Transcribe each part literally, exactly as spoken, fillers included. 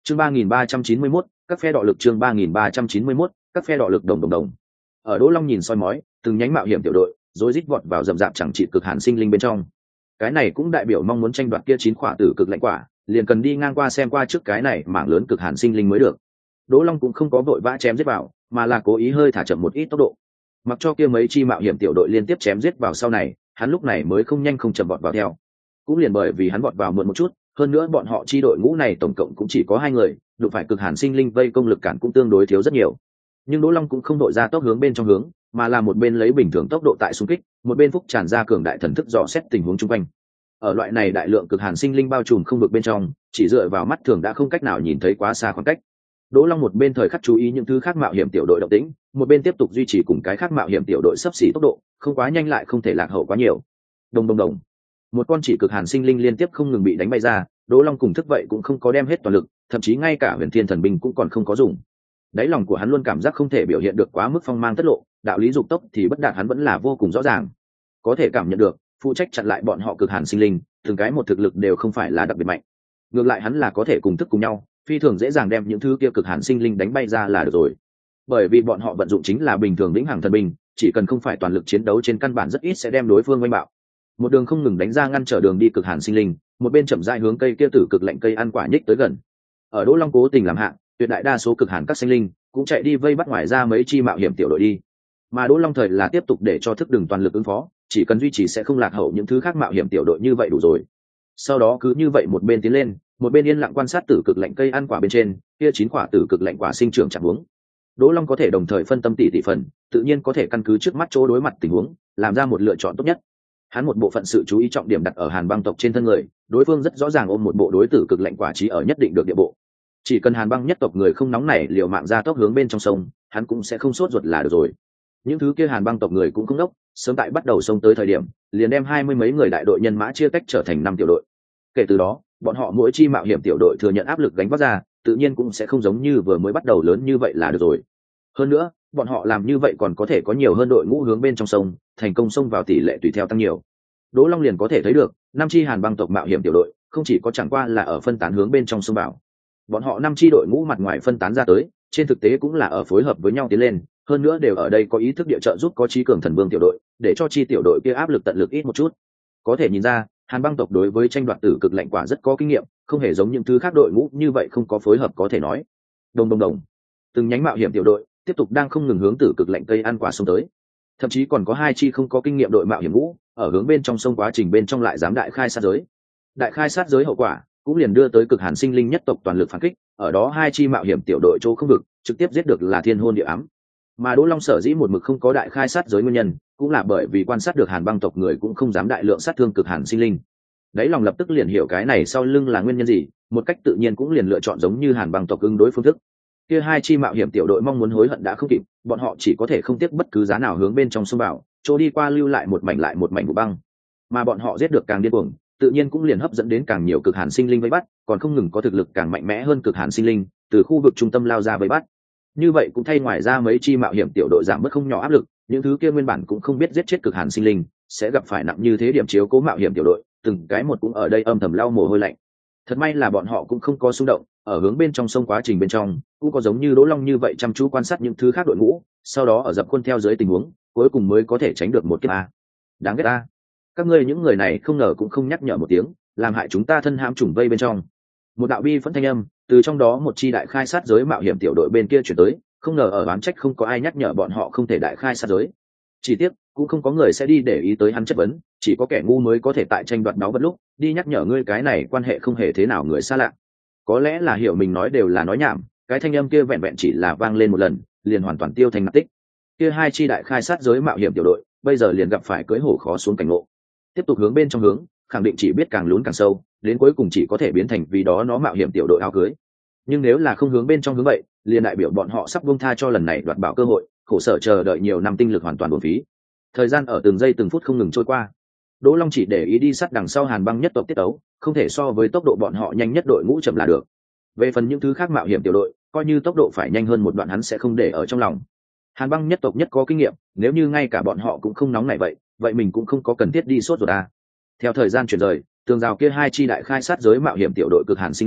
chương ba nghìn ba trăm chín mươi mốt, các phe đọ lực chương ba nghìn ba trăm chín mươi mốt, các phe đọ lực đồng đồng đồng. Ở Đỗ Long nhìn soi mói, từng nhánh mạo hiểm tiểu đội rối rít vọt vào rậm rạp chẳng trị cực hàn sinh linh bên trong. Cái này cũng đại biểu mong muốn tranh đoạt kia chín quả tử cực lạnh quả, liền cần đi ngang qua xem qua trước cái này mảng lớn cực hàn sinh linh mới được. Đỗ Long cũng không có vội vã chém giết vào, mà là cố ý hơi thả chậm một ít tốc độ. Mặc cho kia mấy chi mạo hiểm tiểu đội liên tiếp chém giết vào sau này, hắn lúc này mới không nhanh không chậm vọt vào theo. Cũng liền bởi vì hắn vọt vào muộn một chút, hơn nữa bọn họ chi đội ngũ này tổng cộng cũng chỉ có hai người, đụng phải cực hàn sinh linh vây công lực cản cũng tương đối thiếu rất nhiều. Nhưng Đỗ Long cũng không đội ra tốc hướng bên trong hướng, mà là một bên lấy bình thường tốc độ tại xung kích, một bên phúc tràn ra cường đại thần thức dò xét tình huống chung quanh. Ở loại này đại lượng cực hàn sinh linh bao trùm không vực bên trong, chỉ dựa vào mắt thường đã không cách nào nhìn thấy quá xa khoảng cách. Đỗ Long một bên thời khắc chú ý những thứ khác mạo hiểm tiểu đội động tĩnh, một bên tiếp tục duy trì cùng cái khác mạo hiểm tiểu đội sắp xỉ tốc độ, không quá nhanh lại không thể lạc hậu quá nhiều. Đồng đồng đồng. Một con chỉ cực hàn sinh linh liên tiếp không ngừng bị đánh bay ra, Đỗ Long cùng thức vậy cũng không có đem hết toàn lực, thậm chí ngay cả Huyền Thiên Thần Binh cũng còn không có dùng. Đáy lòng của hắn luôn cảm giác không thể biểu hiện được quá mức phong mang tất lộ, đạo lý dục tốc thì bất đạt hắn vẫn là vô cùng rõ ràng. Có thể cảm nhận được, phụ trách chặn lại bọn họ cực hàn sinh linh, từng cái một thực lực đều không phải là đặc biệt mạnh. Ngược lại hắn là có thể cùng thức cùng nhau, phi thường dễ dàng đem những thứ kia cực hàn sinh linh đánh bay ra là được rồi. Bởi vì bọn họ vận dụng chính là bình thường lĩnh hàng thần binh, chỉ cần không phải toàn lực chiến đấu trên căn bản rất ít sẽ đem đối phương oanh bạo. Một đường không ngừng đánh ra ngăn trở đường đi cực hàn sinh linh, một bên chậm rãi hướng cây kia tử cực lạnh cây ăn quả nhích tới gần. Ở Đỗ Long cố tình làm hạng, tuyệt đại đa số cực hàn các sinh linh cũng chạy đi vây bắt ngoài ra mấy chi mạo hiểm tiểu đội đi. Mà Đỗ Long thời là tiếp tục để cho thức đừng toàn lực ứng phó, chỉ cần duy trì sẽ không lạc hậu những thứ khác mạo hiểm tiểu đội như vậy đủ rồi. Sau đó cứ như vậy một bên tiến lên, một bên yên lặng quan sát tử cực lạnh cây ăn quả bên trên, kia chín quả tử cực lạnh quả sinh trưởng chẳng huống. Đỗ Long có thể đồng thời phân tâm tỉ tỉ phần, tự nhiên có thể căn cứ trước mắt chỗ đối mặt tình huống, làm ra một lựa chọn tốt nhất. Hắn một bộ phận sự chú ý trọng điểm đặt ở Hàn Băng tộc trên thân người, đối phương rất rõ ràng ôm một bộ đối tử cực lạnh quả trí ở nhất định được địa bộ. Chỉ cần Hàn Băng nhất tộc người không nóng nảy liều mạng ra tốc hướng bên trong sông, hắn cũng sẽ không sốt ruột là được rồi. Những thứ kia Hàn Băng tộc người cũng không đốc, sớm tại bắt đầu sông tới thời điểm, liền đem hai mươi mấy người đại đội nhân mã chia tách trở thành năm tiểu đội. Kể từ đó, bọn họ mỗi chi mạo hiểm tiểu đội thừa nhận áp lực gánh vác ra, tự nhiên cũng sẽ không giống như vừa mới bắt đầu lớn như vậy là được rồi. Hơn nữa, bọn họ làm như vậy còn có thể có nhiều hơn đội ngũ hướng bên trong sông, thành công xông vào tỷ lệ tùy theo tăng nhiều. Đỗ Long liền có thể thấy được, năm chi Hàn Băng tộc mạo hiểm tiểu đội, không chỉ có chẳng qua là ở phân tán hướng bên trong sông vào. Bọn họ năm chi đội ngũ mặt ngoài phân tán ra tới, trên thực tế cũng là ở phối hợp với nhau tiến lên, hơn nữa đều ở đây có ý thức địa trợ giúp có trí cường thần vương tiểu đội, để cho chi tiểu đội kia áp lực tận lực ít một chút. Có thể nhìn ra, Hàn Băng tộc đối với tranh đoạt tử cực lạnh quả rất có kinh nghiệm, không hề giống những thứ khác đội ngũ như vậy không có phối hợp có thể nói. Đồng đồng đồng. Từng nhánh mạo hiểm tiểu đội tiếp tục đang không ngừng hướng tử cực lạnh cây ăn quả sông tới. Thậm chí còn có hai chi không có kinh nghiệm đội mạo hiểm ngũ, ở hướng bên trong sông quá trình bên trong lại dám đại khai sát giới. Đại khai sát giới hậu quả cũng liền đưa tới cực hàn sinh linh nhất tộc toàn lực phản kích, ở đó hai chi mạo hiểm tiểu đội chỗ không vực, trực tiếp giết được là thiên hôn địa ám. Mà Đỗ Long sở dĩ một mực không có đại khai sát giới nguyên nhân, cũng là bởi vì quan sát được Hàn Băng tộc người cũng không dám đại lượng sát thương cực hàn sinh linh. Đấy lòng lập tức liền hiểu cái này sau lưng là nguyên nhân gì, một cách tự nhiên cũng liền lựa chọn giống như Hàn Băng tộc ứng đối phương thức. Kia hai chi mạo hiểm tiểu đội mong muốn hối hận đã không kịp, bọn họ chỉ có thể không tiếc bất cứ giá nào hướng bên trong sông vào, chỗ đi qua lưu lại một mảnh lại một mảnh vụ băng. Mà bọn họ giết được càng điên cuồng, tự nhiên cũng liền hấp dẫn đến càng nhiều cực hàn sinh linh vây bắt, còn không ngừng có thực lực càng mạnh mẽ hơn cực hàn sinh linh từ khu vực trung tâm lao ra vây bắt. Như vậy cũng thay ngoài ra mấy chi mạo hiểm tiểu đội giảm bớt không nhỏ áp lực, những thứ kia nguyên bản cũng không biết giết chết cực hàn sinh linh sẽ gặp phải nặng như thế điểm chiếu cố mạo hiểm tiểu đội, từng cái một cũng ở đây âm thầm lau mồ hôi lạnh. Thật may là bọn họ cũng không có xung động, ở hướng bên trong sông quá trình bên trong cũng có giống như Đỗ Long như vậy chăm chú quan sát những thứ khác đội ngũ, sau đó ở dập khuôn theo dưới tình huống cuối cùng mới có thể tránh được một kiếp a. Đáng ghét a, các ngươi những người này không ngờ cũng không nhắc nhở một tiếng, làm hại chúng ta thân hãm trùng vây bên trong. Một đạo bi phẫn thanh âm từ trong đó một chi đại khai sát giới mạo hiểm tiểu đội bên kia chuyển tới, không ngờ ở oán trách không có ai nhắc nhở bọn họ không thể đại khai sát giới. Chỉ tiếc cũng không có người sẽ đi để ý tới hắn chất vấn, chỉ có kẻ ngu mới có thể tại tranh đoạt đáo vật lúc đi nhắc nhở ngươi cái này quan hệ không hề thế nào người xa lạ. Có lẽ là hiểu mình nói đều là nói nhảm, cái thanh âm kia vẹn vẹn chỉ là vang lên một lần liền hoàn toàn tiêu thành mặt tích. Kia hai chi đại khai sát giới mạo hiểm tiểu đội bây giờ liền gặp phải cưỡi hổ khó xuống cảnh ngộ, tiếp tục hướng bên trong hướng khẳng định chỉ biết càng lún càng sâu, đến cuối cùng chỉ có thể biến thành vì đó nó mạo hiểm tiểu đội áo cưới. Nhưng nếu là không hướng bên trong hướng vậy, liền đại biểu bọn họ sắp buông tha cho lần này đoạt bảo cơ hội, khổ sở chờ đợi nhiều năm tinh lực hoàn toàn uổng phí. Thời gian ở từng giây từng phút không ngừng trôi qua. Đỗ Long chỉ để ý đi sát đằng sau Hàn Băng nhất tộc tiết tấu, không thể so với tốc độ bọn họ nhanh nhất đội ngũ chậm là được. Về phần những thứ khác mạo hiểm tiểu đội, coi như tốc độ phải nhanh hơn một đoạn hắn sẽ không để ở trong lòng. Hàn Băng nhất tộc nhất có kinh nghiệm, nếu như ngay cả bọn họ cũng không nóng nảy vậy, vậy mình cũng không có cần thiết đi sốt ruột à. Theo thời gian chuyển rời, tường rào kia hai chi đại khai sát giới mạo hiểm tiểu đội cực hàn sinh linh,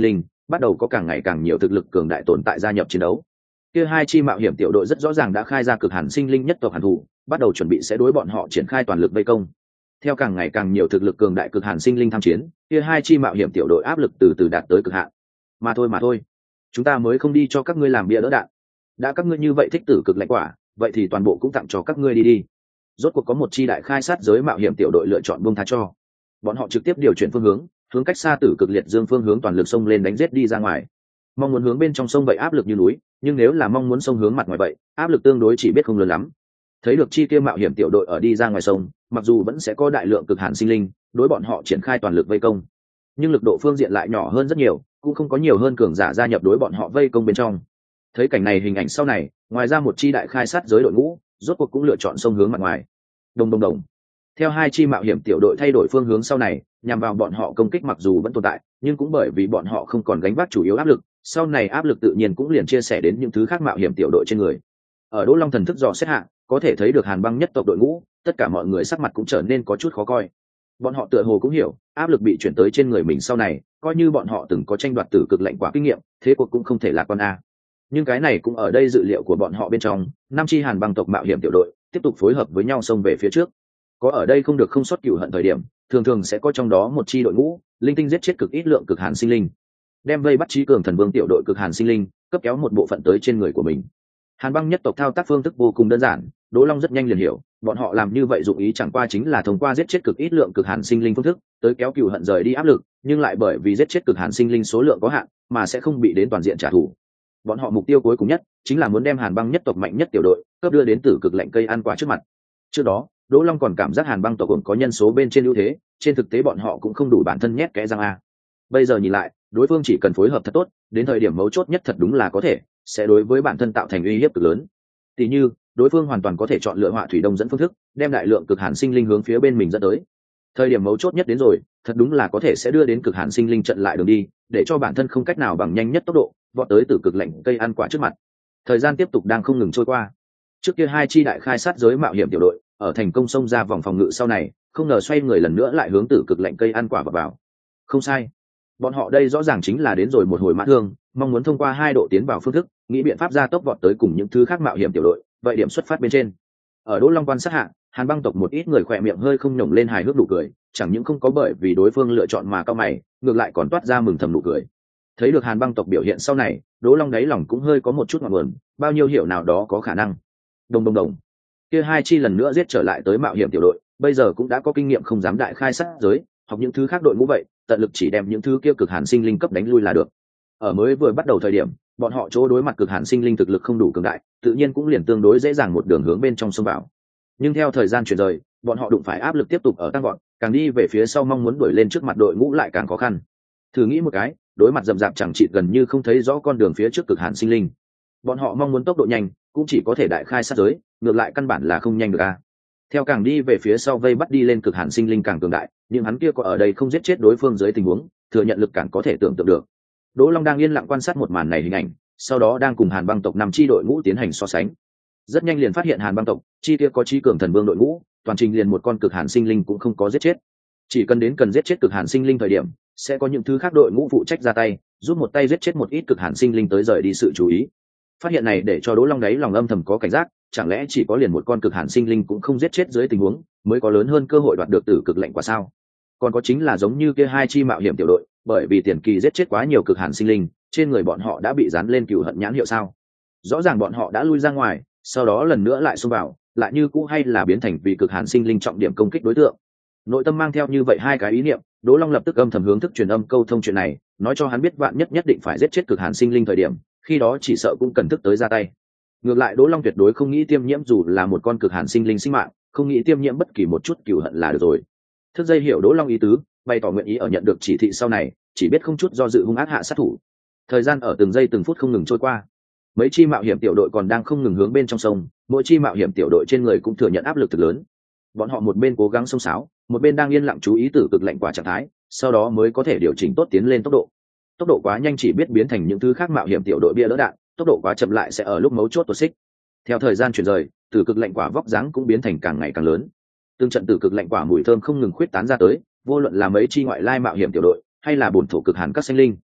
bắt đầu có càng ngày càng nhiều thực lực cường đại tồn tại gia nhập chiến đấu. Kia hai chi mạo hiểm tiểu đội rất rõ ràng đã khai ra cực hàn sinh linh nhất tộc hàn thủ, bắt đầu chuẩn bị sẽ đối bọn họ triển khai toàn lực vây công. Theo càng ngày càng nhiều thực lực cường đại cực hàn sinh linh tham chiến, kia hai chi mạo hiểm tiểu đội áp lực từ từ đạt tới cực hạn. Mà thôi mà thôi, chúng ta mới không đi cho các ngươi làm bia đỡ đạn. Đã các ngươi như vậy thích tử cực lạnh quả, vậy thì toàn bộ cũng tặng cho các ngươi đi đi. Rốt cuộc có một chi đại khai sát giới mạo hiểm tiểu đội lựa chọn buông tha cho. Bọn họ trực tiếp điều chuyển phương hướng, hướng cách xa tử cực liệt dương phương hướng toàn lực xông lên đánh giết đi ra ngoài. Mong muốn hướng bên trong sông vậy áp lực như núi, nhưng nếu là mong muốn sông hướng mặt ngoài vậy, áp lực tương đối chỉ biết không lớn lắm. Thấy được chi kia mạo hiểm tiểu đội ở đi ra ngoài sông, mặc dù vẫn sẽ có đại lượng cực hàn sinh linh, đối bọn họ triển khai toàn lực vây công, nhưng lực độ phương diện lại nhỏ hơn rất nhiều, cũng không có nhiều hơn cường giả gia nhập đối bọn họ vây công bên trong. Thấy cảnh này hình ảnh sau này, ngoài ra một chi đại khai sát giới đội ngũ, rốt cuộc cũng lựa chọn sông hướng mặt ngoài. Đồng đồng đồng. Theo hai chi mạo hiểm tiểu đội thay đổi phương hướng sau này, nhằm vào bọn họ công kích mặc dù vẫn tồn tại, nhưng cũng bởi vì bọn họ không còn gánh vác chủ yếu áp lực, sau này áp lực tự nhiên cũng liền chia sẻ đến những thứ khác mạo hiểm tiểu đội trên người. Ở Đỗ Long thần thức dò xét hạ, có thể thấy được Hàn Băng nhất tộc đội ngũ, tất cả mọi người sắc mặt cũng trở nên có chút khó coi. Bọn họ tựa hồ cũng hiểu, áp lực bị chuyển tới trên người mình sau này, coi như bọn họ từng có tranh đoạt tử cực lạnh quả kinh nghiệm, thế cuộc cũng không thể lạc quan a. Nhưng cái này cũng ở đây dự liệu của bọn họ bên trong, năm chi Hàn Băng tộc mạo hiểm tiểu đội tiếp tục phối hợp với nhau xông về phía trước. Có ở đây không được không sót cửu hận thời điểm, thường thường sẽ có trong đó một chi đội ngũ, linh tinh giết chết cực ít lượng cực hàn sinh linh, đem vây bắt trí cường thần vương tiểu đội cực hàn sinh linh, cấp kéo một bộ phận tới trên người của mình. Hàn Băng nhất tộc thao tác phương thức vô cùng đơn giản, Đỗ Long rất nhanh liền hiểu, bọn họ làm như vậy dụng ý chẳng qua chính là thông qua giết chết cực ít lượng cực hàn sinh linh phương thức, tới kéo cừu hận rời đi áp lực, nhưng lại bởi vì giết chết cực hàn sinh linh số lượng có hạn, mà sẽ không bị đến toàn diện trả thù. Bọn họ mục tiêu cuối cùng nhất chính là muốn đem Hàn Băng nhất tộc mạnh nhất tiểu đội cấp đưa đến tử cực lạnh cây ăn quả trước mặt. Trước đó, Đỗ Long còn cảm giác Hàn Băng tộc cũng có nhân số bên trên ưu thế, trên thực tế bọn họ cũng không đủ bản thân nhét kẽ răng a. Bây giờ nhìn lại, đối phương chỉ cần phối hợp thật tốt, đến thời điểm mấu chốt nhất thật đúng là có thể sẽ đối với bản thân tạo thành uy hiếp cực lớn. Tỷ như, đối phương hoàn toàn có thể chọn lựa hỏa thủy đông dẫn phương thức, đem đại lượng cực hàn sinh linh hướng phía bên mình dẫn tới. Thời điểm mấu chốt nhất đến rồi, thật đúng là có thể sẽ đưa đến cực hàn sinh linh chặn lại đường đi, để cho bản thân không cách nào bằng nhanh nhất tốc độ vọt tới từ cực lạnh cây ăn quả trước mặt. Thời gian tiếp tục đang không ngừng trôi qua. Trước kia hai chi đại khai sát giới mạo hiểm tiểu đội, ở thành công xông ra vòng phòng ngự sau này, không ngờ xoay người lần nữa lại hướng từ cực lạnh cây ăn quả vào vào. Không sai, bọn họ đây rõ ràng chính là đến rồi một hồi mã thương, mong muốn thông qua hai độ tiến vào phương thức, nghĩ biện pháp gia tốc vọt tới cùng những thứ khác mạo hiểm tiểu đội, vậy điểm xuất phát bên trên. Ở Đỗ Long quan sát hạ, Hàn Băng tộc một ít người khỏe miệng hơi không nhổng lên hài hước nụ cười, chẳng những không có bởi vì đối phương lựa chọn mà cao mày, ngược lại còn toát ra mừng thầm nụ cười. Thấy được Hàn Băng tộc biểu hiện sau này, Đỗ Long đáy lòng cũng hơi có một chút ngượng ngùng, bao nhiêu hiểu nào đó có khả năng. Đồng đồng đồng. Kia hai chi lần nữa giết trở lại tới mạo hiểm tiểu đội, bây giờ cũng đã có kinh nghiệm không dám đại khai sát giới, học những thứ khác đội ngũ vậy, tận lực chỉ đem những thứ kia cực hàn sinh linh cấp đánh lui là được. Ở mới vừa bắt đầu thời điểm, bọn họ chỗ đối mặt cực hàn sinh linh thực lực không đủ cường đại, tự nhiên cũng liền tương đối dễ dàng một đường hướng bên trong xông vào. Nhưng theo thời gian chuyển rời, bọn họ đụng phải áp lực tiếp tục ở tăng vọt, càng đi về phía sau mong muốn đuổi lên trước mặt đội ngũ lại càng khó khăn. Thử nghĩ một cái, đối mặt rậm rạp chẳng chịt gần như không thấy rõ con đường phía trước cực hàn sinh linh, bọn họ mong muốn tốc độ nhanh, cũng chỉ có thể đại khai sát giới, ngược lại căn bản là không nhanh được a. Theo càng đi về phía sau vây bắt đi lên cực hàn sinh linh càng cường đại, nhưng hắn kia có ở đây không giết chết đối phương dưới tình huống, thừa nhận lực càng có thể tưởng tượng được. Đỗ Long đang yên lặng quan sát một màn này hình ảnh, sau đó đang cùng Hàn Băng tộc năm chi đội ngũ tiến hành so sánh. Rất nhanh liền phát hiện Hàn Băng tộc chi kia có chi cường thần vương đội ngũ, toàn trình liền một con cực hàn sinh linh cũng không có giết chết. Chỉ cần đến cần giết chết cực hàn sinh linh thời điểm, sẽ có những thứ khác đội ngũ phụ trách ra tay, giúp một tay giết chết một ít cực hàn sinh linh tới rời đi sự chú ý. Phát hiện này để cho Đỗ Long đấy lòng âm thầm có cảnh giác, chẳng lẽ chỉ có liền một con cực hàn sinh linh cũng không giết chết dưới tình huống, mới có lớn hơn cơ hội đoạt được tử cực lệnh quả sao? Còn có chính là giống như kia hai chi mạo hiểm tiểu đội, bởi vì tiền kỳ giết chết quá nhiều cực hàn sinh linh, trên người bọn họ đã bị dán lên cừu hận nhãn hiệu sao? Rõ ràng bọn họ đã lui ra ngoài, sau đó lần nữa lại xông vào, lại như cũ hay là biến thành vì cực hàn sinh linh trọng điểm công kích đối tượng. Nội tâm mang theo như vậy hai cái ý niệm, Đỗ Long lập tức âm thầm hướng thức truyền âm câu thông chuyện này, nói cho hắn biết vạn nhất nhất định phải giết chết cực hàn sinh linh thời điểm, khi đó chỉ sợ cũng cần thức tới ra tay. Ngược lại Đỗ Long tuyệt đối không nghĩ tiêm nhiễm dù là một con cực hàn sinh linh sinh mạng, không nghĩ tiêm nhiễm bất kỳ một chút cừu hận là được rồi. Thức dây hiểu Đỗ Long ý tứ, bày tỏ nguyện ý ở nhận được chỉ thị sau này, chỉ biết không chút do dự hung ác hạ sát thủ. Thời gian ở từng giây từng phút không ngừng trôi qua. Mấy chi mạo hiểm tiểu đội còn đang không ngừng hướng bên trong sông, mỗi chi mạo hiểm tiểu đội trên người cũng thừa nhận áp lực thực lớn. Bọn họ một bên cố gắng xông xáo, một bên đang yên lặng chú ý tử cực lạnh quả trạng thái, sau đó mới có thể điều chỉnh tốt tiến lên tốc độ. Tốc độ quá nhanh chỉ biết biến thành những thứ khác mạo hiểm tiểu đội bia đỡ đạn, tốc độ quá chậm lại sẽ ở lúc mấu chốt tuột xích. Theo thời gian chuyển rời, tử cực lạnh quả vóc dáng cũng biến thành càng ngày càng lớn. Từng trận tử cực lạnh quả mùi thơm không ngừng khuyết tán ra tới, vô luận là mấy chi ngoại lai mạo hiểm tiểu đội, hay là bổn thổ cực hàn các sinh linh,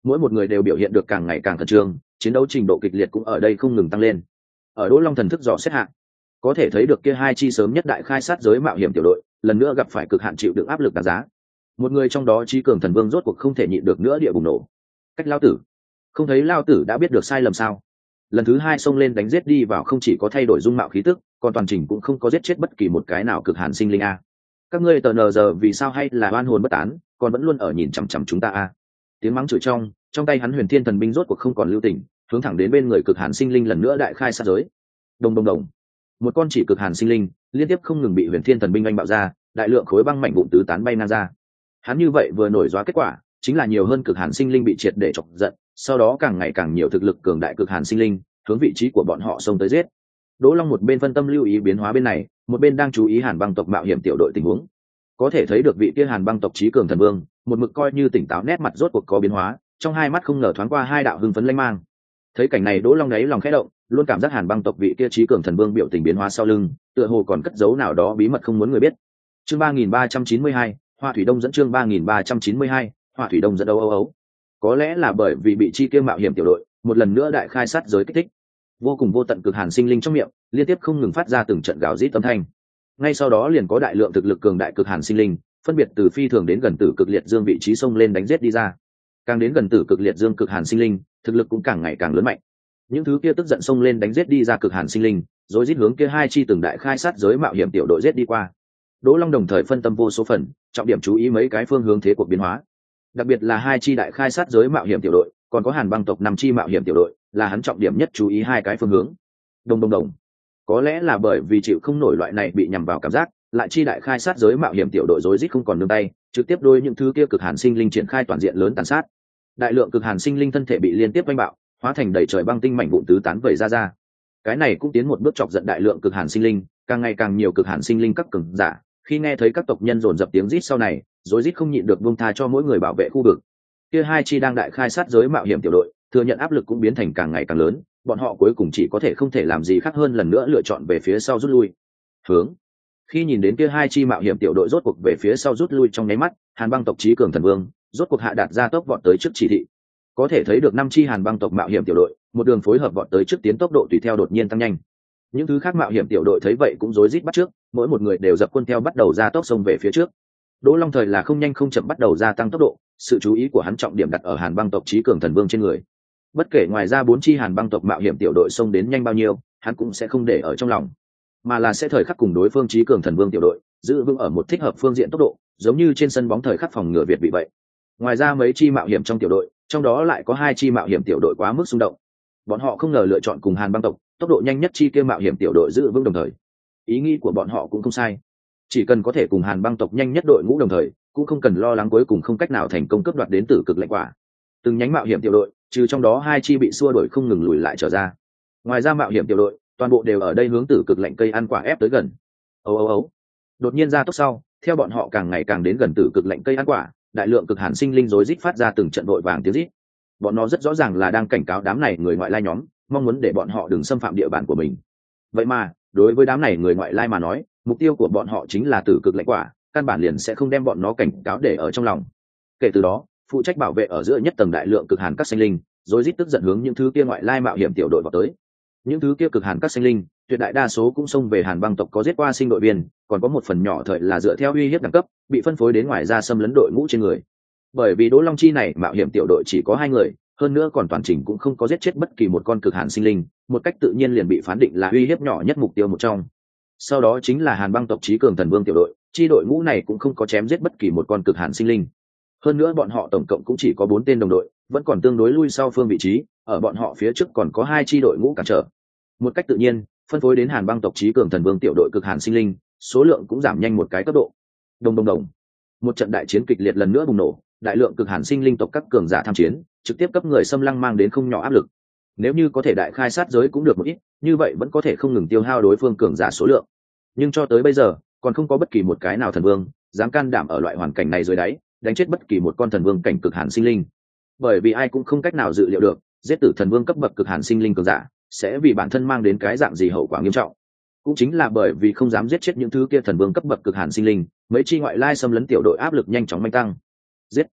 mỗi một người đều biểu hiện được càng ngày càng khẩn trương, chiến đấu trình độ kịch liệt cũng ở đây không ngừng tăng lên. Ở Đỗ Long thần thức dò xét hạng, có thể thấy được kia hai chi sớm nhất đại khai sát giới mạo hiểm tiểu đội lần nữa gặp phải cực hạn chịu đựng áp lực đáng giá. Một người trong đó trí cường thần vương rốt cuộc không thể nhịn được nữa địa bùng nổ. Cách lao tử, không thấy lao tử đã biết được sai lầm sao? Lần thứ hai xông lên đánh giết đi vào, không chỉ có thay đổi dung mạo khí tức, còn toàn trình cũng không có giết chết bất kỳ một cái nào cực hạn sinh linh a. Các ngươi tờ nờ giờ vì sao hay là oan hồn bất tán, còn vẫn luôn ở nhìn chằm chằm chúng ta a? Tiếng mắng chửi trong, trong tay hắn huyền thiên thần binh rốt cuộc không còn lưu tình, hướng thẳng đến bên người cực hạn sinh linh lần nữa đại khai sát giới. Đồng đồng đồng, một con chỉ cực hàn sinh linh liên tiếp không ngừng bị huyền thiên thần binh anh bạo ra, đại lượng khối băng mạnh vụn tứ tán bay ngang ra. Hắn như vậy vừa nổi gióa kết quả chính là nhiều hơn cực hàn sinh linh bị triệt để chọc giận, sau đó càng ngày càng nhiều thực lực cường đại cực hàn sinh linh hướng vị trí của bọn họ xông tới giết. Đỗ Long một bên phân tâm lưu ý biến hóa bên này, một bên đang chú ý Hàn Băng tộc mạo hiểm tiểu đội tình huống. Có thể thấy được vị kia Hàn Băng tộc trí cường thần vương một mực coi như tỉnh táo, nét mặt rốt cuộc có biến hóa, trong hai mắt không ngờ thoáng qua hai đạo hưng phấn lanh mang. Thấy cảnh này, Đỗ Long đáy lòng khẽ động, luôn cảm giác Hàn Băng tộc vị kia trí cường thần vương biểu tình biến hóa sau lưng, tựa hồ còn cất giấu nào đó bí mật không muốn người biết. Chương ba nghìn ba trăm chín mươi hai, Hoa Thủy Đông dẫn. Chương ba nghìn ba trăm chín mươi hai, Hoa Thủy Đông dẫn. Âu âu âu. Có lẽ là bởi vì bị chi kia mạo hiểm tiểu đội một lần nữa đại khai sát giới kích thích, vô cùng vô tận cực hàn sinh linh trong miệng liên tiếp không ngừng phát ra từng trận gào rít âm thanh. Ngay sau đó liền có đại lượng thực lực cường đại cực hàn sinh linh phân biệt từ phi thường đến gần tử cực liệt dương vị trí xông lên đánh giết đi ra. Càng đến gần tử cực liệt dương cực hàn sinh linh, thực lực cũng càng ngày càng lớn mạnh. Những thứ kia tức giận xông lên đánh giết đi ra cực hàn sinh linh, rồi giết hướng kia hai chi từng đại khai sát giới mạo hiểm tiểu đội giết đi qua. Đỗ Long đồng thời phân tâm vô số phần, trọng điểm chú ý mấy cái phương hướng thế cuộc biến hóa. Đặc biệt là hai chi đại khai sát giới mạo hiểm tiểu đội, còn có Hàn Băng tộc năm chi mạo hiểm tiểu đội, là hắn trọng điểm nhất chú ý hai cái phương hướng. Đồng đồng đồng. Có lẽ là bởi vì chịu không nổi loại này bị nhằm vào cảm giác, lại chi đại khai sát giới mạo hiểm tiểu đội rối rít không còn nương tay, trực tiếp đôi những thứ kia cực hàn sinh linh triển khai toàn diện lớn tàn sát. Đại lượng cực hàn sinh linh thân thể bị liên tiếp vây bạo, hóa thành đầy trời băng tinh mảnh vụn tứ tán vẩy ra ra. Cái này cũng tiến một bước chọc giận đại lượng cực hàn sinh linh, càng ngày càng nhiều cực hàn sinh linh các cường giả, khi nghe thấy các tộc nhân dồn dập tiếng rít sau này, rối rít không nhịn được buông tha cho mỗi người bảo vệ khu vực. Kia hai chi đang đại khai sát giới mạo hiểm tiểu đội, thừa nhận áp lực cũng biến thành càng ngày càng lớn, bọn họ cuối cùng chỉ có thể không thể làm gì khác hơn lần nữa lựa chọn về phía sau rút lui. Hướng. Khi nhìn đến kia hai chi mạo hiểm tiểu đội rốt cuộc về phía sau rút lui trong nháy mắt, Hàn Băng tộc trí cường thần vương rốt cuộc hạ đạt ra tốc vọt tới trước chỉ thị. Có thể thấy được năm chi Hàn Băng tộc mạo hiểm tiểu đội, một đường phối hợp vọt tới trước, tiến tốc độ tùy theo đột nhiên tăng nhanh. Những thứ khác mạo hiểm tiểu đội thấy vậy cũng rối rít bắt trước, mỗi một người đều dập quân theo bắt đầu ra tốc xông về phía trước. Đỗ Long thời là không nhanh không chậm bắt đầu gia tăng tốc độ, sự chú ý của hắn trọng điểm đặt ở Hàn Băng tộc trí cường thần vương trên người. Bất kể ngoài ra bốn chi Hàn Băng tộc mạo hiểm tiểu đội xông đến nhanh bao nhiêu, hắn cũng sẽ không để ở trong lòng, mà là sẽ thời khắc cùng đối phương trí cường thần vương tiểu đội giữ vững ở một thích hợp phương diện tốc độ, giống như trên sân bóng thời khắc phòng ngừa Việt bị vậy. Ngoài ra mấy chi mạo hiểm trong tiểu đội, trong đó lại có hai chi mạo hiểm tiểu đội quá mức xung động. Bọn họ không ngờ lựa chọn cùng Hàn Băng tộc tốc độ nhanh nhất chi kia mạo hiểm tiểu đội giữ vững đồng thời. Ý nghĩ của bọn họ cũng không sai, chỉ cần có thể cùng Hàn Băng tộc nhanh nhất đội ngũ đồng thời, cũng không cần lo lắng cuối cùng không cách nào thành công cướp đoạt đến tử cực lệnh quả. Từng nhánh mạo hiểm tiểu đội, trừ trong đó hai chi bị xua đuổi không ngừng lùi lại trở ra. Ngoài ra mạo hiểm tiểu đội, toàn bộ đều ở đây hướng tử cực lệnh cây ăn quả ép tới gần. Âu âu âu. Đột nhiên ra tốc sau, theo bọn họ càng ngày càng đến gần tử cực lệnh cây ăn quả, đại lượng cực hàn sinh linh rối rít phát ra từng trận đội vàng tiếng rít. Bọn nó rất rõ ràng là đang cảnh cáo đám này người ngoại lai nhóm, mong muốn để bọn họ đừng xâm phạm địa bàn của mình. Vậy mà, đối với đám này người ngoại lai mà nói, mục tiêu của bọn họ chính là tử cực lệnh quả, căn bản liền sẽ không đem bọn nó cảnh cáo để ở trong lòng. Kể từ đó, phụ trách bảo vệ ở giữa nhất tầng đại lượng cực hàn các sinh linh, rối rít tức giận hướng những thứ kia ngoại lai mạo hiểm tiểu đội vào tới. Những thứ kia cực hàn các sinh linh, tuyệt đại đa số cũng xông về Hàn Băng tộc có giết qua sinh đội viên, còn có một phần nhỏ thời là dựa theo uy hiếp đẳng cấp, bị phân phối đến ngoài ra xâm lấn đội ngũ trên người. Bởi vì Đỗ Long chi này mạo hiểm tiểu đội chỉ có hai người, hơn nữa còn toàn trình cũng không có giết chết bất kỳ một con cực hàn sinh linh, một cách tự nhiên liền bị phán định là uy hiếp nhỏ nhất mục tiêu một trong. Sau đó chính là Hàn Băng tộc trí cường thần vương tiểu đội, chi đội ngũ này cũng không có chém giết bất kỳ một con cực hàn sinh linh. Hơn nữa bọn họ tổng cộng cũng chỉ có bốn tên đồng đội, vẫn còn tương đối lui sau phương vị trí, ở bọn họ phía trước còn có hai chi đội ngũ cản trở. Một cách tự nhiên, phân phối đến Hàn Băng tộc trí cường thần vương tiểu đội cực hàn sinh linh, số lượng cũng giảm nhanh một cái cấp độ. Đồng đồng đồng. Một trận đại chiến kịch liệt lần nữa bùng nổ, đại lượng cực hàn sinh linh tộc các cường giả tham chiến, trực tiếp cấp người xâm lăng mang đến không nhỏ áp lực. Nếu như có thể đại khai sát giới cũng được một ít, như vậy vẫn có thể không ngừng tiêu hao đối phương cường giả số lượng. Nhưng cho tới bây giờ, còn không có bất kỳ một cái nào thần vương dám can đảm ở loại hoàn cảnh này dưới đáy đánh chết bất kỳ một con thần vương cảnh cực hàn sinh linh, bởi vì ai cũng không cách nào dự liệu được giết tử thần vương cấp bậc cực hàn sinh linh cường giả sẽ vì bản thân mang đến cái dạng gì hậu quả nghiêm trọng. Cũng chính là bởi vì không dám giết chết những thứ kia thần vương cấp bậc cực hàn sinh linh, mấy chi ngoại lai xâm lấn tiểu đội áp lực nhanh chóng manh tăng. Giết!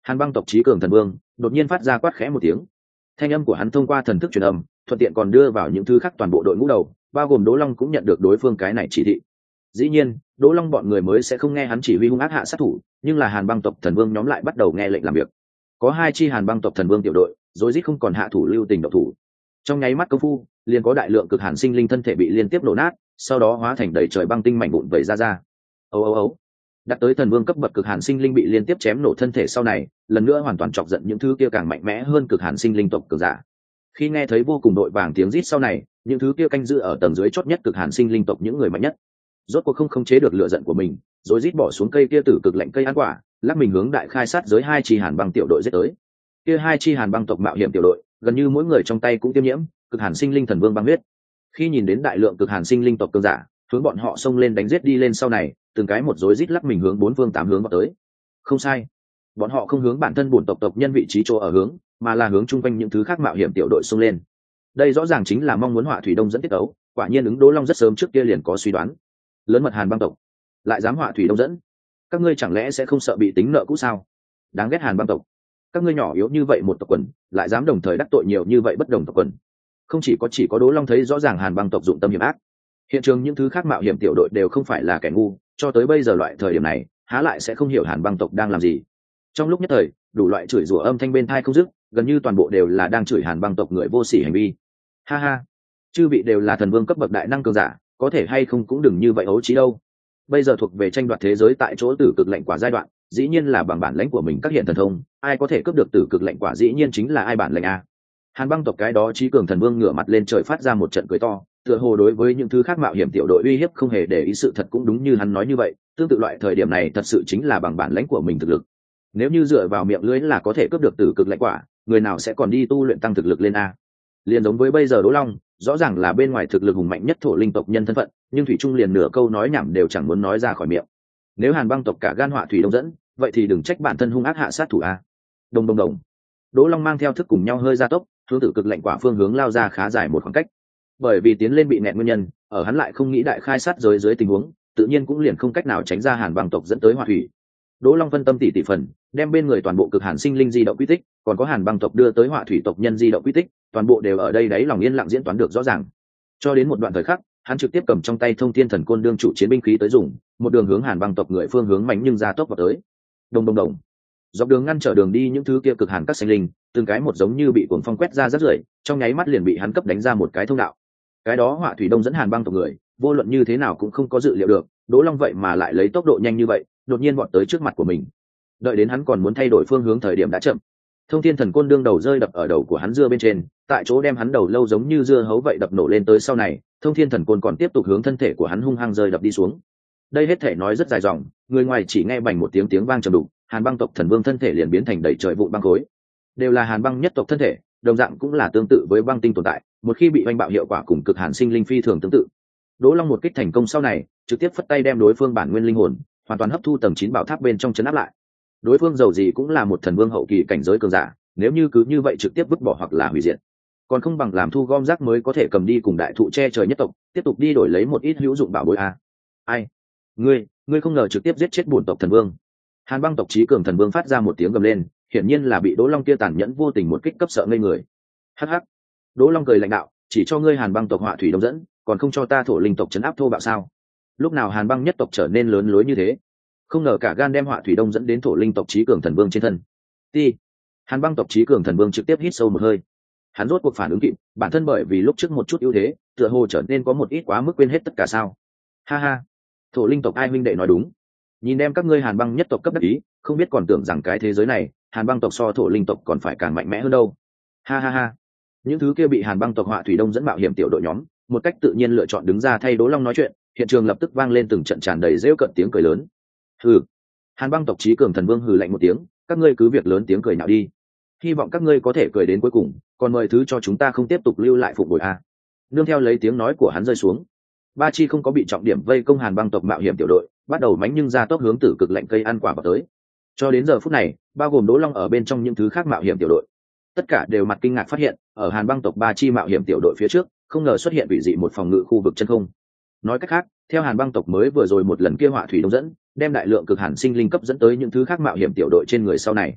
Hàn băng tộc trí cường thần vương đột nhiên phát ra quát khẽ một tiếng, thanh âm của hắn thông qua thần thức truyền âm thuận tiện còn đưa vào những thứ khác toàn bộ đội ngũ đầu, bao gồm Đỗ Long cũng nhận được đối phương cái này chỉ thị. Dĩ nhiên Đỗ Long bọn người mới sẽ không nghe hắn chỉ huy hung ác hạ sát thủ, nhưng là Hàn băng tộc thần vương nhóm lại bắt đầu nghe lệnh làm việc. Có hai chi Hàn băng tộc thần vương tiểu đội rối rít không còn hạ thủ lưu tình độc thủ. Trong nháy mắt công phu liền có đại lượng cực hàn sinh linh thân thể bị liên tiếp nổ nát, sau đó hóa thành đầy trời băng tinh mảnh vụn vẩy ra ra. Âu âu âu. Đặt tới thần vương cấp bậc cực hàn sinh linh bị liên tiếp chém nổ thân thể sau này, lần nữa hoàn toàn chọc giận những thứ kia càng mạnh mẽ hơn cực hàn sinh linh tộc cường giả. Khi nghe thấy vô cùng đội vàng tiếng rít sau này, những thứ kia canh giữ ở tầng dưới chót nhất cực hàn sinh linh tộc những người mạnh nhất, rốt cuộc không khống chế được lửa giận của mình, rồi rít bỏ xuống cây kia tử cực lạnh cây ăn quả, lắc mình hướng đại khai sát giới hai chi hàn băng tiểu đội giết tới. Kia hai chi hàn băng tộc mạo hiểm tiểu đội, gần như mỗi người trong tay cũng tiêm nhiễm cực hàn sinh linh thần vương băng huyết. Khi nhìn đến đại lượng cực hàn sinh linh tộc cường giả hướng bọn họ xông lên đánh giết đi lên sau này, từng cái một rối rít lắc mình hướng bốn phương tám hướng vào tới. Không sai, bọn họ không hướng bản thân bổn tộc tộc nhân vị trí chỗ ở hướng, mà là hướng chung quanh những thứ khác mạo hiểm tiểu đội xông lên. Đây rõ ràng chính là mong muốn họa thủy đông dẫn tiết ấu, quả nhiên ứng Đỗ Long rất sớm trước kia liền có suy đoán. Lớn mật Hàn băng tộc lại dám họa thủy đông dẫn, các ngươi chẳng lẽ sẽ không sợ bị tính nợ cũ sao? Đáng ghét Hàn băng tộc, các ngươi nhỏ yếu như vậy một tộc quần, lại dám đồng thời đắc tội nhiều như vậy bất đồng tộc quần. Không chỉ có chỉ có Đỗ Long thấy rõ ràng Hàn băng tộc dụng tâm hiểm ác, hiện trường những thứ khác mạo hiểm tiểu đội đều không phải là kẻ ngu, cho tới bây giờ loại thời điểm này há lại sẽ không hiểu Hàn băng tộc đang làm gì. Trong lúc nhất thời đủ loại chửi rủa âm thanh bên tai không dứt, gần như toàn bộ đều là đang chửi Hàn băng tộc người vô sỉ hành vi. Ha ha, chư vị đều là thần vương cấp bậc đại năng cường giả, có thể hay không cũng đừng như vậy ấu trí đâu. Bây giờ thuộc về tranh đoạt thế giới tại chỗ tử cực lệnh quả giai đoạn, dĩ nhiên là bằng bản lãnh của mình các hiện thần thông, ai có thể cướp được tử cực lệnh quả dĩ nhiên chính là ai bản lệnh a. Hàn băng tộc cái đó trí cường thần vương ngửa mặt lên trời phát ra một trận cười to, tựa hồ đối với những thứ khác mạo hiểm tiểu đội uy hiếp không hề để ý, sự thật cũng đúng như hắn nói như vậy, tương tự loại thời điểm này thật sự chính là bằng bản lãnh của mình thực lực. Nếu như dựa vào miệng lưới là có thể cướp được tử cực lệnh quả, người nào sẽ còn đi tu luyện tăng thực lực lên a. Liền giống với bây giờ Đỗ Long, rõ ràng là bên ngoài thực lực hùng mạnh nhất thổ linh tộc nhân thân phận, nhưng thủy trung liền nửa câu nói nhảm đều chẳng muốn nói ra khỏi miệng. Nếu Hàn băng tộc cả gan họa thủy đông dẫn, vậy thì đừng trách bản thân hung ác hạ sát thủ a. Đồng đồng đồng. Đỗ Long mang theo thức cùng nhau hơi gia tốc, hướng tử cực lệnh quả phương hướng lao ra khá dài một khoảng cách. Bởi vì tiến lên bị nẹt nguyên nhân, ở hắn lại không nghĩ đại khai sát giới dưới tình huống, tự nhiên cũng liền không cách nào tránh ra Hàn băng tộc dẫn tới hỏa thủy. Đỗ Long phân tâm tỉ tỉ phần, đem bên người toàn bộ cực hàn sinh linh di động quy tích, còn có Hàn băng tộc đưa tới hỏa thủy tộc nhân di động quy tích, toàn bộ đều ở đây đấy lòng yên lặng diễn toán được rõ ràng. Cho đến một đoạn thời khắc, hắn trực tiếp cầm trong tay Thông Thiên Thần Côn đương chủ chiến binh khí tới dùng, một đường hướng Hàn băng tộc người phương hướng mạnh nhưng ra tốc vào tới. Đồng đồng đồng. Dọc đường ngăn trở đường đi những thứ kia cực hàn các sinh linh, từng cái một giống như bị cuồng phong quét ra rất rưởi, trong nháy mắt liền bị hắn cấp đánh ra một cái thông đạo. Cái đó hỏa thủy đông dẫn Hàn băng tộc người, vô luận như thế nào cũng không có dự liệu được, Đỗ Long vậy mà lại lấy tốc độ nhanh như vậy, đột nhiên vọt tới trước mặt của mình. Đợi đến hắn còn muốn thay đổi phương hướng thời điểm đã chậm. Thông Thiên Thần Côn đương đầu rơi đập ở đầu của hắn dưa bên trên, tại chỗ đem hắn đầu lâu giống như dưa hấu vậy đập nổ lên tới sau này, Thông Thiên Thần Côn còn tiếp tục hướng thân thể của hắn hung hăng rơi đập đi xuống. Đây hết thể nói rất dài dòng, người ngoài chỉ nghe bành một tiếng tiếng vang trầm đục, Hàn băng tộc thần vương thân thể liền biến thành đầy trời vụn băng khối. Đều là Hàn băng nhất tộc thân thể, đồng dạng cũng là tương tự với băng tinh tồn tại, một khi bị oanh bạo hiệu quả cùng cực hàn sinh linh phi thường tương tự. Đỗ Long một kích thành công sau này, trực tiếp phất tay đem đối phương bản nguyên linh hồn hoàn toàn hấp thu tầng chín bảo tháp bên trong chấn áp lại. Đối phương dầu gì cũng là một thần vương hậu kỳ cảnh giới cường giả, nếu như cứ như vậy trực tiếp vứt bỏ hoặc là hủy diệt, còn không bằng làm thu gom rác mới có thể cầm đi cùng đại thụ che trời nhất tộc tiếp tục đi đổi lấy một ít hữu dụng bảo bối a. Ai? Ngươi, ngươi không ngờ trực tiếp giết chết bổn tộc thần vương. Hàn băng tộc trí cường thần vương phát ra một tiếng gầm lên, hiển nhiên là bị Đỗ Long kia tàn nhẫn vô tình một kích cấp sợ ngây người. Hắc hắc. Đỗ Long cười lạnh đạo, chỉ cho ngươi Hàn băng tộc họa thủy đông dẫn, còn không cho ta thổ linh tộc chấn áp thô bạo sao? Lúc nào Hàn băng nhất tộc trở nên lớn lối như thế? Không ngờ cả gan đem họa thủy đông dẫn đến thổ linh tộc trí cường thần vương trên thân. Ti. Hàn băng tộc trí cường thần vương trực tiếp hít sâu một hơi. Hắn rốt cuộc phản ứng kịp, bản thân bởi vì lúc trước một chút ưu thế, tựa hồ trở nên có một ít quá mức quên hết tất cả sao? Ha ha. Thổ linh tộc ai huynh đệ nói đúng. Nhìn em các ngươi Hàn băng nhất tộc cấp đắc ý, không biết còn tưởng rằng cái thế giới này, Hàn băng tộc so thổ linh tộc còn phải càng mạnh mẽ hơn đâu. Ha ha ha. Những thứ kia bị Hàn băng tộc họa thủy đông dẫn mạo hiểm tiểu đội nhóm, một cách tự nhiên lựa chọn đứng ra thay Đỗ Long nói chuyện, hiện trường lập tức vang lên từng trận tràn đầy rêu cợt tiếng cười lớn. Hừ. Hàn băng tộc trí cường thần vương hừ lạnh một tiếng, các ngươi cứ việc lớn tiếng cười nhạo đi. Hy vọng các ngươi có thể cười đến cuối cùng, còn mời thứ cho chúng ta không tiếp tục lưu lại phục bồi a. Nương theo lấy tiếng nói của hắn rơi xuống, ba chi không có bị trọng điểm vây công Hàn băng tộc mạo hiểm tiểu đội, bắt đầu mánh nhưng ra tốc hướng tử cực lạnh cây ăn quả vào tới. Cho đến giờ phút này, bao gồm Đỗ Long ở bên trong những thứ khác mạo hiểm tiểu đội, tất cả đều mặt kinh ngạc phát hiện, ở Hàn băng tộc ba chi mạo hiểm tiểu đội phía trước, không ngờ xuất hiện vị dị một phòng ngự khu vực chân không. Nói cách khác, theo Hàn băng tộc mới vừa rồi một lần kia họa thủy đông dẫn, đem đại lượng cực hàn sinh linh cấp dẫn tới những thứ khác mạo hiểm tiểu đội trên người sau này.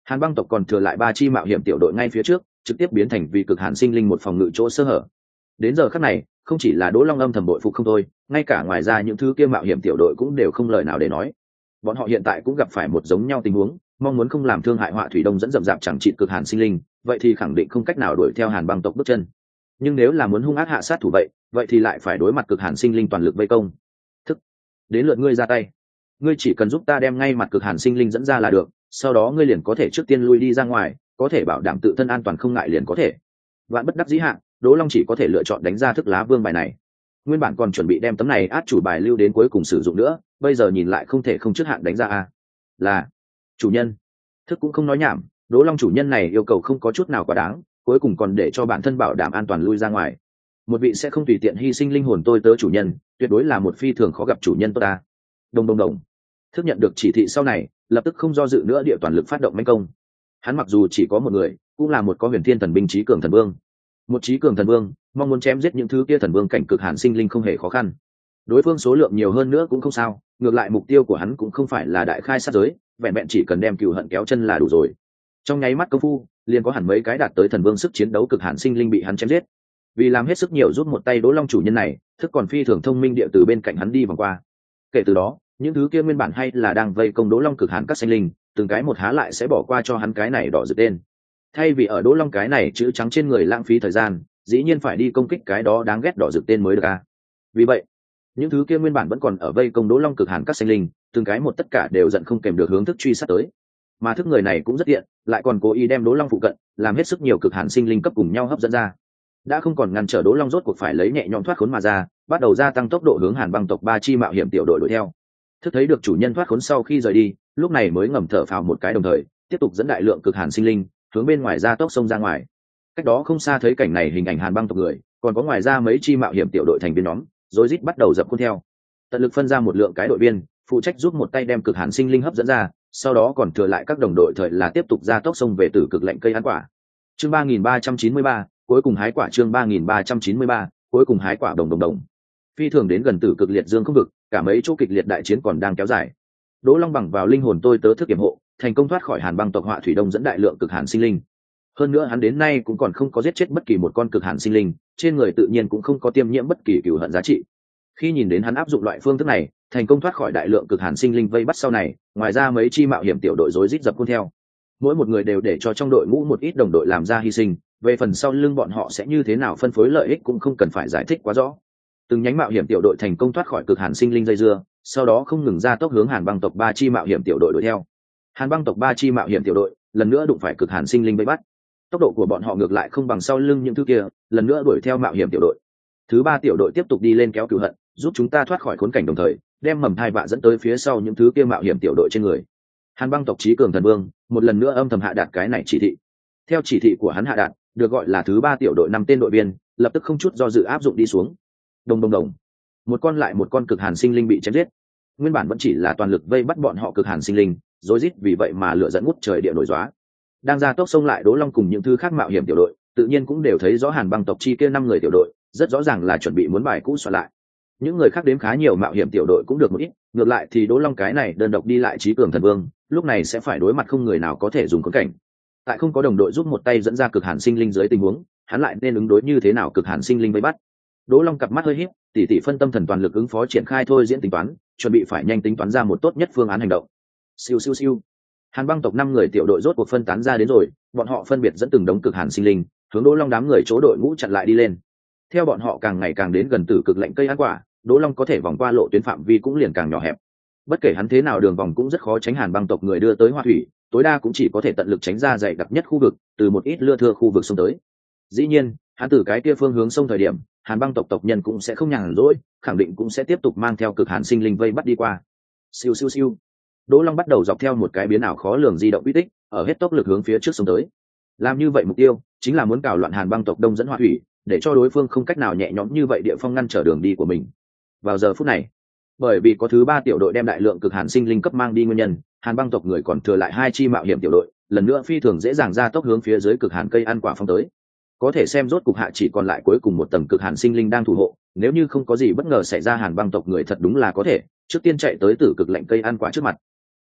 Hàn băng tộc còn thừa lại ba chi mạo hiểm tiểu đội ngay phía trước, trực tiếp biến thành vì cực hàn sinh linh một phòng ngự chỗ sơ hở. Đến giờ khắc này, không chỉ là Đỗ Long âm thầm bội phục không thôi, ngay cả ngoài ra những thứ kia mạo hiểm tiểu đội cũng đều không lời nào để nói. Bọn họ hiện tại cũng gặp phải một giống nhau tình huống, mong muốn không làm thương hại Họa Thủy Đông dẫn dậm dạp chẳng trị cực hàn sinh linh, vậy thì khẳng định không cách nào đuổi theo Hàn băng tộc bước chân. Nhưng nếu là muốn hung ác hạ sát thủ vậy, vậy thì lại phải đối mặt cực hàn sinh linh toàn lực vây công. Thức, đến lượt ngươi ra tay. Ngươi chỉ cần giúp ta đem ngay mặt cực hàn sinh linh dẫn ra là được, sau đó ngươi liền có thể trước tiên lui đi ra ngoài, có thể bảo đảm tự thân an toàn không ngại liền có thể. Vạn bất đắc dĩ hạ, Đỗ Long chỉ có thể lựa chọn đánh ra thức lá vương bài này. Nguyên bản còn chuẩn bị đem tấm này át chủ bài lưu đến cuối cùng sử dụng nữa, bây giờ nhìn lại không thể không trước hạn đánh ra a. Là chủ nhân. Thức cũng không nói nhảm, Đỗ Long chủ nhân này yêu cầu không có chút nào quá đáng, cuối cùng còn để cho bản thân bảo đảm an toàn lui ra ngoài. Một vị sẽ không tùy tiện hy sinh linh hồn tôi tớ chủ nhân, tuyệt đối là một phi thường khó gặp chủ nhân tốt ta. Đồng đồng đồng. Thức nhận được chỉ thị sau này, lập tức không do dự nữa địa toàn lực phát động mãnh công. Hắn mặc dù chỉ có một người, cũng là một có huyền thiên thần binh trí cường thần vương. Một trí cường thần vương, mong muốn chém giết những thứ kia thần vương cảnh cực hàn sinh linh không hề khó khăn. Đối phương số lượng nhiều hơn nữa cũng không sao, ngược lại mục tiêu của hắn cũng không phải là đại khai sát giới, vẹn vẹn chỉ cần đem cừu hận kéo chân là đủ rồi. Trong nháy mắt công phu, liền có hẳn mấy cái đạt tới thần vương sức chiến đấu cực hàn sinh linh bị hắn chém giết. Vì làm hết sức nhiều giúp một tay Đỗ Long chủ nhân này, thức còn phi thường thông minh địa từ bên cạnh hắn đi vòng qua. Kể từ đó, những thứ kia nguyên bản hay là đang vây công Đỗ Long cực hàn các sinh linh, từng cái một há lại sẽ bỏ qua cho hắn cái này đỏ rực tên. Thay vì ở Đỗ Long cái này chữ trắng trên người lãng phí thời gian, dĩ nhiên phải đi công kích cái đó đáng ghét đỏ rực tên mới được a. Vì vậy, những thứ kia nguyên bản vẫn còn ở vây công Đỗ Long cực hàn các sinh linh, từng cái một tất cả đều giận không kèm được hướng thức truy sát tới. Mà thức người này cũng rất tiện, lại còn cố ý đem Đỗ Long phụ cận, làm hết sức nhiều cực hàn sinh linh cấp cùng nhau hấp dẫn ra. Đã không còn ngăn trở Đỗ Long rốt cuộc phải lấy nhẹ nhõm thoát khốn mà ra, bắt đầu gia tăng tốc độ hướng Hàn băng tộc ba chi mạo hiểm tiểu đội đuổi theo. Thức thấy được chủ nhân thoát khốn sau khi rời đi, lúc này mới ngầm thở phào một cái, đồng thời tiếp tục dẫn đại lượng cực hàn sinh linh hướng bên ngoài ra tốc sông ra ngoài. Cách đó không xa thấy cảnh này, hình ảnh Hàn băng tộc người, còn có ngoài ra mấy chi mạo hiểm tiểu đội thành viên nhóm, rối rít bắt đầu dập khuôn theo. Tận lực phân ra một lượng cái đội viên, phụ trách giúp một tay đem cực hàn sinh linh hấp dẫn ra, sau đó còn thừa lại các đồng đội thời là tiếp tục ra tốc sông về tử cực lạnh cây ăn quả. Chương ba nghìn ba trăm chín mươi ba, cuối cùng hái quả. Chương ba nghìn ba trăm chín mươi ba, cuối cùng hái quả. Đồng đồng đồng. Phi thường đến gần tử cực liệt dương không vực, cả mấy chỗ kịch liệt đại chiến còn đang kéo dài. Đỗ Long bằng vào linh hồn tôi tớ thức kiểm hộ, thành công thoát khỏi Hàn băng tộc Họa Thủy Đông dẫn đại lượng cực hàn sinh linh. Hơn nữa hắn đến nay cũng còn không có giết chết bất kỳ một con cực hàn sinh linh, trên người tự nhiên cũng không có tiêm nhiễm bất kỳ cừu hận giá trị. Khi nhìn đến hắn áp dụng loại phương thức này, thành công thoát khỏi đại lượng cực hàn sinh linh vây bắt sau này, ngoài ra mấy chi mạo hiểm tiểu đội rối rít dập khuôn theo. Mỗi một người đều để cho trong đội ngũ một ít đồng đội làm ra hy sinh, về phần sau lưng bọn họ sẽ như thế nào phân phối lợi ích cũng không cần phải giải thích quá rõ. Từng nhánh mạo hiểm tiểu đội thành công thoát khỏi cực hàn sinh linh dây dưa, sau đó không ngừng ra tốc hướng Hàn băng tộc ba chi mạo hiểm tiểu đội đuổi theo. Hàn băng tộc ba chi mạo hiểm tiểu đội lần nữa đụng phải cực hàn sinh linh vây bắt. Tốc độ của bọn họ ngược lại không bằng sau lưng những thứ kia, lần nữa đuổi theo mạo hiểm tiểu đội. Thứ ba tiểu đội tiếp tục đi lên kéo cừu hận, giúp chúng ta thoát khỏi khốn cảnh, đồng thời đem mầm thai vạ dẫn tới phía sau những thứ kia mạo hiểm tiểu đội trên người. Hàn băng tộc trí cường thần vương một lần nữa âm thầm hạ đạt cái này chỉ thị. Theo chỉ thị của hắn hạ đạt, được gọi là thứ ba tiểu đội năm tên đội viên lập tức không chút do dự áp dụng đi xuống. Đồng đồng đồng. Một con lại một con cực hàn sinh linh bị chém giết. Nguyên bản vẫn chỉ là toàn lực vây bắt bọn họ cực hàn sinh linh, rối rít vì vậy mà lửa dẫn ngút trời địa nổi gióa. Đang ra tốc xông lại Đỗ Long cùng những thứ khác mạo hiểm tiểu đội, tự nhiên cũng đều thấy rõ Hàn băng tộc chi kia năm người tiểu đội, rất rõ ràng là chuẩn bị muốn bài cũ soạn lại. Những người khác đếm khá nhiều mạo hiểm tiểu đội cũng được một ít, ngược lại thì Đỗ Long cái này đơn độc đi lại trí cường thần vương, lúc này sẽ phải đối mặt không người nào có thể dùng khốn cảnh. Tại không có đồng đội giúp một tay dẫn ra cực hàn sinh linh dưới tình huống, hắn lại nên ứng đối như thế nào cực hàn sinh linh vây bắt. Đỗ Long cặp mắt hơi híp, tỉ tỉ phân tâm thần toàn lực ứng phó triển khai thôi diễn tính toán, chuẩn bị phải nhanh tính toán ra một tốt nhất phương án hành động. Siêu siêu siêu. Hàn băng tộc năm người tiểu đội rốt cuộc phân tán ra đến rồi, bọn họ phân biệt dẫn từng đống cực hàn sinh linh, hướng Đỗ Long đám người chỗ đội ngũ chặn lại đi lên. Theo bọn họ càng ngày càng đến gần tử cực lạnh cây ăn quả, Đỗ Long có thể vòng qua lộ tuyến phạm vi cũng liền càng nhỏ hẹp. Bất kể hắn thế nào đường vòng cũng rất khó tránh Hàn băng tộc người đưa tới Hoa Thủy, tối đa cũng chỉ có thể tận lực tránh ra dày đặc nhất khu vực, từ một ít lưa thưa khu vực xông tới. Dĩ nhiên, hắn từ cái kia phương hướng xông thời điểm, Hàn băng tộc tộc nhân cũng sẽ không nhàn rỗi, khẳng định cũng sẽ tiếp tục mang theo cực hàn sinh linh vây bắt đi qua. Siêu siêu siêu. Đỗ Long bắt đầu dọc theo một cái biến ảo khó lường di động uy tích, ở hết tốc lực hướng phía trước xông tới. Làm như vậy mục tiêu chính là muốn cào loạn Hàn băng tộc đông dẫn Hoa Thủy, để cho đối phương không cách nào nhẹ nhõm như vậy địa phong ngăn trở đường đi của mình. Vào giờ phút này, bởi vì có thứ ba tiểu đội đem đại lượng cực hàn sinh linh cấp mang đi nguyên nhân, Hàn băng tộc người còn thừa lại hai chi mạo hiểm tiểu đội, lần nữa phi thường dễ dàng ra tốc hướng phía dưới cực hàn cây ăn quả phong tới. Có thể xem rốt cục hạ chỉ còn lại cuối cùng một tầng cực hàn sinh linh đang thủ hộ, nếu như không có gì bất ngờ xảy ra Hàn băng tộc người thật đúng là có thể trước tiên chạy tới tử cực lạnh cây ăn quả trước mặt.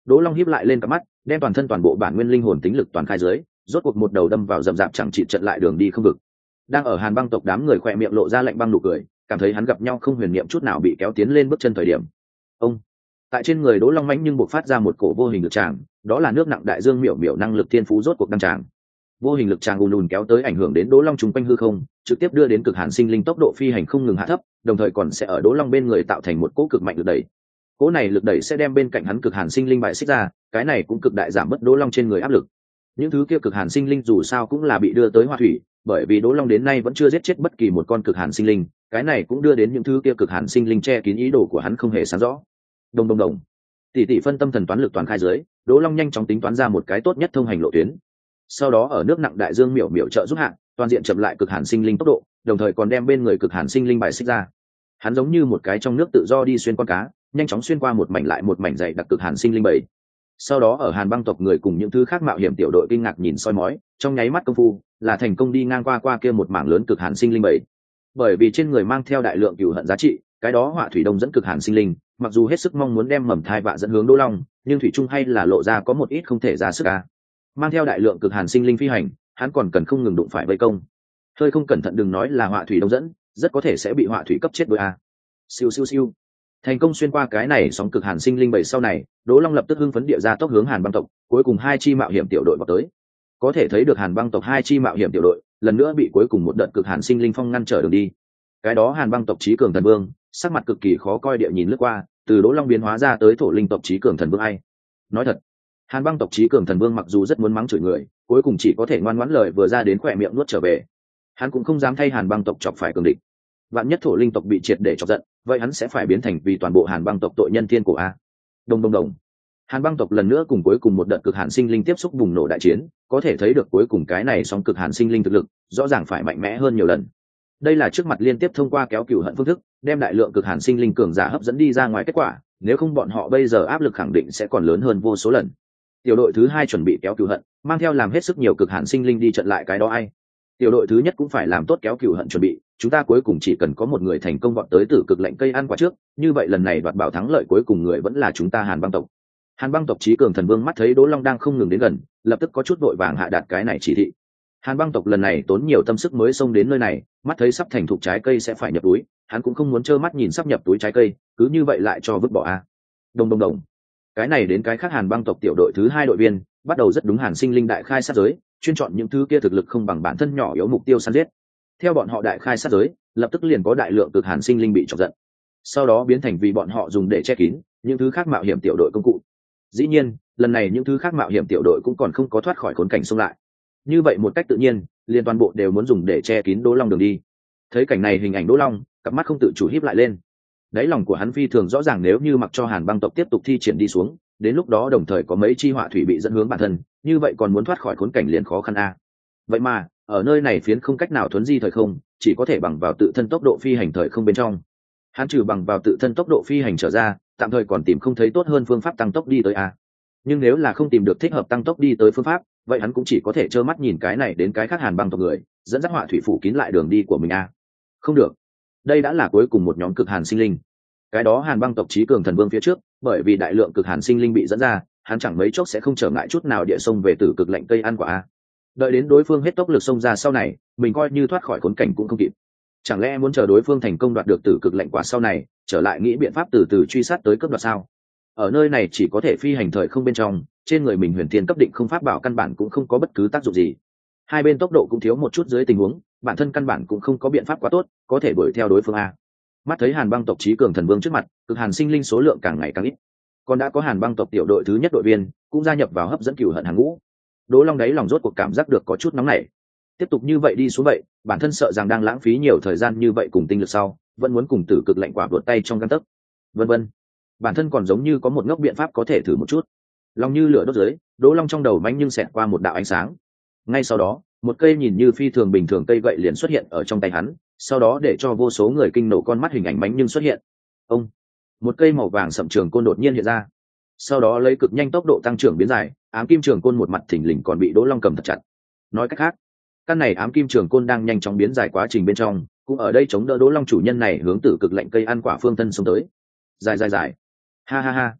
Đỗ Long híp lại lên cặp mắt, đem toàn thân toàn bộ bản nguyên linh hồn tính lực toàn khai dưới, rốt cuộc một đầu đâm vào rậm rạp chẳng trị trận lại đường đi không vực. Đang ở Hàn Băng tộc đám người khỏe miệng lộ ra lạnh băng nụ cười, cảm thấy hắn gặp nhau không huyền niệm chút nào bị kéo tiến lên bước chân thời điểm. Ông tại trên người Đỗ Long mãnh nhưng bộc phát ra một cổ vô hình lực tràng, đó là nước nặng đại dương miểu miểu năng lực thiên phú rốt cuộc đăng tràng. Vô hình lực tràng ùn ùn kéo tới ảnh hưởng đến Đỗ Long trùng quanh hư không, trực tiếp đưa đến cực hàn sinh linh tốc độ phi hành không ngừng hạ thấp, đồng thời còn sẽ ở Đỗ Long bên người tạo thành một cỗ cực mạnh lực đẩy. Cỗ này lực đẩy sẽ đem bên cạnh hắn cực hàn sinh linh bại xích ra, cái này cũng cực đại giảm bớt Đỗ Long trên người áp lực. Những thứ kia cực hàn sinh linh dù sao cũng là bị đưa tới hỏa thủy, bởi vì Đỗ Long đến nay vẫn chưa giết chết bất kỳ một con cực hàn sinh linh, cái này cũng đưa đến những thứ kia cực hàn sinh linh che kín ý đồ của hắn không hề sáng rõ. Đồng đồng đồng, tỷ tỷ phân tâm thần toán lực toàn khai dưới, Đỗ Long nhanh chóng tính toán ra một cái tốt nhất thông hành lộ tuyến. Sau đó ở nước nặng đại dương miểu miểu trợ giúp hạn, toàn diện chậm lại cực hàn sinh linh tốc độ, đồng thời còn đem bên người cực hàn sinh linh bài xích ra. Hắn giống như một cái trong nước tự do đi xuyên con cá, nhanh chóng xuyên qua một mảnh lại một mảnh dày đặc cực hàn sinh linh bảy. Sau đó ở Hàn Băng tộc người cùng những thứ khác mạo hiểm tiểu đội kinh ngạc nhìn soi mói, trong nháy mắt công phu là thành công đi ngang qua qua kia một mảng lớn cực hàn sinh linh bảy. Bởi vì trên người mang theo đại lượng cừu hận giá trị, cái đó hỏa thủy đông dẫn cực hàn sinh linh, mặc dù hết sức mong muốn đem mầm thai vạ dẫn hướng Đỗ Long, nhưng thủy trung hay là lộ ra có một ít không thể ra sức a. Mang theo đại lượng cực hàn sinh linh phi hành, hắn còn cần không ngừng đụng phải vây công. Hơi không cẩn thận đừng nói là hỏa thủy đông dẫn, rất có thể sẽ bị hỏa thủy cấp chết đôi a. Siêu siêu siêu. Thành công xuyên qua cái này sóng cực hàn sinh linh bảy sau này, Đỗ Long lập tức hưng phấn địa ra tốc hướng Hàn Băng tộc, cuối cùng hai chi mạo hiểm tiểu đội vào tới. Có thể thấy được Hàn Băng tộc hai chi mạo hiểm tiểu đội, lần nữa bị cuối cùng một đợt cực hàn sinh linh phong ngăn trở đường đi. Cái đó Hàn Băng tộc Chí Cường Thần Vương, sắc mặt cực kỳ khó coi địa nhìn lướt qua, từ Đỗ Long biến hóa ra tới Thổ Linh tộc Chí Cường Thần Vương ai. Nói thật, Hàn Băng tộc Chí Cường Thần Vương mặc dù rất muốn mắng chửi người, cuối cùng chỉ có thể ngoan ngoãn lời vừa ra đến khỏe miệng nuốt trở về. Hắn cũng không dám thay Hàn Băng tộc chọc phải cường địch. Vạn nhất Thổ Linh tộc bị triệt để chọc giận, vậy hắn sẽ phải biến thành vì toàn bộ Hàn Băng tộc tội nhân thiên cổ a. Đồng đồng đồng. Hàn Băng tộc lần nữa cùng cuối cùng một đợt cực hàn sinh linh tiếp xúc bùng nổ đại chiến, có thể thấy được cuối cùng cái này sóng cực hàn sinh linh thực lực, rõ ràng phải mạnh mẽ hơn nhiều lần. Đây là trước mặt liên tiếp thông qua kéo cừu hận phương thức, đem đại lượng cực hàn sinh linh cường giả hấp dẫn đi ra ngoài kết quả, nếu không bọn họ bây giờ áp lực khẳng định sẽ còn lớn hơn vô số lần. Tiểu đội thứ hai chuẩn bị kéo cừu hận, mang theo làm hết sức nhiều cực hàn sinh linh đi trận lại cái đó ai. Tiểu đội thứ nhất cũng phải làm tốt kéo cừu hận chuẩn bị, chúng ta cuối cùng chỉ cần có một người thành công vọt tới tử cực lệnh cây ăn quả trước, như vậy lần này đoạt bảo thắng lợi cuối cùng người vẫn là chúng ta Hàn Băng tộc. Hàn Băng tộc Chí Cường Thần Vương mắt thấy Đỗ Long đang không ngừng đến gần, lập tức có chút vội vàng hạ đạt cái này chỉ thị. Hàn Băng tộc lần này tốn nhiều tâm sức mới xông đến nơi này, mắt thấy sắp thành thục trái cây sẽ phải nhập túi, hắn cũng không muốn trơ mắt nhìn sắp nhập túi trái cây, cứ như vậy lại cho vứt bỏ a. Đồng đồng đồng. Cái này đến cái khác Hàn Băng tộc tiểu đội thứ hai đội viên, bắt đầu rất đúng Hàn Sinh Linh đại khai sát giới, chuyên chọn những thứ kia thực lực không bằng bản thân nhỏ yếu mục tiêu săn giết. Theo bọn họ đại khai sát giới, lập tức liền có đại lượng cực Hàn Sinh Linh bị chọc giận. Sau đó biến thành vì bọn họ dùng để che kín những thứ khác mạo hiểm tiểu đội công cụ. Dĩ nhiên, lần này những thứ khác mạo hiểm tiểu đội cũng còn không có thoát khỏi khốn cảnh xông lại. Như vậy một cách tự nhiên, liền toàn bộ đều muốn dùng để che kín Đỗ Long đường đi. Thấy cảnh này hình ảnh Đỗ Long, cặp mắt không tự chủ híp lại lên. Đáy lòng của hắn phi thường rõ ràng nếu như mặc cho Hàn Băng tộc tiếp tục thi triển đi xuống, đến lúc đó đồng thời có mấy chi hỏa thủy bị dẫn hướng bản thân, như vậy còn muốn thoát khỏi khốn cảnh liền khó khăn a. Vậy mà, ở nơi này phiến không cách nào thuấn di thời không, chỉ có thể bằng vào tự thân tốc độ phi hành thời không bên trong. Hắn trừ bằng vào tự thân tốc độ phi hành trở ra, tạm thời còn tìm không thấy tốt hơn phương pháp tăng tốc đi tới a. Nhưng nếu là không tìm được thích hợp tăng tốc đi tới phương pháp, vậy hắn cũng chỉ có thể trơ mắt nhìn cái này đến cái khác Hàn Băng tộc người dẫn dắt hỏa thủy phủ kín lại đường đi của mình a. Không được, đây đã là cuối cùng một nhóm cực hàn sinh linh. Cái đó Hàn Băng tộc Chí Cường Thần Vương phía trước, bởi vì đại lượng cực hàn sinh linh bị dẫn ra, hắn chẳng mấy chốc sẽ không trở ngại chút nào địa sông về tử cực lệnh cây ăn quả a. Đợi đến đối phương hết tốc lực xông ra sau này, mình coi như thoát khỏi khốn cảnh cũng không kịp. Chẳng lẽ muốn chờ đối phương thành công đoạt được tử cực lệnh quả sau này, trở lại nghĩ biện pháp từ từ truy sát tới cướp đoạt sao? Ở nơi này chỉ có thể phi hành thời không bên trong, trên người mình huyền thiên cấp định không pháp bảo căn bản cũng không có bất cứ tác dụng gì. Hai bên tốc độ cũng thiếu một chút dưới tình huống, bản thân căn bản cũng không có biện pháp quá tốt, có thể đuổi theo đối phương a. Mắt thấy Hàn Băng tộc Chí Cường Thần Vương trước mặt, cực hàn sinh linh số lượng càng ngày càng ít. Còn đã có Hàn Băng tộc tiểu đội thứ nhất đội viên cũng gia nhập vào hấp dẫn cừu hận hàng ngũ. Đỗ Long đáy lòng rốt cuộc cảm giác được có chút nóng nảy. Tiếp tục như vậy đi xuống vậy, bản thân sợ rằng đang lãng phí nhiều thời gian như vậy cùng tinh lực sau, vẫn muốn cùng tử cực lệnh quả vượt tay trong gang tấc. Vân vân. Bản thân còn giống như có một ngốc biện pháp có thể thử một chút. Lòng như lửa đốt dưới, Đỗ Long trong đầu mánh nhưng xẹt qua một đạo ánh sáng. Ngay sau đó, một cây nhìn như phi thường bình thường cây gậy liền xuất hiện ở trong tay hắn, sau đó để cho vô số người kinh nổ con mắt hình ảnh mánh nhưng xuất hiện. Ông, một cây màu vàng sậm trường côn đột nhiên hiện ra. Sau đó lấy cực nhanh tốc độ tăng trưởng biến dài, ám kim trường côn một mặt thình lình còn bị Đỗ Long cầm thật chặt. Nói cách khác, căn này ám kim trường côn đang nhanh chóng biến dài quá trình bên trong, cũng ở đây chống đỡ Đỗ Long chủ nhân này hướng tử cực lệnh cây ăn quả phương thân xông tới. Dài dài dài. Ha ha ha.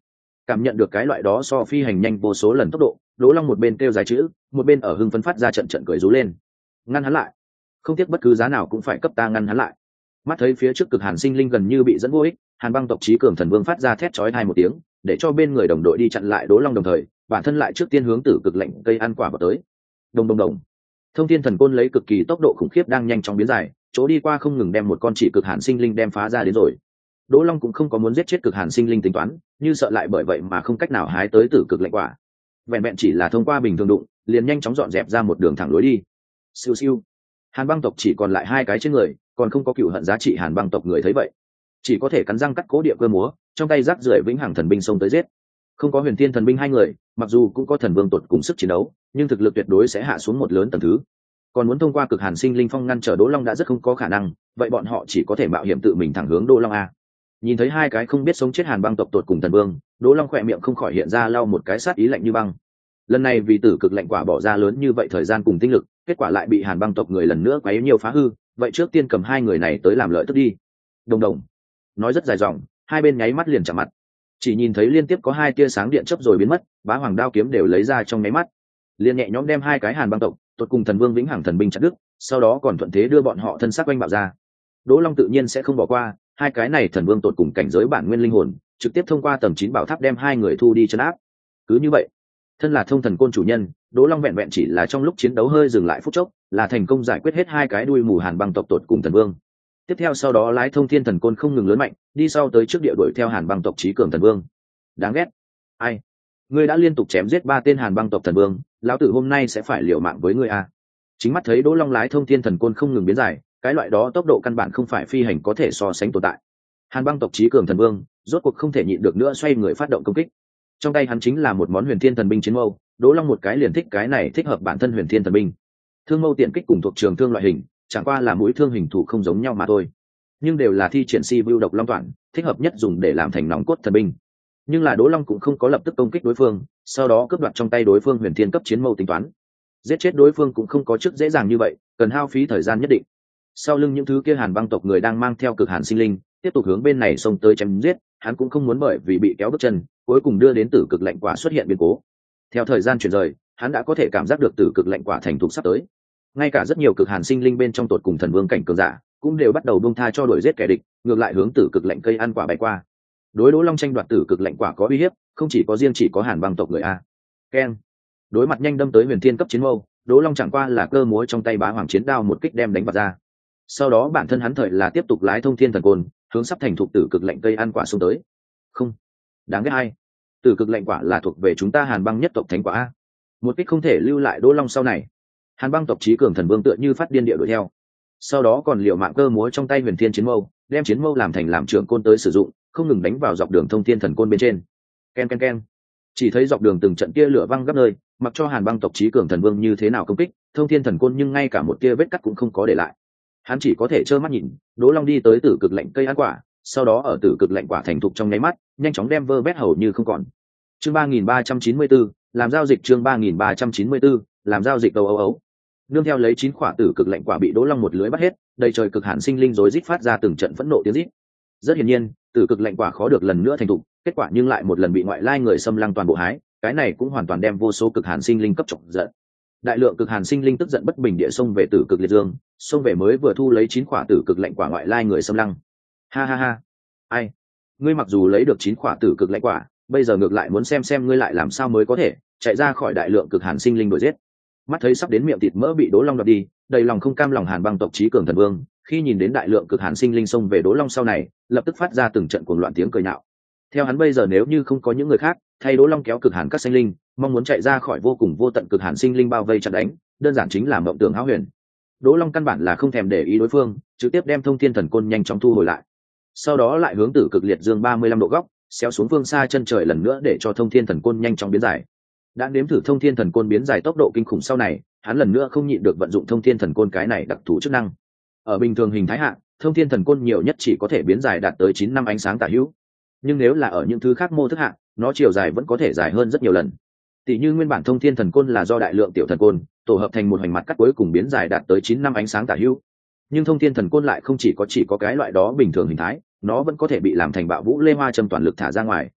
Cảm nhận được cái loại đó so phi hành nhanh vô số lần tốc độ, Đỗ Long một bên kêu dài chữ, một bên ở hưng phấn phát ra trận trận cười rú lên. Ngăn hắn lại, không tiếc bất cứ giá nào cũng phải cấp ta ngăn hắn lại. Mắt thấy phía trước cực hàn sinh linh gần như bị dẫn vô ích, Hàn Băng tộc Chí Cường Thần Vương phát ra thét chói tai một tiếng, để cho bên người đồng đội đi chặn lại Đỗ Long, đồng thời bản thân lại trước tiên hướng tử cực lệnh cây ăn quả vào tới. Đồng đồng đồng. Thông Thiên Thần Côn lấy cực kỳ tốc độ khủng khiếp đang nhanh chóng biến dài, chỗ đi qua không ngừng đem một con chỉ cực hàn sinh linh đem phá ra đến rồi. Đỗ Long cũng không có muốn giết chết cực hàn sinh linh tính toán, như sợ lại bởi vậy mà không cách nào hái tới tử cực lệnh quả. Vẹn vẹn chỉ là thông qua bình thường đụng, liền nhanh chóng dọn dẹp ra một đường thẳng lối đi. Siêu siêu. Hàn Băng tộc chỉ còn lại hai cái trên người, còn không có cựu hận giá trị Hàn Băng tộc người thấy vậy, chỉ có thể cắn răng cắt cố địa cơ múa, trong tay rác rưởi vĩnh hằng thần binh xông tới giết. Không có huyền thiên thần binh hai người, mặc dù cũng có thần vương tột cùng sức chiến đấu, nhưng thực lực tuyệt đối sẽ hạ xuống một lớn tầng thứ. Còn muốn thông qua cực hàn sinh linh phong ngăn trở Đỗ Long đã rất không có khả năng, vậy bọn họ chỉ có thể mạo hiểm tự mình thẳng hướng Đỗ Long a. Nhìn thấy hai cái không biết sống chết Hàn Băng tộc tột cùng thần vương, Đỗ Long khỏe miệng không khỏi hiện ra lau một cái sát ý lạnh như băng. Lần này vì tử cực lệnh quả bỏ ra lớn như vậy thời gian cùng tinh lực, kết quả lại bị Hàn Băng tộc người lần nữa quấy nhiều phá hư, vậy trước tiên cầm hai người này tới làm lợi tức đi. Đồng đồng. Nói rất dài dòng, hai bên nháy mắt liền chạm mặt. Chỉ nhìn thấy liên tiếp có hai tia sáng điện chớp rồi biến mất, bá hoàng đao kiếm đều lấy ra trong nháy mắt, liền nhẹ nhõm đem hai cái Hàn Băng tộc tột cùng thần vương vĩnh hằng thần binh chặt đứt, sau đó còn thuận thế đưa bọn họ thân xác quanh bạo ra. Đỗ Long tự nhiên sẽ không bỏ qua, hai cái này thần vương tột cùng cảnh giới bản nguyên linh hồn, trực tiếp thông qua tầng chín bảo tháp đem hai người thu đi trấn áp. Cứ như vậy, thân là thông thần côn chủ nhân, Đỗ Long vẹn vẹn chỉ là trong lúc chiến đấu hơi dừng lại phút chốc, là thành công giải quyết hết hai cái đuôi mù Hàn Băng tộc tột cùng thần vương. Tiếp theo sau đó lái thông thiên thần côn không ngừng lớn mạnh, đi sau tới trước địa đuổi theo Hàn Băng tộc Chí Cường thần vương. Đáng ghét. Ai? Ngươi đã liên tục chém giết ba tên Hàn Băng tộc thần vương, lão tử hôm nay sẽ phải liều mạng với ngươi a. Chính mắt thấy Đỗ Long lái thông thiên thần côn không ngừng biến dài, cái loại đó tốc độ căn bản không phải phi hành có thể so sánh tồn tại. Hàn Băng tộc Chí Cường thần vương rốt cuộc không thể nhịn được nữa, xoay người phát động công kích. Trong tay hắn chính là một món huyền thiên thần binh chiến mâu, Đỗ Long một cái liền thích cái này, thích hợp bản thân huyền thiên thần binh. Thương mâu tiện kích cùng thuộc trường thương loại hình, chẳng qua là mũi thương hình thủ không giống nhau mà thôi, nhưng đều là thi triển si vưu độc long toản, thích hợp nhất dùng để làm thành nòng cốt thần binh. Nhưng là Đỗ Long cũng không có lập tức công kích đối phương, sau đó cướp đoạt trong tay đối phương huyền thiên cấp chiến mâu tính toán. Giết chết đối phương cũng không có chức dễ dàng như vậy, cần hao phí thời gian nhất định. Sau lưng những thứ kia Hàn Băng tộc người đang mang theo cực hàn sinh linh, tiếp tục hướng bên này xông tới chém giết, hắn cũng không muốn bởi vì bị kéo bước chân, cuối cùng đưa đến tử cực lệnh quả xuất hiện biến cố. Theo thời gian chuyển rời, hắn đã có thể cảm giác được tử cực lệnh quả thành thục sắp tới. Ngay cả rất nhiều cực hàn sinh linh bên trong tột cùng thần vương cảnh cường giả, cũng đều bắt đầu buông tha cho đuổi giết kẻ địch, ngược lại hướng tử cực lệnh cây ăn quả bay qua. Đối Đỗ Long tranh đoạt tử cực lệnh quả có uy hiếp, không chỉ có riêng chỉ có Hàn Băng tộc người a. Keng. Đối mặt nhanh đâm tới huyền thiên cấp chiến mâu, Đỗ Long chẳng qua là cơ múa trong tay bá hoàng chiến đao một kích đem đánh bật ra. Sau đó bản thân hắn thời là tiếp tục lái thông thiên thần côn, hướng sắp thành thục tử cực lệnh cây ăn quả xông tới. Không, đáng ghét ai? Tử cực lệnh quả là thuộc về chúng ta Hàn Băng nhất tộc thánh quả a. Một kích không thể lưu lại Đỗ Long sau này. Hàn Băng tộc Chí Cường thần vương tựa như phát điên địa đuổi theo. Sau đó còn liều mạng cơ múa trong tay huyền thiên chiến mâu, đem chiến mâu làm thành làm trưởng côn tới sử dụng, không ngừng đánh vào dọc đường thông thiên thần côn bên trên. Ken ken ken. Chỉ thấy dọc đường từng trận tia lửa văng gấp nơi, mặc cho Hàn Băng tộc Chí Cường thần vương như thế nào công kích, thông thiên thần côn nhưng ngay cả một tia vết cắt cũng không có để lại. Hắn chỉ có thể trơ mắt nhìn Đỗ Long đi tới tử cực lệnh cây ăn quả, sau đó ở tử cực lệnh quả thành thục trong nháy mắt, nhanh chóng đem vơ vét hầu như không còn. Chương ba nghìn ba trăm chín mươi tư, làm giao dịch. Chương ba nghìn ba trăm chín mươi tư, làm giao dịch. Đầu ấu ấu. Nương theo lấy chín quả tử cực lệnh quả bị Đỗ Long một lưới bắt hết, đầy trời cực hàn sinh linh rối rít phát ra từng trận phẫn nộ tiếng rít. Rất hiển nhiên, tử cực lệnh quả khó được lần nữa thành thục, kết quả nhưng lại một lần bị ngoại lai người xâm lăng toàn bộ hái, cái này cũng hoàn toàn đem vô số cực hàn sinh linh cấp chọc giận. Đại lượng cực hàn sinh linh tức giận bất bình địa xông về tử cực liệt dương, xông về mới vừa thu lấy chín quả tử cực lệnh quả ngoại lai người xâm lăng. Ha ha ha. Ai? Ngươi mặc dù lấy được chín quả tử cực lệnh quả, bây giờ ngược lại muốn xem xem ngươi lại làm sao mới có thể chạy ra khỏi đại lượng cực hàn sinh linh đuổi giết. Mắt thấy sắp đến miệng thịt mỡ bị Đỗ Long đoạt đi, đầy lòng không cam lòng Hàn Băng tộc Chí Cường thần vương, khi nhìn đến đại lượng cực hàn sinh linh xông về Đỗ Long sau này, lập tức phát ra từng trận cuồng loạn tiếng cười nhạo. Theo hắn bây giờ nếu như không có những người khác, thay Đỗ Long kéo cực hàn các sinh linh, mong muốn chạy ra khỏi vô cùng vô tận cực hàn sinh linh bao vây chặn đánh, đơn giản chính là mộng tưởng hão huyền. Đỗ Long căn bản là không thèm để ý đối phương, trực tiếp đem thông thiên thần côn nhanh chóng thu hồi lại. Sau đó lại hướng tử cực liệt dương ba mươi lăm độ góc, xéo xuống phương xa chân trời lần nữa để cho thông thiên thần côn nhanh chóng biến dài. Đã nếm thử thông thiên thần côn biến dài tốc độ kinh khủng sau này, hắn lần nữa không nhịn được vận dụng thông thiên thần côn cái này đặc thù chức năng. Ở bình thường hình thái hạ, thông thiên thần côn nhiều nhất chỉ có thể biến dài đạt tới chín năm ánh sáng tả hữu. Nhưng nếu là ở những thứ khác mô thức hạ, nó chiều dài vẫn có thể dài hơn rất nhiều lần. Tỷ như nguyên bản thông thiên thần côn là do đại lượng tiểu thần côn tổ hợp thành một hoành mặt cắt cuối cùng biến dài đạt tới chín năm ánh sáng tả hữu. Nhưng thông thiên thần côn lại không chỉ có chỉ có cái loại đó bình thường hình thái, nó vẫn có thể bị làm thành bạo vũ lê hoa châm toàn lực thả ra ngoài.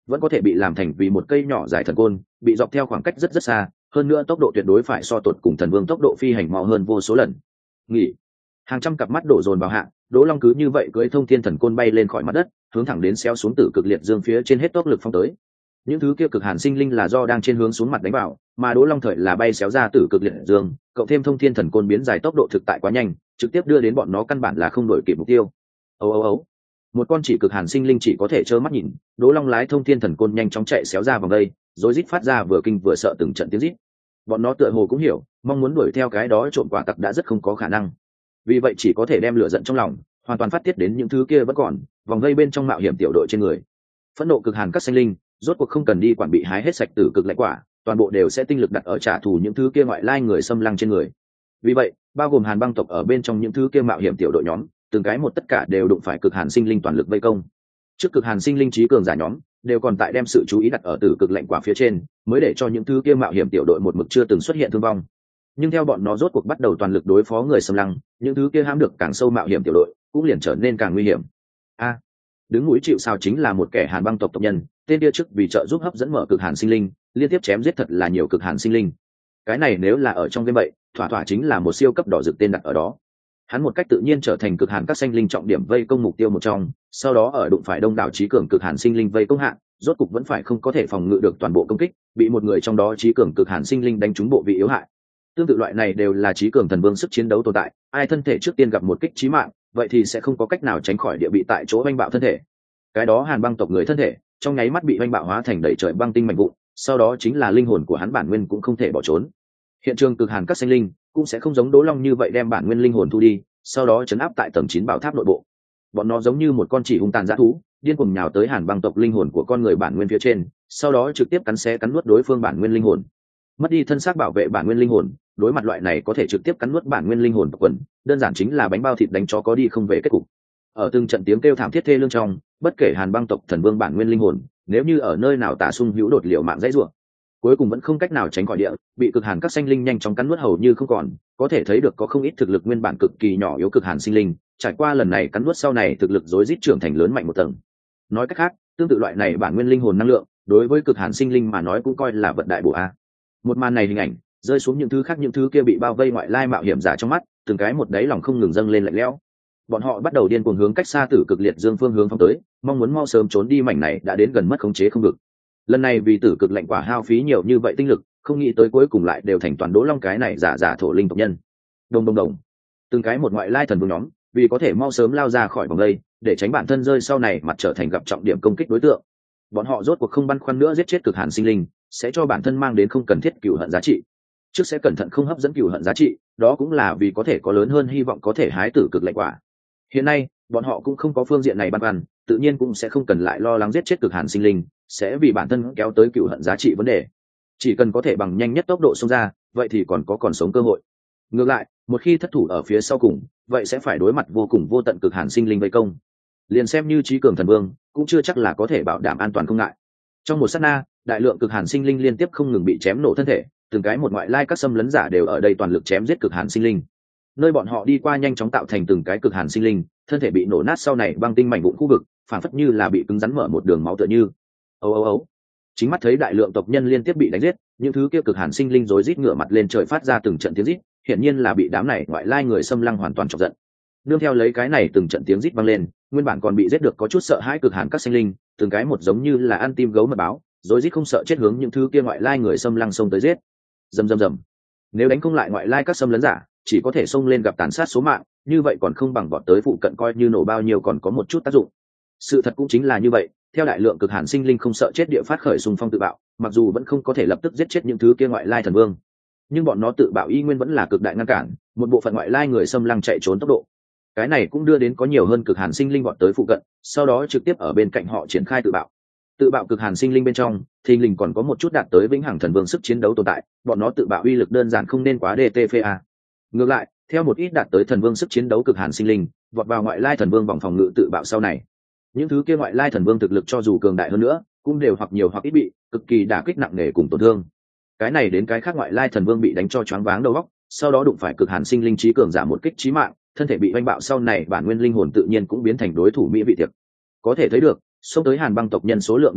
vẫn có thể bị làm thành vì một cây nhỏ dài thần côn, bị dọc theo khoảng cách rất rất xa, hơn nữa tốc độ tuyệt đối phải so tột cùng thần vương tốc độ phi hành mau hơn vô số lần. Nghỉ. Hàng trăm cặp mắt đổ dồn vào hạ, Đỗ Long cứ như vậy cưỡi thông thiên thần côn bay lên khỏi mặt đất, hướng thẳng đến xéo xuống tử cực liệt dương phía trên hết tốc lực phong tới. Những thứ kia cực hàn sinh linh là do đang trên hướng xuống mặt đánh vào, mà Đỗ Long thời là bay xéo ra tử cực liệt dương, cộng thêm thông thiên thần côn biến dài tốc độ thực tại quá nhanh, trực tiếp đưa đến bọn nó căn bản là không đổi kịp mục tiêu. Âu âu âu. Một con chỉ cực hàn sinh linh chỉ có thể trơ mắt nhìn, Đỗ Long lái thông thiên thần côn nhanh chóng chạy xéo ra vòng đây, rối rít phát ra vừa kinh vừa sợ từng trận tiếng rít. Bọn nó tựa hồ cũng hiểu, mong muốn đuổi theo cái đó trộm quả tặc đã rất không có khả năng. Vì vậy chỉ có thể đem lửa giận trong lòng hoàn toàn phát tiết đến những thứ kia vẫn còn vòng vây bên trong mạo hiểm tiểu đội trên người. Phẫn nộ cực hàn các sinh linh rốt cuộc không cần đi quản bị hái hết sạch tử cực lạnh quả, toàn bộ đều sẽ tinh lực đặt ở trả thù những thứ kia ngoại lai người xâm lăng trên người. Vì vậy bao gồm hàn băng tộc ở bên trong những thứ kia mạo hiểm tiểu đội nhóm, từng cái một tất cả đều đụng phải cực hàn sinh linh toàn lực vây công. Trước cực hàn sinh linh trí cường giả nhóm đều còn tại đem sự chú ý đặt ở tử cực lạnh quả phía trên, mới để cho những thứ kia mạo hiểm tiểu đội một mực chưa từng xuất hiện thương vong. Nhưng theo bọn nó rốt cuộc bắt đầu toàn lực đối phó người xâm lăng, những thứ kia hãm được càng sâu mạo hiểm tiểu đội cũng liền trở nên càng nguy hiểm. A, đứng mũi chịu sào chính là một kẻ hàn băng tộc tộc nhân, tên kia trước vì trợ giúp hấp dẫn mở cực hàn sinh linh, liên tiếp chém giết thật là nhiều cực hàn sinh linh. Cái này nếu là ở trong game vậy, thỏa thỏa chính là một siêu cấp đỏ rực tên đặt ở đó. Hắn một cách tự nhiên trở thành cực hàn các sinh linh trọng điểm vây công mục tiêu một trong, sau đó ở đụng phải đông đảo trí cường cực hàn sinh linh vây công hạn, rốt cục vẫn phải không có thể phòng ngự được toàn bộ công kích, bị một người trong đó trí cường cực hàn sinh linh đánh trúng bộ vị yếu hại. Tương tự loại này đều là trí cường thần vương sức chiến đấu tồn tại, ai thân thể trước tiên gặp một kích chí mạng, vậy thì sẽ không có cách nào tránh khỏi địa bị tại chỗ oanh bạo thân thể. Cái đó hàn băng tộc người thân thể trong nháy mắt bị oanh bạo hóa thành đầy trời băng tinh mạnh vụn, sau đó chính là linh hồn của hắn bản nguyên cũng không thể bỏ trốn. Hiện trường cực hàn các sinh linh cũng sẽ không giống Đỗ Long như vậy đem bản nguyên linh hồn thu đi, sau đó trấn áp tại tầng chín bảo tháp nội bộ. Bọn nó giống như một con chỉ hung tàn dã thú, điên cuồng nhào tới hàn băng tộc linh hồn của con người bản nguyên phía trên, sau đó trực tiếp cắn xé cắn nuốt đối phương bản nguyên linh hồn. Mất đi thân xác bảo vệ bản nguyên linh hồn, đối mặt loại này có thể trực tiếp cắn nuốt bản nguyên linh hồn tộc quần, đơn giản chính là bánh bao thịt đánh chó có đi không về kết cục. Ở từng trận tiếng kêu thảm thiết thê lương trong, bất kể hàn băng tộc thần vương bản nguyên linh hồn, nếu như ở nơi nào tả sung hữu đột liều mạng dãy rủa, cuối cùng vẫn không cách nào tránh khỏi địa, bị cực hàn các sinh linh nhanh chóng cắn nuốt hầu như không còn. Có thể thấy được có không ít thực lực nguyên bản cực kỳ nhỏ yếu cực hàn sinh linh, trải qua lần này cắn nuốt sau này thực lực rối rít trưởng thành lớn mạnh một tầng. Nói cách khác, tương tự loại này bản nguyên linh hồn năng lượng, đối với cực hàn sinh linh mà nói cũng coi là vận đại bổ a. Một màn này hình ảnh rơi xuống những thứ khác, những thứ kia bị bao vây ngoại lai mạo hiểm giả trong mắt, từng cái một đáy lòng không ngừng dâng lên lạnh lẽo. Bọn họ bắt đầu điên cuồng hướng cách xa tử cực liệt dương phương hướng phóng tới, mong muốn mau sớm trốn đi mảnh này đã đến gần mất khống chế không được. Lần này vì tử cực lạnh quả hao phí nhiều như vậy tinh lực, không nghĩ tới cuối cùng lại đều thành toàn Đỗ Long cái này giả giả thổ linh tộc nhân. Đồng đồng đồng, từng cái một ngoại lai thần vương nhóm, vì có thể mau sớm lao ra khỏi vòng đây, để tránh bản thân rơi sau này mặt trở thành gặp trọng điểm công kích đối tượng. Bọn họ rốt cuộc không băn khoăn nữa giết chết cực hàn sinh linh, sẽ cho bản thân mang đến không cần thiết cừu hận giá trị. Trước sẽ cẩn thận không hấp dẫn cừu hận giá trị, đó cũng là vì có thể có lớn hơn hy vọng có thể hái tử cực lạnh quả. Hiện nay, bọn họ cũng không có phương diện này băn khoăn, tự nhiên cũng sẽ không cần lại lo lắng giết chết cực hàn sinh linh, sẽ vì bản thân kéo tới cừu hận giá trị vấn đề. Chỉ cần có thể bằng nhanh nhất tốc độ xông ra, vậy thì còn có còn sống cơ hội. Ngược lại, một khi thất thủ ở phía sau cùng, vậy sẽ phải đối mặt vô cùng vô tận cực hàn sinh linh vây công. Liền xem như trí cường thần vương, cũng chưa chắc là có thể bảo đảm an toàn không ngại. Trong một sát na, đại lượng cực hàn sinh linh liên tiếp không ngừng bị chém nổ thân thể, từng cái một ngoại lai các xâm lấn giả đều ở đây toàn lực chém giết cực hàn sinh linh. Nơi bọn họ đi qua nhanh chóng tạo thành từng cái cực hàn sinh linh, thân thể bị nổ nát sau này băng tinh mảnh vụn khu vực, phản phất như là bị cứng rắn mở một đường máu tựa như. Âu âu âu. Chính mắt thấy đại lượng tộc nhân liên tiếp bị đánh giết, những thứ kia cực hàn sinh linh rối rít ngửa mặt lên trời phát ra từng trận tiếng rít, hiển nhiên là bị đám này ngoại lai người xâm lăng hoàn toàn chọc giận. Nương theo lấy cái này từng trận tiếng rít vang lên, nguyên bản còn bị giết được có chút sợ hãi cực hàn các sinh linh, từng cái một giống như là ăn tim gấu mật báo, rối rít không sợ chết hướng những thứ kia ngoại lai người xâm lăng xông tới giết. Rầm rầm rầm. Nếu đánh không lại ngoại lai các xâm lấn giả, chỉ có thể xông lên gặp tàn sát số mạng, như vậy còn không bằng vọt tới phụ cận coi như nổ bao nhiêu còn có một chút tác dụng. Sự thật cũng chính là như vậy, theo đại lượng cực hàn sinh linh không sợ chết địa phát khởi xung phong tự bạo, mặc dù vẫn không có thể lập tức giết chết những thứ kia ngoại lai thần vương, nhưng bọn nó tự bạo y nguyên vẫn là cực đại ngăn cản một bộ phận ngoại lai người xâm lăng chạy trốn tốc độ. Cái này cũng đưa đến có nhiều hơn cực hàn sinh linh vọt tới phụ cận, sau đó trực tiếp ở bên cạnh họ triển khai tự bạo. Tự bạo cực hàn sinh linh bên trong, thình lình còn có một chút đạt tới vĩnh hằng thần vương sức chiến đấu tồn tại, bọn nó tự bạo uy lực đơn giản không nên quá đê tê phê a. Ngược lại, theo một ít đạt tới thần vương sức chiến đấu cực hàn sinh linh, vọt vào ngoại lai thần vương vòng phòng ngự tự bạo sau này, những thứ kia ngoại lai thần vương thực lực cho dù cường đại hơn nữa, cũng đều hoặc nhiều hoặc ít bị cực kỳ đả kích nặng nề cùng tổn thương. Cái này đến cái khác ngoại lai thần vương bị đánh cho choáng váng đầu óc, sau đó đụng phải cực hàn sinh linh trí cường giả một kích chí mạng, thân thể bị oanh bạo sau này bản nguyên linh hồn tự nhiên cũng biến thành đối thủ mỹ vị tiệc. Có thể thấy được, xông tới hàn băng tộc nhân số lượng nhiều nhất,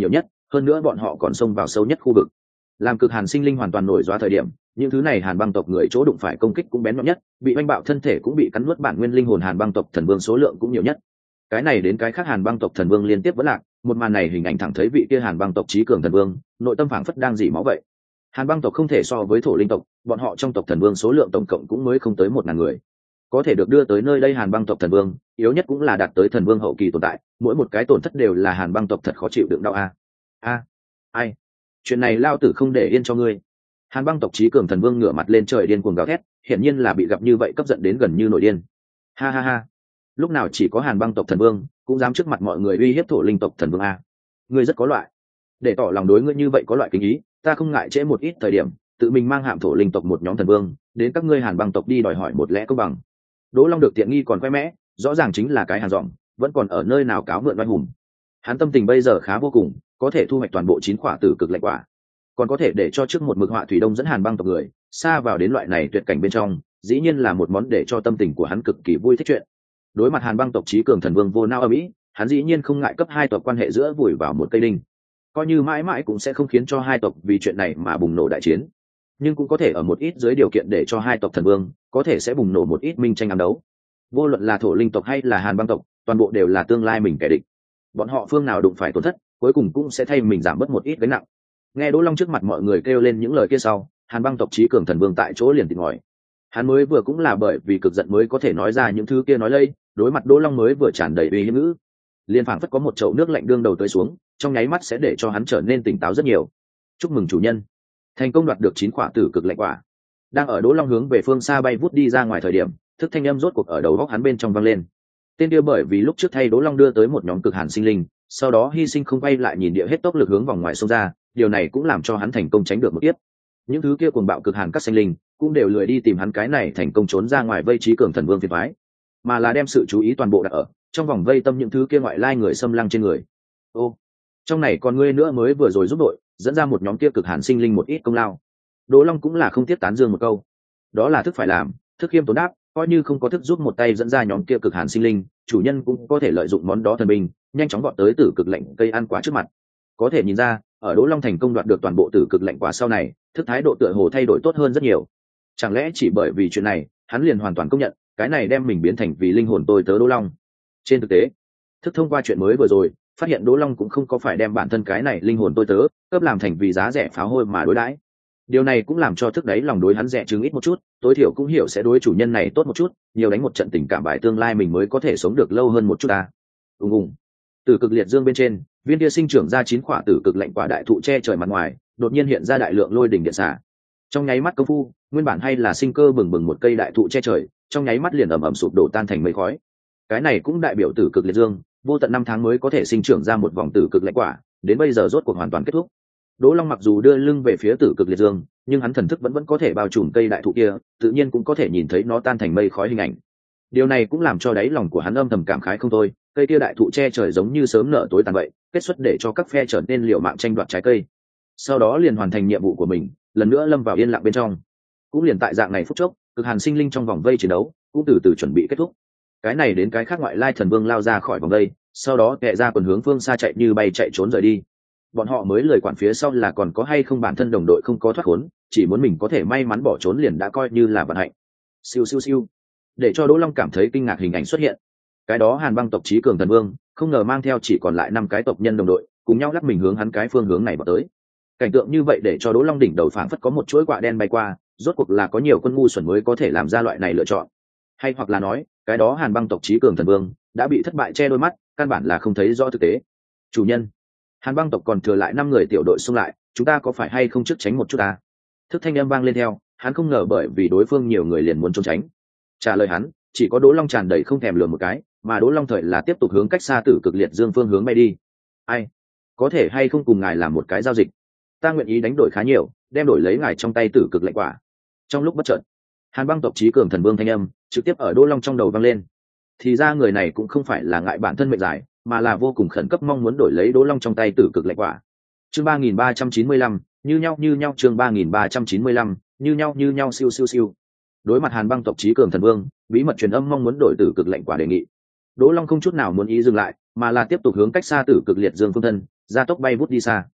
hơn nữa bọn họ còn xông vào sâu nhất khu vực. Làm cực hàn sinh linh hoàn toàn nổi gióa thời điểm, những thứ này hàn băng tộc người chỗ đụng phải công kích cũng bén nhọn nhất, bị oanh bạo thân thể cũng bị cắn nuốt bản nguyên linh hồn hàn băng tộc thần vương số lượng cũng nhiều nhất. Cái này đến cái khác hàn băng tộc thần vương liên tiếp vẫn lạc, một màn này hình ảnh thẳng thấy vị kia hàn băng tộc trí cường thần vương nội tâm phảng phất đang dỉ máu vậy. Hàn băng tộc không thể so với thổ linh tộc, bọn họ trong tộc thần vương số lượng tổng cộng cũng mới không tới một ngàn người. Có thể được đưa tới nơi đây hàn băng tộc thần vương, yếu nhất cũng là đạt tới thần vương hậu kỳ tồn tại, mỗi một cái tổn thất đều là hàn băng tộc thật khó chịu đựng đau a. A, ai? Chuyện này lao tử không để yên cho ngươi. Hàn băng tộc trí cường thần vương ngửa mặt lên trời điên cuồng gào thét, hiển nhiên là bị gặp như vậy cấp giận đến gần như nổi điên. Ha ha ha, lúc nào chỉ có hàn băng tộc thần vương cũng dám trước mặt mọi người uy hiếp thổ linh tộc thần vương a. Ngươi rất có loại. Để tỏ lòng đối ngươi như vậy có loại kính ý, ta không ngại trễ một ít thời điểm, tự mình mang hạm thổ linh tộc một nhóm thần vương đến các ngươi hàn băng tộc đi đòi hỏi một lẽ công bằng. Đỗ Long được tiện nghi còn khoe mẽ, rõ ràng chính là cái hàn dọn, vẫn còn ở nơi nào cáo mượn oai hùng. Hắn tâm tình bây giờ khá vô cùng, có thể thu hoạch toàn bộ chín quả tử cực lạnh quả, còn có thể để cho trước một mực họa thủy đông dẫn hàn băng tộc người xa vào đến loại này tuyệt cảnh bên trong, dĩ nhiên là một món để cho tâm tình của hắn cực kỳ vui thích chuyện. Đối mặt hàn băng tộc trí cường thần vương vô nao ở mỹ, hắn dĩ nhiên không ngại cấp hai tộc quan hệ giữa vùi vào một cây đinh, coi như mãi mãi cũng sẽ không khiến cho hai tộc vì chuyện này mà bùng nổ đại chiến, nhưng cũng có thể ở một ít dưới điều kiện để cho hai tộc thần vương có thể sẽ bùng nổ một ít minh tranh ám đấu. Vô luận là thổ linh tộc hay là hàn băng tộc, toàn bộ đều là tương lai mình kẻ địch, bọn họ phương nào đụng phải tổn thất cuối cùng cũng sẽ thay mình giảm bớt một ít gánh nặng. Nghe Đỗ Long trước mặt mọi người kêu lên những lời kia sau, hàn băng tộc trí cường thần vương tại chỗ liền tỉnh ngòi. Hắn mới vừa cũng là bởi vì cực giận mới có thể nói ra những thứ kia nói lây, đối mặt Đỗ Long mới vừa tràn đầy uy hiếp ngữ, liên phảng phất có một chậu nước lạnh đương đầu tới xuống, trong nháy mắt sẽ để cho hắn trở nên tỉnh táo rất nhiều. Chúc mừng chủ nhân, thành công đoạt được chín quả tử cực lạnh quả. Đang ở Đỗ Long hướng về phương xa bay vút đi ra ngoài thời điểm, thức thanh âm rốt cuộc ở đầu góc hắn bên trong vang lên. Tên kia bởi vì lúc trước thay Đỗ Long đưa tới một nhóm cực hàn sinh linh, sau đó hy sinh không quay lại nhìn địa hết tốc lực hướng vòng ngoài sông ra, điều này cũng làm cho hắn thành công tránh được một kiếp. Những thứ kia cuồng bạo cực hàn các sinh linh cũng đều lười đi tìm hắn cái này thành công trốn ra ngoài vây trí cường thần vương phiền toái, mà là đem sự chú ý toàn bộ đặt ở trong vòng vây tâm những thứ kia ngoại lai người xâm lăng trên người. Ô, trong này còn ngươi nữa mới vừa rồi giúp đội dẫn ra một nhóm kia cực hàn sinh linh một ít công lao. Đỗ Long cũng là không tiếc tán dương một câu, đó là thức phải làm, thức khiêm tốn đáp, coi như không có thức giúp một tay dẫn ra nhóm kia cực hàn sinh linh, chủ nhân cũng có thể lợi dụng món đó thần binh nhanh chóng vọt tới tử cực lệnh cây ăn quả trước mặt. Có thể nhìn ra, ở Đỗ Long thành công đoạt được toàn bộ tử cực lệnh quả sau này, thức thái độ tựa hồ thay đổi tốt hơn rất nhiều. Chẳng lẽ chỉ bởi vì chuyện này hắn liền hoàn toàn công nhận cái này đem mình biến thành vì linh hồn tôi tớ Đỗ Long? Trên thực tế, thức thông qua chuyện mới vừa rồi phát hiện Đỗ Long cũng không có phải đem bản thân cái này linh hồn tôi tớ cấp làm thành vì giá rẻ pháo hôi mà đối đãi. Điều này cũng làm cho thức đấy lòng đối hắn rẻ chừng ít một chút, tối thiểu cũng hiểu sẽ đối chủ nhân này tốt một chút, nhiều đánh một trận tình cảm bài tương lai mình mới có thể sống được lâu hơn một chút ta. Ùng ùng. Từ cực liệt dương bên trên, viên kia sinh trưởng ra chín quả tử cực lạnh quả đại thụ che trời mặt ngoài, đột nhiên hiện ra đại lượng lôi đỉnh điện xả. Trong nháy mắt công phu, nguyên bản hay là sinh cơ bừng bừng một cây đại thụ che trời, trong nháy mắt liền ầm ầm sụp đổ tan thành mây khói. Cái này cũng đại biểu tử cực liệt dương, vô tận năm tháng mới có thể sinh trưởng ra một vòng tử cực lạnh quả, đến bây giờ rốt cuộc hoàn toàn kết thúc. Đỗ Long mặc dù đưa lưng về phía tử cực liệt dương, nhưng hắn thần thức vẫn vẫn có thể bao trùm cây đại thụ kia, tự nhiên cũng có thể nhìn thấy nó tan thành mây khói hình ảnh. Điều này cũng làm cho đáy lòng của hắn âm thầm cảm khái không thôi, cây kia đại thụ che trời giống như sớm nở tối tàn vậy, kết xuất để cho các phe trở nên liều mạng tranh đoạt trái cây. Sau đó liền hoàn thành nhiệm vụ của mình, lần nữa lâm vào yên lặng bên trong. Cũng liền tại dạng này phút chốc, cực hàn sinh linh trong vòng vây chiến đấu cũng từ từ chuẩn bị kết thúc. Cái này đến cái khác ngoại lai thần vương lao ra khỏi vòng vây, sau đó kệ ra quần hướng phương xa chạy như bay chạy trốn rời đi. Bọn họ mới lời quản phía sau là còn có hay không bản thân đồng đội không có thoát khốn, chỉ muốn mình có thể may mắn bỏ trốn liền đã coi như là vận hạnh. Siêu siêu siêu. Để cho Đỗ Long cảm thấy kinh ngạc hình ảnh xuất hiện. Cái đó hàn băng tộc trí cường thần vương không ngờ mang theo chỉ còn lại năm cái tộc nhân đồng đội cùng nhau lắc mình hướng hắn cái phương hướng này vào tới. Cảnh tượng như vậy để cho Đỗ Long đỉnh đầu phảng phất có một chuỗi quạ đen bay qua, rốt cuộc là có nhiều quân ngu xuẩn mới có thể làm ra loại này lựa chọn, hay hoặc là nói cái đó hàn băng tộc trí cường thần vương đã bị thất bại che đôi mắt, căn bản là không thấy rõ thực tế. Chủ nhân, hàn băng tộc còn thừa lại năm người tiểu đội xung lại, chúng ta có phải hay không trước tránh một chút ta? Thức thanh âm vang lên theo, hắn không ngờ bởi vì đối phương nhiều người liền muốn trốn tránh. Trả lời hắn chỉ có Đỗ Long tràn đầy không thèm lừa một cái, mà Đỗ Long thời là tiếp tục hướng cách xa tử cực liệt dương phương hướng bay đi. Ai, có thể hay không cùng ngài làm một cái giao dịch? Ta nguyện ý đánh đổi khá nhiều, đem đổi lấy ngài trong tay tử cực lệnh quả. Trong lúc bất chợt, hàn băng tộc trí cường thần vương thanh âm trực tiếp ở Đỗ Long trong đầu vang lên. Thì ra người này cũng không phải là ngại bản thân mệnh dài, mà là vô cùng khẩn cấp mong muốn đổi lấy Đỗ Long trong tay tử cực lệnh quả. Chương ba nghìn ba trăm chín mươi lăm, như nhau như nhau chương ba nghìn ba trăm chín mươi lăm, như nhau như nhau siêu siêu siêu. Đối mặt hàn băng tộc trí cường thần vương bí mật truyền âm mong muốn đổi tử cực lệnh quả đề nghị, Đỗ Long không chút nào muốn ý dừng lại, mà là tiếp tục hướng cách xa tử cực liệt dương phương thân gia tốc bay vút đi xa.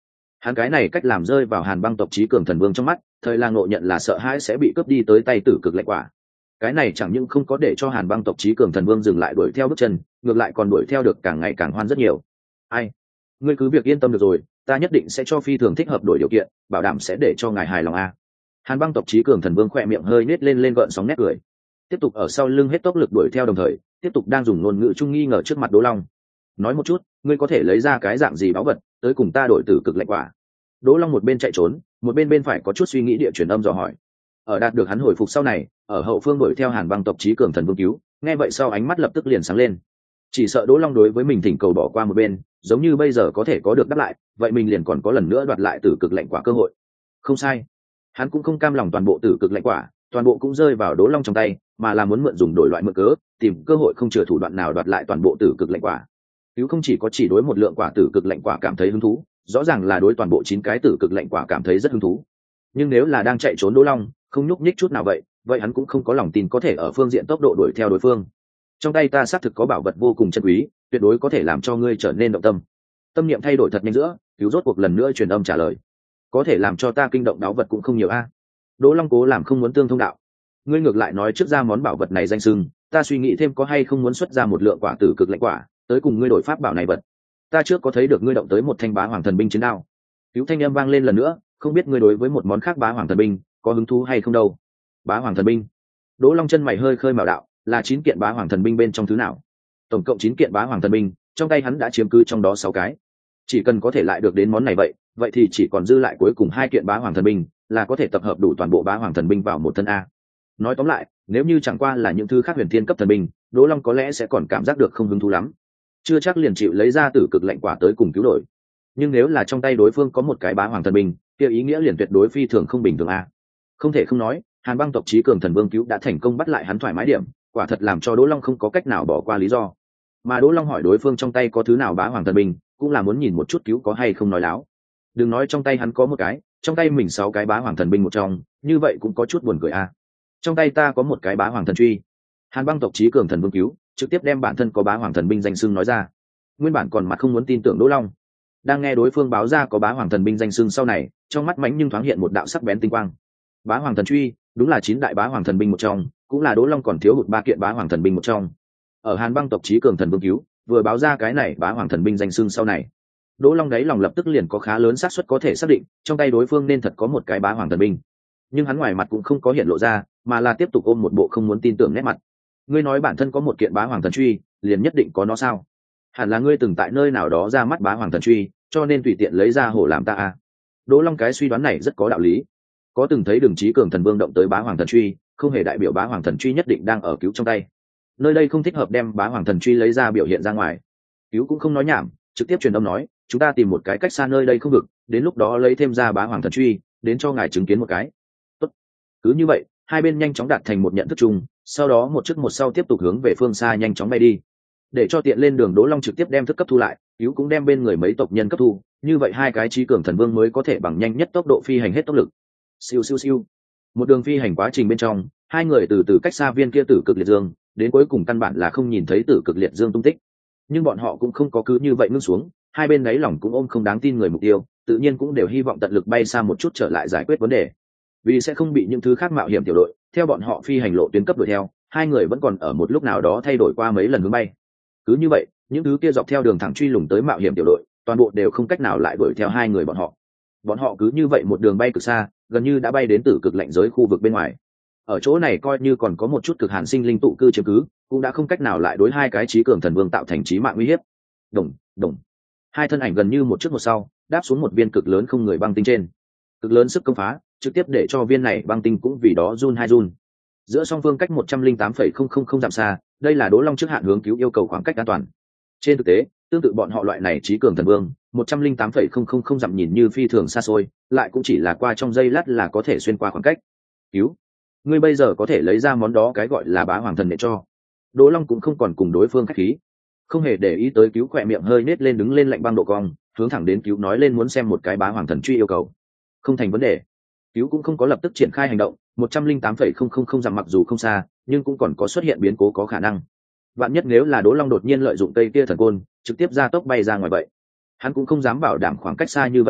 Hắn cái này cách làm rơi vào Hàn Băng tộc Chí Cường Thần Vương trong mắt, thời là ngộ nhận là sợ hãi sẽ bị cướp đi tới tay tử cực lệnh quả. Cái này chẳng những không có để cho Hàn Băng tộc Chí Cường Thần Vương dừng lại đuổi theo bước chân, ngược lại còn đuổi theo được càng ngày càng hoan rất nhiều. Ai, ngươi cứ việc yên tâm được rồi, ta nhất định sẽ cho phi thường thích hợp đổi điều kiện, bảo đảm sẽ để cho ngài hài lòng a. Hàn Băng tộc Chí Cường Thần Vương khỏe miệng hơi nết lên lên gợn sóng nét cười, tiếp tục ở sau lưng hết tốc lực đuổi theo, đồng thời tiếp tục đang dùng ngôn ngữ trung nghi ngờ trước mặt Đỗ Long. Nói một chút, ngươi có thể lấy ra cái dạng gì báu vật tới cùng ta đổi tử cực lệnh quả? Đỗ Long một bên chạy trốn, một bên bên phải có chút suy nghĩ địa chuyển âm dò hỏi. Ở đạt được hắn hồi phục sau này, ở hậu phương đuổi theo Hàn Băng tộc Chí Cường Thần Vương cứu, nghe vậy sau ánh mắt lập tức liền sáng lên. Chỉ sợ Đỗ Long đối với mình thỉnh cầu bỏ qua một bên, giống như bây giờ có thể có được đáp lại, vậy mình liền còn có lần nữa đoạt lại tử cực lệnh quả cơ hội. Không sai, hắn cũng không cam lòng toàn bộ tử cực lệnh quả, toàn bộ cũng rơi vào Đỗ Long trong tay, mà là muốn mượn dùng đổi loại mượn cớ, tìm cơ hội không chừa thủ đoạn nào đoạt lại toàn bộ tử cực lệnh quả. Cứu không chỉ có chỉ đối một lượng quả tử cực lệnh quả cảm thấy hứng thú, rõ ràng là đối toàn bộ chín cái tử cực lệnh quả cảm thấy rất hứng thú. Nhưng nếu là đang chạy trốn Đỗ Long, không nhúc nhích chút nào vậy, vậy hắn cũng không có lòng tin có thể ở phương diện tốc độ đuổi theo đối phương. Trong tay ta xác thực có bảo vật vô cùng chân quý, tuyệt đối có thể làm cho ngươi trở nên động tâm. Tâm niệm thay đổi thật nhanh giữa, Cứu rốt cuộc lần nữa truyền âm trả lời. Có thể làm cho ta kinh động đáo vật cũng không nhiều a. Đỗ Long cố làm không muốn tương thông đạo. Ngươi ngược lại nói trước ra món bảo vật này danh xưng, ta suy nghĩ thêm có hay không muốn xuất ra một lượng quả tử cực lệnh quả, tới cùng ngươi đổi pháp bảo này vật. Ta trước có thấy được ngươi động tới một thanh bá hoàng thần binh chiến đao. Cứu thanh âm vang lên lần nữa, không biết ngươi đối với một món khác bá hoàng thần binh có hứng thú hay không đâu. Bá hoàng thần binh? Đỗ Long chân mày hơi khơi mào đạo, là chín kiện bá hoàng thần binh bên trong thứ nào? Tổng cộng chín kiện bá hoàng thần binh, trong tay hắn đã chiếm cứ trong đó sáu cái. Chỉ cần có thể lại được đến món này vậy, vậy thì chỉ còn dư lại cuối cùng hai kiện bá hoàng thần binh, là có thể tập hợp đủ toàn bộ bá hoàng thần binh vào một thân a. Nói tóm lại, nếu như chẳng qua là những thứ khác huyền thiên cấp thần binh, Đỗ Long có lẽ sẽ còn cảm giác được không hứng thú lắm, chưa chắc liền chịu lấy ra tử cực lệnh quả tới cùng cứu đổi. Nhưng nếu là trong tay đối phương có một cái bá hoàng thần binh, kia ý nghĩa liền tuyệt đối phi thường không bình thường a. Không thể không nói, Hàn Băng tộc Chí Cường Thần Vương cứu đã thành công bắt lại hắn thoải mái điểm, quả thật làm cho Đỗ Long không có cách nào bỏ qua lý do. Mà Đỗ Long hỏi đối phương trong tay có thứ nào bá hoàng thần binh, cũng là muốn nhìn một chút cứu có hay không nói láo. Đừng nói trong tay hắn có một cái, trong tay mình sáu cái bá hoàng thần binh một trong, như vậy cũng có chút buồn cười a. Trong tay ta có một cái bá hoàng thần truy. Hàn Băng tộc Chí Cường Thần Vương cứu trực tiếp đem bản thân có bá hoàng thần binh danh xưng nói ra. Nguyên bản còn mặt không muốn tin tưởng Đỗ Long, đang nghe đối phương báo ra có bá hoàng thần binh danh xưng sau này, trong mắt mánh nhưng thoáng hiện một đạo sắc bén tinh quang. Bá hoàng thần truy đúng là chín đại bá hoàng thần binh một trong, cũng là Đỗ Long còn thiếu hụt ba kiện bá hoàng thần binh một trong. Ở Hàn Băng tộc Chí Cường Thần Vương cứu vừa báo ra cái này bá hoàng thần binh danh xưng sau này, Đỗ Long đáy lòng lập tức liền có khá lớn xác suất có thể xác định trong tay đối phương nên thật có một cái bá hoàng thần binh. Nhưng hắn ngoài mặt cũng không có hiện lộ ra, mà là tiếp tục ôm một bộ không muốn tin tưởng nét mặt. Ngươi nói bản thân có một kiện bá hoàng thần truy, liền nhất định có nó sao? Hẳn là ngươi từng tại nơi nào đó ra mắt bá hoàng thần truy, cho nên tùy tiện lấy ra hổ làm ta à? Đỗ Long cái suy đoán này rất có đạo lý. Có từng thấy Đường Chí Cường Thần Vương động tới bá hoàng thần truy, không hề đại biểu bá hoàng thần truy nhất định đang ở cứu trong tay. Nơi đây không thích hợp đem bá hoàng thần truy lấy ra biểu hiện ra ngoài. Cứu cũng không nói nhảm, trực tiếp truyền âm nói, chúng ta tìm một cái cách xa nơi đây không vực, đến lúc đó lấy thêm ra bá hoàng thần truy, đến cho ngài chứng kiến một cái. Tốt. Cứ như vậy, hai bên nhanh chóng đạt thành một nhận thức chung, sau đó một trước một sau tiếp tục hướng về phương xa nhanh chóng bay đi. Để cho tiện lên đường, Đỗ Long trực tiếp đem thức cấp thu lại, Cứu cũng đem bên người mấy tộc nhân cấp thu, như vậy hai cái Chí Cường Thần Vương mới có thể bằng nhanh nhất tốc độ phi hành hết tốc lực. Siêu siêu siêu. Một đường phi hành quá trình bên trong, hai người từ từ cách xa viên kia tử cực liệt dương, đến cuối cùng căn bản là không nhìn thấy tử cực liệt dương tung tích. Nhưng bọn họ cũng không có cứ như vậy ngưng xuống, hai bên đáy lòng cũng ôm không đáng tin người mục tiêu, tự nhiên cũng đều hy vọng tận lực bay xa một chút trở lại giải quyết vấn đề, vì sẽ không bị những thứ khác mạo hiểm tiểu đội theo bọn họ phi hành lộ tuyến cấp đuổi theo. Hai người vẫn còn ở một lúc nào đó thay đổi qua mấy lần hướng bay. Cứ như vậy, những thứ kia dọc theo đường thẳng truy lùng tới mạo hiểm tiểu đội, toàn bộ đều không cách nào lại đuổi theo hai người bọn họ. Bọn họ cứ như vậy một đường bay cực xa, gần như đã bay đến tử cực lạnh giới khu vực bên ngoài. Ở chỗ này coi như còn có một chút cực hàn sinh linh tụ cư chiếm cứ, cũng đã không cách nào lại đối hai cái Chí Cường Thần Vương tạo thành chí mạng uy hiếp. Đồng, đồng. Hai thân ảnh gần như một trước một sau, đáp xuống một viên cực lớn không người băng tinh trên. Cực lớn sức công phá, trực tiếp để cho viên này băng tinh cũng vì đó run hai run. Giữa song phương cách một trăm linh tám phẩy không không không dặm xa, đây là Đỗ Long trước hạn hướng cứu yêu cầu khoảng cách an toàn. Trên thực tế, tương tự bọn họ loại này Chí Cường Thần Vương, một trăm linh tám phẩy không không không dặm nhìn như phi thường xa xôi, lại cũng chỉ là qua trong giây lát là có thể xuyên qua khoảng cách. Cứu, ngươi bây giờ có thể lấy ra món đó cái gọi là bá hoàng thần để cho. Đỗ Long cũng không còn cùng đối phương khách khí, không hề để ý tới Cứu khỏe miệng hơi nết lên đứng lên lạnh băng độ cong, hướng thẳng đến Cứu nói lên muốn xem một cái bá hoàng thần truy yêu cầu. Không thành vấn đề. Cứu cũng không có lập tức triển khai hành động, một trăm linh tám phẩy không không không dặm mặc dù không xa, nhưng cũng còn có xuất hiện biến cố có khả năng. Vạn nhất nếu là Đỗ Long đột nhiên lợi dụng cây kia thần côn, trực tiếp ra tốc bay ra ngoài vậy, hắn cũng không dám bảo đảm khoảng cách xa như vậy hạ,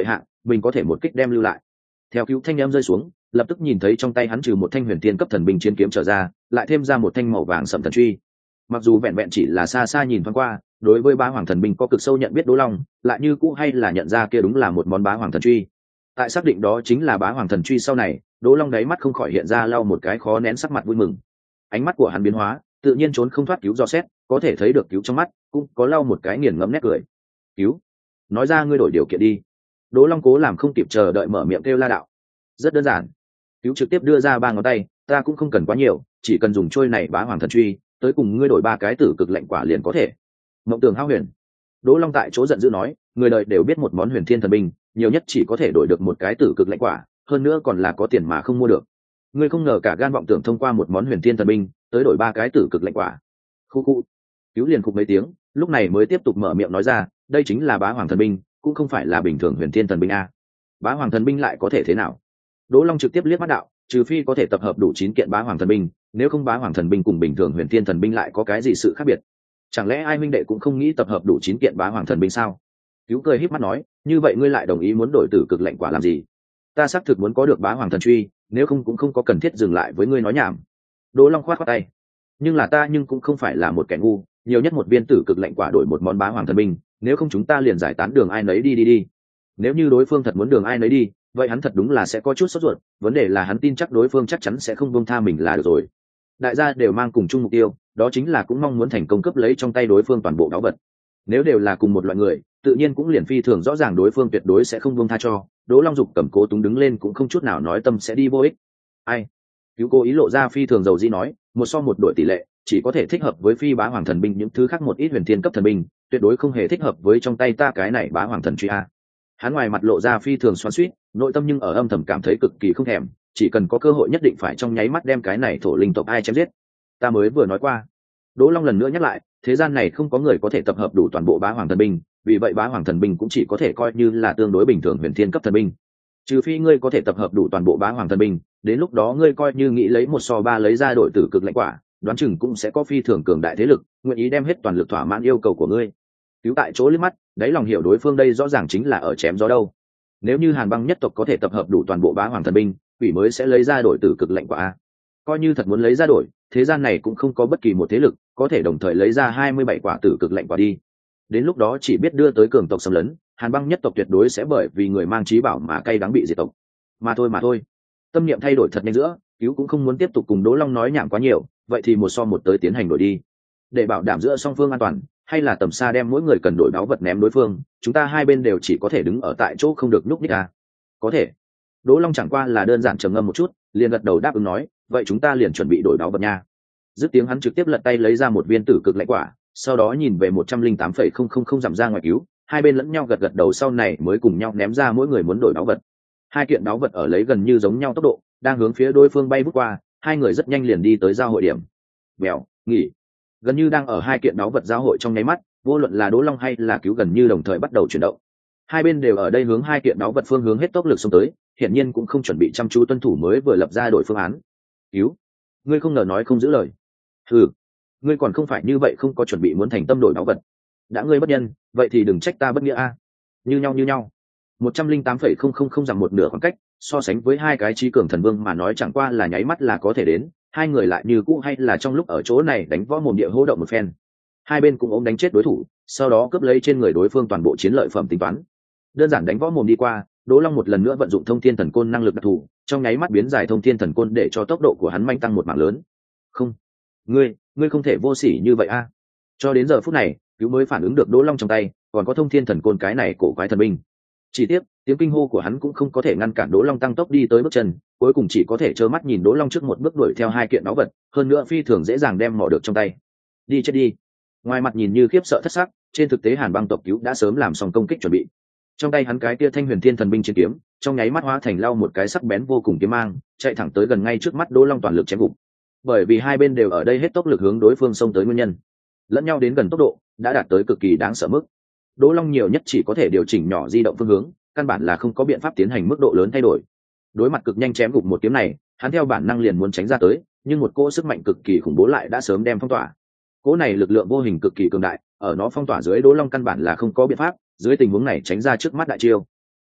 mình có thể một kích đem lưu lại. Theo cứu thanh em rơi xuống, lập tức nhìn thấy trong tay hắn trừ một thanh huyền thiên cấp thần binh chiến kiếm trở ra, lại thêm ra một thanh màu vàng sẫm thần truy. Mặc dù vẹn vẹn chỉ là xa xa nhìn thoáng qua, đối với bá hoàng thần binh có cực sâu nhận biết Đỗ Long, lại như cũ hay là nhận ra kia đúng là một món bá hoàng thần truy. Tại xác định đó chính là bá hoàng thần truy sau này, Đỗ Long đáy mắt không khỏi hiện ra lau một cái khó nén sắc mặt vui mừng. Ánh mắt của hắn biến hóa, tự nhiên trốn không thoát cứu do xét, có thể thấy được cứu trong mắt, cũng có lau một cái nghiền ngẫm nét cười. Cứu, nói ra ngươi đổi điều kiện đi. Đỗ Long cố làm không kịp chờ đợi mở miệng kêu la đạo. Rất đơn giản. Cứu trực tiếp đưa ra ba ngón tay, ta cũng không cần quá nhiều, chỉ cần dùng trôi này bá hoàng thần truy, tới cùng ngươi đổi ba cái tử cực lệnh quả liền có thể. Mộng Tường Hao Huyền. Đỗ Long tại chỗ giận dữ nói, người đời đều biết một món huyền thiên thần binh, nhiều nhất chỉ có thể đổi được một cái tử cực lệnh quả, hơn nữa còn là có tiền mà không mua được. Ngươi không ngờ cả gan vọng tưởng thông qua một món huyền thiên thần binh, tới đổi ba cái tử cực lệnh quả. Khu khu. Cứu liền khục mấy tiếng, lúc này mới tiếp tục mở miệng nói ra, đây chính là bá hoàng thần binh, cũng không phải là bình thường huyền thiên thần binh a. Bá hoàng thần binh lại có thể thế nào? Đỗ Long trực tiếp liếc mắt đạo, trừ phi có thể tập hợp đủ chín kiện bá hoàng thần binh, nếu không bá hoàng thần binh cùng bình thường huyền thiên thần binh lại có cái gì sự khác biệt? Chẳng lẽ ai minh đệ cũng không nghĩ tập hợp đủ chín kiện bá hoàng thần binh sao? Cứu cười híp mắt nói, như vậy ngươi lại đồng ý muốn đổi tử cực lệnh quả làm gì? Ta xác thực muốn có được bá hoàng thần truy, nếu không cũng không có cần thiết dừng lại với ngươi nói nhảm. Đỗ Long khoát khoát tay, nhưng là ta nhưng cũng không phải là một kẻ ngu, nhiều nhất một viên tử cực lệnh quả đổi một món bá hoàng thần binh, nếu không chúng ta liền giải tán đường ai nấy đi đi đi. Nếu như đối phương thật muốn đường ai nấy đi, vậy hắn thật đúng là sẽ có chút sốt ruột, vấn đề là hắn tin chắc đối phương chắc chắn sẽ không buông tha mình là được rồi. Đại gia đều mang cùng chung mục tiêu, đó chính là cũng mong muốn thành công cướp lấy trong tay đối phương toàn bộ báu vật. Nếu đều là cùng một loại người, tự nhiên cũng liền phi thường rõ ràng đối phương tuyệt đối sẽ không buông tha cho. Đỗ Long dục cầm cố túng đứng lên cũng không chút nào nói tâm sẽ đi vô ích. Ai? Cứu cố ý lộ ra phi thường dầu dĩ nói, một so một đổi tỷ lệ, chỉ có thể thích hợp với phi bá hoàng thần binh, những thứ khác một ít huyền thiên cấp thần binh, tuyệt đối không hề thích hợp với trong tay ta cái này bá hoàng thần truy a. Hắn ngoài mặt lộ ra phi thường xoắn xuýt, nội tâm nhưng ở âm thầm cảm thấy cực kỳ không thèm, chỉ cần có cơ hội nhất định phải trong nháy mắt đem cái này thổ linh tộc ai chém giết. Ta mới vừa nói qua. Đỗ Long lần nữa nhắc lại, thế gian này không có người có thể tập hợp đủ toàn bộ bá hoàng thần binh, vì vậy bá hoàng thần binh cũng chỉ có thể coi như là tương đối bình thường huyền thiên cấp thần binh. Trừ phi ngươi có thể tập hợp đủ toàn bộ bá hoàng thần binh, đến lúc đó ngươi coi như nghĩ lấy một so ba lấy ra đổi tử cực lệnh quả, đoán chừng cũng sẽ có phi thường cường đại thế lực, nguyện ý đem hết toàn lực thỏa mãn yêu cầu của ngươi. Cứu tại chỗ liếc mắt, đáy lòng hiểu đối phương đây rõ ràng chính là ở chém gió đâu. Nếu như Hàn Băng nhất tộc có thể tập hợp đủ toàn bộ bá hoàng thần binh, quỷ mới sẽ lấy ra đổi tử cực lệnh quả a. Coi như thật muốn lấy ra đổi, thế gian này cũng không có bất kỳ một thế lực có thể đồng thời lấy ra hai mươi bảy quả tử cực lệnh quả đi. Đến lúc đó chỉ biết đưa tới cường tộc xâm lấn, Hàn Băng nhất tộc tuyệt đối sẽ bởi vì người mang trí bảo mà cay đắng bị diệt tộc. Mà thôi mà thôi. Tâm niệm thay đổi thật nhanh giữa, Cứu cũng không muốn tiếp tục cùng Đỗ Long nói nhảm quá nhiều, vậy thì một so một tới tiến hành đổi đi. Để bảo đảm giữa song phương an toàn, hay là tầm xa đem mỗi người cần đổi báu vật ném đối phương, chúng ta hai bên đều chỉ có thể đứng ở tại chỗ không được nhúc nhích à. Có thể. Đỗ Long chẳng qua là đơn giản trầm ngâm một chút, liền gật đầu đáp ứng nói, vậy chúng ta liền chuẩn bị đổi báu vật nha. Dứt tiếng hắn trực tiếp lật tay lấy ra một viên tử cực lệnh quả, sau đó nhìn về một trăm linh tám phẩy không không không dặm ra ngoài Cứu, hai bên lẫn nhau gật gật đầu sau này mới cùng nhau ném ra mỗi người muốn đổi báu vật. Hai kiện báu vật ở lấy gần như giống nhau tốc độ, đang hướng phía đối phương bay vút qua, hai người rất nhanh liền đi tới giao hội điểm. Bèo, nghỉ. Gần như đang ở hai kiện báu vật giao hội trong nháy mắt, vô luận là Đỗ Long hay là Cứu gần như đồng thời bắt đầu chuyển động. Hai bên đều ở đây hướng hai kiện báu vật phương hướng hết tốc lực xông tới, hiển nhiên cũng không chuẩn bị chăm chú tuân thủ mới vừa lập ra đổi phương án. Cứu, ngươi không ngờ nói không giữ lời. Ừ, ngươi còn không phải như vậy không có chuẩn bị muốn thành tâm đổi báu vật. Đã ngươi bất nhân, vậy thì đừng trách ta bất nghĩa a. Như nhau như nhau. một trăm linh tám phẩy không không không dặm một nửa khoảng cách, so sánh với hai cái trí cường thần vương mà nói chẳng qua là nháy mắt là có thể đến, hai người lại như cũ hay là trong lúc ở chỗ này đánh võ mồm địa hô động một phen. Hai bên cũng ôm đánh chết đối thủ, sau đó cướp lấy trên người đối phương toàn bộ chiến lợi phẩm tính toán. Đơn giản đánh võ mồm đi qua, Đỗ Long một lần nữa vận dụng thông thiên thần côn năng lực đặc thù, trong nháy mắt biến dài thông thiên thần côn để cho tốc độ của hắn manh tăng một mảng lớn. Không, ngươi, ngươi không thể vô sỉ như vậy a. Cho đến giờ phút này, Cứu mới phản ứng được Đỗ Long trong tay còn có thông thiên thần côn cái này cổ quái thần binh. Chỉ tiếc, tiếng kinh hô của hắn cũng không có thể ngăn cản Đỗ Long tăng tốc đi tới bước chân, cuối cùng chỉ có thể trơ mắt nhìn Đỗ Long trước một bước đuổi theo hai kiện báu vật, hơn nữa phi thường dễ dàng đem mò được trong tay. Đi chết đi. Ngoài mặt nhìn như khiếp sợ thất sắc, trên thực tế Hàn Băng tộc Cứu đã sớm làm xong công kích chuẩn bị. Trong tay hắn cái kia thanh huyền thiên thần binh chiến kiếm, trong nháy mắt hóa thành lau một cái sắc bén vô cùng kiếm mang, chạy thẳng tới gần ngay trước mắt Đỗ Long toàn lực chém gục. Bởi vì hai bên đều ở đây hết tốc lực hướng đối phương xông tới nguyên nhân, lẫn nhau đến gần tốc độ đã đạt tới cực kỳ đáng sợ mức. Đỗ Long nhiều nhất chỉ có thể điều chỉnh nhỏ di động phương hướng, căn bản là không có biện pháp tiến hành mức độ lớn thay đổi. Đối mặt cực nhanh chém gục một kiếm này, hắn theo bản năng liền muốn tránh ra tới, nhưng một cỗ sức mạnh cực kỳ khủng bố lại đã sớm đem phong tỏa. Cỗ này lực lượng vô hình cực kỳ cường đại, ở nó phong tỏa dưới Đỗ Long căn bản là không có biện pháp, dưới tình huống này tránh ra trước mắt đại chiêu.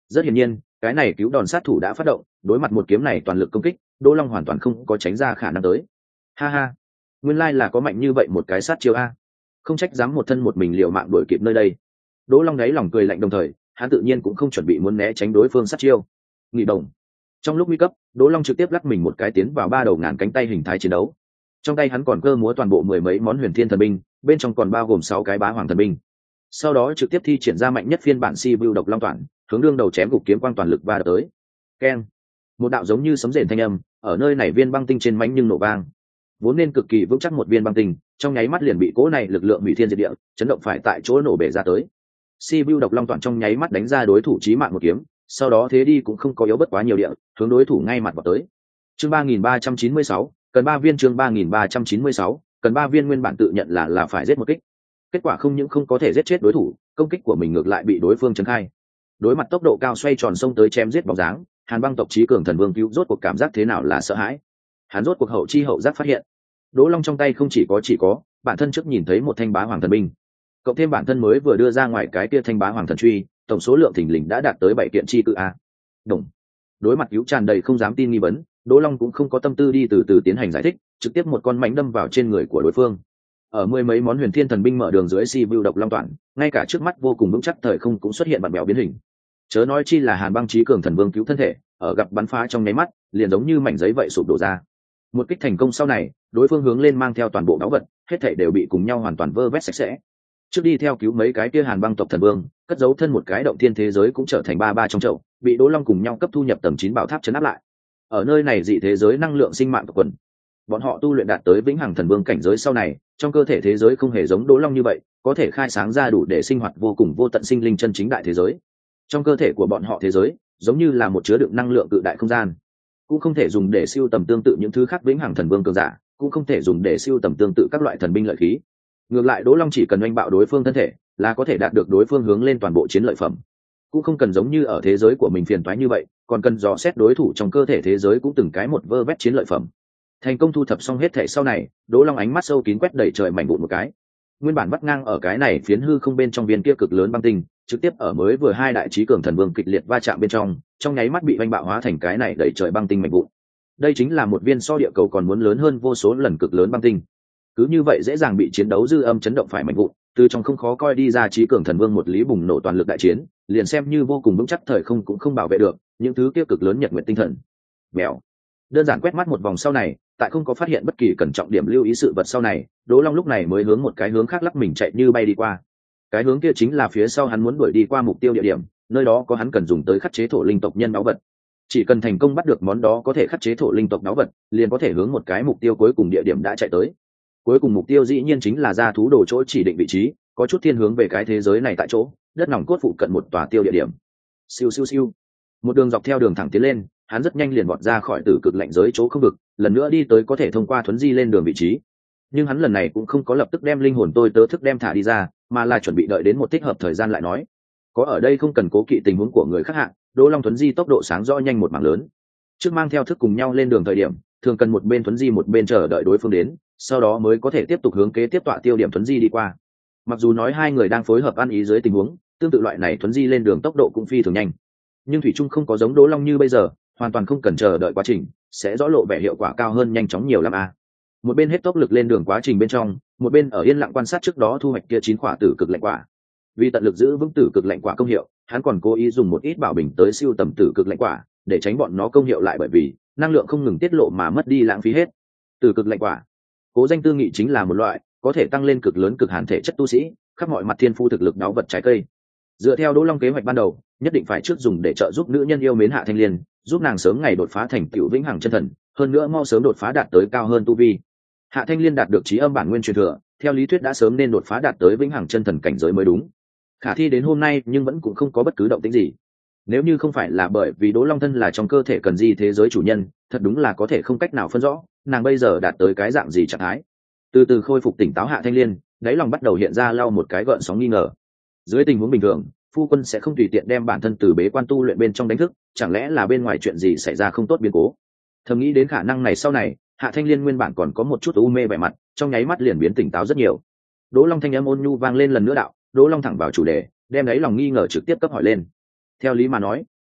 Rất hiển nhiên cái này cứu đòn sát thủ đã phát động, đối mặt một kiếm này toàn lực công kích, Đỗ Long hoàn toàn không có tránh ra khả năng tới. Ha ha, nguyên lai là có mạnh như vậy một cái sát chiêu a, không trách dám một thân một mình liều mạng đuổi kịp nơi đây. Đỗ Long đáy lòng cười lạnh, đồng thời hắn tự nhiên cũng không chuẩn bị muốn né tránh đối phương sát chiêu. Nghị đồng. Trong lúc nguy cấp, Đỗ Long trực tiếp lắc mình một cái tiến vào ba đầu ngàn cánh tay hình thái chiến đấu. Trong tay hắn còn cơ múa toàn bộ mười mấy món huyền thiên thần binh, bên trong còn bao gồm sáu cái bá hoàng thần binh. Sau đó trực tiếp thi triển ra mạnh nhất phiên bản si view độc long toàn, hướng đương đầu chém gục kiếm quang toàn lực va đập tới. Keng. Một đạo giống như sấm rền thanh âm, ở nơi này viên băng tinh trên mãnh nhưng nổ vang. Vốn nên cực kỳ vững chắc một viên băng tinh, trong nháy mắt liền bị cỗ này lực lượng hủy thiên diệt địa, chấn động phải tại chỗ nổ bể ra tới. Si view độc long toàn trong nháy mắt đánh ra đối thủ chí mạng một kiếm, sau đó thế đi cũng không có yếu bất quá nhiều địa, hướng đối thủ ngay mặt vào tới. Chương ba nghìn ba trăm chín mươi sáu, cần ba viên chương ba nghìn ba trăm chín mươi sáu, cần ba viên nguyên bản tự nhận là là phải giết một kích. Kết quả không những không có thể giết chết đối thủ, công kích của mình ngược lại bị đối phương trấn khai. Đối mặt tốc độ cao xoay tròn xông tới chém giết bóng dáng, Hàn Băng tộc chí cường thần vương cứu rốt cuộc cảm giác thế nào là sợ hãi. Hắn rốt cuộc hậu chi hậu giác phát hiện, Đỗ Long trong tay không chỉ có chỉ có, bản thân trước nhìn thấy một thanh bá hoàng thần binh, cộng thêm bản thân mới vừa đưa ra ngoài cái kia thanh bá hoàng thần truy, tổng số lượng thình lình đã đạt tới bảy kiện chi cự a. Đồng. Đối mặt cứu tràn đầy không dám tin nghi vấn, Đỗ Long cũng không có tâm tư đi từ từ tiến hành giải thích, trực tiếp một con mãnh đâm vào trên người của đối phương. Ở mười mấy món huyền thiên thần binh mở đường dưới si view độc long toàn, ngay cả trước mắt vô cùng vững chắc thời không cũng xuất hiện bạt bèo biến hình. Chớ nói chi là Hàn Băng chí cường thần vương cứu thân thể, ở gặp bắn phá trong nháy mắt, liền giống như mảnh giấy vậy sụp đổ ra. Một kích thành công sau này, đối phương hướng lên mang theo toàn bộ báu vật, hết thảy đều bị cùng nhau hoàn toàn vơ vét sạch sẽ. Trước đi theo cứu mấy cái kia Hàn Băng tộc thần vương, cất giấu thân một cái động thiên thế giới cũng trở thành ba ba trong chậu, bị Đỗ Long cùng nhau cấp thu nhập tầng chín bảo tháp trấn áp lại. Ở nơi này dị thế giới năng lượng sinh mạng của quần, bọn họ tu luyện đạt tới vĩnh hằng thần vương cảnh giới sau này, trong cơ thể thế giới không hề giống Đỗ Long như vậy, có thể khai sáng ra đủ để sinh hoạt vô cùng vô tận sinh linh chân chính đại thế giới. Trong cơ thể của bọn họ thế giới, giống như là một chứa đựng năng lượng cự đại không gian, cũng không thể dùng để siêu tầm tương tự những thứ khác vĩnh hằng thần vương cường giả, cũng không thể dùng để siêu tầm tương tự các loại thần binh lợi khí. Ngược lại Đỗ Long chỉ cần oanh bạo đối phương thân thể, là có thể đạt được đối phương hướng lên toàn bộ chiến lợi phẩm, cũng không cần giống như ở thế giới của mình phiền toái như vậy, còn cần dò xét đối thủ trong cơ thể thế giới cũng từng cái một vơ vét chiến lợi phẩm. Thành công thu thập xong hết thể sau này, Đỗ Long ánh mắt sâu kín quét đầy trời mảnh vụn một cái. Nguyên bản vắt ngang ở cái này phiến hư không bên trong viên kia cực lớn băng tinh, trực tiếp ở mới vừa hai đại chí cường thần vương kịch liệt va chạm bên trong, trong nháy mắt bị oanh bạo hóa thành cái này đầy trời băng tinh mảnh vụn. Đây chính là một viên so địa cầu còn muốn lớn hơn vô số lần cực lớn băng tinh. Cứ như vậy dễ dàng bị chiến đấu dư âm chấn động phải mảnh vụn, từ trong không khó coi đi ra chí cường thần vương một lý bùng nổ toàn lực đại chiến, liền xem như vô cùng vững chắc thời không cũng không bảo vệ được những thứ kia cực lớn nhật nguyện tinh thần. Mèo. Đơn giản quét mắt một vòng sau này, tại không có phát hiện bất kỳ cẩn trọng điểm lưu ý sự vật sau này, Đỗ Long lúc này mới hướng một cái hướng khác lắc mình chạy như bay đi qua. Cái hướng kia chính là phía sau hắn muốn đuổi đi qua mục tiêu địa điểm, nơi đó có hắn cần dùng tới khắc chế thổ linh tộc nhân báu vật. Chỉ cần thành công bắt được món đó có thể khắc chế thổ linh tộc báu vật, liền có thể hướng một cái mục tiêu cuối cùng địa điểm đã chạy tới. Cuối cùng mục tiêu dĩ nhiên chính là ra thú đồ chỗ chỉ định vị trí, có chút thiên hướng về cái thế giới này tại chỗ, đất nòng cốt phụ cận một tòa tiêu địa điểm. Siêu siêu siêu. Một đường dọc theo đường thẳng tiến lên, hắn rất nhanh liền vọt ra khỏi tử cực lạnh giới chỗ không vực, lần nữa đi tới có thể thông qua thuấn di lên đường vị trí. Nhưng hắn lần này cũng không có lập tức đem linh hồn tôi tớ thức đem thả đi ra, mà là chuẩn bị đợi đến một thích hợp thời gian lại nói. Có ở đây không cần cố kỵ tình huống của người khác hạng, Đỗ Long thuấn di tốc độ sáng rõ nhanh một mảng lớn. Trước mang theo thức cùng nhau lên đường thời điểm, thường cần một bên thuấn di một bên chờ đợi đối phương đến, sau đó mới có thể tiếp tục hướng kế tiếp tọa tiêu điểm thuấn di đi qua. Mặc dù nói hai người đang phối hợp ăn ý dưới tình huống, tương tự loại này thuấn di lên đường tốc độ cũng phi thường nhanh, nhưng thủy trung không có giống Đỗ Long như bây giờ, hoàn toàn không cần chờ đợi quá trình, sẽ rõ lộ vẻ hiệu quả cao hơn nhanh chóng nhiều lắm a. Một bên hết tốc lực lên đường quá trình bên trong, một bên ở yên lặng quan sát trước đó thu hoạch kia chín quả tử cực lạnh quả. Vì tận lực giữ vững tử cực lạnh quả công hiệu, hắn còn cố ý dùng một ít bảo bình tới siêu tầm tử cực lạnh quả, để tránh bọn nó công hiệu lại bởi vì năng lượng không ngừng tiết lộ mà mất đi lãng phí hết. Tử cực lạnh quả, cố danh tư nghị chính là một loại có thể tăng lên cực lớn cực hàn thể chất tu sĩ, khắp mọi mặt thiên phu thực lực đáo vật trái cây. Dựa theo Đỗ Long kế hoạch ban đầu, nhất định phải trước dùng để trợ giúp nữ nhân yêu mến Hạ Thanh Liên, giúp nàng sớm ngày đột phá thành tiểu vĩnh hằng chân thần, hơn nữa mau sớm đột phá đạt tới cao hơn tu vi. Hạ Thanh Liên đạt được trí âm bản nguyên truyền thừa, theo lý thuyết đã sớm nên đột phá đạt tới vĩnh hằng chân thần cảnh giới mới đúng. Khả thi đến hôm nay nhưng vẫn cũng không có bất cứ động tĩnh gì. Nếu như không phải là bởi vì Đỗ Long thân là trong cơ thể cần di thế giới chủ nhân, thật đúng là có thể không cách nào phân rõ nàng bây giờ đạt tới cái dạng gì trạng thái. Từ từ khôi phục tỉnh táo Hạ Thanh Liên, đáy lòng bắt đầu hiện ra lau một cái gợn sóng nghi ngờ. Dưới tình huống bình thường, phu quân sẽ không tùy tiện đem bản thân từ bế quan tu luyện bên trong đánh thức, chẳng lẽ là bên ngoài chuyện gì xảy ra không tốt biến cố. Thầm nghĩ đến khả năng này sau này, Hạ Thanh Liên nguyên bản còn có một chút u mê vẻ mặt, trong nháy mắt liền biến tỉnh táo rất nhiều. Đỗ Long thanh âm ôn nhu vang lên lần nữa đạo, Đỗ Long thẳng vào chủ đề, đem đấy lòng nghi ngờ trực tiếp cấp hỏi lên. Theo lý mà nói,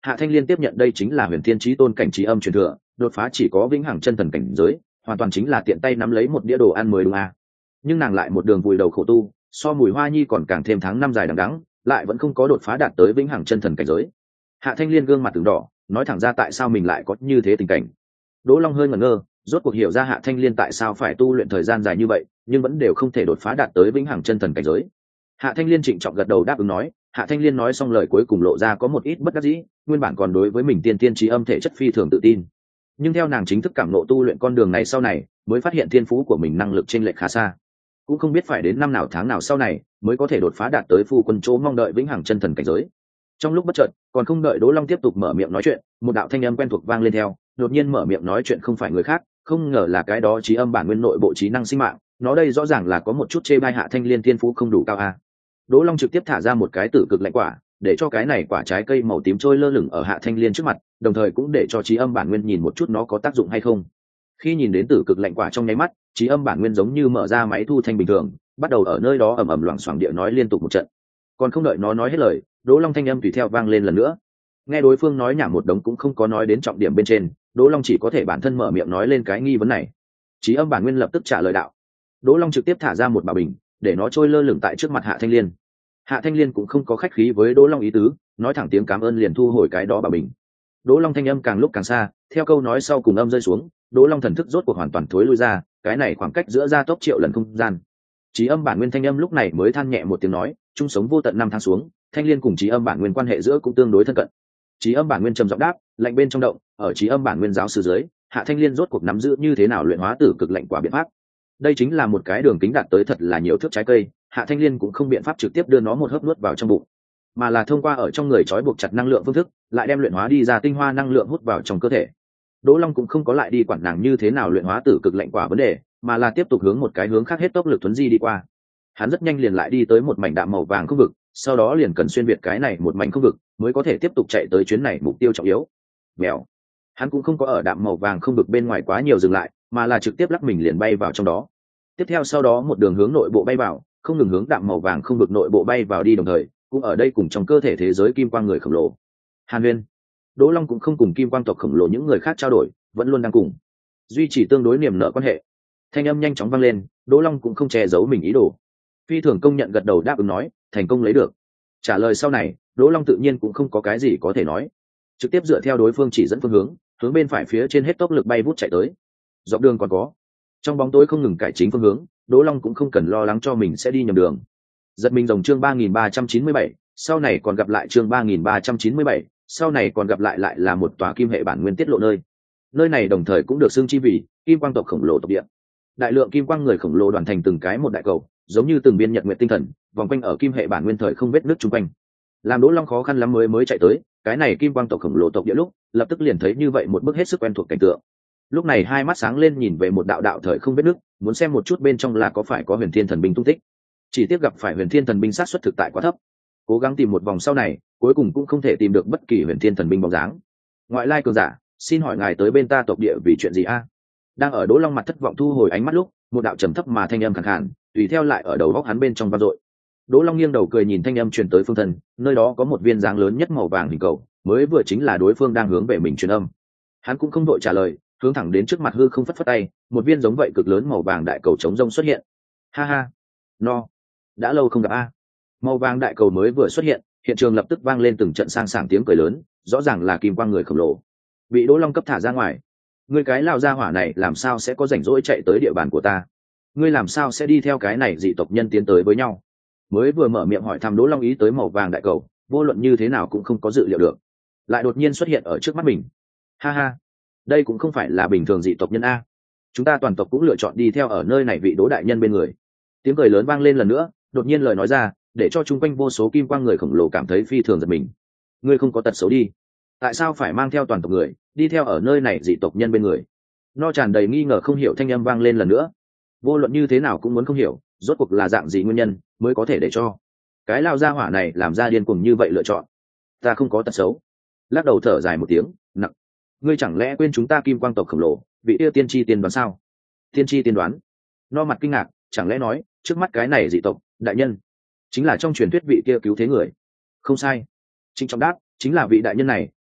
Hạ Thanh Liên tiếp nhận đây chính là huyền thiên chí tôn cảnh trí âm truyền thừa, đột phá chỉ có vĩnh hằng chân thần cảnh giới, hoàn toàn chính là tiện tay nắm lấy một đĩa đồ ăn mới đúng à. Nhưng nàng lại một đường vùi đầu khổ tu, so Mùi Hoa Nhi còn càng thêm tháng năm dài đằng đẵng, lại vẫn không có đột phá đạt tới vĩnh hằng chân thần cảnh giới. Hạ Thanh Liên gương mặt từng đỏ, nói thẳng ra tại sao mình lại có như thế tình cảnh. Đỗ Long hơi ngẩn ngơ, rốt cuộc hiểu ra Hạ Thanh Liên tại sao phải tu luyện thời gian dài như vậy, nhưng vẫn đều không thể đột phá đạt tới vĩnh hằng chân thần cảnh giới. Hạ Thanh Liên trịnh trọng gật đầu đáp ứng nói. Hạ Thanh Liên nói xong lời cuối cùng lộ ra có một ít bất đắc dĩ, nguyên bản còn đối với mình tiên tiên trí âm thể chất phi thường tự tin, nhưng theo nàng chính thức cảm ngộ tu luyện con đường này sau này, mới phát hiện thiên phú của mình năng lực chênh lệch khá xa, cũng không biết phải đến năm nào tháng nào sau này mới có thể đột phá đạt tới phu quân chỗ mong đợi vĩnh hằng chân thần cảnh giới. Trong lúc bất chợt, còn không đợi Đỗ Long tiếp tục mở miệng nói chuyện, một đạo thanh âm quen thuộc vang lên theo, đột nhiên mở miệng nói chuyện không phải người khác, không ngờ là cái đó trí âm bản nguyên nội bộ trí năng sinh mạng, nó đây rõ ràng là có một chút chê bai Hạ Thanh Liên thiên phú không đủ cao a. Đỗ Long trực tiếp thả ra một cái tử cực lạnh quả, để cho cái này quả trái cây màu tím trôi lơ lửng ở Hạ Thanh Liên trước mặt, đồng thời cũng để cho trí âm bản nguyên nhìn một chút nó có tác dụng hay không. Khi nhìn đến tử cực lạnh quả trong nháy mắt, trí âm bản nguyên giống như mở ra máy thu thanh bình thường, bắt đầu ở nơi đó ầm ầm loảng xoảng địa nói liên tục một trận. Còn không đợi nó nói hết lời, Đỗ Long thanh âm tùy theo vang lên lần nữa. Nghe đối phương nói nhảm một đống cũng không có nói đến trọng điểm bên trên, Đỗ Long chỉ có thể bản thân mở miệng nói lên cái nghi vấn này. Trí âm bản nguyên lập tức trả lời đạo. Đỗ Long trực tiếp thả ra một bảo bình, để nó trôi lơ lửng tại trước mặt Hạ Thanh Liên. Hạ Thanh Liên cũng không có khách khí với Đỗ Long ý tứ, nói thẳng tiếng cảm ơn liền thu hồi cái đó bảo bình. Đỗ Long thanh âm càng lúc càng xa, theo câu nói sau cùng âm rơi xuống, Đỗ Long thần thức rốt cuộc hoàn toàn thối lui ra, cái này khoảng cách giữa gia tốc triệu lần không gian. Trí âm bản nguyên thanh âm lúc này mới than nhẹ một tiếng nói, chung sống vô tận năm tháng xuống, Thanh Liên cùng trí âm bản nguyên quan hệ giữa cũng tương đối thân cận. Trí âm bản nguyên trầm giọng đáp, lạnh bên trong động, ở trí âm bản nguyên giáo sư dưới, Hạ Thanh Liên rốt cuộc nắm giữ như thế nào luyện hóa tử cực lạnh quả biện pháp. Đây chính là một cái đường kính đạt tới thật là nhiều thước trái cây, Hạ Thanh Liên cũng không biện pháp trực tiếp đưa nó một hớp nuốt vào trong bụng, mà là thông qua ở trong người trói buộc chặt năng lượng phương thức, lại đem luyện hóa đi ra tinh hoa năng lượng hút vào trong cơ thể. Đỗ Long cũng không có lại đi quản nàng như thế nào luyện hóa tử cực lạnh quả vấn đề, mà là tiếp tục hướng một cái hướng khác hết tốc lực thuấn di đi qua. Hắn rất nhanh liền lại đi tới một mảnh đạm màu vàng không vực, sau đó liền cần xuyên việt cái này một mảnh không vực mới có thể tiếp tục chạy tới chuyến này mục tiêu trọng yếu. Mèo. Hắn cũng không có ở đạm màu vàng không vực bên ngoài quá nhiều dừng lại, mà là trực tiếp lắc mình liền bay vào trong đó. Tiếp theo sau đó một đường hướng nội bộ bay vào, không ngừng hướng đạm màu vàng không vực nội bộ bay vào đi, đồng thời cũng ở đây cùng trong cơ thể thế giới kim quang người khổng lồ Hàn Huyên. Đỗ Long cũng không cùng kim quang tộc khổng lồ những người khác trao đổi, vẫn luôn đang cùng duy trì tương đối niềm nợ quan hệ. Thanh âm nhanh chóng vang lên, Đỗ Long cũng không che giấu mình ý đồ, phi thường công nhận gật đầu đáp ứng nói, thành công lấy được. Trả lời sau này, Đỗ Long tự nhiên cũng không có cái gì có thể nói, trực tiếp dựa theo đối phương chỉ dẫn phương hướng, hướng bên phải phía trên hết tốc lực bay vút chạy tới. Dọc đường còn có trong bóng tối không ngừng cải chính phương hướng, Đỗ Long cũng không cần lo lắng cho mình sẽ đi nhầm đường. Giật mình rồng chương ba nghìn ba trăm chín mươi bảy, sau này còn gặp lại chương ba nghìn ba trăm chín mươi bảy, sau này còn gặp lại lại là một tòa kim hệ bản nguyên tiết lộ nơi. Nơi này đồng thời cũng được xưng chi vì kim quang tộc khổng lồ tộc địa. Đại lượng kim quang người khổng lồ đoàn thành từng cái một đại cầu, giống như từng viên nhật nguyệt tinh thần, vòng quanh ở kim hệ bản nguyên thời không vết nước chung quanh. Làm Đỗ Long khó khăn lắm mới mới chạy tới cái này kim quang tộc khổng lồ tộc địa lúc, lập tức liền thấy như vậy một bức hết sức quen thuộc cảnh tượng. Lúc này hai mắt sáng lên nhìn về một đạo đạo thời không vết nước, muốn xem một chút bên trong là có phải có huyền thiên thần binh tung tích. Chỉ tiếc gặp phải huyền thiên thần binh sát suất thực tại quá thấp, cố gắng tìm một vòng sau này, cuối cùng cũng không thể tìm được bất kỳ huyền thiên thần binh bóng dáng. Ngoại lai cường giả, xin hỏi ngài tới bên ta tộc địa vì chuyện gì a? Đang ở Đỗ Long mặt thất vọng thu hồi ánh mắt lúc, một đạo trầm thấp mà thanh âm khàn khàn, tùy theo lại ở đầu góc hắn bên trong vang dội. Đỗ Long nghiêng đầu cười nhìn thanh âm truyền tới phương thân, nơi đó có một viên dáng lớn nhất màu vàng hình cầu, mới vừa chính là đối phương đang hướng về mình truyền âm. Hắn cũng không đội trả lời, hướng thẳng đến trước mặt hư không phất phất tay, một viên giống vậy cực lớn màu vàng đại cầu trống rông xuất hiện. Ha ha, no, đã lâu không gặp a. Màu vàng đại cầu mới vừa xuất hiện, hiện trường lập tức vang lên từng trận sang sảng tiếng cười lớn, rõ ràng là kim quang người khổng lồ bị Đỗ Long cấp thả ra ngoài. Ngươi cái lao ra hỏa này làm sao sẽ có rảnh rỗi chạy tới địa bàn của ta? Ngươi làm sao sẽ đi theo cái này dị tộc nhân tiến tới với nhau? Mới vừa mở miệng hỏi thăm Đỗ Long ý tới màu vàng đại cầu, vô luận như thế nào cũng không có dự liệu được, lại đột nhiên xuất hiện ở trước mắt mình. Ha ha, đây cũng không phải là bình thường dị tộc nhân a. Chúng ta toàn tộc cũng lựa chọn đi theo ở nơi này vị Đỗ đại nhân bên người. Tiếng cười lớn vang lên lần nữa, đột nhiên lời nói ra, để cho chung quanh vô số kim quang người khổng lồ cảm thấy phi thường giật mình. Ngươi không có tật xấu đi? Tại sao phải mang theo toàn tộc người đi theo ở nơi này dị tộc nhân bên người? No tràn đầy nghi ngờ không hiểu thanh âm vang lên lần nữa. Vô luận như thế nào cũng muốn không hiểu, rốt cuộc là dạng gì nguyên nhân mới có thể để cho cái lao gia hỏa này làm ra điên cuồng như vậy lựa chọn. Ta không có tật xấu. Lắc đầu thở dài một tiếng, nặng. Ngươi chẳng lẽ quên chúng ta kim quang tộc khổng lồ vị yêu tiên tri tiên đoán sao? Tiên tri tiên đoán? No mặt kinh ngạc, chẳng lẽ nói trước mắt cái này dị tộc đại nhân chính là trong truyền thuyết vị kia cứu thế người? Không sai, chính trọng đáp, chính là vị đại nhân này,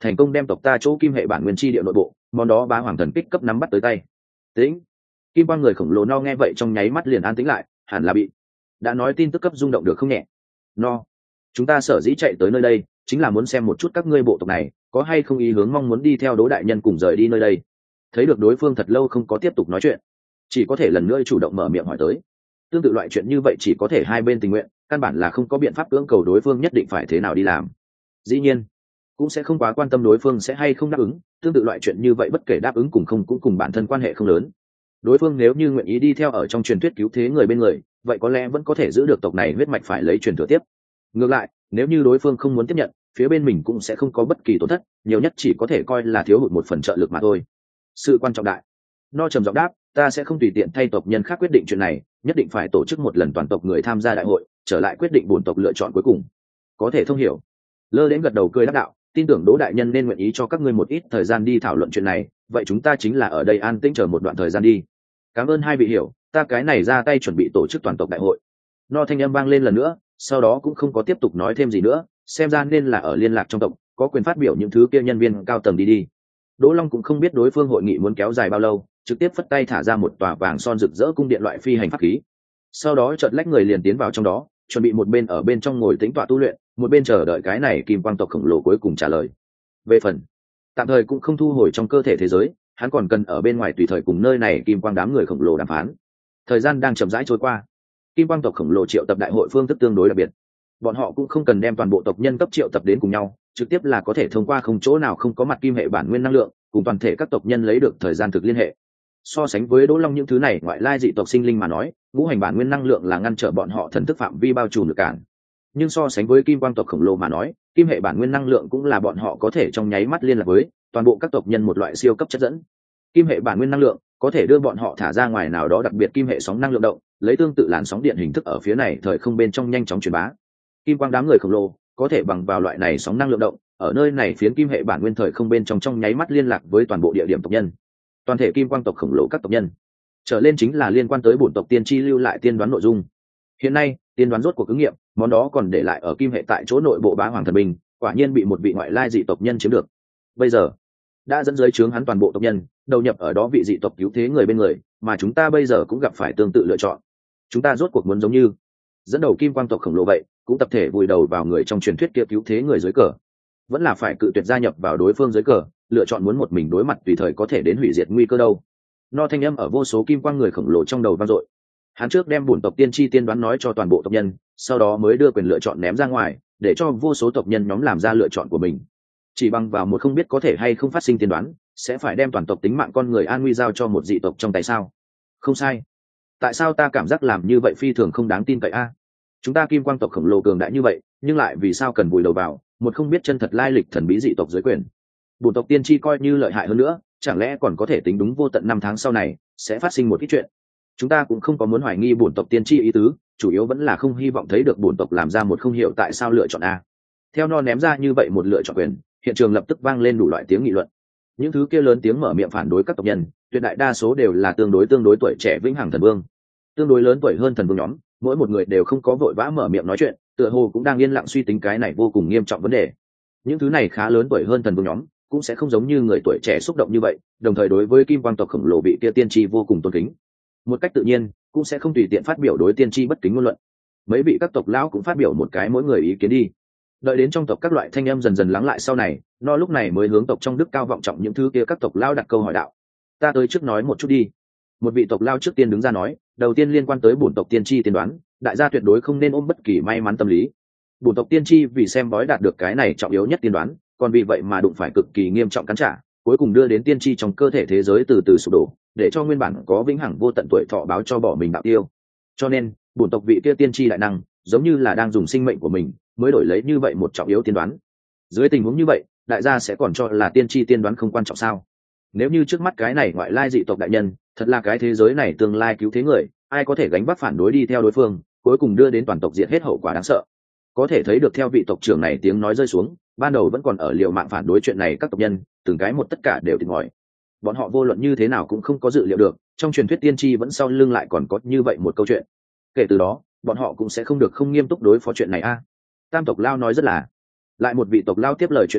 thành công đem tộc ta chỗ kim hệ bản nguyên chi địa nội bộ món đó bá hoàng thần kích cấp nắm bắt tới tay. Tĩnh. Kim quang người khổng lồ no nghe vậy trong nháy mắt liền an tĩnh lại, hẳn là bị đã nói tin tức cấp rung động được không nhẹ. No, chúng ta sở dĩ chạy tới nơi đây chính là muốn xem một chút các ngươi bộ tộc này có hay không ý hướng mong muốn đi theo Đỗ đại nhân cùng rời đi nơi đây. Thấy được đối phương thật lâu không có tiếp tục nói chuyện, chỉ có thể lần nữa chủ động mở miệng hỏi tới. Tương tự loại chuyện như vậy chỉ có thể hai bên tình nguyện, căn bản là không có biện pháp cưỡng cầu đối phương nhất định phải thế nào đi làm. Dĩ nhiên cũng sẽ không quá quan tâm đối phương sẽ hay không đáp ứng, tương tự loại chuyện như vậy bất kể đáp ứng cùng không cũng cùng bản thân quan hệ không lớn. Đối phương nếu như nguyện ý đi theo ở trong truyền thuyết cứu thế người bên người, vậy có lẽ vẫn có thể giữ được tộc này huyết mạch phải lấy truyền thừa tiếp. Ngược lại, nếu như đối phương không muốn tiếp nhận, phía bên mình cũng sẽ không có bất kỳ tổn thất, nhiều nhất chỉ có thể coi là thiếu hụt một phần trợ lực mà thôi. Sự quan trọng đại. No trầm giọng đáp, ta sẽ không tùy tiện thay tộc nhân khác quyết định chuyện này, nhất định phải tổ chức một lần toàn tộc người tham gia đại hội, trở lại quyết định bổn tộc lựa chọn cuối cùng. Có thể thông hiểu. Lơ đến gật đầu cười đáp đạo, tin tưởng Đỗ đại nhân nên nguyện ý cho các ngươi một ít thời gian đi thảo luận chuyện này, vậy chúng ta chính là ở đây an tĩnh chờ một đoạn thời gian đi. Cảm ơn hai vị hiểu, ta cái này ra tay chuẩn bị tổ chức toàn tộc đại hội. No thanh âm vang lên lần nữa, sau đó cũng không có tiếp tục nói thêm gì nữa, xem ra nên là ở liên lạc trong tộc, có quyền phát biểu những thứ kia nhân viên cao tầng đi đi. Đỗ Long cũng không biết đối phương hội nghị muốn kéo dài bao lâu, trực tiếp phất tay thả ra một tòa vàng son rực rỡ cung điện loại phi hành pháp khí. Sau đó chợt lách người liền tiến vào trong đó, chuẩn bị một bên ở bên trong ngồi tĩnh tọa tu luyện, một bên chờ đợi cái này kim quang tộc khổng lồ cuối cùng trả lời. Về phần tạm thời cũng không thu hồi trong cơ thể thế giới, hắn còn cần ở bên ngoài tùy thời cùng nơi này kim quang đám người khổng lồ đàm phán. Thời gian đang chậm rãi trôi qua, kim quang tộc khổng lồ triệu tập đại hội phương thức tương đối đặc biệt. Bọn họ cũng không cần đem toàn bộ tộc nhân cấp triệu tập đến cùng nhau, trực tiếp là có thể thông qua không chỗ nào không có mặt kim hệ bản nguyên năng lượng, cùng toàn thể các tộc nhân lấy được thời gian thực liên hệ. So sánh với Đỗ Long những thứ này ngoại lai dị tộc sinh linh mà nói, ngũ hành bản nguyên năng lượng là ngăn trở bọn họ thần thức phạm vi bao trùm lực cản. Nhưng so sánh với kim quang tộc khổng lồ mà nói, kim hệ bản nguyên năng lượng cũng là bọn họ có thể trong nháy mắt liên lạc với toàn bộ các tộc nhân một loại siêu cấp chất dẫn. Kim hệ bản nguyên năng lượng có thể đưa bọn họ thả ra ngoài nào đó đặc biệt kim hệ sóng năng lượng động, lấy tương tự làn sóng điện hình thức ở phía này thời không bên trong nhanh chóng truyền bá. Kim quang đám người khổng lồ có thể bằng vào loại này sóng năng lượng động, ở nơi này phiến kim hệ bản nguyên thời không bên trong trong nháy mắt liên lạc với toàn bộ địa điểm tộc nhân. Toàn thể kim quang tộc khổng lồ các tộc nhân trở lên chính là liên quan tới bổn tộc tiên tri lưu lại tiên đoán nội dung. Hiện nay tiên đoán rốt cuộc ứng nghiệm, món đó còn để lại ở kim hệ tại chỗ nội bộ bá hoàng thần binh, quả nhiên bị một vị ngoại lai dị tộc nhân chiếm được. Bây giờ đã dẫn dưới trướng hắn toàn bộ tộc nhân đầu nhập ở đó vị dị tộc cứu thế người bên người, mà chúng ta bây giờ cũng gặp phải tương tự lựa chọn. Chúng ta rốt cuộc muốn giống như dẫn đầu kim quang tộc khổng lồ vậy, cũng tập thể vùi đầu vào người trong truyền thuyết kia cứu thế người dưới cờ, vẫn là phải cự tuyệt gia nhập vào đối phương dưới cờ, lựa chọn muốn một mình đối mặt tùy thời có thể đến hủy diệt nguy cơ đâu. No thanh âm ở vô số kim quang người khổng lồ trong đầu vang dội. Hắn trước đem bổn tộc tiên tri tiên đoán nói cho toàn bộ tộc nhân, sau đó mới đưa quyền lựa chọn ném ra ngoài, để cho vô số tộc nhân nhóm làm ra lựa chọn của mình. Chỉ bằng vào một không biết có thể hay không phát sinh tiên đoán, sẽ phải đem toàn tộc tính mạng con người an nguy giao cho một dị tộc trong tay sao? Không sai. Tại sao ta cảm giác làm như vậy phi thường không đáng tin cậy a? Chúng ta kim quang tộc khổng lồ cường đại như vậy, nhưng lại vì sao cần vùi đầu vào một không biết chân thật lai lịch thần bí dị tộc dưới quyền? Bổn tộc tiên tri coi như lợi hại hơn nữa, chẳng lẽ còn có thể tính đúng vô tận năm tháng sau này sẽ phát sinh một ít chuyện? Chúng ta cũng không có muốn hoài nghi bổn tộc tiên tri ý tứ, chủ yếu vẫn là không hy vọng thấy được bổn tộc làm ra một không hiểu tại sao lựa chọn a. Theo no ném ra như vậy một lựa chọn quyền, hiện trường lập tức vang lên đủ loại tiếng nghị luận. Những thứ kia lớn tiếng mở miệng phản đối các tộc nhân, tuyệt đại đa số đều là tương đối tương đối tuổi trẻ vĩnh hằng thần vương. Tương đối lớn tuổi hơn thần vương nhóm, mỗi một người đều không có vội vã mở miệng nói chuyện, tựa hồ cũng đang yên lặng suy tính cái này vô cùng nghiêm trọng vấn đề. Những thứ này khá lớn tuổi hơn thần vương nhóm, cũng sẽ không giống như người tuổi trẻ xúc động như vậy, đồng thời đối với kim quang tộc khổng lồ bị kia tiên tri vô cùng tôn kính, một cách tự nhiên cũng sẽ không tùy tiện phát biểu đối tiên tri bất kính ngôn luận. Mấy vị các tộc lão cũng phát biểu một cái mỗi người ý kiến đi. Đợi đến trong tộc các loại thanh âm dần dần lắng lại sau này, no lúc này mới hướng tộc trong đức cao vọng trọng những thứ kia các tộc lão đặt câu hỏi đạo. Ta tới trước nói một chút đi. Một vị tộc lão trước tiên đứng ra nói, đầu tiên liên quan tới bổn tộc tiên tri tiên đoán, đại gia tuyệt đối không nên ôm bất kỳ may mắn tâm lý. Bổn tộc tiên tri vì xem bói đạt được cái này trọng yếu nhất tiên đoán, còn vì vậy mà đụng phải cực kỳ nghiêm trọng cắn trả, cuối cùng đưa đến tiên tri trong cơ thể thế giới từ từ sụp đổ, để cho nguyên bản có vĩnh hằng vô tận tuổi thọ báo cho bỏ mình đạo tiêu. Cho nên bổn tộc vị kia tiên tri đại năng giống như là đang dùng sinh mệnh của mình mới đổi lấy như vậy một trọng yếu tiên đoán. Dưới tình huống như vậy, đại gia sẽ còn cho là tiên tri tiên đoán không quan trọng sao? Nếu như trước mắt cái này ngoại lai dị tộc đại nhân thật là cái thế giới này tương lai cứu thế người, ai có thể gánh vác phản đối đi theo đối phương, cuối cùng đưa đến toàn tộc diệt hết hậu quả đáng sợ. Có thể thấy được theo vị tộc trưởng này tiếng nói rơi xuống, ban đầu vẫn còn ở liều mạng phản đối chuyện này các tộc nhân, từng cái một tất cả đều tỉnh ngòi. Bọn họ vô luận như thế nào cũng không có dự liệu được, trong truyền thuyết tiên tri vẫn sau lưng lại còn có như vậy một câu chuyện. Kể từ đó, bọn họ cũng sẽ không được không nghiêm túc đối phó chuyện này a. Tam tộc lao nói rất là. Lại một vị tộc lao tiếp lời chuyện đạo,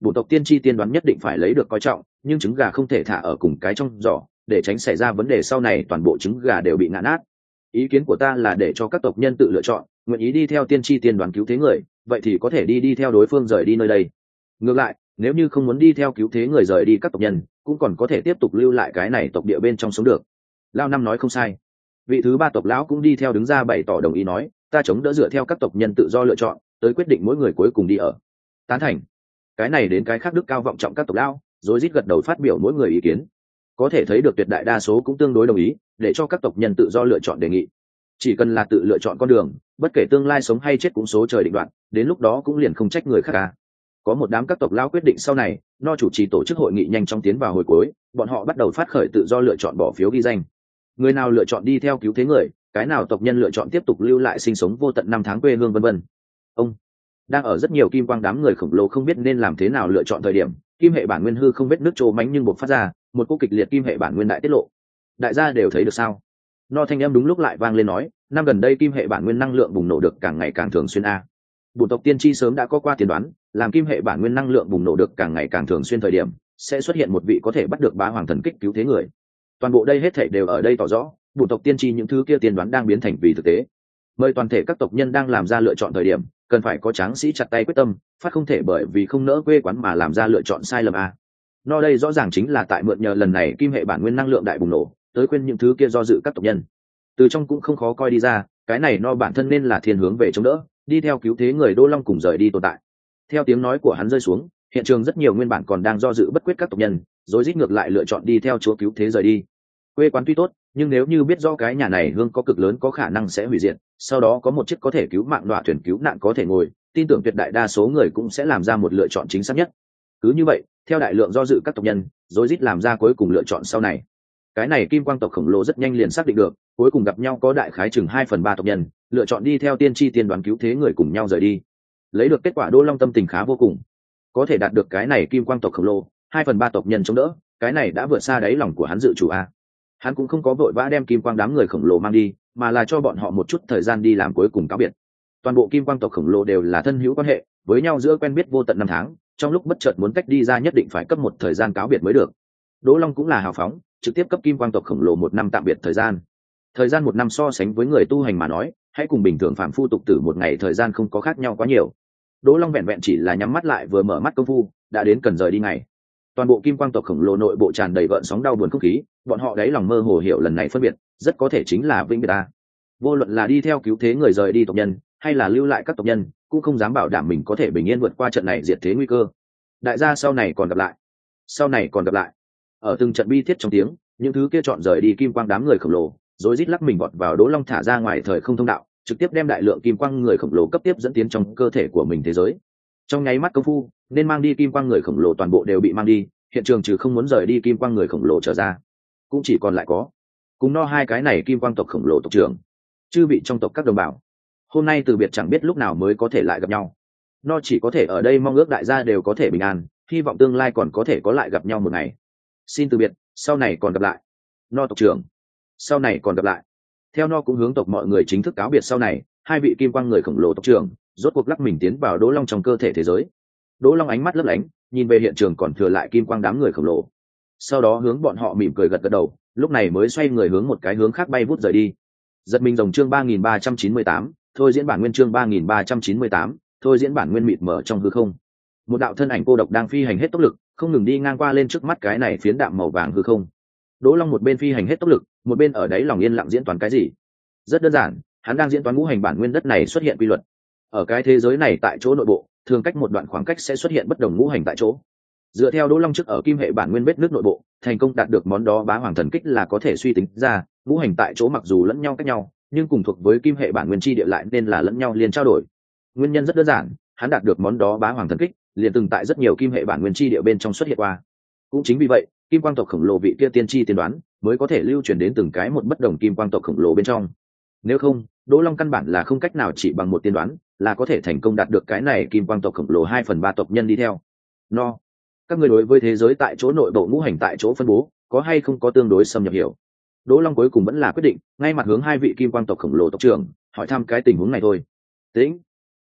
bổn tộc tiên tri tiên đoán nhất định phải lấy được coi trọng, nhưng trứng gà không thể thả ở cùng cái trong giỏ, để tránh xảy ra vấn đề sau này toàn bộ trứng gà đều bị ngã nát. Ý kiến của ta là để cho các tộc nhân tự lựa chọn, nguyện ý đi theo tiên tri tiên đoán cứu thế người, vậy thì có thể đi đi theo đối phương rời đi nơi đây. Ngược lại, nếu như không muốn đi theo cứu thế người rời đi các tộc nhân, cũng còn có thể tiếp tục lưu lại cái này tộc địa bên trong sống được. Lao năm nói không sai. Vị thứ ba tộc lão cũng đi theo đứng ra bày tỏ đồng ý nói, ta chống đỡ dựa theo các tộc nhân tự do lựa chọn, tới quyết định mỗi người cuối cùng đi ở. Tán thành. Cái này đến cái khác đức cao vọng trọng các tộc lão, rối rít gật đầu phát biểu mỗi người ý kiến. Có thể thấy được tuyệt đại đa số cũng tương đối đồng ý, để cho các tộc nhân tự do lựa chọn đề nghị. Chỉ cần là tự lựa chọn con đường, bất kể tương lai sống hay chết cũng số trời định đoạt, đến lúc đó cũng liền không trách người khác cả. Có một đám các tộc lão quyết định sau này, no chủ trì tổ chức hội nghị nhanh chóng tiến vào hồi cuối, bọn họ bắt đầu phát khởi tự do lựa chọn bỏ phiếu ghi danh. Người nào lựa chọn đi theo cứu thế người, cái nào tộc nhân lựa chọn tiếp tục lưu lại sinh sống vô tận năm tháng quê hương vân vân. Ông đang ở rất nhiều kim quang đám người khổng lồ không biết nên làm thế nào lựa chọn thời điểm, kim hệ bản nguyên hư không vết nước trô mánh nhưng buộc phát ra một cô kịch liệt kim hệ bản nguyên đại tiết lộ. Đại gia đều thấy được sao? No thanh âm đúng lúc lại vang lên nói, năm gần đây kim hệ bản nguyên năng lượng bùng nổ được càng ngày càng thường xuyên a. Bổn tộc tiên tri sớm đã có qua tiên đoán, làm kim hệ bản nguyên năng lượng bùng nổ được càng ngày càng thường xuyên thời điểm, sẽ xuất hiện một vị có thể bắt được bá hoàng thần kích cứu thế người. Toàn bộ đây hết thảy đều ở đây tỏ rõ, bổn tộc tiên tri những thứ kia tiên đoán đang biến thành vì thực tế. Mời toàn thể các tộc nhân đang làm ra lựa chọn thời điểm, cần phải có tráng sĩ chặt tay quyết tâm, phát không thể bởi vì không nỡ quê quán mà làm ra lựa chọn sai lầm a. No đây rõ ràng chính là tại mượn nhờ lần này kim hệ bản nguyên năng lượng đại bùng nổ, tới khuyên những thứ kia do dự các tộc nhân. Từ trong cũng không khó coi đi ra, cái này No bản thân nên là thiên hướng về chống đỡ, đi theo cứu thế người Đô Long cùng rời đi tồn tại. Theo tiếng nói của hắn rơi xuống, hiện trường rất nhiều nguyên bản còn đang do dự bất quyết các tộc nhân, rồi rít ngược lại lựa chọn đi theo chúa cứu thế rời đi. Quê quán tuy tốt, nhưng nếu như biết do cái nhà này hương có cực lớn có khả năng sẽ hủy diệt, sau đó có một chiếc có thể cứu mạng đọa thuyền cứu nạn có thể ngồi, tin tưởng tuyệt đại đa số người cũng sẽ làm ra một lựa chọn chính xác nhất. Cứ như vậy, theo đại lượng do dự các tộc nhân, rồi rít làm ra cuối cùng lựa chọn sau này. Cái này kim quang tộc khổng lồ rất nhanh liền xác định được, cuối cùng gặp nhau có đại khái chừng hai phần ba tộc nhân lựa chọn đi theo tiên tri tiên đoán cứu thế người cùng nhau rời đi. Lấy được kết quả Đô Long tâm tình khá vô cùng, có thể đạt được cái này kim quang tộc khổng lồ, hai phần ba tộc nhân chống đỡ, cái này đã vượt xa đáy lòng của hắn dự chủ a. Hắn cũng không có vội vã đem kim quang đám người khổng lồ mang đi, mà là cho bọn họ một chút thời gian đi làm cuối cùng cáo biệt. Toàn bộ kim quang tộc khổng lồ đều là thân hữu quan hệ, với nhau giữa quen biết vô tận năm tháng, trong lúc bất chợt muốn cách đi ra nhất định phải cấp một thời gian cáo biệt mới được. Đỗ Long cũng là hào phóng, trực tiếp cấp kim quang tộc khổng lồ một năm tạm biệt thời gian. Thời gian một năm so sánh với người tu hành mà nói, hãy cùng bình thường phạm phu tục tử một ngày thời gian không có khác nhau quá nhiều. Đỗ Long vẹn vẹn chỉ là nhắm mắt lại vừa mở mắt công phu, đã đến cần rời đi ngày. Toàn bộ kim quang tộc khổng lồ nội bộ tràn đầy gợn sóng đau buồn không khí, bọn họ đáy lòng mơ hồ hiểu lần này phân biệt, rất có thể chính là vĩnh biệt ta. Vô luận là đi theo cứu thế người rời đi tộc nhân, hay là lưu lại các tộc nhân, cũng không dám bảo đảm mình có thể bình yên vượt qua trận này diệt thế nguy cơ. Đại gia sau này còn gặp lại, sau này còn gặp lại. Ở từng trận bi thiết trong tiếng, những thứ kia chọn rời đi kim quang đám người khổng lồ, rồi rít lắc mình vọt vào Đỗ Long thả ra ngoài thời không thông đạo, trực tiếp đem đại lượng kim quang người khổng lồ cấp tiếp dẫn tiến trong cơ thể của mình thế giới. Trong nháy mắt công phu, nên mang đi kim quang người khổng lồ toàn bộ đều bị mang đi, hiện trường trừ không muốn rời đi kim quang người khổng lồ trở ra, cũng chỉ còn lại có cùng No hai cái này kim quang tộc khổng lồ tộc trưởng. Chư vị trong tộc các đồng bào, hôm nay từ biệt chẳng biết lúc nào mới có thể lại gặp nhau. No chỉ có thể ở đây mong ước đại gia đều có thể bình an, hy vọng tương lai còn có thể có lại gặp nhau một ngày. Xin từ biệt, sau này còn gặp lại. No tộc trưởng, sau này còn gặp lại. Theo No cũng hướng tộc mọi người chính thức cáo biệt sau này, hai vị kim quang người khổng lồ tộc trưởng rốt cuộc lắc mình tiến vào Đỗ Long trong cơ thể thế giới. Đỗ Long ánh mắt lấp lánh, nhìn về hiện trường còn thừa lại kim quang đám người khổng lồ, sau đó hướng bọn họ mỉm cười gật gật đầu, lúc này mới xoay người hướng một cái hướng khác bay vút rời đi. Giật mình rồng chương ba nghìn ba trăm chín mươi tám, thôi diễn bản nguyên chương ba nghìn ba trăm chín mươi tám, thôi diễn bản nguyên mịt mở trong hư không. Một đạo thân ảnh cô độc đang phi hành hết tốc lực, không ngừng đi ngang qua lên trước mắt cái này phiến đạm màu vàng hư không. Đỗ Long một bên phi hành hết tốc lực, một bên ở đấy lòng yên lặng diễn toán cái gì? Rất đơn giản, hắn đang diễn toán ngũ hành bản nguyên đất này xuất hiện quy luật. Ở cái thế giới này tại chỗ nội bộ, thường cách một đoạn khoảng cách sẽ xuất hiện bất đồng ngũ hành tại chỗ. Dựa theo Đỗ Long trước ở kim hệ bản nguyên vết nước nội bộ, thành công đạt được món đó bá hoàng thần kích là có thể suy tính ra, ngũ hành tại chỗ mặc dù lẫn nhau cách nhau, nhưng cùng thuộc với kim hệ bản nguyên chi địa lại nên là lẫn nhau liền trao đổi. Nguyên nhân rất đơn giản, hắn đạt được món đó bá hoàng thần kích, liền từng tại rất nhiều kim hệ bản nguyên chi địa bên trong xuất hiện qua. Cũng chính vì vậy, kim quang tộc khổng lồ vị kia tiên tri tiên đoán mới có thể lưu truyền đến từng cái một bất đồng kim quang tộc khổng lồ bên trong. Nếu không, Đỗ Long căn bản là không cách nào chỉ bằng một tiên đoán là có thể thành công đạt được cái này kim quang tộc khổng lồ hai phần ba tộc nhân đi theo. No, các người đối với thế giới tại chỗ nội bộ ngũ hành tại chỗ phân bố có hay không có tương đối xâm nhập hiểu? Đỗ Long cuối cùng vẫn là quyết định ngay mặt hướng hai vị kim quang tộc khổng lồ tộc trưởng hỏi thăm cái tình huống này thôi. Tĩnh,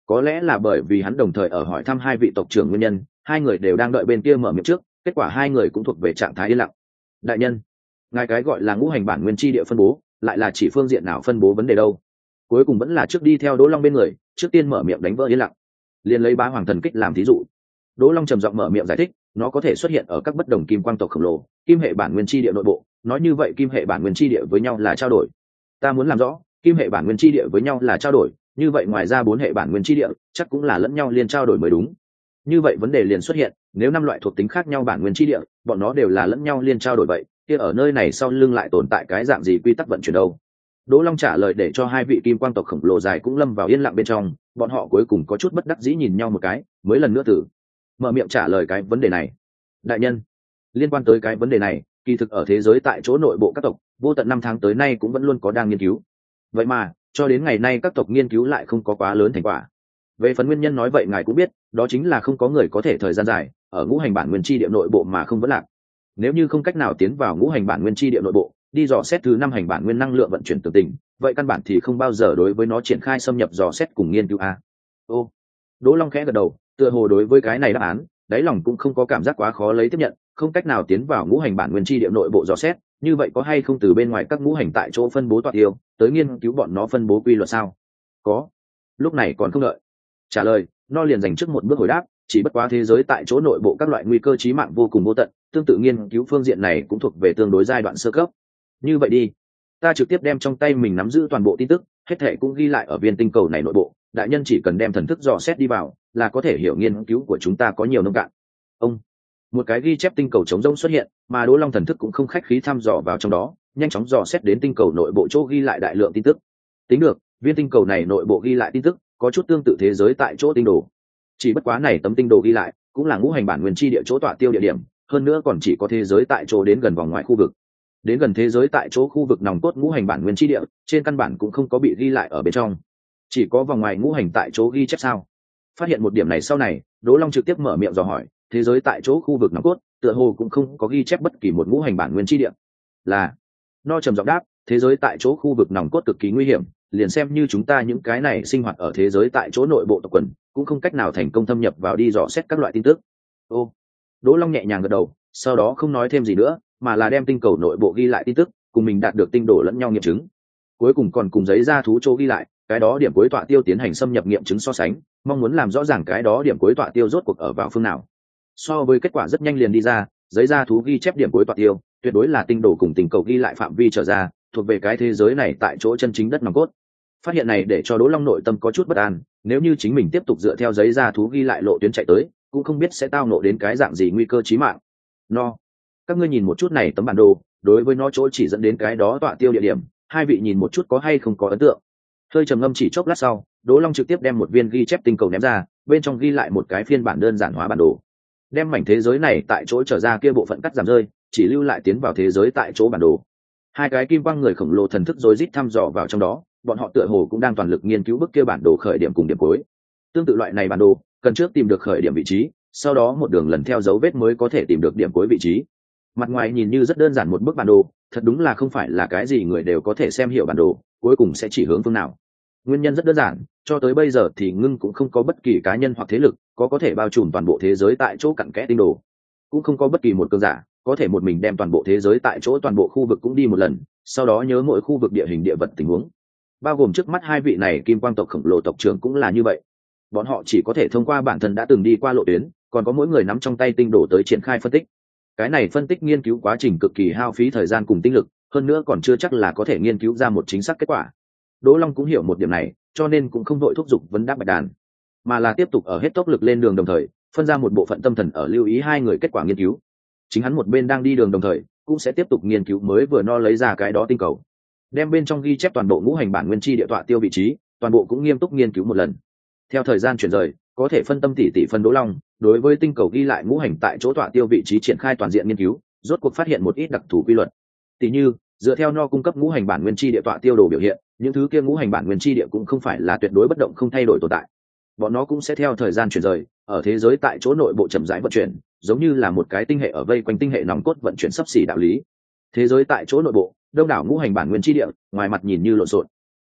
Có lẽ là bởi vì hắn đồng thời ở hỏi thăm hai vị tộc trưởng nguyên nhân, hai người đều đang đợi bên kia mở miệng trước, kết quả hai người cũng thuộc về trạng thái yên lặng. Đại nhân, ngài cái gọi là ngũ hành bản nguyên chi địa phân bố, lại là chỉ phương diện nào phân bố vấn đề đâu? Cuối cùng vẫn là trước đi theo Đỗ Long bên người, trước tiên mở miệng đánh vỡ yên lặng. Liền lấy bá hoàng thần kích làm thí dụ. Đỗ Long trầm giọng mở miệng giải thích, nó có thể xuất hiện ở các bất đồng kim quang tộc khổng lồ, kim hệ bản nguyên chi địa nội bộ, nói như vậy kim hệ bản nguyên chi địa với nhau là trao đổi. Ta muốn làm rõ, kim hệ bản nguyên chi địa với nhau là trao đổi, như vậy ngoài ra bốn hệ bản nguyên chi địa chắc cũng là lẫn nhau liên trao đổi mới đúng. Như vậy vấn đề liền xuất hiện, nếu năm loại thuộc tính khác nhau bản nguyên chi địa, bọn nó đều là lẫn nhau liên trao đổi vậy, kia ở nơi này sau lưng lại tồn tại cái dạng gì quy tắc vận chuyển đâu? Đỗ Long trả lời để cho hai vị kim quang tộc khổng lồ dài cũng lâm vào yên lặng bên trong, bọn họ cuối cùng có chút bất đắc dĩ nhìn nhau một cái, mới lần nữa tử mở miệng trả lời cái vấn đề này. Đại nhân, liên quan tới cái vấn đề này, kỳ thực ở thế giới tại chỗ nội bộ các tộc, vô tận năm tháng tới nay cũng vẫn luôn có đang nghiên cứu. Vậy mà, cho đến ngày nay các tộc nghiên cứu lại không có quá lớn thành quả. Về phần nguyên nhân nói vậy ngài cũng biết, đó chính là không có người có thể thời gian dài ở ngũ hành bản nguyên chi địa nội bộ mà không vẫn lạc. Nếu như không cách nào tiến vào ngũ hành bản nguyên chi địa nội bộ, đi dò xét thứ năm hành bản nguyên năng lượng vận chuyển tường tình, vậy căn bản thì không bao giờ đối với nó triển khai xâm nhập dò xét cùng nghiên cứu a. Ô, Đỗ Long khẽ gật đầu, tựa hồ đối với cái này đáp án, đáy lòng cũng không có cảm giác quá khó lấy tiếp nhận, không cách nào tiến vào ngũ hành bản nguyên chi địa nội bộ dò xét, như vậy có hay không từ bên ngoài các ngũ hành tại chỗ phân bố toạc yêu, tới nghiên cứu bọn nó phân bố quy luật sao? Có. Lúc này còn không đợi trả lời, nó liền dành trước một bước hồi đáp, chỉ bất quá thế giới tại chỗ nội bộ các loại nguy cơ chí mạng vô cùng vô tận, tương tự nghiên cứu phương diện này cũng thuộc về tương đối giai đoạn sơ cấp. Như vậy đi, ta trực tiếp đem trong tay mình nắm giữ toàn bộ tin tức, hết thảy cũng ghi lại ở viên tinh cầu này nội bộ, đại nhân chỉ cần đem thần thức dò xét đi vào, là có thể hiểu nghiên cứu của chúng ta có nhiều nông cạn. Ông, một cái ghi chép tinh cầu trống rỗng xuất hiện, mà Đỗ Long thần thức cũng không khách khí thăm dò vào trong đó, nhanh chóng dò xét đến tinh cầu nội bộ chỗ ghi lại đại lượng tin tức. Tính được, viên tinh cầu này nội bộ ghi lại tin tức có chút tương tự thế giới tại chỗ tinh đồ. Chỉ bất quá này tấm tinh đồ ghi lại cũng là ngũ hành bản nguyên chi địa chỗ tọa tiêu địa điểm, hơn nữa còn chỉ có thế giới tại chỗ đến gần vòng ngoài khu vực. Đến gần thế giới tại chỗ khu vực nòng cốt ngũ hành bản nguyên chi địa, trên căn bản cũng không có bị ghi lại ở bên trong. Chỉ có vòng ngoài ngũ hành tại chỗ ghi chép sao? Phát hiện một điểm này sau này, Đỗ Long trực tiếp mở miệng dò hỏi, thế giới tại chỗ khu vực nòng cốt, tựa hồ cũng không có ghi chép bất kỳ một ngũ hành bản nguyên chi địa. Là, nó trầm giọng đáp, thế giới tại chỗ khu vực nòng cốt cực kỳ nguy hiểm, liền xem như chúng ta những cái này sinh hoạt ở thế giới tại chỗ nội bộ tộc quần, cũng không cách nào thành công thâm nhập vào đi dò xét các loại tin tức. Ô, Đỗ Long nhẹ nhàng gật đầu, sau đó không nói thêm gì nữa, mà là đem tinh cầu nội bộ ghi lại tin tức cùng mình đạt được tinh đồ lẫn nhau nghiệm chứng, cuối cùng còn cùng giấy ra thú chỗ ghi lại cái đó điểm cuối tọa tiêu tiến hành xâm nhập nghiệm chứng so sánh, mong muốn làm rõ ràng cái đó điểm cuối tọa tiêu rốt cuộc ở vào phương nào. So với kết quả rất nhanh liền đi ra, giấy ra thú ghi chép điểm cuối tọa tiêu tuyệt đối là tinh đồ cùng tinh cầu ghi lại phạm vi trở ra, thuộc về cái thế giới này tại chỗ chân chính đất nòng cốt. Phát hiện này để cho Đỗ Long nội tâm có chút bất an, nếu như chính mình tiếp tục dựa theo giấy ra thú ghi lại lộ tuyến chạy tới, cũng không biết sẽ tao nộ đến cái dạng gì nguy cơ chí mạng. No, các ngươi nhìn một chút này tấm bản đồ, đối với nó chỗ chỉ dẫn đến cái đó tọa tiêu địa điểm, hai vị nhìn một chút có hay không có ấn tượng. Hơi trầm ngâm chỉ chốc lát sau, Đỗ Long trực tiếp đem một viên ghi chép tinh cầu ném ra, bên trong ghi lại một cái phiên bản đơn giản hóa bản đồ. Đem mảnh thế giới này tại chỗ trở ra kia bộ phận cắt giảm rơi, chỉ lưu lại tiến vào thế giới tại chỗ bản đồ. Hai cái kim quang người khổng lồ thần thức rối rít thăm dò vào trong đó, bọn họ tựa hồ cũng đang toàn lực nghiên cứu bức kia bản đồ khởi điểm cùng điểm cuối. Tương tự loại này bản đồ, cần trước tìm được khởi điểm vị trí, sau đó một đường lần theo dấu vết mới có thể tìm được điểm cuối vị trí. Mặt ngoài nhìn như rất đơn giản một bức bản đồ, thật đúng là không phải là cái gì người đều có thể xem hiểu bản đồ, cuối cùng sẽ chỉ hướng phương nào. Nguyên nhân rất đơn giản, cho tới bây giờ thì ngưng cũng không có bất kỳ cá nhân hoặc thế lực có có thể bao trùm toàn bộ thế giới tại chỗ cặn kẽ tinh đồ, cũng không có bất kỳ một cường giả có thể một mình đem toàn bộ thế giới tại chỗ toàn bộ khu vực cũng đi một lần, sau đó nhớ mỗi khu vực địa hình địa vật tình huống. Bao gồm trước mắt hai vị này kim quang tộc khổng lồ tộc trưởng cũng là như vậy, bọn họ chỉ có thể thông qua bản thân đã từng đi qua lộ tuyến, còn có mỗi người nắm trong tay tinh đồ tới triển khai phân tích. Cái này phân tích nghiên cứu quá trình cực kỳ hao phí thời gian cùng tinh lực, hơn nữa còn chưa chắc là có thể nghiên cứu ra một chính xác kết quả. Đỗ Long cũng hiểu một điểm này, cho nên cũng không vội thúc giục vấn đáp bạch đàn, mà là tiếp tục ở hết tốc lực lên đường, đồng thời phân ra một bộ phận tâm thần ở lưu ý hai người kết quả nghiên cứu. Chính hắn một bên đang đi đường đồng thời cũng sẽ tiếp tục nghiên cứu mới vừa no lấy ra cái đó tinh cầu, đem bên trong ghi chép toàn bộ ngũ hành bản nguyên chi địa tọa tiêu vị trí toàn bộ cũng nghiêm túc nghiên cứu một lần. Theo thời gian chuyển rời, có thể phân tâm tỉ tỉ phân Đỗ Long đối với tinh cầu ghi lại ngũ hành tại chỗ tọa tiêu vị trí triển khai toàn diện nghiên cứu, rốt cuộc phát hiện một ít đặc thù quy luật. Tỷ như dựa theo no cung cấp ngũ hành bản nguyên chi địa tọa tiêu đồ biểu hiện, những thứ kia ngũ hành bản nguyên chi địa cũng không phải là tuyệt đối bất động không thay đổi tồn tại, bọn nó cũng sẽ theo thời gian chuyển rời ở thế giới tại chỗ nội bộ chậm rãi vận chuyển, giống như là một cái tinh hệ ở vây quanh tinh hệ nòng cốt vận chuyển sắp xỉ đạo lý. Thế giới tại chỗ nội bộ đông đảo ngũ hành bản nguyên chi địa ngoài mặt nhìn như lộn xộn,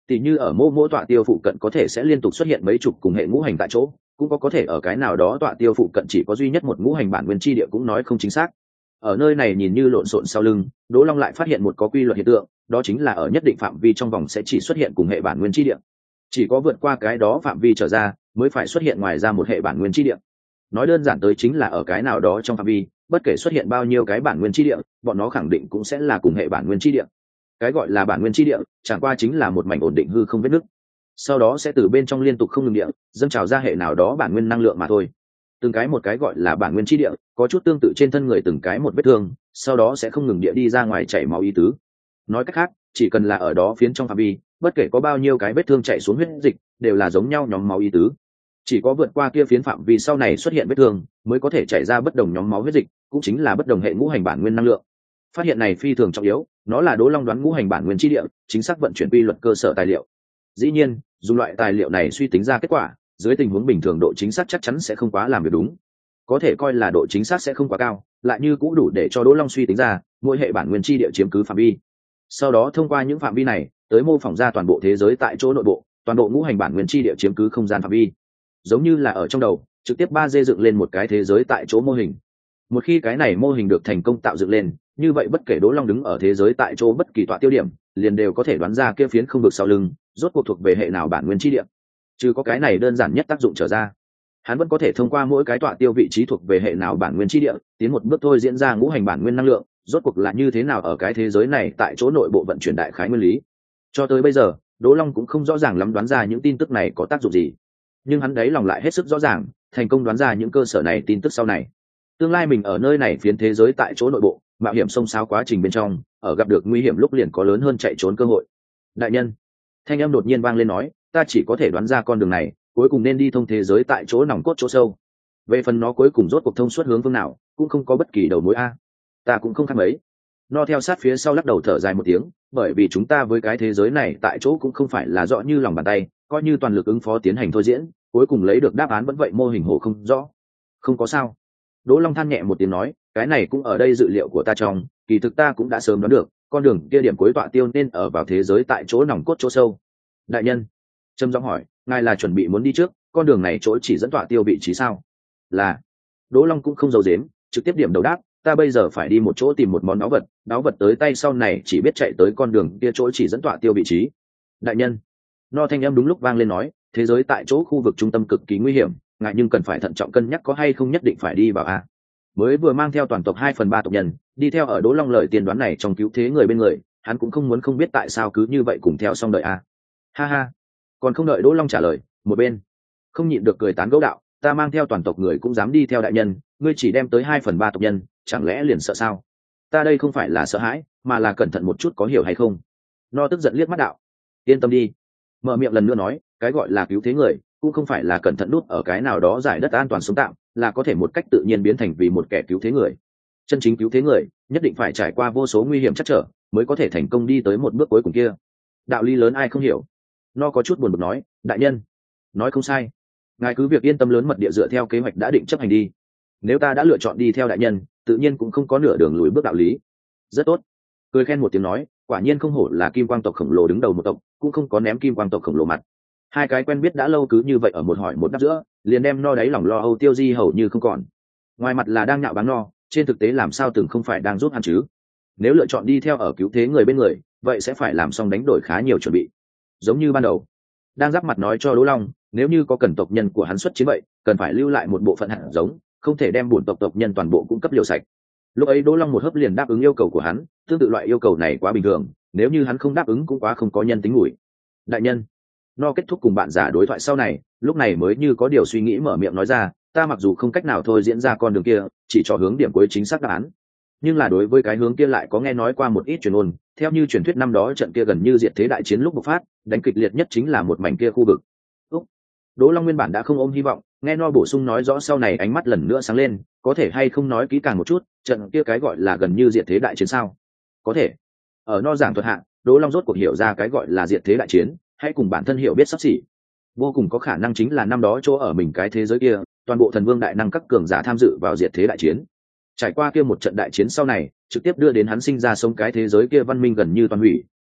Tỷ như ở mô mô tọa tiêu phụ cận có thể sẽ liên tục xuất hiện mấy chục cùng hệ ngũ hành tại chỗ, cũng có có thể ở cái nào đó tọa tiêu phụ cận chỉ có duy nhất một ngũ hành bản nguyên chi địa cũng nói không chính xác. Ở nơi này nhìn như lộn xộn sau lưng, Đỗ Long lại phát hiện một có quy luật hiện tượng, đó chính là ở nhất định phạm vi trong vòng sẽ chỉ xuất hiện cùng hệ bản nguyên chi địa. Chỉ có vượt qua cái đó phạm vi trở ra, mới phải xuất hiện ngoài ra một hệ bản nguyên chi địa. Nói đơn giản tới chính là ở cái nào đó trong phạm vi, bất kể xuất hiện bao nhiêu cái bản nguyên chi địa, bọn nó khẳng định cũng sẽ là cùng hệ bản nguyên chi địa. Cái gọi là bản nguyên chi địa, chẳng qua chính là một mảnh ổn định hư không vết nứt. Sau đó sẽ từ bên trong liên tục không ngừng địa, dâng trào ra hệ nào đó bản nguyên năng lượng mà thôi. Từng cái một cái gọi là bản nguyên chi địa, có chút tương tự trên thân người từng cái một vết thương, sau đó sẽ không ngừng địa đi ra ngoài chảy máu ý tứ. Nói cách khác, chỉ cần là ở đó phiến trong phạm vi, bất kể có bao nhiêu cái vết thương chảy xuống huyết dịch, đều là giống nhau nhóm máu ý tứ. Chỉ có vượt qua kia phiến phạm vi sau này xuất hiện vết thương, mới có thể chảy ra bất đồng nhóm máu huyết dịch, cũng chính là bất đồng hệ ngũ hành bản nguyên năng lượng. Phát hiện này phi thường trọng yếu, nó là Đỗ Long đoán ngũ hành bản nguyên chi địa, chính xác vận chuyển quy luật cơ sở tài liệu. Dĩ nhiên, dùng loại tài liệu này suy tính ra kết quả, dưới tình huống bình thường độ chính xác chắc chắn sẽ không quá làm được đúng. Có thể coi là độ chính xác sẽ không quá cao, lại như cũng đủ để cho Đỗ Long suy tính ra mỗi hệ bản nguyên chi địa chiếm cứ phạm vi. Sau đó thông qua những phạm vi này, tới mô phỏng ra toàn bộ thế giới tại chỗ nội bộ, toàn bộ ngũ hành bản nguyên chi địa chiếm cứ không gian phạm vi. Giống như là ở trong đầu, trực tiếp ba D dựng lên một cái thế giới tại chỗ mô hình. Một khi cái này mô hình được thành công tạo dựng lên, như vậy bất kể Đỗ Long đứng ở thế giới tại chỗ bất kỳ tọa tiêu điểm, liền đều có thể đoán ra kia phiến không vực sau lưng, rốt cuộc thuộc về hệ nào bản nguyên chi địa. Trừ có cái này đơn giản nhất tác dụng trở ra, hắn vẫn có thể thông qua mỗi cái tọa tiêu vị trí thuộc về hệ nào bản nguyên chi địa, tiến một bước thôi diễn ra ngũ hành bản nguyên năng lượng, rốt cuộc là như thế nào ở cái thế giới này tại chỗ nội bộ vận chuyển đại khái nguyên lý. Cho tới bây giờ, Đỗ Long cũng không rõ ràng lắm đoán ra những tin tức này có tác dụng gì, nhưng hắn đấy lòng lại hết sức rõ ràng, thành công đoán ra những cơ sở này tin tức sau này, tương lai mình ở nơi này phiến thế giới tại chỗ nội bộ, mạo hiểm xông xáo quá trình bên trong, ở gặp được nguy hiểm lúc liền có lớn hơn chạy trốn cơ hội. Đại nhân, thanh âm đột nhiên vang lên nói, ta chỉ có thể đoán ra con đường này cuối cùng nên đi thông thế giới tại chỗ nòng cốt chỗ sâu. Về phần nó cuối cùng rốt cuộc thông suốt hướng phương nào, cũng không có bất kỳ đầu mối a. Ta cũng không khác mấy. Nó theo sát phía sau lắc đầu thở dài một tiếng, bởi vì chúng ta với cái thế giới này tại chỗ cũng không phải là rõ như lòng bàn tay, coi như toàn lực ứng phó tiến hành thôi diễn, cuối cùng lấy được đáp án vẫn vậy mô hình hồ không rõ. Không có sao. Đỗ Long than nhẹ một tiếng nói, cái này cũng ở đây dự liệu của ta trong, kỳ thực ta cũng đã sớm đoán được, con đường kia điểm cuối tọa tiêu nên ở vào thế giới tại chỗ nòng cốt chỗ sâu. Đại nhân, trầm giọng hỏi, ngài là chuẩn bị muốn đi trước, con đường này chỗ chỉ dẫn tọa tiêu vị trí sao? Là. Đỗ Long cũng không giấu giếm, trực tiếp điểm đầu đáp, ta bây giờ phải đi một chỗ tìm một món báu vật, báu vật tới tay sau này chỉ biết chạy tới con đường kia chỗ chỉ dẫn tọa tiêu vị trí. Đại nhân. No thanh âm đúng lúc vang lên nói, thế giới tại chỗ khu vực trung tâm cực kỳ nguy hiểm, ngài nhưng cần phải thận trọng cân nhắc có hay không nhất định phải đi vào a. Mới vừa mang theo toàn tộc hai phần ba tộc nhân, đi theo ở Đỗ Long lời tiên đoán này trong cứu thế người bên người, hắn cũng không muốn không biết tại sao cứ như vậy cùng theo xong đợi a. Ha ha. Còn không đợi Đỗ Long trả lời, một bên không nhịn được cười tán gẫu đạo, ta mang theo toàn tộc người cũng dám đi theo đại nhân, ngươi chỉ đem tới hai phần ba tộc nhân, chẳng lẽ liền sợ sao? Ta đây không phải là sợ hãi, mà là cẩn thận một chút, có hiểu hay không? No tức giận liếc mắt đạo, yên tâm đi. Mở miệng lần nữa nói, cái gọi là cứu thế người, cũng không phải là cẩn thận nút ở cái nào đó giải đất an toàn sống tạm, là có thể một cách tự nhiên biến thành vì một kẻ cứu thế người. Chân chính cứu thế người, nhất định phải trải qua vô số nguy hiểm chắc trở, mới có thể thành công đi tới một bước cuối cùng kia. Đạo lý lớn ai không hiểu? No có chút buồn bực nói, đại nhân, nói không sai, ngài cứ việc yên tâm lớn mật địa dựa theo kế hoạch đã định chấp hành đi. Nếu ta đã lựa chọn đi theo đại nhân, tự nhiên cũng không có nửa đường lùi bước đạo lý. Rất tốt. Cười khen một tiếng nói, quả nhiên không hổ là kim quang tộc khổng lồ đứng đầu một tộc, cũng không có ném kim quang tộc khổng lồ mặt. Hai cái quen biết đã lâu cứ như vậy ở một hỏi một đáp giữa, liền đem No đáy lòng lo âu tiêu di hầu như không còn. Ngoài mặt là đang nhạo báng No, trên thực tế làm sao từng không phải đang giúp hắn chứ. Nếu lựa chọn đi theo ở cứu thế người bên người, vậy sẽ phải làm xong đánh đổi khá nhiều chuẩn bị. Giống như ban đầu, đang giáp mặt nói cho Đỗ Long, nếu như có cần tộc nhân của hắn xuất chiến vậy, cần phải lưu lại một bộ phận hạt giống, không thể đem bổn tộc tộc nhân toàn bộ cung cấp liều sạch. Lúc ấy Đỗ Long một hớp liền đáp ứng yêu cầu của hắn, tương tự loại yêu cầu này quá bình thường, nếu như hắn không đáp ứng cũng quá không có nhân tính ngủi. Đại nhân. No kết thúc cùng bạn giả đối thoại sau này, lúc này mới như có điều suy nghĩ mở miệng nói ra, ta mặc dù không cách nào thôi diễn ra con đường kia, chỉ cho hướng điểm cuối chính xác đáp án, nhưng là đối với cái hướng kia lại có nghe nói qua một ít truyền ôn, theo như truyền thuyết năm đó trận kia gần như diệt thế đại chiến lúc bộc phát, đánh kịch liệt nhất chính là một mảnh kia khu vực. Úc. Đỗ Long nguyên bản đã không ôm hy vọng, nghe No bổ sung nói rõ sau này ánh mắt lần nữa sáng lên, có thể hay không nói kỹ càng một chút, trận kia cái gọi là gần như diệt thế đại chiến sao? Có thể. Ở No giảng thuật hạ, Đỗ Long rốt cuộc hiểu ra cái gọi là diệt thế đại chiến, hãy cùng bản thân hiểu biết sắp xỉ. Vô cùng có khả năng chính là năm đó chỗ ở mình cái thế giới kia, toàn bộ thần vương đại năng các cường giả tham dự vào diệt thế đại chiến. Trải qua kia một trận đại chiến sau này, trực tiếp đưa đến hắn sinh ra sống cái thế giới kia văn minh gần như toàn hủy,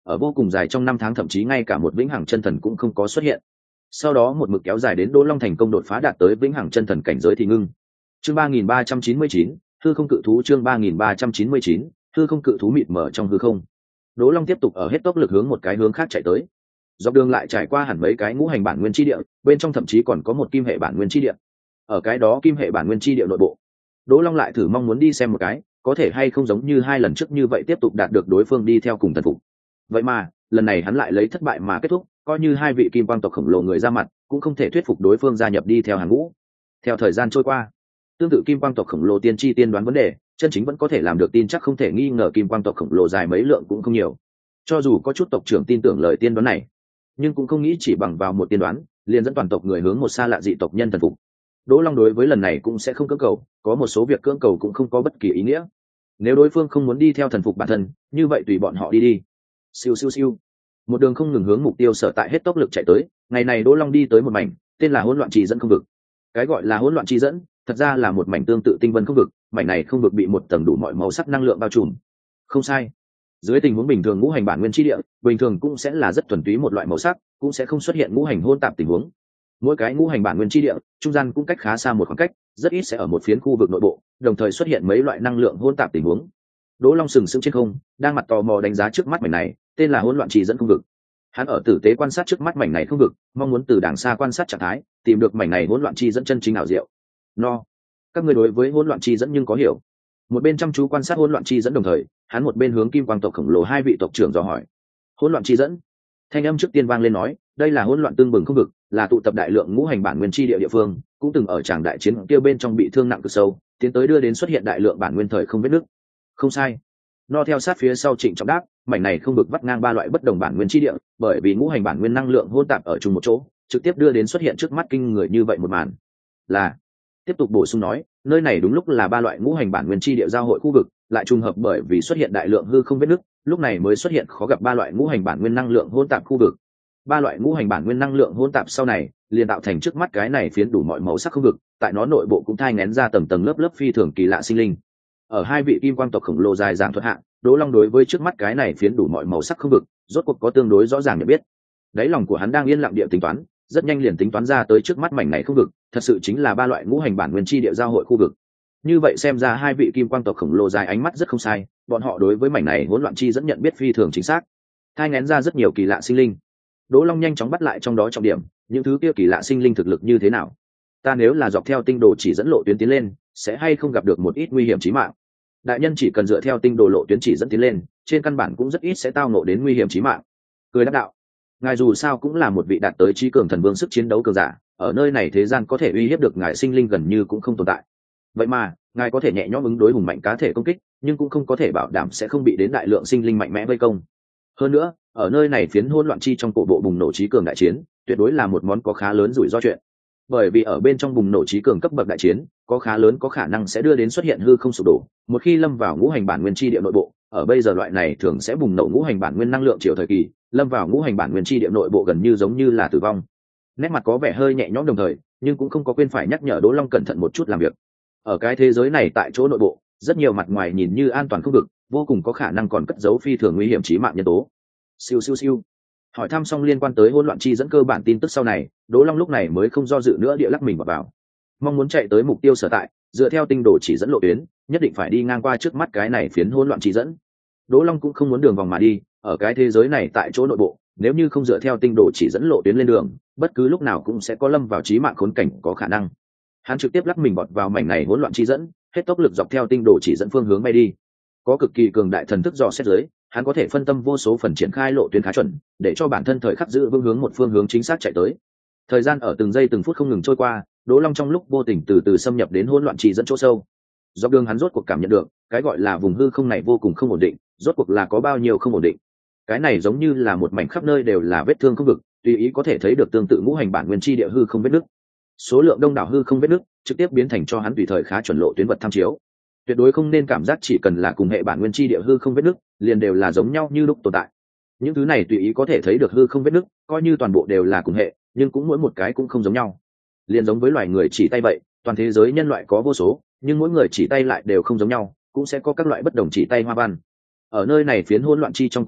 ở vô cùng dài trong năm tháng, thậm chí ngay cả một vĩnh hằng chân thần cũng không có xuất hiện. Sau đó một mực kéo dài đến Đỗ Long thành công đột phá đạt tới vĩnh hằng chân thần cảnh giới thì ngưng. Chương ba nghìn ba trăm chín mươi chín, hư không cự thú. Chương ba nghìn ba trăm chín mươi chín, hư không cự thú mịt mở trong hư không. Đỗ Long tiếp tục ở hết tốc lực hướng một cái hướng khác chạy tới. Dọc đường lại trải qua hẳn mấy cái ngũ hành bản nguyên chi địa, bên trong thậm chí còn có một kim hệ bản nguyên chi địa. Ở cái đó kim hệ bản nguyên chi địa nội bộ, Đỗ Long lại thử mong muốn đi xem một cái, có thể hay không giống như hai lần trước như vậy tiếp tục đạt được đối phương đi theo cùng thần phục. Vậy mà, lần này hắn lại lấy thất bại mà kết thúc, coi như hai vị kim quang tộc khổng lồ người ra mặt, cũng không thể thuyết phục đối phương gia nhập đi theo hàng ngũ. Theo thời gian trôi qua, tương tự kim quang tộc khổng lồ tiên tri tiên đoán vấn đề, chân chính vẫn có thể làm được tin chắc không thể nghi ngờ kim quang tộc khổng lồ dài mấy lượng cũng không nhiều. Cho dù có chút tộc trưởng tin tưởng lời tiên đoán này, nhưng cũng không nghĩ chỉ bằng vào một tiên đoán liền dẫn toàn tộc người hướng một xa lạ dị tộc nhân thần phục. Đỗ Long đối với lần này cũng sẽ không cưỡng cầu, có một số việc cưỡng cầu cũng không có bất kỳ ý nghĩa. Nếu đối phương không muốn đi theo thần phục bản thân, như vậy tùy bọn họ đi đi. Siêu siêu siêu, một đường không ngừng hướng mục tiêu sở tại hết tốc lực chạy tới. Ngày này Đỗ Long đi tới một mảnh tên là hỗn loạn trì dẫn không vực. Cái gọi là hỗn loạn trì dẫn thật ra là một mảnh tương tự tinh vân không vực. Mảnh này không vực bị một tầng đủ mọi màu sắc năng lượng bao trùm. Không sai, dưới tình huống bình thường ngũ hành bản nguyên chi địa bình thường cũng sẽ là rất thuần túy một loại màu sắc, cũng sẽ không xuất hiện ngũ hành hỗn tạp tình huống. Mỗi cái ngũ hành bản nguyên chi địa trung gian cũng cách khá xa một khoảng cách, rất ít sẽ ở một phiến khu vực nội bộ đồng thời xuất hiện mấy loại năng lượng hỗn tạp tình huống. Đỗ Long sừng sững trên không, đang mặt tò mò đánh giá trước mắt mảnh này tên là hỗn loạn trì dẫn không vực. Hắn ở tử tế quan sát trước mắt mảnh này không vực, mong muốn từ đàng xa quan sát trạng thái, tìm được mảnh này hỗn loạn chi dẫn chân chính ảo diệu. No, các người đối với hỗn loạn chi dẫn nhưng có hiểu? Một bên chăm chú quan sát hỗn loạn chi dẫn đồng thời, hắn một bên hướng kim quang tộc khổng lồ hai vị tộc trưởng dò hỏi. Hỗn loạn chi dẫn, thanh âm trước tiên vang lên nói, đây là hỗn loạn tương bừng không vực, là tụ tập đại lượng ngũ hành bản nguyên chi địa địa phương, cũng từng ở tràng đại chiến kia bên trong bị thương nặng cực sâu, tiến tới đưa đến xuất hiện đại lượng bản nguyên thời không vết nứt. Không sai. No theo sát phía sau Trịnh Trọng đáp, mảnh này không vực vắt ngang ba loại bất đồng bản nguyên chi địa, bởi vì ngũ hành bản nguyên năng lượng hỗn tạp ở chung một chỗ, trực tiếp đưa đến xuất hiện trước mắt kinh người như vậy một màn. Là, tiếp tục bổ sung nói, nơi này đúng lúc là ba loại ngũ hành bản nguyên chi địa giao hội khu vực, lại trùng hợp bởi vì xuất hiện đại lượng hư không vết nứt, lúc này mới xuất hiện khó gặp ba loại ngũ hành bản nguyên năng lượng hỗn tạp khu vực. Ba loại ngũ hành bản nguyên năng lượng hỗn tạp sau này liền tạo thành trước mắt cái này phiến đủ mọi màu sắc không vực, tại nó nội bộ cũng thai nghén ra tầng tầng lớp lớp phi thường kỳ lạ sinh linh. Ở hai vị kim quang tộc khổng lồ dài dàng thuật hạ, Đỗ Long đối với trước mắt cái này phiến đủ mọi màu sắc không vực rốt cuộc có tương đối rõ ràng nhận biết. Đáy lòng của hắn đang yên lặng địa tính toán, rất nhanh liền tính toán ra tới trước mắt mảnh này không vực thật sự chính là ba loại ngũ hành bản nguyên chi địa giao hội khu vực. Như vậy xem ra hai vị kim quang tộc khổng lồ dài ánh mắt rất không sai, bọn họ đối với mảnh này hỗn loạn chi dẫn nhận biết phi thường chính xác, thai nghén ra rất nhiều kỳ lạ sinh linh. Đỗ Long nhanh chóng bắt lại trong đó trọng điểm, những thứ kia kỳ lạ sinh linh thực lực như thế nào? Ta nếu là dọc theo tinh đồ chỉ dẫn lộ tuyến tiến lên, sẽ hay không gặp được một ít nguy hiểm chí mạng? Đại nhân chỉ cần dựa theo tinh đồ lộ tuyến chỉ dẫn tiến lên, trên căn bản cũng rất ít sẽ tao ngộ đến nguy hiểm chí mạng. Cười đáp đạo, ngài dù sao cũng là một vị đạt tới trí cường thần vương sức chiến đấu cường giả, ở nơi này thế gian có thể uy hiếp được ngài sinh linh gần như cũng không tồn tại. Vậy mà, ngài có thể nhẹ nhõm ứng đối hùng mạnh cá thể công kích, nhưng cũng không có thể bảo đảm sẽ không bị đến đại lượng sinh linh mạnh mẽ vây công. Hơn nữa, ở nơi này phiến hỗn loạn chi trong cổ bộ bùng nổ trí cường đại chiến, tuyệt đối là một món có khá lớn rủi ro chuyện. Bởi vì ở bên trong bùng nổ trí cường cấp bậc đại chiến, có khá lớn có khả năng sẽ đưa đến xuất hiện hư không sụp đổ. Một khi lâm vào ngũ hành bản nguyên chi địa nội bộ, ở bây giờ loại này thường sẽ bùng nổ ngũ hành bản nguyên năng lượng triệu thời kỳ, lâm vào ngũ hành bản nguyên chi địa nội bộ gần như giống như là tử vong. Nét mặt có vẻ hơi nhẹ nhõm đồng thời, nhưng cũng không có quên phải nhắc nhở Đỗ Long cẩn thận một chút làm việc. Ở cái thế giới này tại chỗ nội bộ, rất nhiều mặt ngoài nhìn như an toàn không vực, vô cùng có khả năng còn cất giấu phi thường nguy hiểm chí mạng nhân tố. Siêu siêu siêu. Hỏi thăm xong liên quan tới hỗn loạn chi dẫn cơ bản tin tức sau này, Đỗ Long lúc này mới không do dự nữa địa lắc mình vào, vào. Mong muốn chạy tới mục tiêu sở tại, dựa theo tinh đồ chỉ dẫn lộ tuyến, nhất định phải đi ngang qua trước mắt cái này phiến hỗn loạn chi dẫn. Đỗ Long cũng không muốn đường vòng mà đi, ở cái thế giới này tại chỗ nội bộ, nếu như không dựa theo tinh đồ chỉ dẫn lộ tuyến lên đường, bất cứ lúc nào cũng sẽ có lâm vào chí mạng khốn cảnh có khả năng. Hắn trực tiếp lắc mình bọt vào mảnh này hỗn loạn chi dẫn, hết tốc lực dọc theo tinh đồ chỉ dẫn phương hướng bay đi. Có cực kỳ cường đại thần thức dò xét giới, hắn có thể phân tâm vô số phần triển khai lộ tuyến khá chuẩn, để cho bản thân thời khắc giữ vững hướng một phương hướng chính xác chạy tới. Thời gian ở từng giây từng phút không ngừng trôi qua, Đỗ Long trong lúc vô tình từ từ xâm nhập đến hỗn loạn chỉ dẫn chỗ sâu. Dọc đường hắn rốt cuộc cảm nhận được, cái gọi là vùng hư không này vô cùng không ổn định, rốt cuộc là có bao nhiêu không ổn định. Cái này giống như là một mảnh khắp nơi đều là vết thương không vực, tùy ý có thể thấy được tương tự ngũ hành bản nguyên chi địa hư không vết nứt. Số lượng đông đảo hư không vết nứt, trực tiếp biến thành cho hắn tùy thời khá chuẩn lộ tuyến vật tham chiếu. Tuyệt đối không nên cảm giác chỉ cần là cùng hệ bản nguyên chi địa hư không vết nứt, liền đều là giống nhau như lúc tồn tại. Những thứ này tùy ý có thể thấy được hư không vết nứt, coi như toàn bộ đều là cùng hệ, nhưng cũng mỗi một cái cũng không giống nhau. Liền giống với loài người chỉ tay vậy, toàn thế giới nhân loại có vô số, nhưng mỗi người chỉ tay lại đều không giống nhau, cũng sẽ có các loại bất đồng chỉ tay hoa văn. Ở nơi này phiến hỗn loạn chi trong cổ bộ,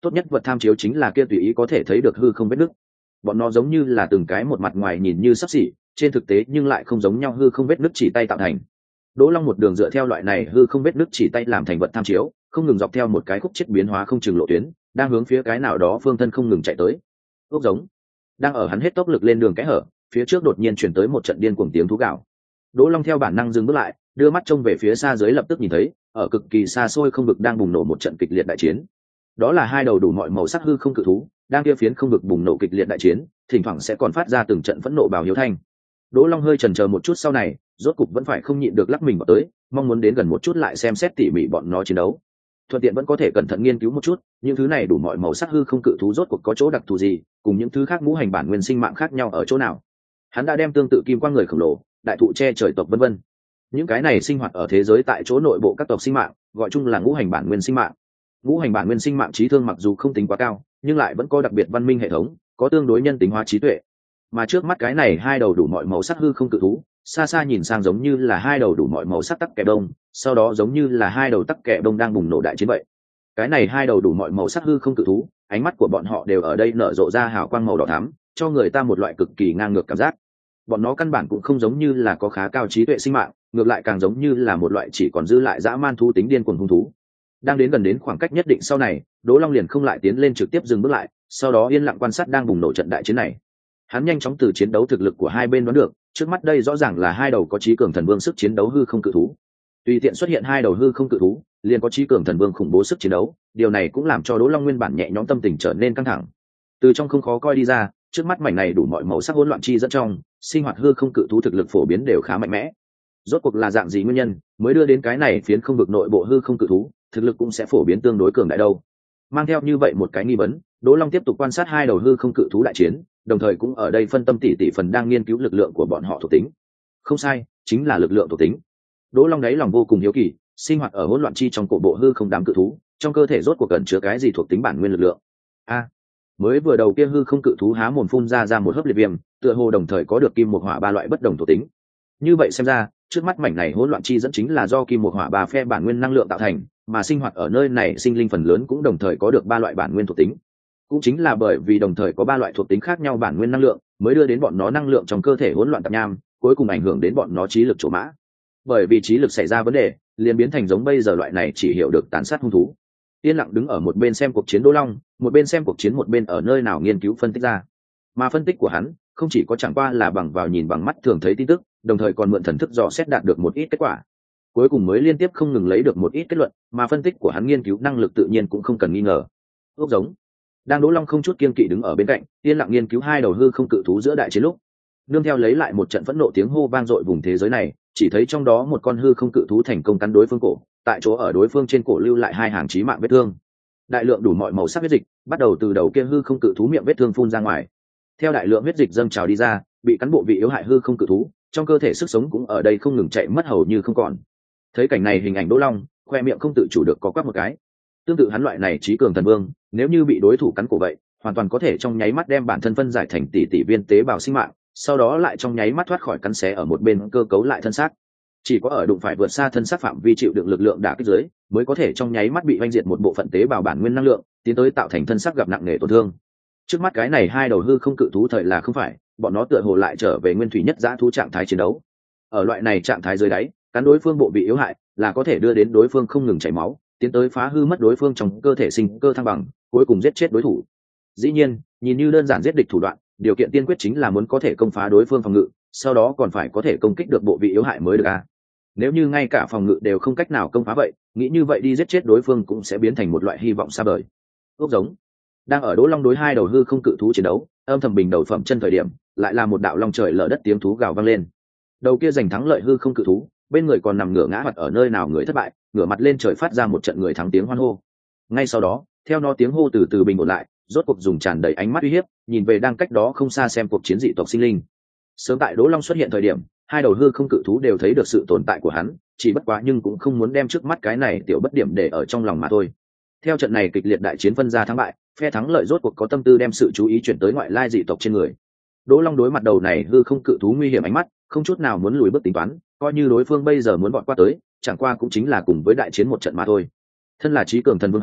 tốt nhất vật tham chiếu chính là kia tùy ý có thể thấy được hư không vết nứt. Bọn nó giống như là từng cái một mặt ngoài nhìn như sắp xỉ, trên thực tế nhưng lại không giống nhau hư không vết nứt chỉ tay tạo thành. Đỗ Long một đường dựa theo loại này hư không vết nứt chỉ tay làm thành vật tham chiếu, không ngừng dọc theo một cái khúc chết biến hóa không chừng lộ tuyến, đang hướng phía cái nào đó phương thân không ngừng chạy tới. Ốc giống đang ở hắn hết tốc lực lên đường kẽ hở, phía trước đột nhiên chuyển tới một trận điên cuồng tiếng thú gào. Đỗ Long theo bản năng dừng bước lại, đưa mắt trông về phía xa dưới, lập tức nhìn thấy ở cực kỳ xa xôi không vực đang bùng nổ một trận kịch liệt đại chiến. Đó là hai đầu đủ mọi màu sắc hư không cự thú đang kia phiến không vực bùng nổ kịch liệt đại chiến, thỉnh thoảng sẽ còn phát ra từng trận phẫn nộ bào hiếu thanh. Đỗ Long hơi chần chờ một chút, sau này rốt cục vẫn phải không nhịn được lắc mình vào tới, mong muốn đến gần một chút lại xem xét tỉ mỉ bọn nó chiến đấu, thuận tiện vẫn có thể cẩn thận nghiên cứu một chút những thứ này đủ mọi màu sắc hư không cự thú rốt cuộc có chỗ đặc thù gì, cùng những thứ khác ngũ hành bản nguyên sinh mạng khác nhau ở chỗ nào. Hắn đã đem tương tự kim quang người khổng lồ, đại thụ che trời tộc vân vân, những cái này sinh hoạt ở thế giới tại chỗ nội bộ các tộc sinh mạng, gọi chung là ngũ hành bản nguyên sinh mạng. Ngũ hành bản nguyên sinh mạng trí thương mặc dù không tính quá cao, nhưng lại vẫn có đặc biệt văn minh hệ thống, có tương đối nhân tính hóa trí tuệ. Mà trước mắt cái này hai đầu đủ mọi màu sắc hư không cự thú, xa xa nhìn sang giống như là hai đầu đủ mọi màu sắc tắc kè đông, sau đó giống như là hai đầu tắc kè đông đang bùng nổ đại chiến vậy. Cái này hai đầu đủ mọi màu sắc hư không cự thú, ánh mắt của bọn họ đều ở đây nở rộ ra hào quang màu đỏ thắm, cho người ta một loại cực kỳ ngang ngược cảm giác. Bọn nó căn bản cũng không giống như là có khá cao trí tuệ sinh mạng, ngược lại càng giống như là một loại chỉ còn dư lại dã man thú tính điên cuồng hung thú. Đang đến gần đến khoảng cách nhất định sau này, Đỗ Long liền không lại tiến lên, trực tiếp dừng bước lại, sau đó yên lặng quan sát đang bùng nổ trận đại chiến này. Hắn nhanh chóng từ chiến đấu thực lực của hai bên đoán được, trước mắt đây rõ ràng là hai đầu có trí cường thần vương sức chiến đấu hư không cự thú. Tùy tiện xuất hiện hai đầu hư không cự thú, liền có trí cường thần vương khủng bố sức chiến đấu, điều này cũng làm cho Đỗ Long nguyên bản nhẹ nhõm tâm tình trở nên căng thẳng. Từ trong không khó coi đi ra, trước mắt mảnh này đủ mọi màu sắc hỗn loạn chi dẫn trong, sinh hoạt hư không cự thú thực lực phổ biến đều khá mạnh mẽ. Rốt cuộc là dạng gì nguyên nhân mới đưa đến cái này phiến không vực nội bộ hư không cự thú thực lực cũng sẽ phổ biến tương đối cường đại đâu? Mang theo như vậy một cái nghi vấn, Đỗ Long tiếp tục quan sát hai đầu hư không cự thú đại chiến, đồng thời cũng ở đây phân tâm tỉ tỉ phần đang nghiên cứu lực lượng của bọn họ thuộc tính. Không sai, chính là lực lượng thuộc tính. Đỗ Long đáy lòng vô cùng hiếu kỳ, sinh hoạt ở hỗn loạn chi trong cổ bộ hư không đám cự thú, trong cơ thể rốt cuộc cần chứa cái gì thuộc tính bản nguyên lực lượng? A, à, mới vừa đầu kia hư không cự thú há mồm phun ra ra một hớp liệt viêm, tựa hồ đồng thời có được kim một hỏa ba loại bất đồng thuộc tính. Như vậy xem ra, trước mắt mảnh này hỗn loạn chi dẫn chính là do kim một hỏa ba phe bản nguyên năng lượng tạo thành, mà sinh hoạt ở nơi này sinh linh phần lớn cũng đồng thời có được ba loại bản nguyên thuộc tính. Cũng chính là bởi vì đồng thời có ba loại thuộc tính khác nhau bản nguyên năng lượng, mới đưa đến bọn nó năng lượng trong cơ thể hỗn loạn tạp nham, cuối cùng ảnh hưởng đến bọn nó trí lực chỗ mã. Bởi vì trí lực xảy ra vấn đề, liền biến thành giống bây giờ loại này chỉ hiểu được tàn sát hung thú. Yên lặng đứng ở một bên xem cuộc chiến Đỗ Long, một bên xem cuộc chiến một bên ở nơi nào nghiên cứu phân tích ra. Mà phân tích của hắn không chỉ có chẳng qua là bằng vào nhìn bằng mắt thường thấy tin tức, đồng thời còn mượn thần thức dò xét đạt được một ít kết quả. Cuối cùng mới liên tiếp không ngừng lấy được một ít kết luận, mà phân tích của hắn nghiên cứu năng lực tự nhiên cũng không cần nghi ngờ. Ốc giống đang Đỗ Long không chút kiên kỵ đứng ở bên cạnh, yên lặng nghiên cứu hai đầu hư không cự thú giữa đại chiến lúc, nương theo lấy lại một trận phẫn nộ tiếng hô vang dội vùng thế giới này, chỉ thấy trong đó một con hư không cự thú thành công cắn đối phương cổ, tại chỗ ở đối phương trên cổ lưu lại hai hàng chí mạng vết thương. Đại lượng đủ mọi màu sắc huyết dịch bắt đầu từ đầu kia hư không cự thú miệng vết thương phun ra ngoài. Theo đại lượng huyết dịch dâng trào đi ra, bị cắn bộ vị yếu hại hư không cự thú, trong cơ thể sức sống cũng ở đây không ngừng chạy mất hầu như không còn. Thấy cảnh này, hình ảnh Đỗ Long khoe miệng không tự chủ được có quắc một cái. Tương tự hắn loại này trí cường thần vương, nếu như bị đối thủ cắn cổ vậy, hoàn toàn có thể trong nháy mắt đem bản thân phân giải thành tỷ tỷ viên tế bào sinh mạng, sau đó lại trong nháy mắt thoát khỏi cắn xé ở một bên cơ cấu lại thân xác. Chỉ có ở đụng phải vượt xa thân xác phạm vi chịu đựng lực lượng đả kích dưới, mới có thể trong nháy mắt bị oanh diệt một bộ phận tế bào bản nguyên năng lượng, tiến tới tạo thành thân xác gặp nặng nề tổn thương. Trước mắt cái này hai đầu hư không cự thú thời là không phải, bọn nó tựa hồ lại trở về nguyên thủy nhất dã thú trạng thái chiến đấu. Ở loại này trạng thái dưới đáy, cắn đối phương bộ bị yếu hại, là có thể đưa đến đối phương không ngừng chảy máu, tiến tới phá hư mất đối phương trong cơ thể sinh cơ thăng bằng, cuối cùng giết chết đối thủ. Dĩ nhiên, nhìn như đơn giản giết địch thủ đoạn, điều kiện tiên quyết chính là muốn có thể công phá đối phương phòng ngự, sau đó còn phải có thể công kích được bộ vị yếu hại mới được a. Nếu như ngay cả phòng ngự đều không cách nào công phá vậy, nghĩ như vậy đi giết chết đối phương cũng sẽ biến thành một loại hy vọng xa vời. Ốc giống đang ở Đỗ Long đối hai đầu hư không cự thú chiến đấu, âm thầm bình đầu phẩm chân thời điểm, lại là một đạo long trời lở đất tiếng thú gào vang lên. Đầu kia giành thắng lợi hư không cự thú, bên người còn nằm ngửa ngã mặt ở nơi nào người thất bại, ngửa mặt lên trời phát ra một trận người thắng tiếng hoan hô. Ngay sau đó, theo nó tiếng hô từ từ bình ổn lại, rốt cuộc dùng tràn đầy ánh mắt uy hiếp, nhìn về đang cách đó không xa xem cuộc chiến dị tộc sinh linh. Sớm tại Đỗ Long xuất hiện thời điểm, hai đầu hư không cự thú đều thấy được sự tồn tại của hắn, chỉ bất quá nhưng cũng không muốn đem trước mắt cái này tiểu bất điểm để ở trong lòng mà thôi. Theo trận này kịch liệt đại chiến phân ra thắng bại, phe thắng lợi rốt cuộc có tâm tư đem sự chú ý chuyển tới ngoại lai dị tộc trên người. Đỗ Long đối mặt đầu này hư không cự thú nguy hiểm ánh mắt, không chút nào muốn lùi bước tính toán, coi như đối phương bây giờ muốn vọt qua tới, chẳng qua cũng chính là cùng với đại chiến một trận mà thôi. Thân là trí cường thần vương hắn,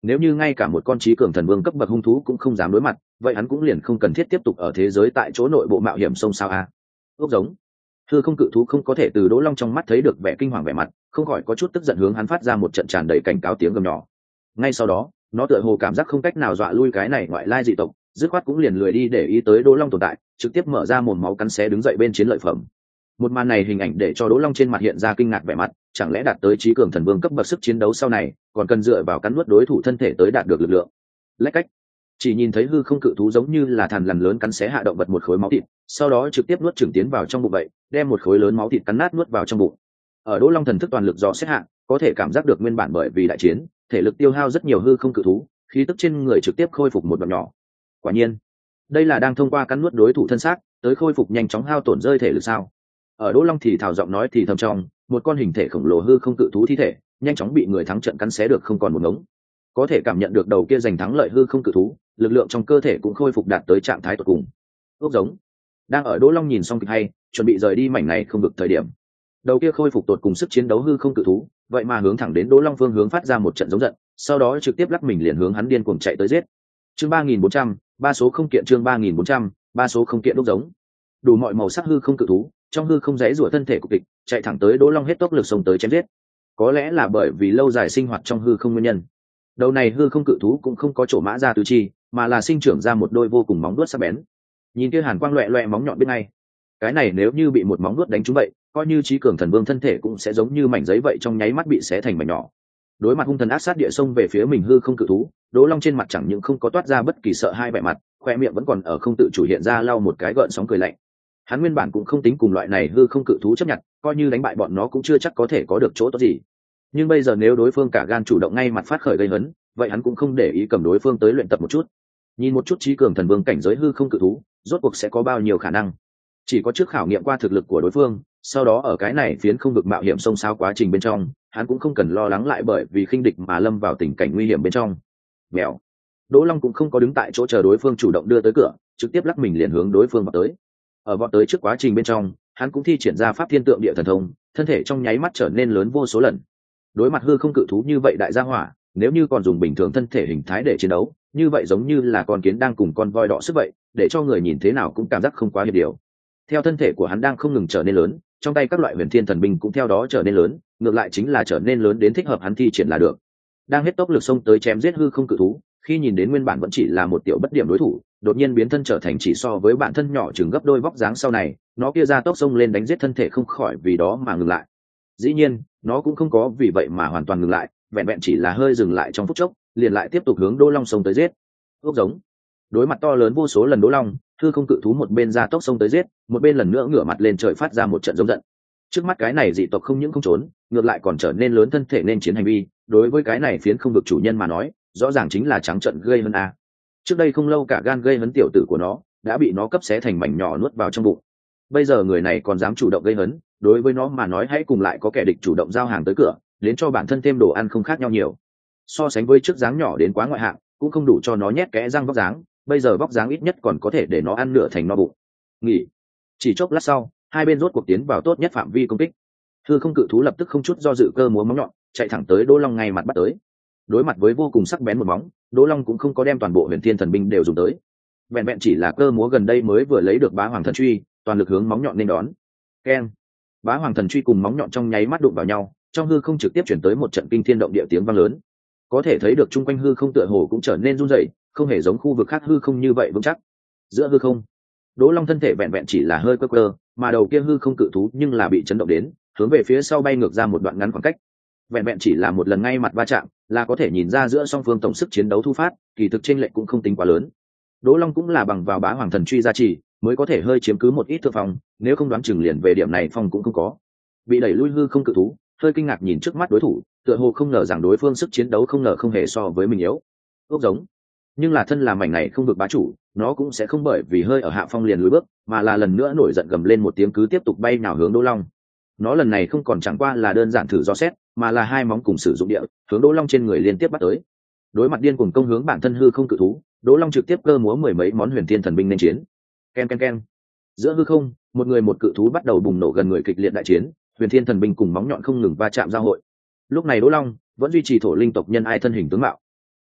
nếu như ngay cả một con trí cường thần vương cấp bậc hung thú cũng không dám đối mặt, vậy hắn cũng liền không cần thiết tiếp tục ở thế giới tại chỗ nội bộ mạo hiểm sông sao a. Ốc giống. Hư không cự thú không có thể từ Đỗ Long trong mắt thấy được vẻ kinh hoàng vẻ mặt, không khỏi có chút tức giận hướng hắn phát ra một trận tràn đầy cảnh cáo tiếng gầm nhỏ. Ngay sau đó, nó tựa hồ cảm giác không cách nào dọa lui cái này ngoại lai dị tộc, dứt khoát cũng liền lười đi để ý tới Đỗ Long tồn tại, trực tiếp mở ra mồm máu cắn xé đứng dậy bên chiến lợi phẩm. Một màn này hình ảnh để cho Đỗ Long trên mặt hiện ra kinh ngạc vẻ mặt, chẳng lẽ đạt tới trí cường thần vương cấp bậc sức chiến đấu sau này, còn cần dựa vào cắn nuốt đối thủ thân thể tới đạt được lực lượng. Lách cách, chỉ nhìn thấy hư không cự thú giống như là thằn lằn lớn cắn xé hạ động vật một khối máu thịt, sau đó trực tiếp nuốt chửng tiến vào trong bụng vậy, đem một khối lớn máu thịt cắn nát nuốt vào trong bụng. Ở Đỗ Long thần thức toàn lực dò xét hạ, có thể cảm giác được nguyên bản bởi vì đại chiến, thể lực tiêu hao rất nhiều hư không cự thú, khí tức trên người trực tiếp khôi phục một đoạn nhỏ. Quả nhiên, đây là đang thông qua cắn nuốt đối thủ thân xác, tới khôi phục nhanh chóng hao tổn rơi thể lực sao? Ở Đỗ Long thì thào giọng nói thì thầm trong, một con hình thể khổng lồ hư không cự thú thi thể, nhanh chóng bị người thắng trận cắn xé được không còn một ngống. Có thể cảm nhận được đầu kia giành thắng lợi hư không cự thú, lực lượng trong cơ thể cũng khôi phục đạt tới trạng thái tuyệt cùng. Ốc giống. Đang ở Đỗ Long nhìn xong kịch hay, chuẩn bị rời đi mảnh này không được thời điểm. Đầu kia khôi phục tột cùng sức chiến đấu hư không cự thú, vậy mà hướng thẳng đến Đỗ Long phương hướng phát ra một trận giống giận, sau đó trực tiếp lắc mình liền hướng hắn điên cuồng chạy tới giết. Chương ba nghìn bốn trăm, ba số không kiện chương ba nghìn bốn trăm, ba số không kiện ốc giống. Đủ mọi màu sắc hư không cự thú, trong hư không giãy giụa thân thể cục kịch, chạy thẳng tới Đỗ Long hết tốc lực xông tới chém giết. Có lẽ là bởi vì lâu dài sinh hoạt trong hư không nguyên nhân. Đầu này hư không cự thú cũng không có chỗ mã ra tứ chi, mà là sinh trưởng ra một đôi vô cùng móng vuốt sắc bén. Nhìn kia hàn quang loẹt loẹt móng nhọn bên ngay, cái này nếu như bị một móng vuốt đánh trúng vậy, coi như trí cường thần vương thân thể cũng sẽ giống như mảnh giấy vậy trong nháy mắt bị xé thành mảnh nhỏ. Đối mặt hung thần ác sát địa xông về phía mình hư không cự thú, Đỗ Long trên mặt chẳng những không có toát ra bất kỳ sợ hai vẻ mặt, khoe miệng vẫn còn ở không tự chủ hiện ra lau một cái gợn sóng cười lạnh. Hắn nguyên bản cũng không tính cùng loại này hư không cự thú chấp nhận, coi như đánh bại bọn nó cũng chưa chắc có thể có được chỗ tốt gì. Nhưng bây giờ nếu đối phương cả gan chủ động ngay mặt phát khởi gây hấn, vậy hắn cũng không để ý cầm đối phương tới luyện tập một chút. Nhìn một chút trí cường thần vương cảnh giới hư không cự thú, rốt cuộc sẽ có bao nhiêu khả năng. Chỉ có trước khảo nghiệm qua thực lực của đối phương, sau đó ở cái này phiến không vực mạo hiểm sông sao quá trình bên trong, hắn cũng không cần lo lắng lại bởi vì khinh địch mà lâm vào tình cảnh nguy hiểm bên trong. Mèo. Đỗ Long cũng không có đứng tại chỗ chờ đối phương chủ động đưa tới cửa, trực tiếp lắc mình liền hướng đối phương vọt tới. Ở vọt tới trước quá trình bên trong, hắn cũng thi triển ra pháp thiên tượng địa thần thông, thân thể trong nháy mắt trở nên lớn vô số lần. Đối mặt hư không cự thú như vậy đại gia hỏa, nếu như còn dùng bình thường thân thể hình thái để chiến đấu, như vậy giống như là con kiến đang cùng con voi đọ sức vậy, để cho người nhìn thế nào cũng cảm giác không quá hiệp điều. Theo thân thể của hắn đang không ngừng trở nên lớn, trong tay các loại huyền thiên thần binh cũng theo đó trở nên lớn, ngược lại chính là trở nên lớn đến thích hợp hắn thi triển là được. Đang hết tốc lực xông tới chém giết hư không cự thú, khi nhìn đến nguyên bản vẫn chỉ là một tiểu bất điểm đối thủ, đột nhiên biến thân trở thành chỉ so với bản thân nhỏ chừng gấp đôi vóc dáng sau này, nó kia ra tốc xông lên đánh giết thân thể không khỏi vì đó mà ngừng lại. Dĩ nhiên, nó cũng không có vì vậy mà hoàn toàn ngừng lại, vẹn vẹn chỉ là hơi dừng lại trong phút chốc, liền lại tiếp tục hướng Đỗ Long xông tới giết. Ốc giống. Đối mặt to lớn vô số lần Đỗ Long, hư không cự thú một bên ra tốc xông tới giết, một bên lần nữa ngửa mặt lên trời phát ra một trận giống giận. Trước mắt cái này dị tộc không những không trốn, ngược lại còn trở nên lớn thân thể nên chiến hành vi, đối với cái này phiến không vực chủ nhân mà nói, rõ ràng chính là trắng trận gây hấn a. Trước đây không lâu cả gan gây hấn tiểu tử của nó đã bị nó cấp xé thành mảnh nhỏ nuốt vào trong bụng. Bây giờ người này còn dám chủ động gây hấn, đối với nó mà nói hãy cùng lại có kẻ địch chủ động giao hàng tới cửa, đến cho bản thân thêm đồ ăn không khác nhau nhiều. So sánh với trước dáng nhỏ đến quá ngoại hạng, cũng không đủ cho nó nhét kẽ răng vóc dáng, bây giờ vóc dáng ít nhất còn có thể để nó ăn nửa thành no bụng. Nghỉ. Chỉ chốc lát sau, hai bên rốt cuộc tiến vào tốt nhất phạm vi công kích. Hư không cự thú lập tức không chút do dự cơ múa móng nhọn, chạy thẳng tới Đỗ Long ngay mặt bắt tới. Đối mặt với vô cùng sắc bén một móng, Đỗ Long cũng không có đem toàn bộ huyền thiên thần binh đều dùng tới, vẹn vẹn chỉ là cơ múa gần đây mới vừa lấy được bá hoàng thần truy, toàn lực hướng móng nhọn nên đón. Keng. Bá hoàng thần truy cùng móng nhọn trong nháy mắt đụng vào nhau, trong hư không trực tiếp chuyển tới một trận kinh thiên động địa tiếng vang lớn. Có thể thấy được chung quanh hư không tựa hồ cũng trở nên rung rẩy, không hề giống khu vực khác hư không như vậy vững chắc. Giữa hư không, Đỗ Long thân thể vẹn vẹn chỉ là hơi quơ quơ, mà đầu kia hư không cự thú nhưng là bị chấn động đến, hướng về phía sau bay ngược ra một đoạn ngắn khoảng cách. Vẹn vẹn chỉ là một lần ngay mặt va chạm, là có thể nhìn ra giữa song phương tổng sức chiến đấu thu phát, kỳ thực chênh lệch cũng không tính quá lớn. Đỗ Long cũng là bằng vào bá hoàng thần truy gia trì, mới có thể hơi chiếm cứ một ít thượng phòng, nếu không đoán chừng liền về điểm này phòng cũng không có. Bị đẩy lui hư không cự thú, hơi kinh ngạc nhìn trước mắt đối thủ, tựa hồ không ngờ rằng đối phương sức chiến đấu không ngờ không hề so với mình yếu. Ốc giống. Nhưng là thân làm mảnh này không được bá chủ, nó cũng sẽ không bởi vì hơi ở hạ phong liền lùi bước, mà là lần nữa nổi giận gầm lên một tiếng cứ tiếp tục bay nào hướng Đỗ Long. Nó lần này không còn chẳng qua là đơn giản thử do xét, mà là hai móng cùng sử dụng địa, hướng Đỗ Long trên người liên tiếp bắt tới. Đối mặt điên cuồng công hướng bản thân hư không cự thú, Đỗ Long trực tiếp cơ múa mười mấy món huyền thiên thần binh nên chiến. Ken ken ken. Giữa hư không, một người một cự thú bắt đầu bùng nổ gần người kịch liệt đại chiến, huyền thiên thần binh cùng móng nhọn không ngừng va chạm giao hội. Lúc này Đỗ Long vẫn duy trì thổ linh tộc nhân ai thân hình tướng mạo,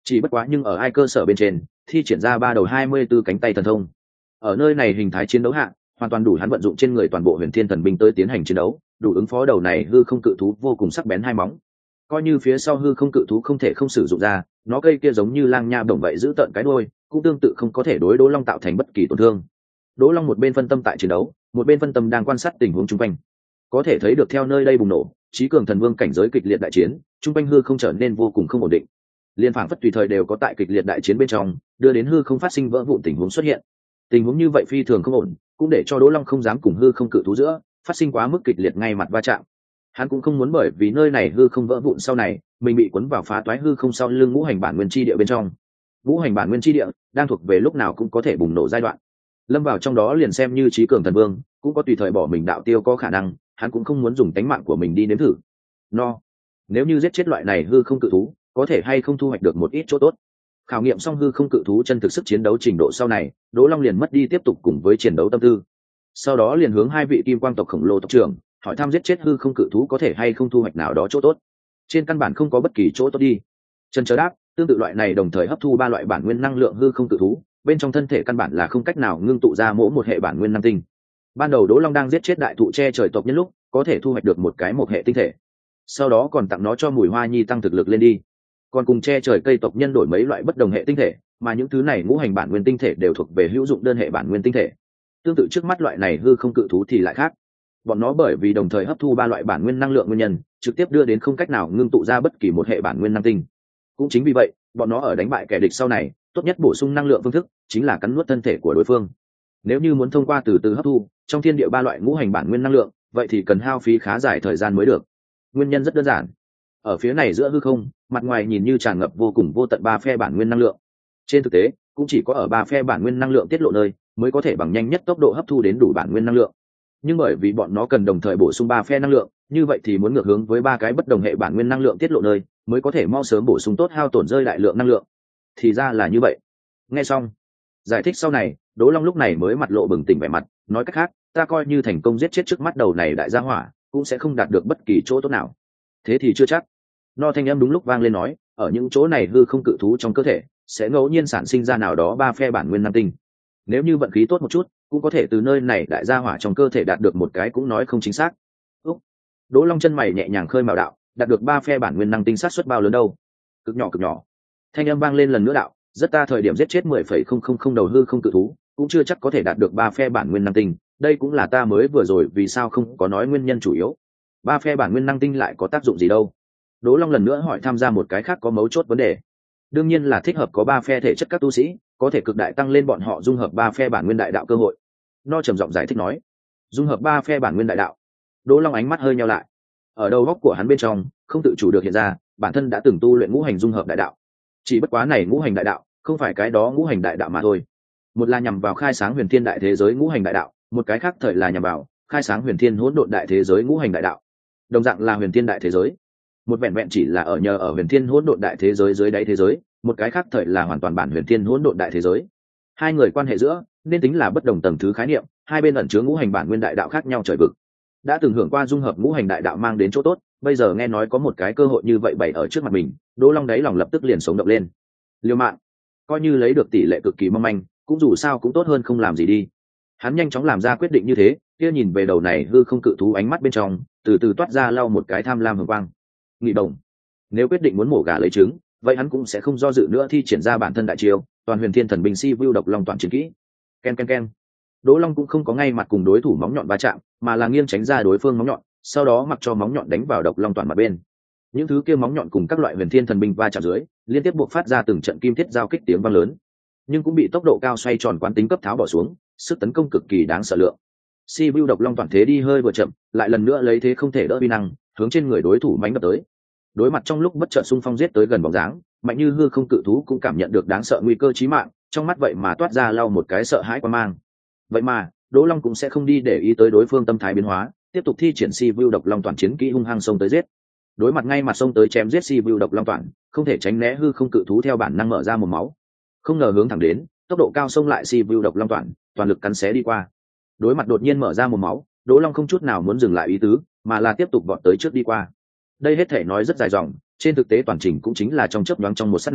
chỉ bất quá nhưng ở ai cơ sở bên trên thi triển ra ba đầu hai mươi b ố cánh tay thần thông. Ở nơi này hình thái chiến đấu hạ hoàn toàn đủ hắn vận dụng trên người toàn bộ huyền thiên thần binh tới tiến hành chiến đấu, đủ ứng phó đầu này hư không cự thú vô cùng sắc bén hai móng. Coi như phía sau hư không cự thú không thể không sử dụng ra, nó cây kia giống như lang nha bổng vậy giữ tợn cái đuôi, cũng tương tự không có thể đối Đỗ Long tạo thành bất kỳ tổn thương. Đỗ Long một bên phân tâm tại chiến đấu, một bên phân tâm đang quan sát tình huống xung quanh. Có thể thấy được theo nơi đây bùng nổ, trí cường thần vương cảnh giới kịch liệt đại chiến, xung quanh hư không trở nên vô cùng không ổn định. Liên phảng phất tùy thời đều có tại kịch liệt đại chiến bên trong, đưa đến hư không phát sinh vỡ vụn tình huống xuất hiện. Tình huống như vậy phi thường không ổn, cũng để cho Đỗ Long không dám cùng hư không cự thú giữa phát sinh quá mức kịch liệt ngay mặt va chạm. Hắn cũng không muốn bởi vì nơi này hư không vỡ vụn sau này, mình bị cuốn vào phá toái hư không sau lưng ngũ hành bản nguyên chi địa bên trong. Ngũ hành bản nguyên chi địa đang thuộc về lúc nào cũng có thể bùng nổ giai đoạn. Lâm vào trong đó liền xem như trí cường thần vương, cũng có tùy thời bỏ mình đạo tiêu có khả năng, hắn cũng không muốn dùng tánh mạng của mình đi nếm thử. No, nếu như giết chết loại này hư không cự thú, có thể hay không thu hoạch được một ít chỗ tốt. Khảo nghiệm xong hư không cự thú chân thực sức chiến đấu trình độ sau này, Đỗ Long liền mất đi tiếp tục cùng với chiến đấu tâm tư. Sau đó liền hướng hai vị kim quang tộc khổng lồ tộc trưởng hỏi thăm giết chết hư không cự thú có thể hay không thu hoạch nào đó chỗ tốt. Trên căn bản không có bất kỳ chỗ tốt đi. Trần Chớ đáp, tương tự loại này đồng thời hấp thu ba loại bản nguyên năng lượng hư không cự thú, bên trong thân thể căn bản là không cách nào ngưng tụ ra mỗi một hệ bản nguyên năng tinh. Ban đầu Đỗ Long đang giết chết đại thụ che trời tộc nhân lúc, có thể thu hoạch được một cái một hệ tinh thể. Sau đó còn tặng nó cho Mùi Hoa Nhi tăng thực lực lên đi. Còn cùng che trời cây tộc nhân đổi mấy loại bất đồng hệ tinh thể, mà những thứ này ngũ hành bản nguyên tinh thể đều thuộc về hữu dụng đơn hệ bản nguyên tinh thể. Tương tự trước mắt loại này hư không cự thú thì lại khác. Bọn nó bởi vì đồng thời hấp thu ba loại bản nguyên năng lượng nguyên nhân, trực tiếp đưa đến không cách nào ngưng tụ ra bất kỳ một hệ bản nguyên năng tinh. Cũng chính vì vậy, bọn nó ở đánh bại kẻ địch sau này, tốt nhất bổ sung năng lượng phương thức chính là cắn nuốt thân thể của đối phương. Nếu như muốn thông qua từ từ hấp thu trong thiên địa ba loại ngũ hành bản nguyên năng lượng, vậy thì cần hao phí khá dài thời gian mới được. Nguyên nhân rất đơn giản. Ở phía này giữa hư không, mặt ngoài nhìn như tràn ngập vô cùng vô tận ba phe bản nguyên năng lượng. Trên thực tế, cũng chỉ có ở ba phe bản nguyên năng lượng tiết lộ nơi, mới có thể bằng nhanh nhất tốc độ hấp thu đến đủ bản nguyên năng lượng. Nhưng bởi vì bọn nó cần đồng thời bổ sung ba phe năng lượng, như vậy thì muốn ngược hướng với ba cái bất đồng hệ bản nguyên năng lượng tiết lộ nơi, mới có thể mau sớm bổ sung tốt hao tổn rơi đại lượng năng lượng. Thì ra là như vậy. Nghe xong, giải thích sau này, Đỗ Long lúc này mới mặt lộ bừng tỉnh vẻ mặt, nói cách khác, ta coi như thành công giết chết trước mắt đầu này đại gia hỏa, cũng sẽ không đạt được bất kỳ chỗ tốt nào. Thế thì chưa chắc. No thanh âm đúng lúc vang lên nói, ở những chỗ này hư không cự thú trong cơ thể sẽ ngẫu nhiên sản sinh ra nào đó ba phe bản nguyên năng tinh. Nếu như vận khí tốt một chút, cũng có thể từ nơi này đại gia hỏa trong cơ thể đạt được một cái cũng nói không chính xác. Úc. Đỗ Long chân mày nhẹ nhàng khơi mào đạo, đạt được ba phe bản nguyên năng tinh sát suất bao lớn đâu? Cực nhỏ cực nhỏ. Thanh âm vang lên lần nữa đạo, rất ta thời điểm giết chết mười phẩy không không không đầu hư không cự thú, cũng chưa chắc có thể đạt được ba phe bản nguyên năng tinh, đây cũng là ta mới vừa rồi vì sao không có nói nguyên nhân chủ yếu. Ba phe bản nguyên năng tinh lại có tác dụng gì đâu? Đỗ Long lần nữa hỏi tham gia một cái khác có mấu chốt vấn đề. Đương nhiên là thích hợp có ba phe thể chất các tu sĩ, có thể cực đại tăng lên bọn họ dung hợp ba phe bản nguyên đại đạo cơ hội. No trầm giọng giải thích nói, dung hợp ba phe bản nguyên đại đạo. Đỗ Long ánh mắt hơi nheo lại. Ở đầu góc của hắn bên trong, không tự chủ được hiện ra, bản thân đã từng tu luyện ngũ hành dung hợp đại đạo. Chỉ bất quá này ngũ hành đại đạo, không phải cái đó ngũ hành đại đạo mà thôi. Một là nhằm vào khai sáng huyền thiên đại thế giới ngũ hành đại đạo, một cái khác thời là nhằm vào khai sáng huyền thiên hỗn độn đại thế giới ngũ hành đại đạo. Đồng dạng là huyền thiên đại thế giới, một vẹn vẹn chỉ là ở nhờ ở huyền thiên hỗn độn đại thế giới dưới đáy thế giới, một cái khác thời là hoàn toàn bản huyền thiên hỗn độn đại thế giới. Hai người quan hệ giữa nên tính là bất đồng tầng thứ khái niệm, hai bên ẩn chứa ngũ hành bản nguyên đại đạo khác nhau trời vực. Đã từng hưởng qua dung hợp ngũ hành đại đạo mang đến chỗ tốt, bây giờ nghe nói có một cái cơ hội như vậy bày ở trước mặt mình, Đỗ Long đáy lòng lập tức liền sống động lên. Liêu mạng, coi như lấy được tỷ lệ cực kỳ mong manh, cũng dù sao cũng tốt hơn không làm gì đi. Hắn nhanh chóng làm ra quyết định như thế, kia nhìn về đầu này hư không cự thú ánh mắt bên trong từ từ toát ra lau một cái tham lam hừng quang. Nghị đồng, nếu quyết định muốn mổ gà lấy trứng, vậy hắn cũng sẽ không do dự nữa thi triển ra bản thân đại chiêu, toàn huyền thiên thần binh si view độc long toàn chiến kỹ. Ken ken ken. Đỗ Long cũng không có ngay mặt cùng đối thủ móng nhọn va chạm, mà là nghiêng tránh ra đối phương móng nhọn, sau đó mặc cho móng nhọn đánh vào độc long toàn mặt bên. Những thứ kia móng nhọn cùng các loại huyền thiên thần binh va chạm dưới, liên tiếp buộc phát ra từng trận kim thiết giao kích tiếng vang lớn, nhưng cũng bị tốc độ cao xoay tròn quán tính cấp tháo bỏ xuống, sức tấn công cực kỳ đáng sợ lượng. Si Bưu độc long toàn thế đi hơi vừa chậm, lại lần nữa lấy thế không thể đỡ uy năng, hướng trên người đối thủ mãnh đập tới. Đối mặt trong lúc bất chợt xung phong giết tới gần bóng dáng, mạnh như hư không cự thú cũng cảm nhận được đáng sợ nguy cơ chí mạng, trong mắt vậy mà toát ra lau một cái sợ hãi quan mang. Vậy mà, Đỗ Long cũng sẽ không đi để ý tới đối phương tâm thái biến hóa, tiếp tục thi triển Si Bưu độc long toàn chiến kỹ hung hăng xông tới giết. Đối mặt ngay mặt xông tới chém giết Si Bưu độc long toàn, không thể tránh né hư không cự thú theo bản năng mở ra một máu. Không ngờ hướng thẳng đến, tốc độ cao xông lại Si Bưu độc long toàn, toàn lực cắn xé đi qua. Đối mặt đột nhiên mở ra một máu, Đỗ Long không chút nào muốn dừng lại ý tứ, mà là tiếp tục vọt tới trước đi qua. Đây hết thể nói rất dài dòng, trên thực tế toàn trình cũng chính là trong chớp nhoáng trong một sát na,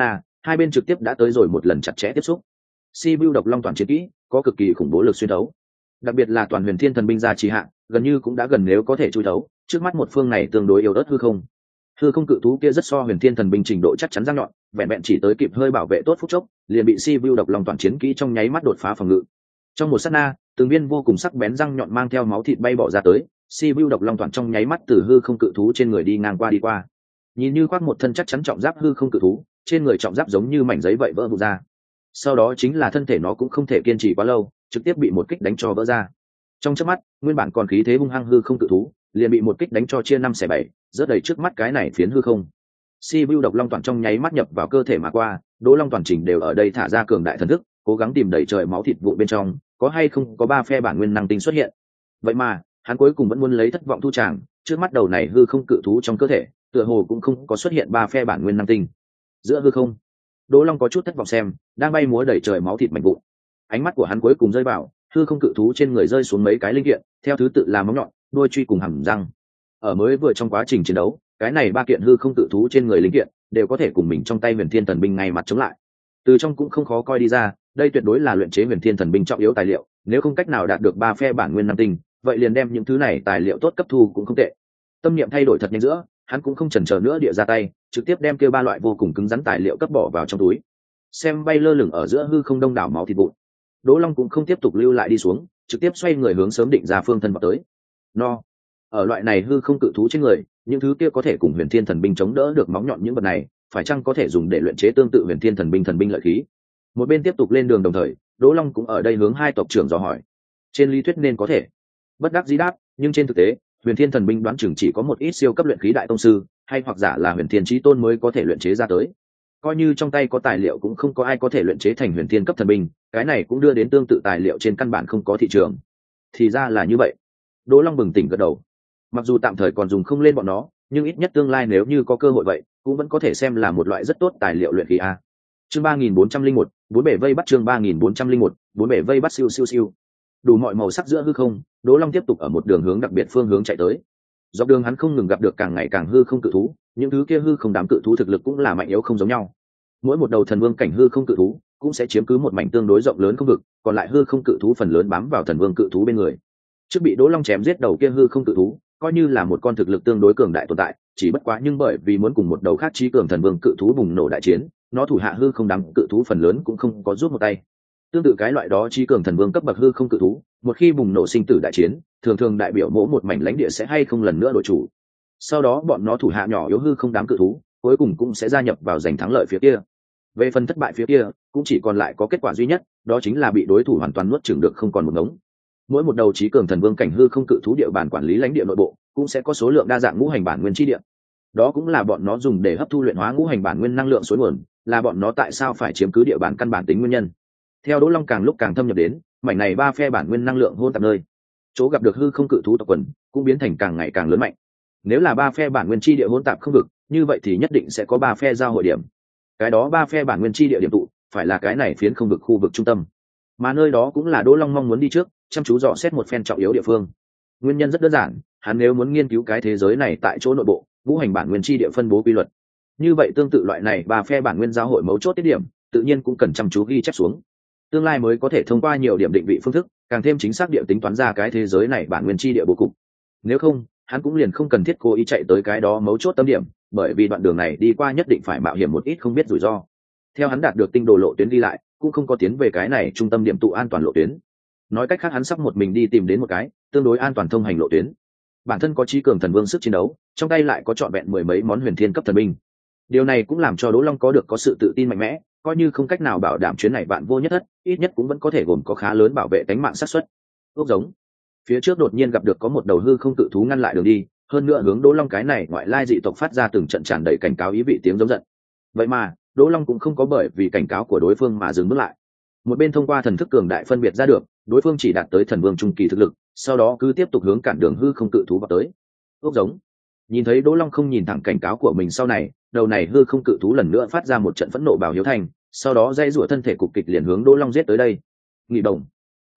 hai bên trực tiếp đã tới rồi một lần chặt chẽ tiếp xúc. Sibiu độc long toàn chiến kỹ có cực kỳ khủng bố lực xuyên thấu, đặc biệt là toàn huyền thiên thần binh gia trì hạ gần như cũng đã gần nếu có thể chui thấu trước mắt một phương này tương đối yếu ớt hư không. Hư không cự thú kia rất so huyền thiên thần binh trình độ chắc chắn răng nhọn, vẹn vẹn chỉ tới kịp hơi bảo vệ tốt phút chốc liền bị Sibiu độc long toàn chiến kỹ trong nháy mắt đột phá phòng ngự. Trong một sát na, từng viên vô cùng sắc bén răng nhọn mang theo máu thịt bay bỏ ra tới, Sibiu độc long toàn trong nháy mắt từ hư không cự thú trên người đi ngang qua đi qua. Nhìn như khoác một thân chắc chắn trọng giáp hư không cự thú, trên người trọng giáp giống như mảnh giấy vậy vỡ vụn ra. Sau đó chính là thân thể nó cũng không thể kiên trì quá lâu, trực tiếp bị một kích đánh cho vỡ ra. Trong chớp mắt, nguyên bản còn khí thế hung hăng hư không cự thú, liền bị một kích đánh cho chia năm xẻ bảy, rớt đầy trước mắt cái này phiến hư không. Sibiu độc long toàn trong nháy mắt nhập vào cơ thể mà qua, Đỗ Long toàn trình đều ở đây thả ra cường đại thần thức, cố gắng tìm đẩy trời máu thịt vụn bên trong, có hay không có ba phe bản nguyên năng tinh xuất hiện. Vậy mà, hắn cuối cùng vẫn muốn lấy thất vọng thu tràng, trước mắt đầu này hư không cự thú trong cơ thể, tựa hồ cũng không có xuất hiện ba phe bản nguyên năng tinh. Giữa hư không, Đỗ Long có chút thất vọng xem, đang bay múa đẩy trời máu thịt mảnh vụn. Ánh mắt của hắn cuối cùng rơi vào hư không cự thú trên người rơi xuống mấy cái linh kiện, theo thứ tự là móng nhọn, đuôi truy cùng hàm răng. Ở mới vừa trong quá trình chiến đấu, cái này ba kiện hư không cự thú trên người linh kiện đều có thể cùng mình trong tay huyền thiên thần binh ngay mặt chống lại. Từ trong cũng không khó coi đi ra, đây tuyệt đối là luyện chế huyền thiên thần binh trọng yếu tài liệu, nếu không cách nào đạt được ba phe bản nguyên năng tinh, vậy liền đem những thứ này tài liệu tốt cấp thu cũng không tệ. Tâm niệm thay đổi thật nhanh giữa, hắn cũng không chần chờ nữa địa ra tay, trực tiếp đem kia ba loại vô cùng cứng rắn tài liệu cấp bỏ vào trong túi. Xem bay lơ lửng ở giữa hư không đông đảo máu thịt vụn, Đỗ Long cũng không tiếp tục lưu lại đi xuống, trực tiếp xoay người hướng sớm định ra phương thân vào tới. No, ở loại này hư không cự thú trên người, những thứ kia có thể cùng huyền thiên thần binh chống đỡ được móng nhọn những vật này, phải chăng có thể dùng để luyện chế tương tự huyền thiên thần binh thần binh lợi khí. Một bên tiếp tục lên đường đồng thời, Đỗ Long cũng ở đây hướng hai tộc trưởng dò hỏi. Trên lý thuyết nên có thể, bất đắc dĩ đáp, nhưng trên thực tế, huyền thiên thần binh đoán chừng chỉ có một ít siêu cấp luyện khí đại tông sư, hay hoặc giả là huyền thiên chí tôn mới có thể luyện chế ra tới. Coi như trong tay có tài liệu cũng không có ai có thể luyện chế thành huyền thiên cấp thần binh, cái này cũng đưa đến tương tự tài liệu trên căn bản không có thị trường. Thì ra là như vậy. Đỗ Long bừng tỉnh gật đầu. Mặc dù tạm thời còn dùng không lên bọn nó, nhưng ít nhất tương lai nếu như có cơ hội vậy, cũng vẫn có thể xem là một loại rất tốt tài liệu luyện khí a. Chương ba nghìn bốn trăm lẻ một, bốn bể vây bắt chương ba nghìn bốn trăm lẻ một, bốn bể vây bắt siêu siêu siêu. Đủ mọi màu sắc giữa hư không, Đỗ Long tiếp tục ở một đường hướng đặc biệt phương hướng chạy tới. Dọc đường hắn không ngừng gặp được càng ngày càng hư không cự thú, những thứ kia hư không đám cự thú thực lực cũng là mạnh yếu không giống nhau. Mỗi một đầu thần vương cảnh hư không cự thú cũng sẽ chiếm cứ một mảnh tương đối rộng lớn không vực, còn lại hư không cự thú phần lớn bám vào thần vương cự thú bên người. Trước bị Đỗ Long chém giết đầu kia hư không cự thú, coi như là một con thực lực tương đối cường đại tồn tại, chỉ bất quá nhưng bởi vì muốn cùng một đầu khác chí cường thần vương cự thú bùng nổ đại chiến, nó thủ hạ hư không đám cự thú phần lớn cũng không có rút một tay. Tương tự cái loại đó chí cường thần vương cấp bậc hư không cự thú, một khi bùng nổ sinh tử đại chiến, thường thường đại biểu mỗi một mảnh lãnh địa sẽ hay không lần nữa đổi chủ. Sau đó bọn nó thủ hạ nhỏ yếu hư không đám cự thú, cuối cùng cũng sẽ gia nhập vào giành thắng lợi phía kia. Về phần thất bại phía kia, cũng chỉ còn lại có kết quả duy nhất, đó chính là bị đối thủ hoàn toàn nuốt chửng được không còn một ngống. Mỗi một đầu chí cường thần vương cảnh hư không cự thú địa bàn quản lý lãnh địa nội bộ, cũng sẽ có số lượng đa dạng ngũ hành bản nguyên chi địa. Đó cũng là bọn nó dùng để hấp thu luyện hóa ngũ hành bản nguyên năng lượng suối nguồn, là bọn nó tại sao phải chiếm cứ địa bàn căn bản tính nguyên nhân. Theo Đỗ Long càng lúc càng thâm nhập đến, mảnh này ba phe bản nguyên năng lượng hôn tạp nơi, chỗ gặp được hư không cự thú tộc quần cũng biến thành càng ngày càng lớn mạnh. Nếu là ba phe bản nguyên chi địa hỗn tạp không vực, như vậy thì nhất định sẽ có ba phe giao hội điểm. Cái đó ba phe bản nguyên chi địa điểm tụ, phải là cái này phiến không vực khu vực trung tâm. Mà nơi đó cũng là Đỗ Long mong muốn đi trước, chăm chú dò xét một phen trọng yếu địa phương. Nguyên nhân rất đơn giản, hắn nếu muốn nghiên cứu cái thế giới này tại chỗ nội bộ, ngũ hành bản nguyên chi địa phân bố quy luật. Như vậy tương tự loại này ba phe bản nguyên giao hội mấu chốt tiết điểm, tự nhiên cũng cần chăm chú ghi chép xuống. Tương lai mới có thể thông qua nhiều điểm định vị phương thức, càng thêm chính xác địa tính toán ra cái thế giới này bản nguyên chi địa bố cục. Nếu không, hắn cũng liền không cần thiết cố ý chạy tới cái đó mấu chốt tâm điểm, bởi vì đoạn đường này đi qua nhất định phải mạo hiểm một ít không biết rủi ro. Theo hắn đạt được tinh đồ lộ tuyến đi lại, cũng không có tiến về cái này trung tâm điểm tụ an toàn lộ tuyến. Nói cách khác hắn sắp một mình đi tìm đến một cái tương đối an toàn thông hành lộ tuyến. Bản thân có chí cường thần vương sức chiến đấu, trong tay lại có trọn vẹn mười mấy món huyền thiên cấp thần binh. Điều này cũng làm cho Đỗ Long có được có sự tự tin mạnh mẽ, coi như không cách nào bảo đảm chuyến này bạn vô nhất thất, ít nhất cũng vẫn có thể gồm có khá lớn bảo vệ tính mạng xác suất. Ốc giống. Phía trước đột nhiên gặp được có một đầu hư không cự thú ngăn lại đường đi, hơn nữa hướng Đỗ Long cái này ngoại lai dị tộc phát ra từng trận tràn đầy cảnh cáo ý vị tiếng giống giận. Vậy mà, Đỗ Long cũng không có bởi vì cảnh cáo của đối phương mà dừng bước lại. Một bên thông qua thần thức cường đại phân biệt ra được, đối phương chỉ đạt tới thần vương trung kỳ thực lực, sau đó cứ tiếp tục hướng cản đường hư không cự thú vào tới. Ốc giống. Nhìn thấy Đỗ Long không nhìn thẳng cảnh cáo của mình sau này, đầu này hư không cự thú lần nữa phát ra một trận phẫn nộ bảo hiếu thành, sau đó dây rủa thân thể cục kịch liền hướng Đỗ Long giết tới đây. Nghị đồng.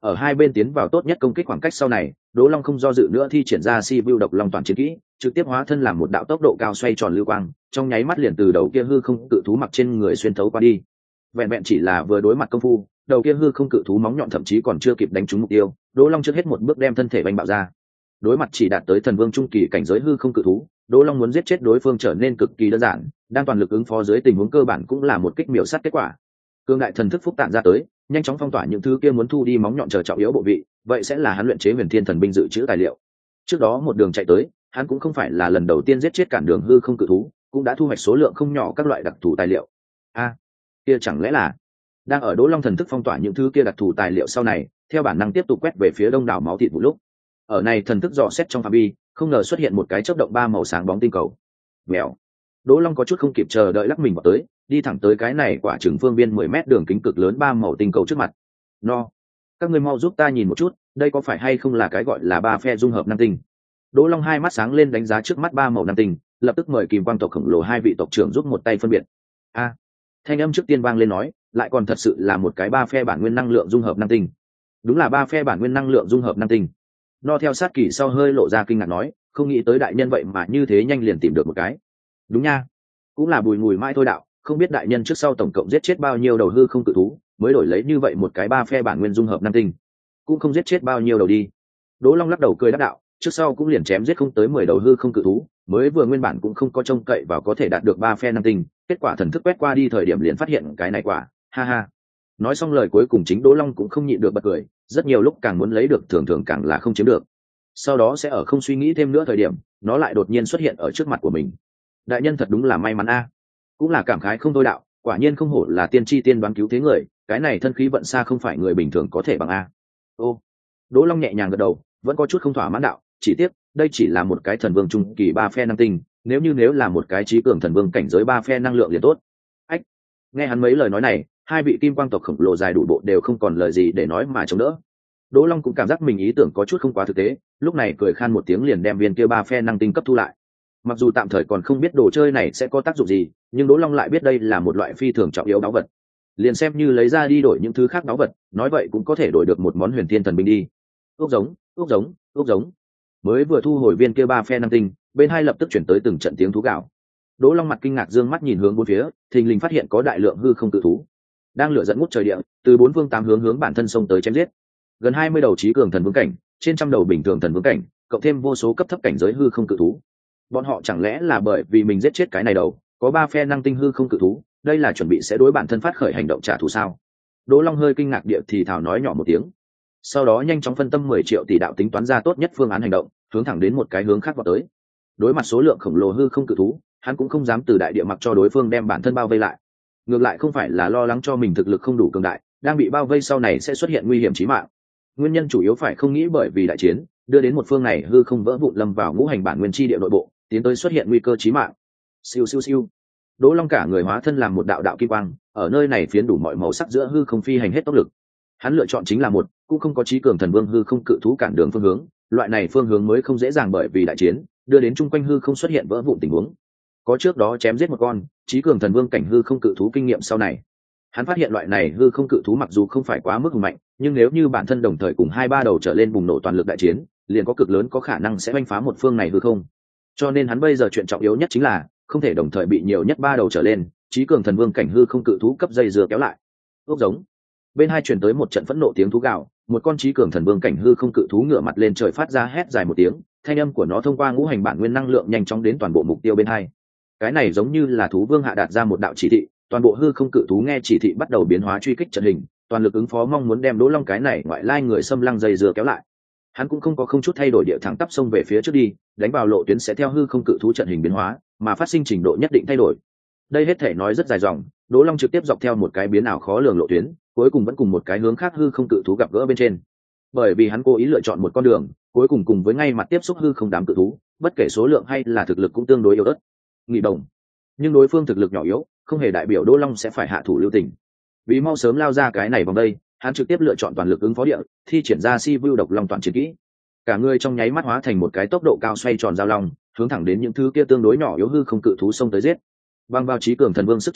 ở hai bên tiến vào tốt nhất công kích khoảng cách sau này, Đỗ Long không do dự nữa thi triển ra si vu độc long toàn chiến kỹ, trực tiếp hóa thân làm một đạo tốc độ cao xoay tròn lưu quang, trong nháy mắt liền từ đầu kia hư không cự thú mặc trên người xuyên thấu qua đi. Vẹn vẹn chỉ là vừa đối mặt công phu, đầu kia hư không cự thú móng nhọn thậm chí còn chưa kịp đánh trúng mục tiêu, Đỗ Long trước hết một bước đem thân thể vành bạo ra. Đối mặt chỉ đạt tới thần vương trung kỳ cảnh giới hư không cự thú, Đỗ Long muốn giết chết đối phương trở nên cực kỳ đơn giản, đang toàn lực ứng phó dưới tình huống cơ bản cũng là một kích miểu sát kết quả. Cương đại thần thức phúc tản ra tới, nhanh chóng phong tỏa những thứ kia muốn thu đi móng nhọn chờ trọng yếu bộ vị, vậy sẽ là hắn luyện chế huyền thiên thần binh dự trữ tài liệu. Trước đó một đường chạy tới, hắn cũng không phải là lần đầu tiên giết chết cản đường hư không cự thú, cũng đã thu hoạch số lượng không nhỏ các loại đặc thù tài liệu. A, kia chẳng lẽ là đang ở Đỗ Long thần thức phong tỏa những thứ kia đặc thù tài liệu sau này, theo bản năng tiếp tục quét về phía đông đảo máu thịt một lúc. Ở này thần thức dò xét trong phạm vi, không ngờ xuất hiện một cái chớp động ba màu sáng bóng tinh cầu. Mèo. Đỗ Long có chút không kịp chờ đợi lắc mình vào tới, đi thẳng tới cái này quả trứng phương viên mười mét đường kính cực lớn ba màu tinh cầu trước mặt. No, các ngươi mau giúp ta nhìn một chút, đây có phải hay không là cái gọi là ba phe dung hợp năm tinh? Đỗ Long hai mắt sáng lên đánh giá trước mắt ba màu năm tinh, lập tức mời Kìm Quang tộc khổng lồ hai vị tộc trưởng giúp một tay phân biệt. A, thanh âm trước tiên vang lên nói, lại còn thật sự là một cái ba phe bản nguyên năng lượng dung hợp năm tinh. Đúng là ba phe bản nguyên năng lượng dung hợp năm tinh. No theo sát kỳ sau hơi lộ ra kinh ngạc nói, không nghĩ tới đại nhân vậy mà như thế nhanh liền tìm được một cái. Đúng nha, cũng là bùi ngùi mãi thôi đạo, không biết đại nhân trước sau tổng cộng giết chết bao nhiêu đầu hư không cự thú, mới đổi lấy như vậy một cái ba phe bản nguyên dung hợp năm tinh. Cũng không giết chết bao nhiêu đầu đi. Đỗ Long lắc đầu cười đáp đạo, trước sau cũng liền chém giết không tới mười đầu hư không cự thú, mới vừa nguyên bản cũng không có trông cậy vào có thể đạt được ba phe năm tinh, kết quả thần thức quét qua đi thời điểm liền phát hiện cái này quả, ha ha. Nói xong lời cuối cùng chính Đỗ Long cũng không nhịn được bật cười, rất nhiều lúc càng muốn lấy được thường thường càng là không chiếm được. Sau đó sẽ ở không suy nghĩ thêm nữa thời điểm, nó lại đột nhiên xuất hiện ở trước mặt của mình. Đại nhân thật đúng là may mắn a. Cũng là cảm khái không thôi đạo, quả nhiên không hổ là tiên tri tiên đoán cứu thế người, cái này thân khí vận xa không phải người bình thường có thể bằng a. Ô. Đỗ Long nhẹ nhàng gật đầu, vẫn có chút không thỏa mãn đạo, chỉ tiếc, đây chỉ là một cái thần vương trung kỳ ba phe năng tinh, nếu như nếu là một cái trí cường thần vương cảnh giới ba phe năng lượng liền tốt. Ách. Nghe hắn mấy lời nói này, hai vị kim quang tộc khổng lồ dài đủ bộ đều không còn lời gì để nói mà chống đỡ. Đỗ Long cũng cảm giác mình ý tưởng có chút không quá thực tế, lúc này cười khan một tiếng liền đem viên kia ba phe năng tinh cấp thu lại. Mặc dù tạm thời còn không biết đồ chơi này sẽ có tác dụng gì, nhưng Đỗ Long lại biết đây là một loại phi thường trọng yếu báu vật. Liền xem như lấy ra đi đổi những thứ khác báu vật, nói vậy cũng có thể đổi được một món huyền thiên thần binh đi. Ốc giống, ốc giống, ốc giống. Mới vừa thu hồi viên kia ba phe năng tinh, bên hai lập tức chuyển tới từng trận tiếng thú gào. Đỗ Long mặt kinh ngạc dương mắt nhìn hướng bốn phía, thình lình phát hiện có đại lượng hư không cự thú đang lửa dẫn ngút trời địa, từ bốn phương tám hướng hướng bản thân sông tới chém giết. Gần hai mươi đầu trí cường thần vương cảnh, trên trăm đầu bình thường thần vương cảnh, cộng thêm vô số cấp thấp cảnh giới hư không cự thú. Bọn họ chẳng lẽ là bởi vì mình giết chết cái này đầu, có ba phe năng tinh hư không cự thú, đây là chuẩn bị sẽ đối bản thân phát khởi hành động trả thù sao? Đỗ Long hơi kinh ngạc địa thì thào nói nhỏ một tiếng. Sau đó nhanh chóng phân tâm mười triệu tỷ đạo tính toán ra tốt nhất phương án hành động, hướng thẳng đến một cái hướng khác vào tới. Đối mặt số lượng khổng lồ hư không cự thú, hắn cũng không dám từ đại địa mặc cho đối phương đem bản thân bao vây lại. Ngược lại không phải là lo lắng cho mình thực lực không đủ cường đại, đang bị bao vây sau này sẽ xuất hiện nguy hiểm chí mạng. Nguyên nhân chủ yếu phải không nghĩ bởi vì đại chiến đưa đến một phương này hư không vỡ vụn lâm vào ngũ hành bản nguyên chi địa nội bộ, tiến tới xuất hiện nguy cơ chí mạng. Siêu siêu siêu. Đỗ Long cả người hóa thân làm một đạo đạo kim quang, ở nơi này phiến đủ mọi màu sắc giữa hư không phi hành hết tốc lực. Hắn lựa chọn chính là một, cũng không có trí cường thần vương hư không cự thú cản đường phương hướng, loại này phương hướng mới không dễ dàng bởi vì đại chiến đưa đến chung quanh hư không xuất hiện vỡ vụn tình huống. Có trước đó chém giết một con trí cường thần vương cảnh hư không cự thú kinh nghiệm sau này, hắn phát hiện loại này hư không cự thú mặc dù không phải quá mức hùng mạnh, nhưng nếu như bản thân đồng thời cùng hai ba đầu trở lên bùng nổ toàn lực đại chiến, liền có cực lớn có khả năng sẽ oanh phá một phương này hư không. Cho nên hắn bây giờ chuyện trọng yếu nhất chính là không thể đồng thời bị nhiều nhất ba đầu trở lên trí cường thần vương cảnh hư không cự thú cấp dây dưa kéo lại. Ốc giống. Bên hai truyền tới một trận phẫn nộ tiếng thú gào, một con trí cường thần vương cảnh hư không cự thú ngửa mặt lên trời phát ra hét dài một tiếng, thanh âm của nó thông qua ngũ hành bản nguyên năng lượng nhanh chóng đến toàn bộ mục tiêu bên hai. Cái này giống như là thú vương hạ đạt ra một đạo chỉ thị, toàn bộ hư không cự thú nghe chỉ thị bắt đầu biến hóa truy kích trận hình, toàn lực ứng phó mong muốn đem Đỗ Long cái này ngoại lai người xâm lăng dây dưa kéo lại. Hắn cũng không có không chút thay đổi địa thẳng tắp xông về phía trước đi, đánh vào lộ tuyến sẽ theo hư không cự thú trận hình biến hóa mà phát sinh trình độ nhất định thay đổi. Đây hết thể nói rất dài dòng, Đỗ Long trực tiếp dọc theo một cái biến ảo khó lường lộ tuyến, cuối cùng vẫn cùng một cái hướng khác hư không cự thú gặp gỡ bên trên. Bởi vì hắn cố ý lựa chọn một con đường, cuối cùng cùng với ngay mặt tiếp xúc hư không đám cự thú, bất kể số lượng hay là thực lực cũng tương đối yếu ớt. Nghị đồng. Nhưng đối phương thực lực nhỏ yếu, không hề đại biểu Đỗ Long sẽ phải hạ thủ lưu tình. Vì mau sớm lao ra cái này vòng đây, hắn trực tiếp lựa chọn toàn lực ứng phó địa, thi triển ra si vu độc long toàn chiến kỹ. Cả người trong nháy mắt hóa thành một cái tốc độ cao xoay tròn giao long, hướng thẳng đến những thứ kia tương đối nhỏ yếu hư không cự thú xông tới giết. Bằng vào trí cường thần vương sức chiến đấu,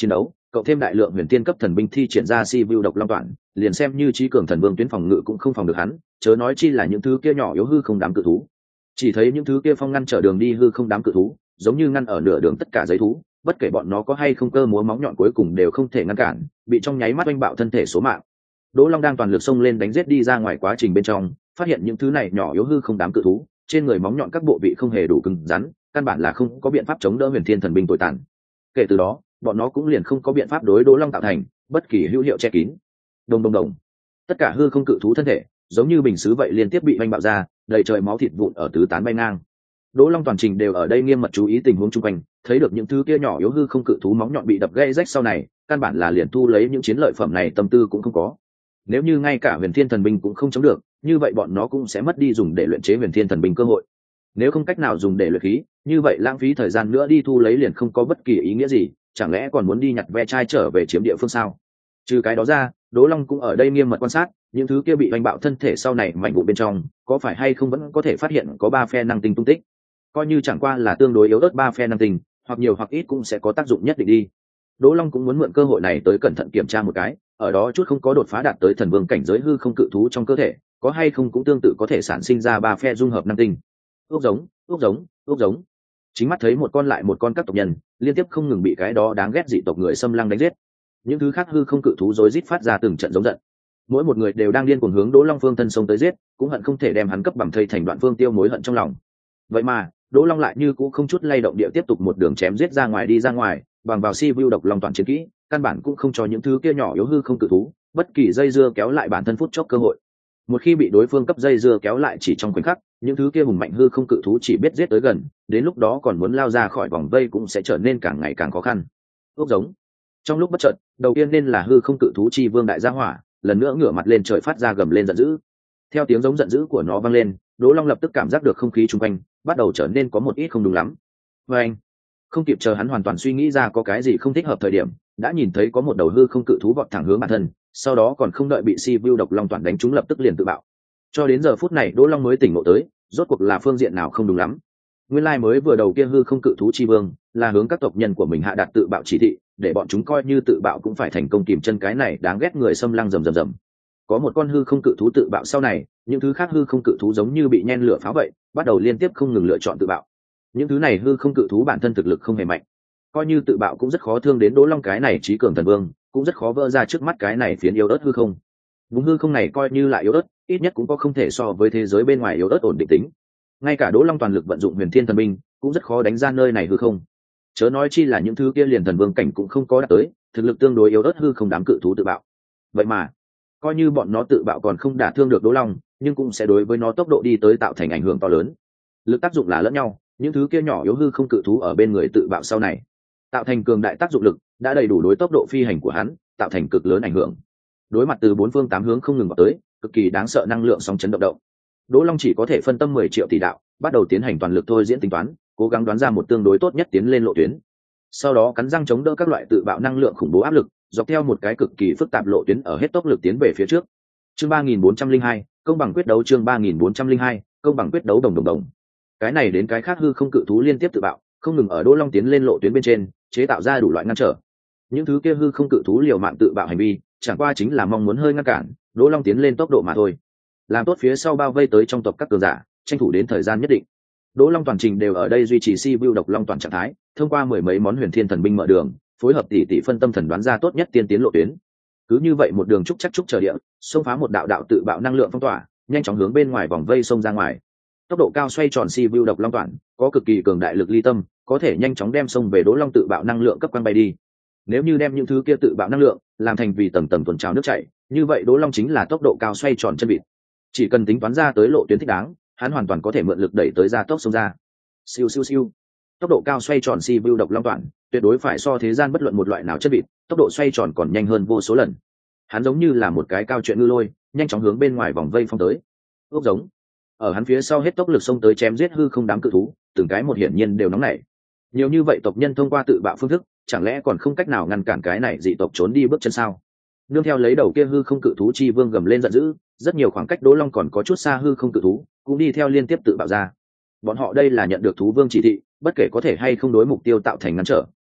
cộng thêm đại lượng huyền tiên cấp thần binh thi triển ra si vu độc long toàn, liền xem như trí cường thần vương tuyến phòng ngự cũng không phòng được hắn, chớ nói chi là những thứ kia nhỏ yếu hư không đám cự thú. Chỉ thấy những thứ kia phong ngăn trở đường đi hư không đám cự thú, giống như ngăn ở nửa đường tất cả giấy thú, bất kể bọn nó có hay không cơ múa móng nhọn cuối cùng đều không thể ngăn cản, bị trong nháy mắt oanh bạo thân thể số mạng. Đỗ Long đang toàn lực xông lên đánh giết đi ra ngoài quá trình bên trong, phát hiện những thứ này nhỏ yếu hư không đám cự thú, trên người móng nhọn các bộ vị không hề đủ cứng rắn, căn bản là không có biện pháp chống đỡ huyền thiên thần binh tồi tàn. Kể từ đó, bọn nó cũng liền không có biện pháp đối Đỗ Long tạo thành bất kỳ hữu hiệu che kín. Đồng đồng đồng, tất cả hư không cự thú thân thể, giống như bình sứ vậy liên tiếp bị oanh bạo ra, đầy trời máu thịt vụn ở tứ tán bay ngang. Đỗ Long toàn trình đều ở đây nghiêm mật chú ý tình huống xung quanh, thấy được những thứ kia nhỏ yếu hư không cự thú móng nhọn bị đập gãy rách sau này, căn bản là liền thu lấy những chiến lợi phẩm này tâm tư cũng không có. Nếu như ngay cả huyền thiên thần binh cũng không chống được, như vậy bọn nó cũng sẽ mất đi dùng để luyện chế huyền thiên thần binh cơ hội. Nếu không cách nào dùng để luyện khí, như vậy lãng phí thời gian nữa đi thu lấy liền không có bất kỳ ý nghĩa gì, chẳng lẽ còn muốn đi nhặt ve chai trở về chiếm địa phương sao? Trừ cái đó ra, Đỗ Long cũng ở đây nghiêm mật quan sát, những thứ kia bị oanh bạo thân thể sau này mạnh vụ bên trong, có phải hay không vẫn có thể phát hiện có ba phe năng tinh tung tích. Coi như chẳng qua là tương đối yếu ớt ba phe năng tinh, hoặc nhiều hoặc ít cũng sẽ có tác dụng nhất định đi. Đỗ Long cũng muốn mượn cơ hội này tới cẩn thận kiểm tra một cái, ở đó chút không có đột phá đạt tới thần vương cảnh giới hư không cự thú trong cơ thể, có hay không cũng tương tự có thể sản sinh ra ba phe dung hợp năng tinh. Ốc giống, ốc giống, ốc giống. Chính mắt thấy một con lại một con các tộc nhân liên tiếp không ngừng bị cái đó đáng ghét dị tộc người xâm lăng đánh giết. Những thứ khác hư không cự thú rối rít phát ra từng trận giống giận. Mỗi một người đều đang điên cuồng hướng Đỗ Long phương thân sông tới giết, cũng hận không thể đem hắn cấp bằng thây thành đoạn phương tiêu mối hận trong lòng. Vậy mà, Đỗ Long lại như cũ không chút lay động địa tiếp tục một đường chém giết ra ngoài đi ra ngoài, bằng vào si vu độc long toàn chiến kỹ, căn bản cũng không cho những thứ kia nhỏ yếu hư không cự thú bất kỳ dây dưa kéo lại bản thân phút chốc cơ hội. Một khi bị đối phương cấp dây dưa kéo lại chỉ trong khoảnh khắc, những thứ kia hùng mạnh hư không cự thú chỉ biết giết tới gần, đến lúc đó còn muốn lao ra khỏi vòng vây cũng sẽ trở nên càng ngày càng khó khăn. Ốc giống. Trong lúc bất chợt, đầu tiên nên là hư không cự thú chi vương đại gia hỏa, lần nữa ngửa mặt lên trời phát ra gầm lên giận dữ. Theo tiếng giống giận dữ của nó vang lên, Đỗ Long lập tức cảm giác được không khí xung quanh bắt đầu trở nên có một ít không đúng lắm. Và anh, không kịp chờ hắn hoàn toàn suy nghĩ ra có cái gì không thích hợp thời điểm, đã nhìn thấy có một đầu hư không cự thú vọt thẳng hướng bản thân, sau đó còn không đợi bị si vu độc long toàn đánh trúng lập tức liền tự bạo. Cho đến giờ phút này Đỗ Long mới tỉnh ngộ tới, rốt cuộc là phương diện nào không đúng lắm. Nguyên lai mới vừa đầu kia hư không cự thú chi vương là hướng các tộc nhân của mình hạ đạt tự bạo chỉ thị, để bọn chúng coi như tự bạo cũng phải thành công kìm chân cái này đáng ghét người xâm lăng rầm rầm rầm. Có một con hư không cự thú tự bạo sau này, những thứ khác hư không cự thú giống như bị nhen lửa pháo vậy, bắt đầu liên tiếp không ngừng lựa chọn tự bạo. Những thứ này hư không cự thú bản thân thực lực không hề mạnh, coi như tự bạo cũng rất khó thương đến Đỗ Long cái này trí cường thần vương, cũng rất khó vỡ ra trước mắt cái này phiến yếu ớt hư không. Vùng hư không này coi như lại yếu ớt, ít nhất cũng có không thể so với thế giới bên ngoài yếu ớt ổn định tính. Ngay cả Đỗ Long toàn lực vận dụng huyền thiên thần binh, cũng rất khó đánh ra nơi này hư không. Chớ nói chi là những thứ kia liền thần vương cảnh cũng không có đạt tới, thực lực tương đối yếu ớt hư không đám cự thú tự bạo. Vậy mà, coi như bọn nó tự bạo còn không đả thương được Đỗ Long, nhưng cũng sẽ đối với nó tốc độ đi tới tạo thành ảnh hưởng to lớn. Lực tác dụng là lẫn nhau, những thứ kia nhỏ yếu hư không cự thú ở bên người tự bạo sau này, tạo thành cường đại tác dụng lực, đã đầy đủ đối tốc độ phi hành của hắn, tạo thành cực lớn ảnh hưởng. Đối mặt từ bốn phương tám hướng không ngừng vào tới, cực kỳ đáng sợ năng lượng sóng chấn động động. Đỗ Long chỉ có thể phân tâm mười triệu tỷ đạo, bắt đầu tiến hành toàn lực thôi diễn tính toán, cố gắng đoán ra một tương đối tốt nhất tiến lên lộ tuyến. Sau đó cắn răng chống đỡ các loại tự bạo năng lượng khủng bố áp lực, dọc theo một cái cực kỳ phức tạp lộ tuyến ở hết tốc lực tiến về phía trước. Chương ba nghìn bốn trăm lẻ hai, công bằng quyết đấu chương ba nghìn bốn trăm lẻ hai, công bằng quyết đấu đồng đồng đồng. Cái này đến cái khác hư không cự thú liên tiếp tự bạo, không ngừng ở Đỗ Long tiến lên lộ tuyến bên trên, chế tạo ra đủ loại ngăn trở. Những thứ kia hư không cự thú liều mạng tự bạo hành vi, chẳng qua chính là mong muốn hơi ngăn cản Đỗ Long tiến lên tốc độ mà thôi. Làm tốt phía sau bao vây tới trong tộc các cường giả, tranh thủ đến thời gian nhất định. Đỗ Long toàn trình đều ở đây duy trì si vu độc long toàn trạng thái, thông qua mười mấy món huyền thiên thần binh mở đường, phối hợp tỉ tỉ phân tâm thần đoán ra tốt nhất tiên tiến lộ tuyến. Cứ như vậy một đường trúc chắc trúc chờ địa, xông phá một đạo đạo tự bạo năng lượng phong tỏa, nhanh chóng hướng bên ngoài vòng vây xông ra ngoài. Tốc độ cao xoay tròn si vu độc long toàn, có cực kỳ cường đại lực ly tâm, có thể nhanh chóng đem xông về Đỗ Long tự bạo năng lượng cấp quang bay đi. Nếu như đem những thứ kia tự bạo năng lượng làm thành vì tầng tầng tuần trào nước chảy, như vậy Đỗ Long chính là tốc độ cao xoay tròn chân vịt. Chỉ cần tính toán ra tới lộ tuyến thích đáng, hắn hoàn toàn có thể mượn lực đẩy tới ra tốc xông ra. Siêu siêu siêu. Tốc độ cao xoay tròn si vu độc long toàn, tuyệt đối phải so thế gian bất luận một loại nào chân vịt, tốc độ xoay tròn còn nhanh hơn vô số lần. Hắn giống như là một cái cao chuyện ngư lôi, nhanh chóng hướng bên ngoài vòng vây phong tới. Ốc giống. Ở hắn phía sau hết tốc lực xông tới chém giết hư không đám cự thú, từng cái một hiển nhiên đều nóng nảy. Nhiều như vậy tộc nhân thông qua tự bạo phương thức, chẳng lẽ còn không cách nào ngăn cản cái này dị tộc trốn đi bước chân sao? Nương theo lấy đầu kia hư không cự thú chi vương gầm lên giận dữ, rất nhiều khoảng cách Đỗ Long còn có chút xa hư không cự thú cũng đi theo liên tiếp tự bạo ra. Bọn họ đây là nhận được thú vương chỉ thị, bất kể có thể hay không đối mục tiêu tạo thành ngăn trở,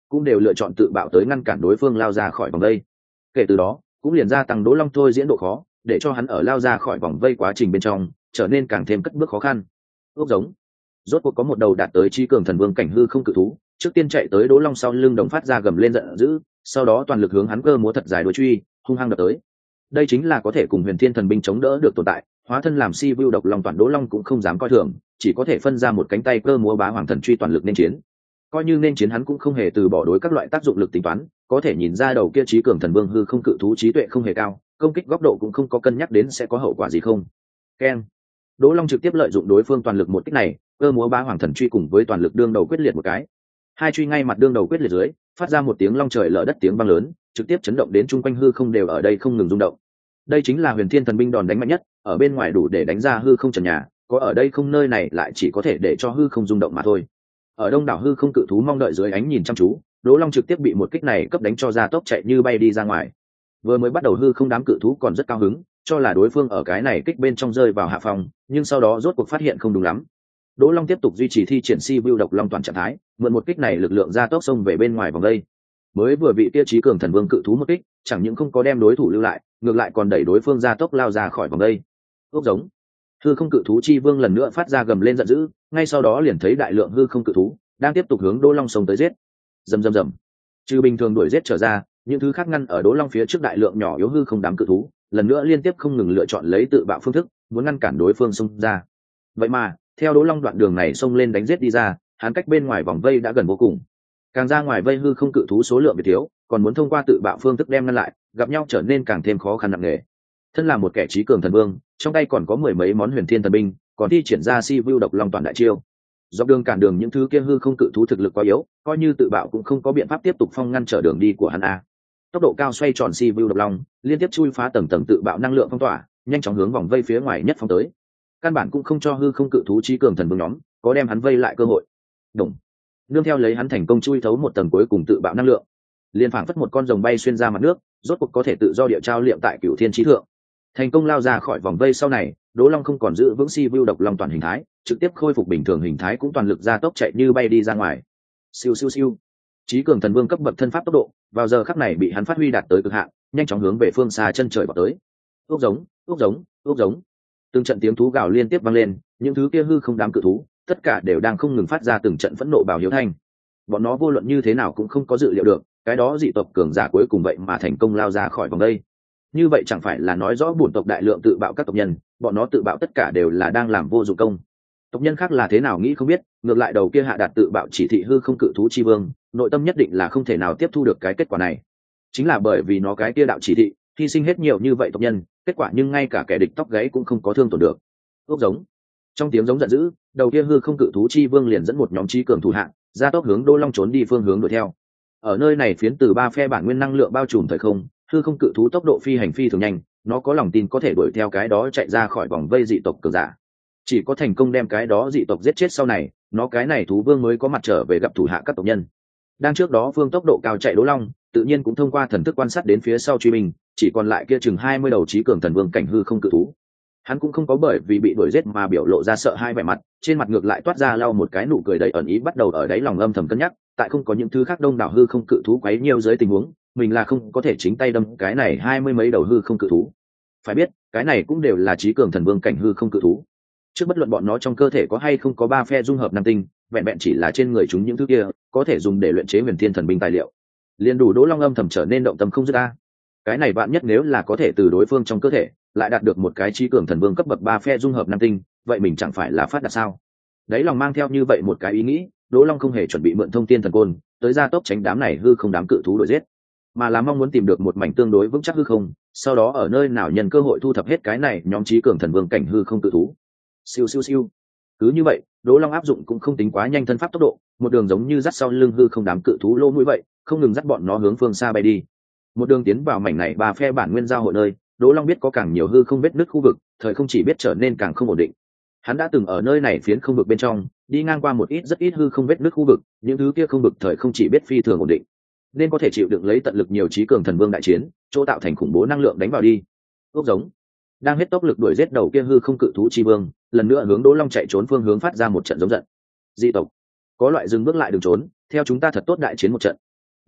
cũng đều lựa chọn tự bạo tới ngăn cản đối phương lao ra khỏi vòng vây. Kể từ đó cũng liền gia tăng Đỗ Long thôi diễn độ khó, để cho hắn ở lao ra khỏi vòng vây quá trình bên trong trở nên càng thêm cất bước khó khăn. Ước giống rốt cuộc có một đầu đạt tới trí cường thần vương cảnh hư không cự thú, trước tiên chạy tới Đỗ Long sau lưng đồng phát ra gầm lên giận dữ, sau đó toàn lực hướng hắn cơ múa thật dài đuôi truy hung hăng đập tới. Đây chính là có thể cùng huyền thiên thần binh chống đỡ được tồn tại, hóa thân làm si vu độc long toàn Đỗ Long cũng không dám coi thường, chỉ có thể phân ra một cánh tay cơ múa bá hoàng thần truy toàn lực nên chiến. Coi như nên chiến hắn cũng không hề từ bỏ đối các loại tác dụng lực tính toán, có thể nhìn ra đầu kia trí cường thần vương hư không cự thú trí tuệ không hề cao, công kích góc độ cũng không có cân nhắc đến sẽ có hậu quả gì không. Keng. Đỗ Long trực tiếp lợi dụng đối phương toàn lực một kích này, cơ múa bá hoàng thần truy cùng với toàn lực đương đầu quyết liệt một cái. Hai truy ngay mặt đương đầu quyết liệt dưới, phát ra một tiếng long trời lở đất tiếng vang lớn, trực tiếp chấn động đến chung quanh hư không đều ở đây không ngừng rung động. Đây chính là huyền thiên thần binh đòn đánh mạnh nhất, ở bên ngoài đủ để đánh ra hư không trần nhà, có ở đây không nơi này lại chỉ có thể để cho hư không rung động mà thôi. Ở đông đảo hư không cự thú mong đợi dưới ánh nhìn chăm chú, Đỗ Long trực tiếp bị một kích này cấp đánh cho ra tốc chạy như bay đi ra ngoài. Vừa mới bắt đầu hư không đám cự thú còn rất cao hứng, cho là đối phương ở cái này kích bên trong rơi vào hạ phòng, nhưng sau đó rốt cuộc phát hiện không đúng lắm. Đỗ Long tiếp tục duy trì thi triển si vu độc long toàn trạng thái, mượn một kích này lực lượng ra tốc xông về bên ngoài vòng đây. Mới vừa bị tiêu chí cường thần vương cự thú một kích, chẳng những không có đem đối thủ lưu lại, ngược lại còn đẩy đối phương ra tốc lao ra khỏi vòng đây. Ốc giống hư không cự thú chi vương lần nữa phát ra gầm lên giận dữ, ngay sau đó liền thấy đại lượng hư không cự thú đang tiếp tục hướng Đỗ Long xông tới giết. Rầm rầm rầm. Trừ bình thường đuổi giết trở ra, những thứ khác ngăn ở Đỗ Long phía trước đại lượng nhỏ yếu hư không đám cự thú, lần nữa liên tiếp không ngừng lựa chọn lấy tự bạo phương thức, muốn ngăn cản đối phương xông ra. Vậy mà, theo Đỗ Long đoạn đường này xông lên đánh giết đi ra, hắn cách bên ngoài vòng vây đã gần vô cùng. Càng ra ngoài vây hư không cự thú số lượng bị thiếu, còn muốn thông qua tự bạo phương thức đem ngăn lại, gặp nhau trở nên càng thêm khó khăn nặng nề. Thân là một kẻ trí cường thần vương, trong tay còn có mười mấy món huyền thiên thần binh, còn thi triển ra si vu độc long toàn đại chiêu. Dọc đường cản đường những thứ kia hư không cự thú thực lực quá yếu, coi như tự bạo cũng không có biện pháp tiếp tục phong ngăn trở đường đi của hắn a. Tốc độ cao xoay tròn si vu độc long, liên tiếp chui phá tầng tầng tự bạo năng lượng phong tỏa, nhanh chóng hướng vòng vây phía ngoài nhất phóng tới. Căn bản cũng không cho hư không cự thú trí cường thần vương nhóm có đem hắn vây lại cơ hội. Đồng nương theo lấy hắn thành công chui thấu một tầng cuối cùng tự bạo năng lượng, liền phảng phất một con rồng bay xuyên ra mặt nước, rốt cuộc có thể tự do địa trao liệm tại cửu thiên chí thượng. Thành công lao ra khỏi vòng vây sau này, Đỗ Long không còn giữ vững si vu độc long toàn hình thái, trực tiếp khôi phục bình thường hình thái cũng toàn lực ra tốc chạy như bay đi ra ngoài. Siêu siêu siêu. Chí cường thần vương cấp bậc thân pháp tốc độ, vào giờ khắc này bị hắn phát huy đạt tới cực hạn, nhanh chóng hướng về phương xa chân trời vọt tới. Ốc giống, ốc giống, ốc giống. Từng trận tiếng thú gào liên tiếp vang lên, những thứ kia hư không đám cự thú, tất cả đều đang không ngừng phát ra từng trận phẫn nộ bào hiếu thanh. Bọn nó vô luận như thế nào cũng không có dự liệu được, cái đó dị tộc cường giả cuối cùng vậy mà thành công lao ra khỏi vòng đây. Như vậy chẳng phải là nói rõ bổn tộc đại lượng tự bạo các tộc nhân, bọn nó tự bạo tất cả đều là đang làm vô dụng công. Tộc nhân khác là thế nào nghĩ không biết, ngược lại đầu kia hạ đạt tự bạo chỉ thị hư không cự thú chi vương, nội tâm nhất định là không thể nào tiếp thu được cái kết quả này. Chính là bởi vì nó cái kia đạo chỉ thị, hy sinh hết nhiều như vậy tộc nhân, kết quả nhưng ngay cả kẻ địch tóc gáy cũng không có thương tổn được. Ốc giống. Trong tiếng giống giận dữ, đầu kia hư không cự thú chi vương liền dẫn một nhóm trí cường thủ hạng, ra tốc hướng Đỗ Long trốn đi phương hướng đuổi theo. Ở nơi này phiến từ ba phe bản nguyên năng lượng bao trùm thời không, hư không cự thú tốc độ phi hành phi thường nhanh, nó có lòng tin có thể đuổi theo cái đó chạy ra khỏi vòng vây dị tộc cường giả. Chỉ có thành công đem cái đó dị tộc giết chết sau này, nó cái này thú vương mới có mặt trở về gặp thủ hạ các tộc nhân. Đang trước đó phương tốc độ cao chạy Đỗ Long, tự nhiên cũng thông qua thần thức quan sát đến phía sau truy mình, chỉ còn lại kia chừng hai mươi đầu trí cường thần vương cảnh hư không cự thú. Hắn cũng không có bởi vì bị đuổi giết mà biểu lộ ra sợ hai vẻ mặt, trên mặt ngược lại toát ra lau một cái nụ cười đầy ẩn ý, bắt đầu ở đáy lòng âm thầm cân nhắc, tại không có những thứ khác đông đảo hư không cự thú quấy nhiều dưới tình huống, mình là không có thể chính tay đâm cái này hai mươi mấy đầu hư không cự thú. Phải biết, cái này cũng đều là trí cường thần vương cảnh hư không cự thú. Trước bất luận bọn nó trong cơ thể có hay không có ba phe dung hợp nam tinh, vẹn vẹn chỉ là trên người chúng những thứ kia có thể dùng để luyện chế huyền thiên thần binh tài liệu, liền đủ Đỗ Long âm thầm trở nên động tâm không dứt a. Cái này vạn nhất nếu là có thể từ đối phương trong cơ thể lại đạt được một cái trí cường thần vương cấp bậc ba phe dung hợp nam tinh, vậy mình chẳng phải là phát đạt sao? Đấy lòng mang theo như vậy một cái ý nghĩ, Đỗ Long không hề chuẩn bị mượn thông tiên thần côn tới gia tốc tránh đám này hư không đám cự thú đuổi giết, mà là mong muốn tìm được một mảnh tương đối vững chắc hư không, sau đó ở nơi nào nhân cơ hội thu thập hết cái này nhóm trí cường thần vương cảnh hư không cự thú. Siêu siêu siêu. Cứ như vậy, Đỗ Long áp dụng cũng không tính quá nhanh thân pháp tốc độ, một đường giống như dắt sau lưng hư không đám cự thú lô mũi vậy, không ngừng dắt bọn nó hướng phương xa bay đi. Một đường tiến vào mảnh này ba phe bản nguyên giao hội nơi, Đỗ Long biết có càng nhiều hư không vết nứt khu vực, thời không chỉ biết trở nên càng không ổn định. Hắn đã từng ở nơi này phiến không vực bên trong, đi ngang qua một ít rất ít hư không vết nứt khu vực, những thứ kia không vực thời không chỉ biết phi thường ổn định, nên có thể chịu đựng lấy tận lực nhiều trí cường thần vương đại chiến, chỗ tạo thành khủng bố năng lượng đánh vào đi. Ốc giống. Đang hết tốc lực đuổi giết đầu kia hư không cự thú chi vương, lần nữa hướng Đỗ Long chạy trốn phương hướng phát ra một trận giống giận. Dị tộc, có loại dừng bước lại đừng trốn, theo chúng ta thật tốt đại chiến một trận.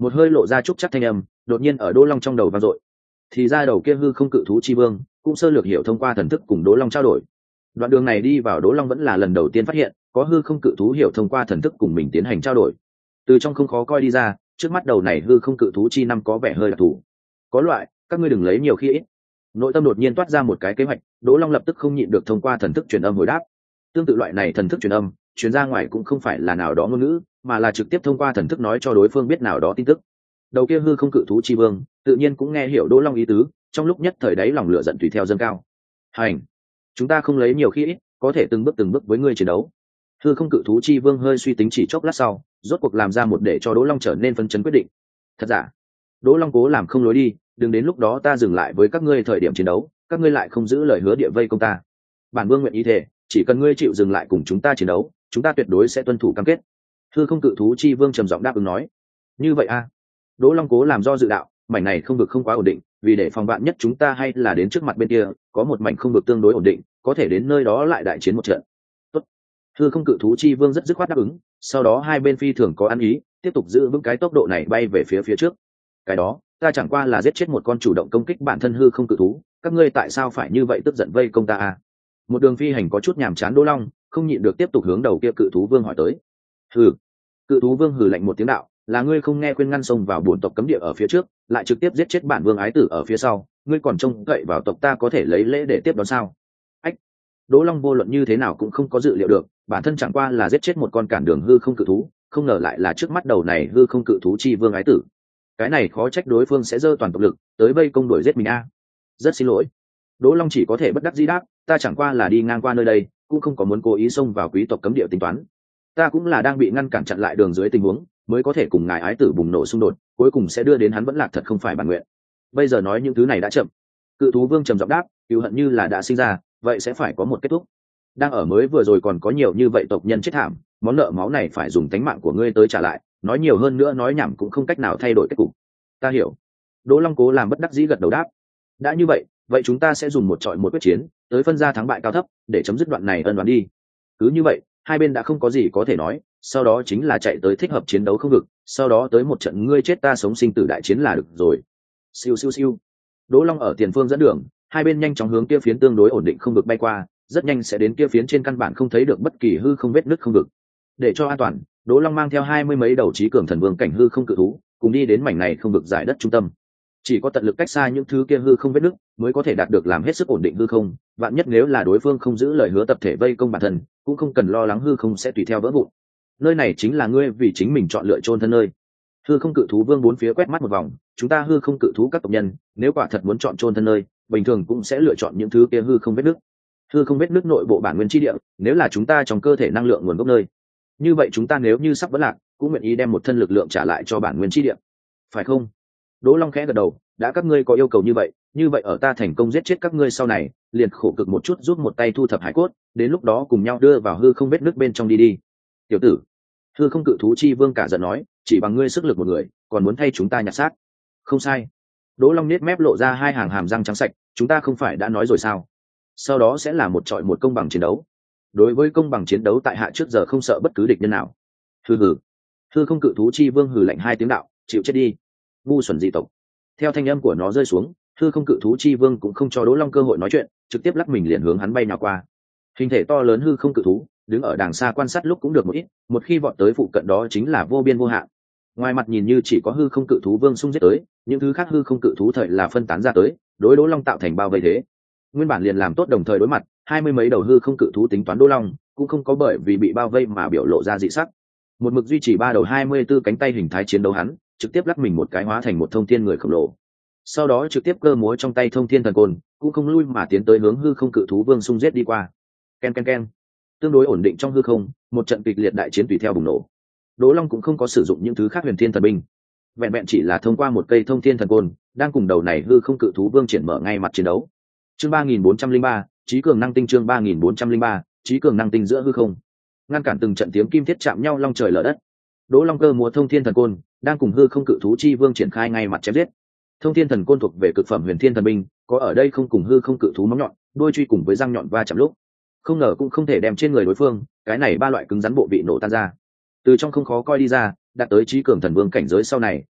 một hơi lộ ra trúc chắc thanh âm đột nhiên ở Đỗ Long trong đầu vang dội. Thì ra đầu kia hư không cự thú chi vương cũng sơ lược hiểu thông qua thần thức cùng Đỗ Long trao đổi. Đoạn đường này đi vào Đỗ Long vẫn là lần đầu tiên phát hiện có hư không cự thú hiểu thông qua thần thức cùng mình tiến hành trao đổi. Từ trong không khó coi đi ra, trước mắt đầu này hư không cự thú chi năm có vẻ hơi đặc thù. Có loại, các ngươi đừng lấy nhiều khi ít. Nội tâm đột nhiên toát ra một cái kế hoạch, Đỗ Long lập tức không nhịn được thông qua thần thức truyền âm hồi đáp. Tương tự loại này thần thức truyền âm, truyền ra ngoài cũng không phải là nào đó ngôn ngữ, mà là trực tiếp thông qua thần thức nói cho đối phương biết nào đó tin tức. Đầu kia hư không cự thú chi vương, tự nhiên cũng nghe hiểu Đỗ Long ý tứ, trong lúc nhất thời đấy lòng lửa giận tùy theo dâng cao. Hành, chúng ta không lấy nhiều khi ít, có thể từng bước từng bước với ngươi chiến đấu. Hư không cự thú chi vương hơi suy tính chỉ chốc lát sau, rốt cuộc làm ra một để cho Đỗ Long trở nên phấn chấn quyết định. Thật giả, Đỗ Long cố làm không lối đi, đừng đến lúc đó ta dừng lại với các ngươi thời điểm chiến đấu, các ngươi lại không giữ lời hứa địa vây công ta. Bản vương nguyện ý thể, chỉ cần ngươi chịu dừng lại cùng chúng ta chiến đấu, chúng ta tuyệt đối sẽ tuân thủ cam kết. Hư không cự thú chi vương trầm giọng đáp ứng nói. Như vậy a? À? Đỗ Long cố làm do dự đạo, mảnh này không vực không quá ổn định, vì để phòng vạn nhất chúng ta hay là đến trước mặt bên kia, có một mảnh không vực tương đối ổn định, có thể đến nơi đó lại đại chiến một trận. Tốt. Hư không cự thú chi vương rất dứt khoát đáp ứng, sau đó hai bên phi thường có ăn ý, tiếp tục giữ vững cái tốc độ này bay về phía phía trước. Cái đó, ta chẳng qua là giết chết một con chủ động công kích bản thân hư không cự thú, các ngươi tại sao phải như vậy tức giận vây công ta a? Một đường phi hành có chút nhàm chán Đỗ Long, không nhịn được tiếp tục hướng đầu kia cự thú vương hỏi tới. Hừ. Cự thú vương hừ lạnh một tiếng đạo, là ngươi không nghe khuyên ngăn xông vào bổn tộc cấm địa ở phía trước, lại trực tiếp giết chết bản vương ái tử ở phía sau, ngươi còn trông cậy vào tộc ta có thể lấy lễ để tiếp đón sao? Ách. Đỗ Long vô luận như thế nào cũng không có dự liệu được, bản thân chẳng qua là giết chết một con cản đường hư không cự thú, không ngờ lại là trước mắt đầu này hư không cự thú chi vương ái tử. Cái này khó trách đối phương sẽ dơ toàn tộc lực tới vây công đuổi giết mình a. Rất xin lỗi. Đỗ Long chỉ có thể bất đắc dĩ đáp, ta chẳng qua là đi ngang qua nơi đây, cũng không có muốn cố ý xông vào quý tộc cấm địa tính toán. Ta cũng là đang bị ngăn cản chặn lại đường dưới tình huống, mới có thể cùng ngài ái tử bùng nổ xung đột, cuối cùng sẽ đưa đến hắn vẫn lạc thật không phải bản nguyện. Bây giờ nói những thứ này đã chậm. Cự thú vương trầm giọng đáp, cừu hận như là đã sinh ra, vậy sẽ phải có một kết thúc. Đang ở mới vừa rồi còn có nhiều như vậy tộc nhân chết thảm, món nợ máu này phải dùng tánh mạng của ngươi tới trả lại, nói nhiều hơn nữa nói nhảm cũng không cách nào thay đổi kết cục. Ta hiểu. Đỗ Long cố làm bất đắc dĩ gật đầu đáp. Đã như vậy, vậy chúng ta sẽ dùng một trọi một quyết chiến, tới phân ra thắng bại cao thấp, để chấm dứt đoạn này ân oán đi. Cứ như vậy, hai bên đã không có gì có thể nói, sau đó chính là chạy tới thích hợp chiến đấu không vực, sau đó tới một trận ngươi chết ta sống sinh tử đại chiến là được rồi. Siêu siêu siêu. Đỗ Long ở tiền phương dẫn đường, hai bên nhanh chóng hướng kia phiến tương đối ổn định không vực bay qua, rất nhanh sẽ đến kia phiến trên căn bản không thấy được bất kỳ hư không vết nứt không vực. Để cho an toàn, Đỗ Long mang theo hai mươi mấy đầu chí cường thần vương cảnh hư không cự thú, cùng đi đến mảnh này không vực giải đất trung tâm. Chỉ có tận lực cách xa những thứ kia hư không vết nứt, mới có thể đạt được làm hết sức ổn định hư không, vạn nhất nếu là đối phương không giữ lời hứa tập thể vây công bản thân, cũng không cần lo lắng hư không sẽ tùy theo vỡ vụn. Nơi này chính là ngươi vì chính mình chọn lựa chôn thân nơi. Hư không cự thú vương bốn phía quét mắt một vòng, chúng ta hư không cự thú các tộc nhân, nếu quả thật muốn chọn chôn thân nơi, bình thường cũng sẽ lựa chọn những thứ kia hư không vết nứt. Hư không vết nứt nội bộ bản nguyên chi địa, nếu là chúng ta trong cơ thể năng lượng nguồn gốc nơi, như vậy chúng ta nếu như sắp vẫn lạc, cũng nguyện ý đem một thân lực lượng trả lại cho bản nguyên chi địa, phải không? Đỗ Long khẽ gật đầu, đã các ngươi có yêu cầu như vậy, như vậy ở ta thành công giết chết các ngươi sau này, liền khổ cực một chút giúp một tay thu thập hải cốt, đến lúc đó cùng nhau đưa vào hư không vết nứt bên trong đi đi. Tiểu tử, hư không cự thú chi vương cả giận nói, chỉ bằng ngươi sức lực một người, còn muốn thay chúng ta nhặt xác? Không sai. Đỗ Long nết mép lộ ra hai hàng hàm răng trắng sạch, chúng ta không phải đã nói rồi sao? Sau đó sẽ là một trọi một công bằng chiến đấu. Đối với công bằng chiến đấu tại hạ trước giờ không sợ bất cứ địch nhân nào. Hừ hừ. Hư không cự thú chi vương hừ lạnh hai tiếng đạo, chịu chết đi. Ngu xuẩn dị tộc. Theo thanh âm của nó rơi xuống, hư không cự thú chi vương cũng không cho Đỗ Long cơ hội nói chuyện, trực tiếp lắc mình liền hướng hắn bay nào qua. Hình thể to lớn hư không cự thú, đứng ở đàng xa quan sát lúc cũng được một ít, một khi vọt tới phụ cận đó chính là vô biên vô hạn. Ngoài mặt nhìn như chỉ có hư không cự thú vương xung giết tới, những thứ khác hư không cự thú thời là phân tán ra tới, đối Đỗ Long tạo thành bao vây thế. Nguyên bản liền làm tốt đồng thời đối mặt, hai mươi mấy đầu hư không cự thú tính toán Đỗ Long, cũng không có bởi vì bị bao vây mà biểu lộ ra dị sắc. Một mực duy trì ba đầu hai mươi tư cánh tay hình thái chiến đấu hắn, trực tiếp lắc mình một cái hóa thành một thông thiên người khổng lồ. Sau đó trực tiếp cơ múa trong tay thông thiên thần côn, cũng không lui mà tiến tới hướng hư không cự thú vương xung giết đi qua. Ken ken ken. Tương đối ổn định trong hư không, một trận kịch liệt đại chiến tùy theo bùng nổ. Đỗ Long cũng không có sử dụng những thứ khác huyền thiên thần binh, vẹn vẹn chỉ là thông qua một cây thông thiên thần côn, đang cùng đầu này hư không cự thú vương triển mở ngay mặt chiến đấu. Chương ba nghìn bốn trăm linh ba, trí cường năng tinh chương ba nghìn bốn trăm linh ba, trí cường năng tinh giữa hư không. Ngăn cản từng trận tiếng kim thiết chạm nhau long trời lở đất. Đỗ Long cơ múa thông thiên thần côn, đang cùng hư không cự thú chi vương triển khai ngay mặt chém giết. Thông thiên thần côn thuộc về cực phẩm huyền thiên thần binh, có ở đây không cùng hư không cự thú móng nhọn, đôi truy cùng với răng nhọn va chạm lúc, không ngờ cũng không thể đem trên người đối phương, cái này ba loại cứng rắn bộ bị nổ tan ra. Từ trong không khó coi đi ra, đạt tới trí cường thần vương cảnh giới sau này,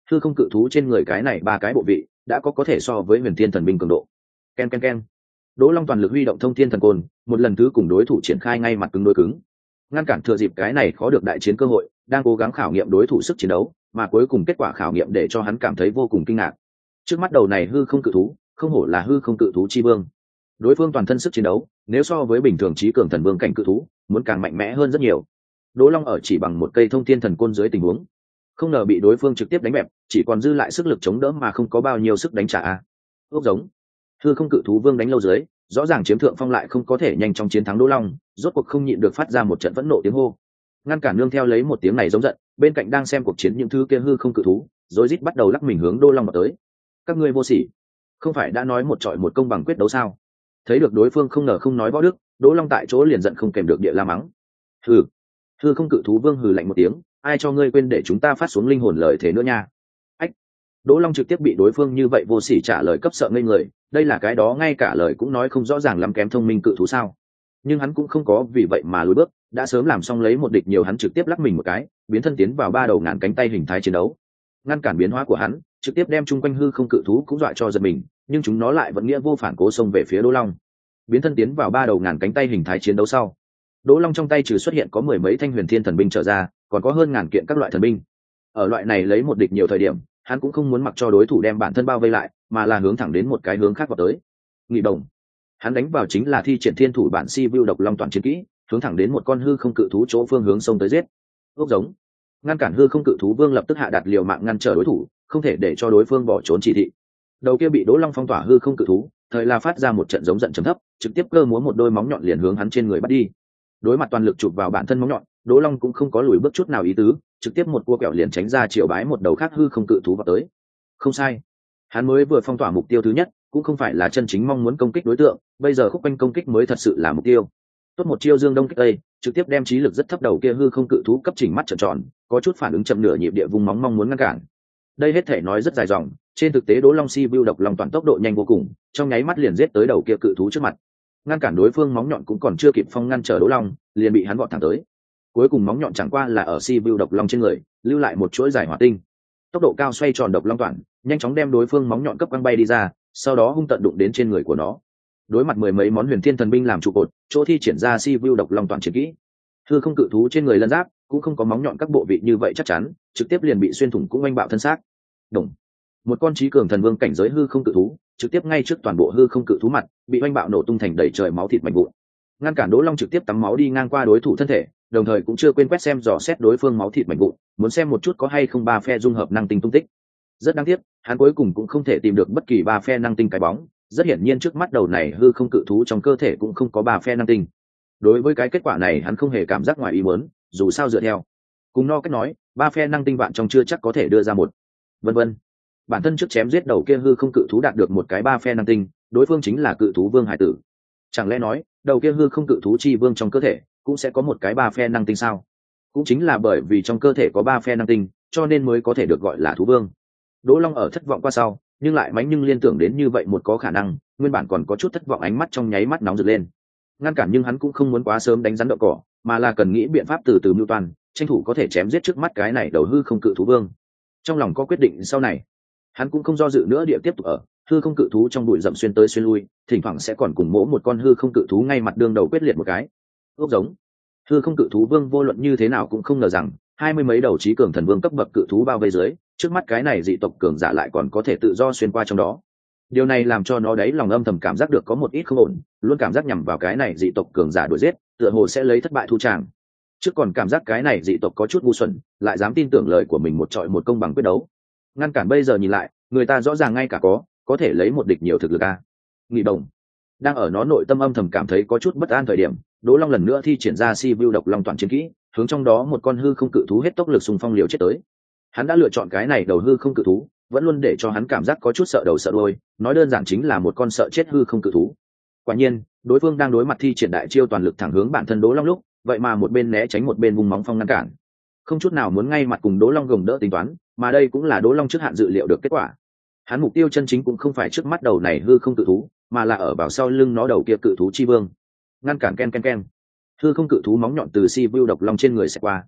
hư không cự thú trên người cái này ba cái bộ vị đã có có thể so với huyền thiên thần binh cường độ. Ken ken ken. Đỗ Long toàn lực huy động thông thiên thần côn, một lần thứ cùng đối thủ triển khai ngay mặt cứng đối cứng, ngăn cản thừa dịp cái này khó được đại chiến cơ hội, đang cố gắng khảo nghiệm đối thủ sức chiến đấu, mà cuối cùng kết quả khảo nghiệm để cho hắn cảm thấy vô cùng kinh ngạc. Trước mắt đầu này hư không cự thú, không hổ là hư không cự thú chi vương. Đối phương toàn thân sức chiến đấu, nếu so với bình thường trí cường thần vương cảnh cự thú, muốn càng mạnh mẽ hơn rất nhiều. Đỗ Long ở chỉ bằng một cây thông thiên thần côn dưới tình huống, không ngờ bị đối phương trực tiếp đánh bẹp, chỉ còn dư lại sức lực chống đỡ mà không có bao nhiêu sức đánh trả a. Ốc giống. Hư không cự thú vương đánh lâu dưới, rõ ràng chiếm thượng phong lại không có thể nhanh chóng chiến thắng Đỗ Long, rốt cuộc không nhịn được phát ra một trận phẫn nộ tiếng hô. Ngăn cản nương theo lấy một tiếng này giống giận, bên cạnh đang xem cuộc chiến những thứ kia hư không cự thú, rối rít bắt đầu lắc mình hướng Đỗ Long vào tới. Các ngươi vô sỉ, không phải đã nói một trọi một công bằng quyết đấu sao? Thấy được đối phương không ngờ không nói võ đức, Đỗ Long tại chỗ liền giận không kèm được địa la mắng. Hừ. Hư không cự thú vương hừ lạnh một tiếng, ai cho ngươi quên để chúng ta phát xuống linh hồn lời thế nữa nha. Ách. Đỗ Long trực tiếp bị đối phương như vậy vô sỉ trả lời cấp sợ ngây người, đây là cái đó ngay cả lời cũng nói không rõ ràng lắm kém thông minh cự thú sao? Nhưng hắn cũng không có vì vậy mà lùi bước, đã sớm làm xong lấy một địch nhiều, hắn trực tiếp lắc mình một cái, biến thân tiến vào ba đầu ngàn cánh tay hình thái chiến đấu. Ngăn cản biến hóa của hắn, trực tiếp đem chung quanh hư không cự thú cũng dọa cho giật mình, nhưng chúng nó lại vẫn nghĩa vô phản cố xông về phía Đỗ Long. Biến thân tiến vào ba đầu ngàn cánh tay hình thái chiến đấu sau, Đỗ Long trong tay trừ xuất hiện có mười mấy thanh huyền thiên thần binh trở ra, còn có hơn ngàn kiện các loại thần binh. Ở loại này lấy một địch nhiều thời điểm, hắn cũng không muốn mặc cho đối thủ đem bản thân bao vây lại, mà là hướng thẳng đến một cái hướng khác vào tới. Nghị đồng. Hắn đánh vào chính là thi triển thiên thủ bản si view độc long toàn chiến kỹ, hướng thẳng đến một con hư không cự thú chỗ phương hướng xông tới giết. Ốc giống. Ngăn cản hư không cự thú vương lập tức hạ đặt liều mạng ngăn trở đối thủ, không thể để cho đối phương bỏ trốn chỉ thị. Đầu kia bị Đỗ Long phong tỏa hư không cự thú, thời là phát ra một trận giống giận trầm thấp, trực tiếp cơ múa một đôi móng nhọn liền hướng hắn trên người bắt đi. Đối mặt toàn lực chụp vào bản thân móng nhọn, Đỗ Long cũng không có lùi bước chút nào ý tứ, trực tiếp một cua kẹo liền tránh ra chiều bái một đầu khác hư không cự thú vào tới. Không sai, hắn mới vừa phong tỏa mục tiêu thứ nhất, cũng không phải là chân chính mong muốn công kích đối tượng, bây giờ khúc quanh công kích mới thật sự là mục tiêu. Tốt một chiêu dương đông kích tây, trực tiếp đem trí lực rất thấp đầu kia hư không cự thú cấp chỉnh mắt trợn tròn, có chút phản ứng chậm nửa nhịp địa vùng móng mong muốn ngăn cản. Đây hết thể nói rất dài dòng, trên thực tế Đỗ Long si view độc long toàn tốc độ nhanh vô cùng, trong nháy mắt liền giết tới đầu kia cự thú trước mặt. Ngăn cản đối phương móng nhọn cũng còn chưa kịp phong ngăn trở Đỗ Long, liền bị hắn vọt thẳng tới. Cuối cùng móng nhọn chẳng qua là ở si view độc long trên người, lưu lại một chuỗi dài hỏa tinh. Tốc độ cao xoay tròn độc long toàn, nhanh chóng đem đối phương móng nhọn cấp quăng bay đi ra, sau đó hung tận đụng đến trên người của nó. Đối mặt mười mấy món huyền thiên thần binh làm trụ cột, chỗ thi triển ra si view độc long toàn chiến kỹ. Hư không cự thú trên người lân giáp cũng không có móng nhọn các bộ vị như vậy chắc chắn, trực tiếp liền bị xuyên thủng cũng oanh bạo thân xác. Đồng. Một con trí cường thần vương cảnh giới hư không cự thú, trực tiếp ngay trước toàn bộ hư không cự thú mặt, bị oanh bạo nổ tung thành đầy trời máu thịt mảnh vụn. Ngăn cản Đỗ Long trực tiếp tắm máu đi ngang qua đối thủ thân thể, đồng thời cũng chưa quên quét xem dò xét đối phương máu thịt mảnh vụn, muốn xem một chút có hay không ba phe dung hợp năng tinh tung tích. Rất đáng tiếc, hắn cuối cùng cũng không thể tìm được bất kỳ ba phe năng tinh cái bóng, rất hiển nhiên trước mắt đầu này hư không cự thú trong cơ thể cũng không có ba phe năng tinh. Đối với cái kết quả này hắn không hề cảm giác ngoài ý muốn, dù sao dựa theo cùng no cách nói, ba phe năng tinh bạn trong chưa chắc có thể đưa ra một vân vân. Bản thân trước chém giết đầu kia hư không cự thú đạt được một cái ba phe năng tinh, đối phương chính là cự thú vương hải tử. Chẳng lẽ nói đầu kia hư không cự thú chi vương trong cơ thể cũng sẽ có một cái ba phe năng tinh sao? Cũng chính là bởi vì trong cơ thể có ba phe năng tinh, cho nên mới có thể được gọi là thú vương. Đỗ Long ở thất vọng qua sau, nhưng lại mánh nhưng liên tưởng đến như vậy một có khả năng, nguyên bản còn có chút thất vọng, ánh mắt trong nháy mắt nóng rực lên. Ngăn cản nhưng hắn cũng không muốn quá sớm đánh rắn đậu cỏ, mà là cần nghĩ biện pháp từ từ mưu toan, tranh thủ có thể chém giết trước mắt cái này đầu hư không cự thú vương. Trong lòng có quyết định sau này, hắn cũng không do dự nữa địa tiếp tục ở hư không cự thú trong bụi rậm xuyên tới xuyên lui, thỉnh thoảng sẽ còn cùng mỗ một con hư không cự thú ngay mặt đương đầu quyết liệt một cái. Ốc giống. Hư không cự thú vương vô luận như thế nào cũng không ngờ rằng hai mươi mấy đầu trí cường thần vương cấp bậc cự thú bao vây dưới, trước mắt cái này dị tộc cường giả lại còn có thể tự do xuyên qua trong đó. Điều này làm cho nó đấy lòng âm thầm cảm giác được có một ít không ổn, luôn cảm giác nhằm vào cái này dị tộc cường giả đuổi giết, tựa hồ sẽ lấy thất bại thu tràng. Trước còn cảm giác cái này dị tộc có chút ngu xuẩn, lại dám tin tưởng lời của mình một trọi một công bằng quyết đấu. Ngăn cản bây giờ nhìn lại, người ta rõ ràng ngay cả có có thể lấy một địch nhiều thực lực a. Nghị đồng. Đang ở nó nội tâm âm thầm cảm thấy có chút bất an thời điểm, Đỗ Long lần nữa thi triển ra si view độc long toàn chiến kỹ, hướng trong đó một con hư không cự thú hết tốc lực xung phong liều chết tới. Hắn đã lựa chọn cái này đầu hư không cự thú, vẫn luôn để cho hắn cảm giác có chút sợ đầu sợ đuôi, nói đơn giản chính là một con sợ chết hư không cự thú. Quả nhiên, đối phương đang đối mặt thi triển đại chiêu toàn lực thẳng hướng bản thân Đỗ Long lúc, vậy mà một bên né tránh một bên vùng móng phong ngăn cản, không chút nào muốn ngay mặt cùng Đỗ Long gồng đỡ tính toán, mà đây cũng là Đỗ Long trước hạn dự liệu được kết quả. Hắn mục tiêu chân chính cũng không phải trước mắt đầu này hư không cự thú, mà là ở vào sau lưng nó đầu kia cự thú chi vương. Ngăn cản ken ken ken. Hư không cự thú móng nhọn từ si view độc long trên người sẽ qua.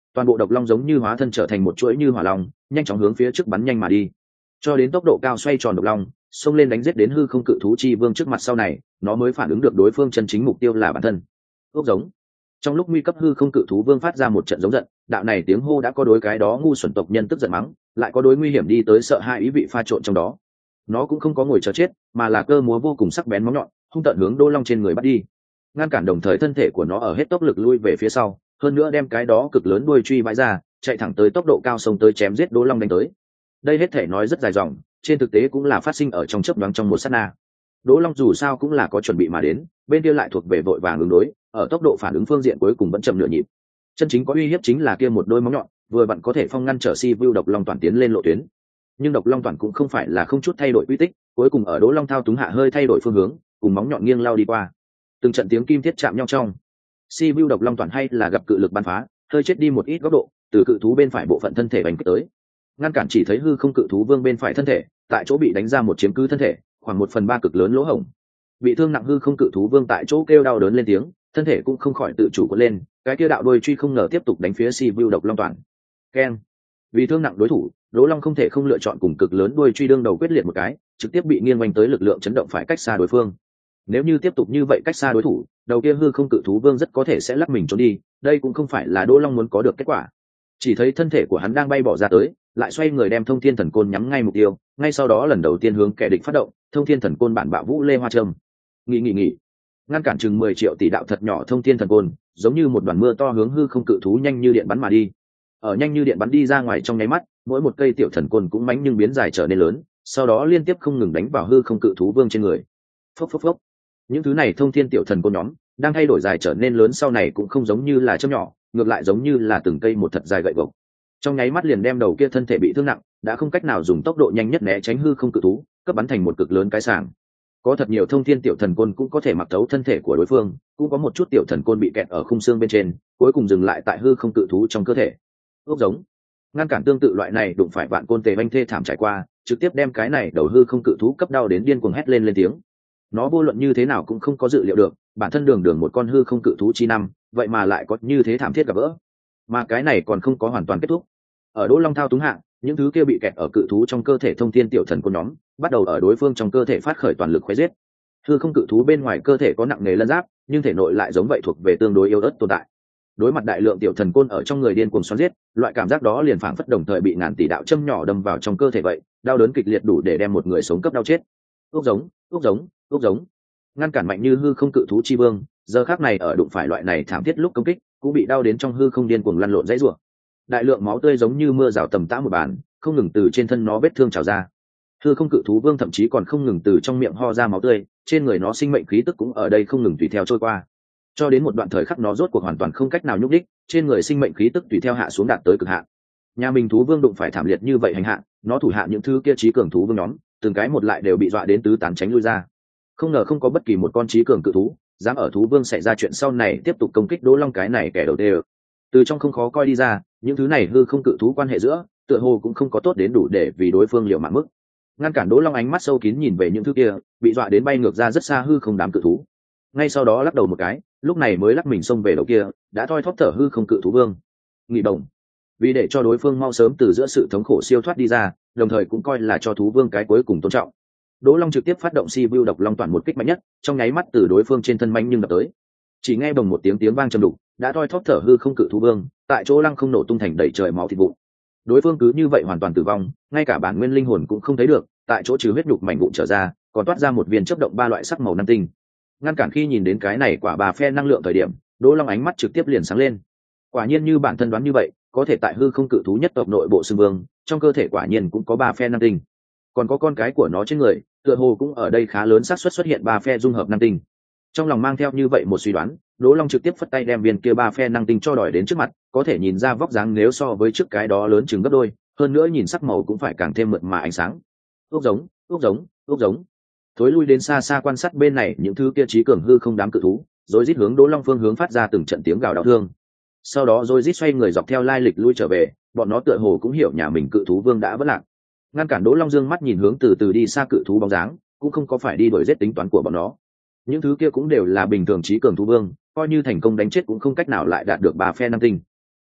toàn bộ độc long giống như hóa thân trở thành một chuỗi như hỏa long, nhanh chóng hướng phía trước bắn nhanh mà đi. Cho đến tốc độ cao xoay tròn độc long xông lên đánh giết đến hư không cự thú chi vương trước mặt, sau này nó mới phản ứng được đối phương chân chính mục tiêu là bản thân. Ốc giống. Trong lúc nguy cấp, hư không cự thú vương phát ra một trận giống giận, đạo này tiếng hô đã có đối cái đó ngu xuẩn tộc nhân tức giận mắng, lại có đối nguy hiểm đi tới sợ hai ý vị pha trộn trong đó. Nó cũng không có ngồi chờ chết, mà là cơ múa vô cùng sắc bén móng nhọn, hung tợn hướng Đỗ Long trên người bắt đi. Ngăn cản đồng thời thân thể của nó ở hết tốc lực lui về phía sau, hơn nữa đem cái đó cực lớn đuôi truy vãi ra, chạy thẳng tới tốc độ cao sông tới chém giết Đỗ Long đánh tới. Đây hết thể nói rất dài dòng, trên thực tế cũng là phát sinh ở trong chớp nhoáng trong một sát na. Đỗ Long dù sao cũng là có chuẩn bị mà đến, bên kia lại thuộc về vội vàng ứng đối, ở tốc độ phản ứng phương diện cuối cùng vẫn chậm nửa nhịp. Chân chính có uy hiếp chính là kia một đôi móng nhọn, vừa vặn có thể phong ngăn trở Si Vu độc long toàn tiến lên lộ tuyến. Nhưng độc long toàn cũng không phải là không chút thay đổi quy tích, cuối cùng ở Đỗ Long thao túng hạ hơi thay đổi phương hướng, cùng móng nhọn nghiêng lao đi qua. Từng trận tiếng kim thiết chạm nhau trong. Si Vu độc long toàn hay là gặp cự lực bắn phá, hơi chết đi một ít góc độ, từ cự thú bên phải bộ phận thân thể đánh tới. Ngăn cản chỉ thấy hư không cự thú vương bên phải thân thể, tại chỗ bị đánh ra một chiếm cứ thân thể, khoảng một phần ba cực lớn lỗ hổng. Bị thương nặng hư không cự thú vương tại chỗ kêu đau đớn lên tiếng, thân thể cũng không khỏi tự chủ cuộn lên, cái kia đạo đuôi truy không ngờ tiếp tục đánh phía Si Vu độc long toàn. Keng. Vì thương nặng đối thủ, Đỗ Long không thể không lựa chọn cùng cực lớn đuôi truy đương đầu quyết liệt một cái, trực tiếp bị nghiêng oanh tới, lực lượng chấn động phải cách xa đối phương. Nếu như tiếp tục như vậy cách xa đối thủ, đầu kia hư không cự thú vương rất có thể sẽ lắc mình trốn đi, đây cũng không phải là Đỗ Long muốn có được kết quả. Chỉ thấy thân thể của hắn đang bay bỏ ra tới, lại xoay người đem Thông Thiên Thần Côn nhắm ngay mục tiêu, ngay sau đó lần đầu tiên hướng kẻ địch phát động, Thông Thiên Thần Côn bản bạo vũ lê hoa trâm. Nghỉ nghỉ nghỉ. Ngăn cản chừng mười triệu tỷ đạo thật nhỏ Thông Thiên Thần Côn, giống như một đoàn mưa to hướng hư không cự thú nhanh như điện bắn mà đi. Ở nhanh như điện bắn đi ra ngoài trong nháy mắt, mỗi một cây tiểu thần côn cũng mãnh nhưng biến dài trở nên lớn, sau đó liên tiếp không ngừng đánh vào hư không cự thú vương trên người. Phốc phốc phốc. Những thứ này Thông Thiên tiểu thần côn nhóm đang thay đổi dài trở nên lớn, sau này cũng không giống như là châm nhỏ, ngược lại giống như là từng cây một thật dài gậy gộc. Trong nháy mắt liền đem đầu kia thân thể bị thương nặng, đã không cách nào dùng tốc độ nhanh nhất né tránh hư không cự thú, cấp bắn thành một cực lớn cái sàng. Có thật nhiều Thông Thiên tiểu thần côn cũng có thể mặc thấu thân thể của đối phương, cũng có một chút tiểu thần côn bị kẹt ở khung xương bên trên, cuối cùng dừng lại tại hư không cự thú trong cơ thể. Ốc giống. Ngăn cản tương tự loại này đụng phải vạn côn tề vanh thê thảm trải qua, trực tiếp đem cái này đầu hư không cự thú cấp đau đến điên cuồng hét lên lên tiếng. Nó vô luận như thế nào cũng không có dự liệu được, bản thân đường đường một con hư không cự thú chi năm, vậy mà lại có như thế thảm thiết gặp gỡ. Mà cái này còn không có hoàn toàn kết thúc. Ở Đỗ Long thao túng hạ, những thứ kia bị kẹt ở cự thú trong cơ thể Thông Thiên tiểu thần côn nhóm, bắt đầu ở đối phương trong cơ thể phát khởi toàn lực khoé giết. Hư không cự thú bên ngoài cơ thể có nặng nề lân giáp, nhưng thể nội lại giống vậy thuộc về tương đối yếu ớt tồn tại. Đối mặt đại lượng tiểu thần côn ở trong người điên cuồng xoắn giết, loại cảm giác đó liền phảng phất đồng thời bị ngàn tỷ đạo châm nhỏ đâm vào trong cơ thể vậy, đau đớn kịch liệt đủ để đem một người sống cấp đau chết. Ốc giống, ốc giống, ốc giống. Ngăn cản mạnh như hư không cự thú chi vương, giờ khắc này ở đụng phải loại này thảm thiết lúc công kích, cũng bị đau đến trong hư không điên cuồng lăn lộn dãy rủa. Đại lượng máu tươi giống như mưa rào tầm tã một bàn, không ngừng từ trên thân nó vết thương trào ra. Hư không cự thú vương thậm chí còn không ngừng từ trong miệng ho ra máu tươi, trên người nó sinh mệnh khí tức cũng ở đây không ngừng tùy theo trôi qua. Cho đến một đoạn thời khắc nó rốt cuộc hoàn toàn không cách nào nhúc đích, trên người sinh mệnh khí tức tùy theo hạ xuống đạt tới cực hạn. Nhà mình thú vương đụng phải thảm liệt như vậy hành hạ, nó thủ hạ những thứ kia trí cường thú vương nhóm, từng cái một lại đều bị dọa đến tứ tán tránh lui ra. Không ngờ không có bất kỳ một con trí cường cự thú dám ở thú vương xảy ra chuyện sau này tiếp tục công kích Đỗ Long cái này kẻ đầu tiên. Từ trong không khó coi đi ra, những thứ này hư không cự thú quan hệ giữa, tựa hồ cũng không có tốt đến đủ để vì đối phương liều mạng mức. Ngăn cản Đỗ Long ánh mắt sâu kín nhìn về những thứ kia, bị dọa đến bay ngược ra rất xa hư không đám cự thú. Ngay sau đó lắc đầu một cái, lúc này mới lắc mình xông về đầu kia, đã thoi thóp thở hư không cự thú vương. Nghị đồng. Vì để cho đối phương mau sớm từ giữa sự thống khổ siêu thoát đi ra, đồng thời cũng coi là cho thú vương cái cuối cùng tôn trọng. Đỗ Long trực tiếp phát động Si Vu độc long toàn một kích mạnh nhất, trong nháy mắt từ đối phương trên thân manh nhưng đập tới. Chỉ nghe bồng một tiếng tiếng vang trầm đục, đã thoi thóp thở hư không cự thú vương, tại chỗ lăng không nổ tung thành đầy trời máu thịt vụn. Đối phương cứ như vậy hoàn toàn tử vong, ngay cả bản nguyên linh hồn cũng không thấy được, tại chỗ trừ huyết nhục mảnh vụn trở ra, còn toát ra một viên chớp động ba loại sắc màu năm tinh. Ngăn cản khi nhìn đến cái này quả bà phe năng lượng thời điểm, Đỗ Long ánh mắt trực tiếp liền sáng lên. Quả nhiên như bản thân đoán như vậy, có thể tại hư không cự thú nhất tộc nội bộ xưng vương, trong cơ thể quả nhiên cũng có ba phe năng tinh. Còn có con cái của nó trên người, tựa hồ cũng ở đây khá lớn xác suất xuất hiện ba phe dung hợp năng tinh. Trong lòng mang theo như vậy một suy đoán, Đỗ Long trực tiếp phất tay đem viên kia ba phe năng tinh cho đòi đến trước mặt, có thể nhìn ra vóc dáng nếu so với trước cái đó lớn chừng gấp đôi, hơn nữa nhìn sắc màu cũng phải càng thêm mượt mà ánh sáng. Ốc giống, ốc giống, ốc giống. Thối lui đến xa xa quan sát bên này, những thứ kia trí cường hư không đám cự thú, rồi rít hướng Đỗ Long phương hướng phát ra từng trận tiếng gào đau thương. Sau đó rồi rít xoay người dọc theo lai lịch lui trở về, bọn nó tựa hồ cũng hiểu nhà mình cự thú vương đã vất lạc. Ngăn cản Đỗ Long dương mắt nhìn hướng từ từ đi xa cự thú bóng dáng, cũng không có phải đi đuổi giết tính toán của bọn nó. Những thứ kia cũng đều là bình thường trí cường thú vương, coi như thành công đánh chết cũng không cách nào lại đạt được ba phe năng tinh.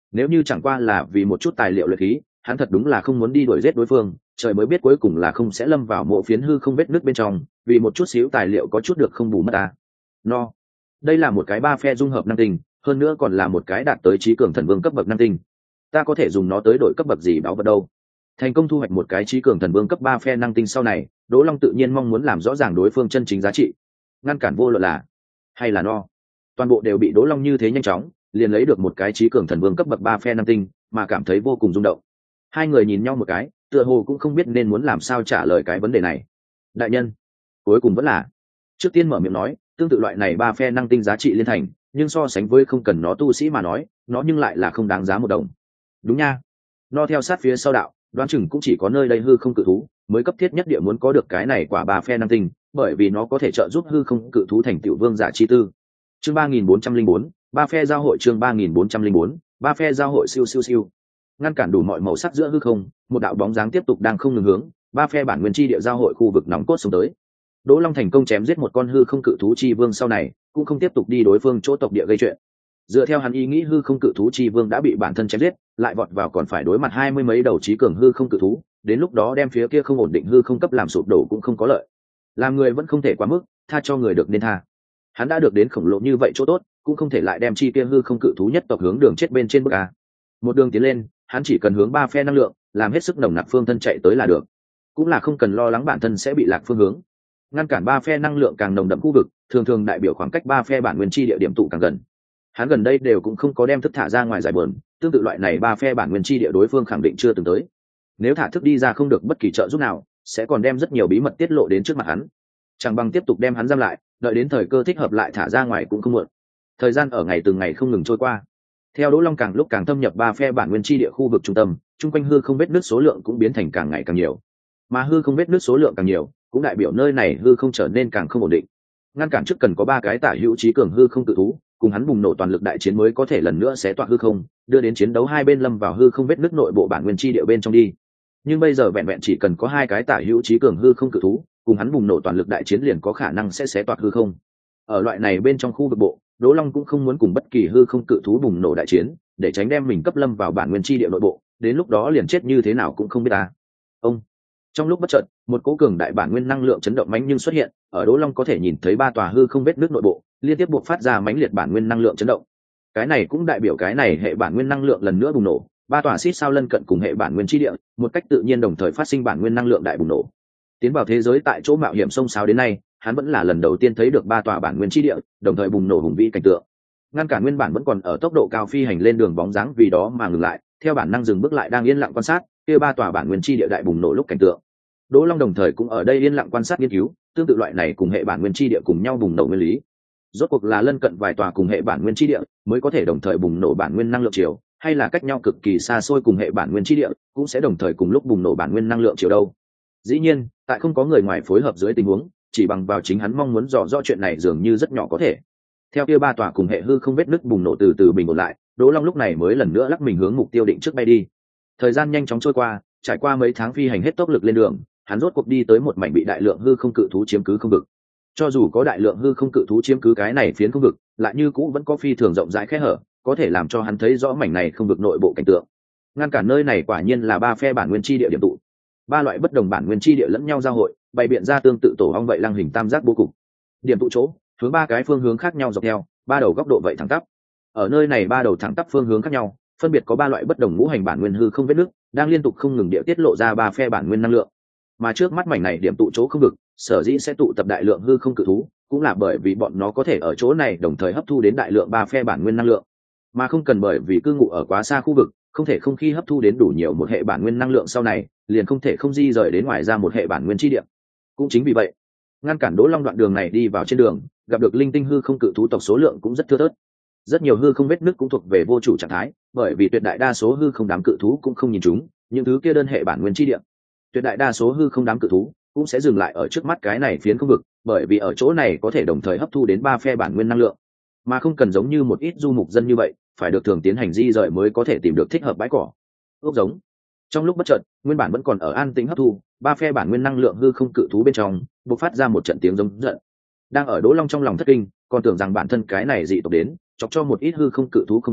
Nếu như chẳng qua là vì một chút tài liệu luyện khí, hắn thật đúng là không muốn đi đuổi giết đối phương, trời mới biết cuối cùng là không sẽ lâm vào mộ phiến hư không vết nứt bên trong, vì một chút xíu tài liệu có chút được không bù mất ta. No, đây là một cái ba phe dung hợp năng tinh, hơn nữa còn là một cái đạt tới trí cường thần vương cấp bậc năng tinh. Ta có thể dùng nó tới đổi cấp bậc gì báo vật đâu? Thành công thu hoạch một cái trí cường thần vương cấp ba phe năng tinh sau này, Đỗ Long tự nhiên mong muốn làm rõ ràng đối phương chân chính giá trị, ngăn cản vô luận là hay là no, toàn bộ đều bị Đỗ Long như thế nhanh chóng liền lấy được một cái trí cường thần vương cấp bậc ba phe năng tinh, mà cảm thấy vô cùng rung động. Hai người nhìn nhau một cái, tựa hồ cũng không biết nên muốn làm sao trả lời cái vấn đề này. Đại nhân, cuối cùng vẫn là trước tiên mở miệng nói, tương tự loại này ba phe năng tinh giá trị liên thành, nhưng so sánh với không cần nó tu sĩ mà nói, nó nhưng lại là không đáng giá một đồng. Đúng nha. No theo sát phía sau đạo, đoán chừng cũng chỉ có nơi đây hư không cự thú mới cấp thiết nhất địa muốn có được cái này quả ba phe năng tinh, bởi vì nó có thể trợ giúp hư không cự thú thành tiểu vương giả chi tư. Chương ba nghìn bốn trăm linh bốn, ba phe giao hội. Chương ba nghìn bốn trăm linh bốn, ba phe giao hội. Siêu siêu siêu. Ngăn cản đủ mọi màu sắc giữa hư không, một đạo bóng dáng tiếp tục đang không ngừng hướng ba phe bản nguyên chi địa giao hội khu vực nóng cốt xuống tới. Đỗ Long thành công chém giết một con hư không cự thú chi vương sau này, cũng không tiếp tục đi đối phương chỗ tộc địa gây chuyện. Dựa theo hắn ý nghĩ, hư không cự thú chi vương đã bị bản thân chém giết, lại vọt vào còn phải đối mặt hai mươi mấy đầu trí cường hư không cự thú, đến lúc đó đem phía kia không ổn định hư không cấp làm sụp đổ cũng không có lợi. Làm người vẫn không thể quá mức, tha cho người được nên tha. Hắn đã được đến khổng lồ như vậy chỗ tốt, cũng không thể lại đem chi kia hư không cự thú nhất tộc hướng đường chết bên trên bước a. Một đường tiến lên, hắn chỉ cần hướng ba phe năng lượng, làm hết sức nồng nặc phương thân chạy tới là được, cũng là không cần lo lắng bản thân sẽ bị lạc phương hướng. Ngăn cản ba phe năng lượng càng nồng đậm khu vực, thường thường đại biểu khoảng cách ba phe bản nguyên chi địa điểm tụ càng gần. Hắn gần đây đều cũng không có đem thức thả ra ngoài giải bờn, tương tự loại này ba phe bản nguyên chi địa đối phương khẳng định chưa từng tới. Nếu thả thức đi ra không được bất kỳ trợ giúp nào, sẽ còn đem rất nhiều bí mật tiết lộ đến trước mặt hắn. Chẳng bằng tiếp tục đem hắn giam lại, đợi đến thời cơ thích hợp lại thả ra ngoài cũng không muộn. Thời gian ở ngày từng ngày không ngừng trôi qua. Theo Đỗ Long càng lúc càng thâm nhập ba phe bản nguyên chi địa khu vực trung tâm, chung quanh hư không vết nứt số lượng cũng biến thành càng ngày càng nhiều. Mà hư không vết nứt số lượng càng nhiều, cũng đại biểu nơi này hư không trở nên càng không ổn định. Ngăn cản trước cần có ba cái tả hữu trí cường hư không tự thú, cùng hắn bùng nổ toàn lực đại chiến mới có thể lần nữa xé toạc hư không, đưa đến chiến đấu hai bên lâm vào hư không vết nứt nội bộ bản nguyên chi địa bên trong đi. Nhưng bây giờ vẹn vẹn chỉ cần có hai cái tả hữu trí cường hư không cự thú, cùng hắn bùng nổ toàn lực đại chiến liền có khả năng sẽ xé toạc hư không. Ở loại này bên trong khu vực bộ, Đỗ Long cũng không muốn cùng bất kỳ hư không cự thú bùng nổ đại chiến, để tránh đem mình cấp lâm vào bản nguyên chi địa nội bộ, đến lúc đó liền chết như thế nào cũng không biết ta. Ông trong lúc bất chợt, một cỗ cường đại bản nguyên năng lượng chấn động mãnh nhưng xuất hiện, ở Đỗ Long có thể nhìn thấy ba tòa hư không vết nước nội bộ liên tiếp buộc phát ra mãnh liệt bản nguyên năng lượng chấn động. Cái này cũng đại biểu cái này hệ bản nguyên năng lượng lần nữa bùng nổ, ba tòa xít sao lân cận cùng hệ bản nguyên chi địa, một cách tự nhiên đồng thời phát sinh bản nguyên năng lượng đại bùng nổ. Tiến vào thế giới tại chỗ mạo hiểm sông sáo đến nay, hắn vẫn là lần đầu tiên thấy được ba tòa bản nguyên chi địa đồng thời bùng nổ hùng vĩ cảnh tượng. Ngăn cản nguyên bản vẫn còn ở tốc độ cao phi hành lên đường bóng dáng vì đó mà ngừng lại, theo bản năng dừng bước lại đang yên lặng quan sát kia ba tòa bản nguyên chi địa đại bùng nổ lúc cảnh tượng. Đỗ Long đồng thời cũng ở đây yên lặng quan sát nghiên cứu, tương tự loại này cùng hệ bản nguyên chi địa cùng nhau bùng nổ nguyên lý. Rốt cuộc là lân cận vài tòa cùng hệ bản nguyên chi địa mới có thể đồng thời bùng nổ bản nguyên năng lượng chiều, hay là cách nhau cực kỳ xa xôi cùng hệ bản nguyên chi địa cũng sẽ đồng thời cùng lúc bùng nổ bản nguyên năng lượng chiều đâu. Dĩ nhiên, tại không có người ngoài phối hợp dưới tình huống, chỉ bằng vào chính hắn mong muốn dò rõ chuyện này dường như rất nhỏ có thể. Theo kia ba tòa cùng hệ hư không vết nứt bùng nổ từ từ bình ổn lại, Đỗ Long lúc này mới lần nữa lắc mình hướng mục tiêu định trước bay đi. Thời gian nhanh chóng trôi qua, trải qua mấy tháng phi hành hết tốc lực lên đường, hắn rốt cuộc đi tới một mảnh bị đại lượng hư không cự thú chiếm cứ không vực. Cho dù có đại lượng hư không cự thú chiếm cứ cái này phiến không vực, lại như cũ vẫn có phi thường rộng rãi khe hở, có thể làm cho hắn thấy rõ mảnh này không vực nội bộ cảnh tượng. Ngăn cản nơi này quả nhiên là ba phe bản nguyên chi địa điểm tụ. Ba loại bất đồng bản nguyên chi địa lẫn nhau giao hội, bày biện ra tương tự tổ ong vậy lăng hình tam giác bố cục. Điểm tụ chỗ, hướng ba cái phương hướng khác nhau dọc theo, ba đầu góc độ vậy thẳng tắp. Ở nơi này ba đầu thẳng tắp phương hướng khác nhau, phân biệt có ba loại bất đồng ngũ hành bản nguyên hư không vết nước, đang liên tục không ngừng địa tiết lộ ra ba phe bản nguyên năng lượng. Mà trước mắt mảnh này điểm tụ chỗ không vực, sở dĩ sẽ tụ tập đại lượng hư không cự thú, cũng là bởi vì bọn nó có thể ở chỗ này đồng thời hấp thu đến đại lượng ba phe bản nguyên năng lượng, mà không cần bởi vì cư ngụ ở quá xa khu vực, không thể không khi hấp thu đến đủ nhiều một hệ bản nguyên năng lượng sau này, liền không thể không di rời đến ngoài ra một hệ bản nguyên chi địa. Cũng chính vì vậy, ngăn cản Đỗ Long đoạn đường này đi vào trên đường, gặp được linh tinh hư không cự thú tộc số lượng cũng rất thưa thớt. Rất nhiều hư không vết nứt cũng thuộc về vô chủ trạng thái, bởi vì tuyệt đại đa số hư không đám cự thú cũng không nhìn chúng những thứ kia đơn hệ bản nguyên chi địa. Tuyệt đại đa số hư không đám cự thú cũng sẽ dừng lại ở trước mắt cái này phiến không vực, bởi vì ở chỗ này có thể đồng thời hấp thu đến ba phe bản nguyên năng lượng, mà không cần giống như một ít du mục dân như vậy phải được thường tiến hành di rời mới có thể tìm được thích hợp bãi cỏ ốc giống. Trong lúc bất chợt, nguyên bản vẫn còn ở an tĩnh hấp thu ba phe bản nguyên năng lượng hư không cự thú bên trong bộc phát ra một trận tiếng giống giận. Đang ở Đỗ Long trong lòng thất kinh, còn tưởng rằng bản thân cái này dị tộc đến chọc cho một ít hư không cự thú không vui,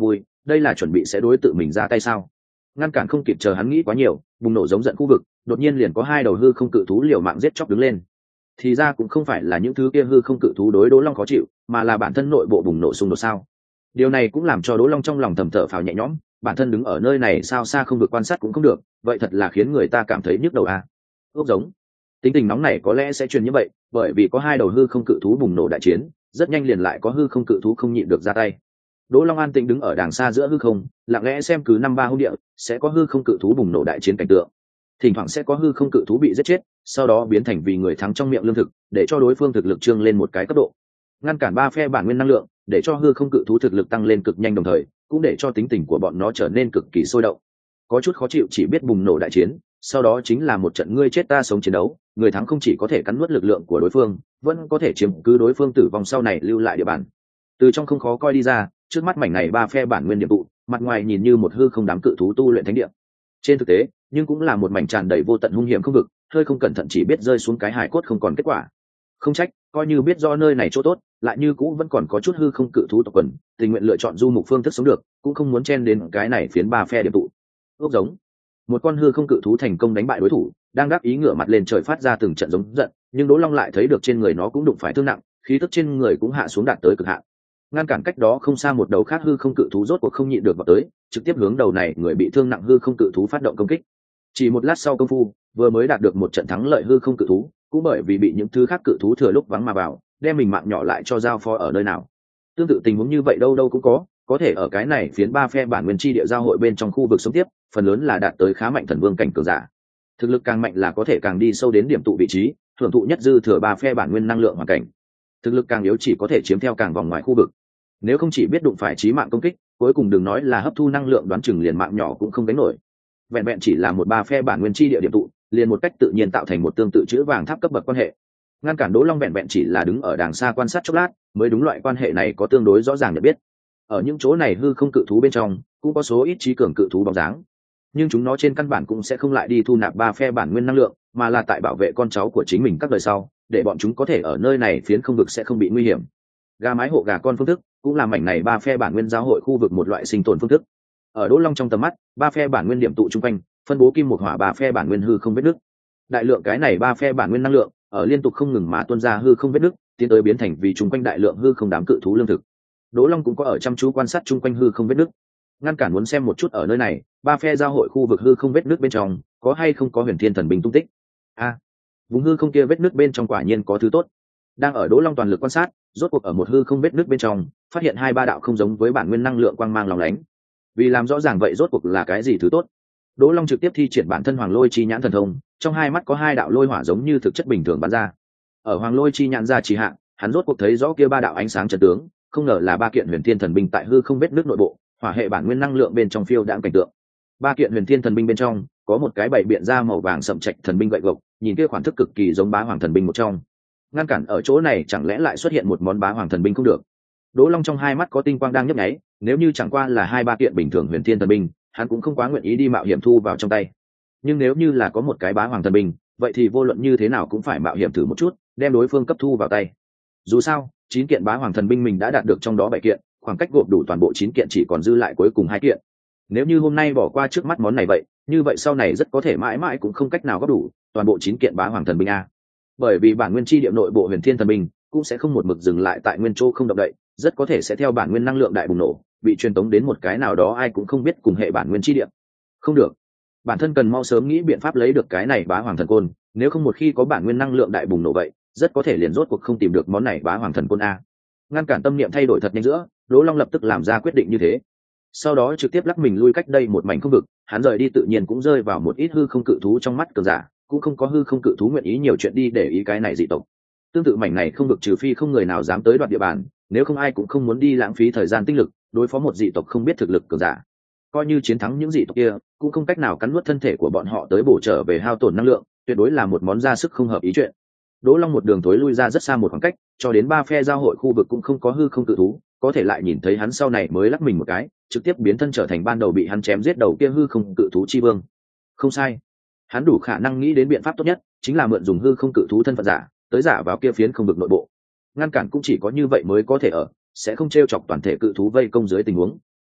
đây là chuẩn bị sẽ đối tự mình ra tay sao? Ngăn cản không kịp chờ hắn nghĩ quá nhiều, bùng nổ giống giận khu vực, đột nhiên liền có hai đầu hư không cự thú liều mạng giết chóc đứng lên. Thì ra cũng không phải là những thứ kia hư không cự thú đối Đỗ Long khó chịu, mà là bản thân nội bộ bùng nổ xung đột sao? Điều này cũng làm cho Đỗ Long trong lòng thầm thở phào nhẹ nhõm, bản thân đứng ở nơi này sao xa không được quan sát cũng không được, vậy thật là khiến người ta cảm thấy nhức đầu a. À. Ốc giống, tính tình nóng này có lẽ sẽ truyền như vậy, bởi vì có hai đầu hư không cự thú bùng nổ đại chiến, rất nhanh liền lại có hư không cự thú không nhịn được ra tay. Đỗ Long an tĩnh đứng ở đàng xa giữa hư không, lặng lẽ xem cứ năm ba hung địa sẽ có hư không cự thú bùng nổ đại chiến cảnh tượng. Thỉnh thoảng sẽ có hư không cự thú bị giết chết, sau đó biến thành vì người thắng trong miệng lương thực, để cho đối phương thực lực trương lên một cái cấp độ. Ngăn cản ba phe bản nguyên năng lượng, để cho hư không cự thú thực lực tăng lên cực nhanh đồng thời, cũng để cho tính tình của bọn nó trở nên cực kỳ sôi động. Có chút khó chịu chỉ biết bùng nổ đại chiến, sau đó chính là một trận ngươi chết ta sống chiến đấu, người thắng không chỉ có thể cắn nuốt lực lượng của đối phương, vẫn có thể chiếm cứ đối phương tử vong sau này lưu lại địa bàn. Từ trong không khó coi đi ra, trước mắt mảnh này ba phe bản nguyên điểm tụ, mặt ngoài nhìn như một hư không đám cự thú tu luyện thánh địa. Trên thực tế, nhưng cũng là một mảnh tràn đầy vô tận hung hiểm không vực, hơi không cẩn thận chỉ biết rơi xuống cái hải cốt không còn kết quả. Không trách, coi như biết do nơi này chỗ tốt, lại như cũ vẫn còn có chút hư không cự thú tộc quần, tình nguyện lựa chọn du mục phương thức sống được, cũng không muốn chen đến cái này phiến ba phe điểm tụ. Ốc giống, một con hư không cự thú thành công đánh bại đối thủ, đang đáp ý ngửa mặt lên trời phát ra từng trận giống giận, nhưng Đỗ Long lại thấy được trên người nó cũng đụng phải thương nặng, khí tức trên người cũng hạ xuống đạt tới cực hạn. Ngăn cản cách đó không xa một đầu khác hư không cự thú rốt cuộc không nhịn được vào tới, trực tiếp hướng đầu này người bị thương nặng hư không cự thú phát động công kích. Chỉ một lát sau công phu, vừa mới đạt được một trận thắng lợi hư không cự thú, cũng bởi vì bị những thứ khác cự thú thừa lúc vắng mà vào, đem mình mạng nhỏ lại cho giao phó ở nơi nào. Tương tự tình huống như vậy đâu đâu cũng có, có thể ở cái này phiến ba phe bản nguyên chi địa giao hội bên trong khu vực sống tiếp, phần lớn là đạt tới khá mạnh thần vương cảnh cường giả. Thực lực càng mạnh là có thể càng đi sâu đến điểm tụ vị trí, hưởng thụ nhất dư thừa ba phe bản nguyên năng lượng hoàn cảnh. Thực lực càng yếu chỉ có thể chiếm theo càng vòng ngoài khu vực. Nếu không chỉ biết đụng phải chí mạng công kích, cuối cùng đừng nói là hấp thu năng lượng đoán chừng liền mạng nhỏ cũng không gánh nổi. Vẹn vẹn chỉ là một ba phe bản nguyên chi địa điểm tụ, liền một cách tự nhiên tạo thành một tương tự chữ vàng tháp cấp bậc quan hệ. Ngăn cản Đỗ Long vẹn vẹn chỉ là đứng ở đàng xa quan sát chốc lát, mới đúng loại quan hệ này có tương đối rõ ràng nhận biết. Ở những chỗ này hư không cự thú bên trong, cũng có số ít trí cường cự thú bóng dáng, nhưng chúng nó trên căn bản cũng sẽ không lại đi thu nạp ba phe bản nguyên năng lượng, mà là tại bảo vệ con cháu của chính mình các đời sau, để bọn chúng có thể ở nơi này phiến không vực sẽ không bị nguy hiểm. Gà mái hộ gà con phương thức cũng là mảnh này ba phe bản nguyên giáo hội khu vực một loại sinh tồn phương thức. Ở Đỗ Long trong tầm mắt, ba phe bản nguyên điểm tụ chung quanh, phân bố kim một hỏa ba phe bản nguyên hư không vết nứt. Đại lượng cái này ba phe bản nguyên năng lượng ở liên tục không ngừng mà tuôn ra hư không vết nứt, tiến tới biến thành vì chung quanh đại lượng hư không đám cự thú lương thực. Đỗ Long cũng có ở chăm chú quan sát chung quanh hư không vết nứt. Ngăn cản muốn xem một chút ở nơi này, ba phe giao hội khu vực hư không vết nứt bên trong, có hay không có huyền thiên thần binh tung tích. A, à, vùng hư không kia vết nứt bên trong quả nhiên có thứ tốt. Đang ở Đỗ Long toàn lực quan sát, rốt cuộc ở một hư không vết nứt bên trong, phát hiện hai ba đạo không giống với bản nguyên năng lượng quang mang lóng lánh. Vì làm rõ ràng vậy rốt cuộc là cái gì thứ tốt, Đỗ Long trực tiếp thi triển bản thân Hoàng Lôi Chi Nhãn thần thông, trong hai mắt có hai đạo lôi hỏa giống như thực chất bình thường bắn ra. Ở Hoàng Lôi Chi Nhãn ra chỉ hạ, hắn rốt cuộc thấy rõ kia ba đạo ánh sáng trận tướng, không ngờ là ba kiện huyền thiên thần binh tại hư không vết nứt nội bộ, hỏa hệ bản nguyên năng lượng bên trong phiêu đãng cảnh tượng. Ba kiện huyền thiên thần binh bên trong, có một cái bảy biện ra màu vàng sậm trạch thần binh gậy gộc, nhìn kia khoản thức cực kỳ giống Bá Hoàng thần binh một trong. Ngăn cản ở chỗ này chẳng lẽ lại xuất hiện một món Bá Hoàng thần binh không được. Đỗ Long trong hai mắt có tinh quang đang nhấp nháy, nếu như chẳng qua là hai ba kiện bình thường huyền thiên thần binh, hắn cũng không quá nguyện ý đi mạo hiểm thu vào trong tay. Nhưng nếu như là có một cái Bá Hoàng thần binh, vậy thì vô luận như thế nào cũng phải mạo hiểm thử một chút, đem đối phương cấp thu vào tay. Dù sao, chín kiện Bá Hoàng thần binh mình đã đạt được trong đó bảy kiện, khoảng cách gộp đủ toàn bộ chín kiện chỉ còn dư lại cuối cùng hai kiện. Nếu như hôm nay bỏ qua trước mắt món này vậy, như vậy sau này rất có thể mãi mãi cũng không cách nào góp đủ toàn bộ chín kiện Bá Hoàng thần binh a. Bởi vì bản nguyên chi địa nội bộ huyền thiên thần binh cũng sẽ không một mực dừng lại tại nguyên chỗ không động đậy, rất có thể sẽ theo bản nguyên năng lượng đại bùng nổ, bị truyền tống đến một cái nào đó ai cũng không biết cùng hệ bản nguyên chi địa. Không được, bản thân cần mau sớm nghĩ biện pháp lấy được cái này Bá Hoàng thần côn, nếu không một khi có bản nguyên năng lượng đại bùng nổ vậy, rất có thể liền rốt cuộc không tìm được món này Bá Hoàng thần côn a. Ngăn cản tâm niệm thay đổi thật nhanh giữa, Đỗ Long lập tức làm ra quyết định như thế. Sau đó trực tiếp lắc mình lui cách đây một mảnh không vực, hắn rời đi tự nhiên cũng rơi vào một ít hư không cự thú trong mắt cường giả, cũng không có hư không cự thú nguyện ý nhiều chuyện đi để ý cái này dị tộc. Tương tự mảnh này không vực trừ phi không người nào dám tới đoạt địa bàn, nếu không ai cũng không muốn đi lãng phí thời gian tinh lực đối phó một dị tộc không biết thực lực cường giả. Coi như chiến thắng những dị tộc kia, cũng không cách nào cắn nuốt thân thể của bọn họ tới bổ trở về hao tổn năng lượng, tuyệt đối là một món ra sức không hợp ý chuyện. Đỗ Long một đường thối lui ra rất xa một khoảng cách, cho đến ba phe giao hội khu vực cũng không có hư không cự thú, có thể lại nhìn thấy hắn sau này mới lắc mình một cái, trực tiếp biến thân trở thành ban đầu bị hắn chém giết đầu kia hư không cự thú chi vương. Không sai, hắn đủ khả năng nghĩ đến biện pháp tốt nhất, chính là mượn dùng hư không cự thú thân phận giả, tới giả vào kia phiến không vực nội bộ. Ngăn cản cũng chỉ có như vậy mới có thể ở, sẽ không trêu chọc toàn thể cự thú vây công dưới tình huống.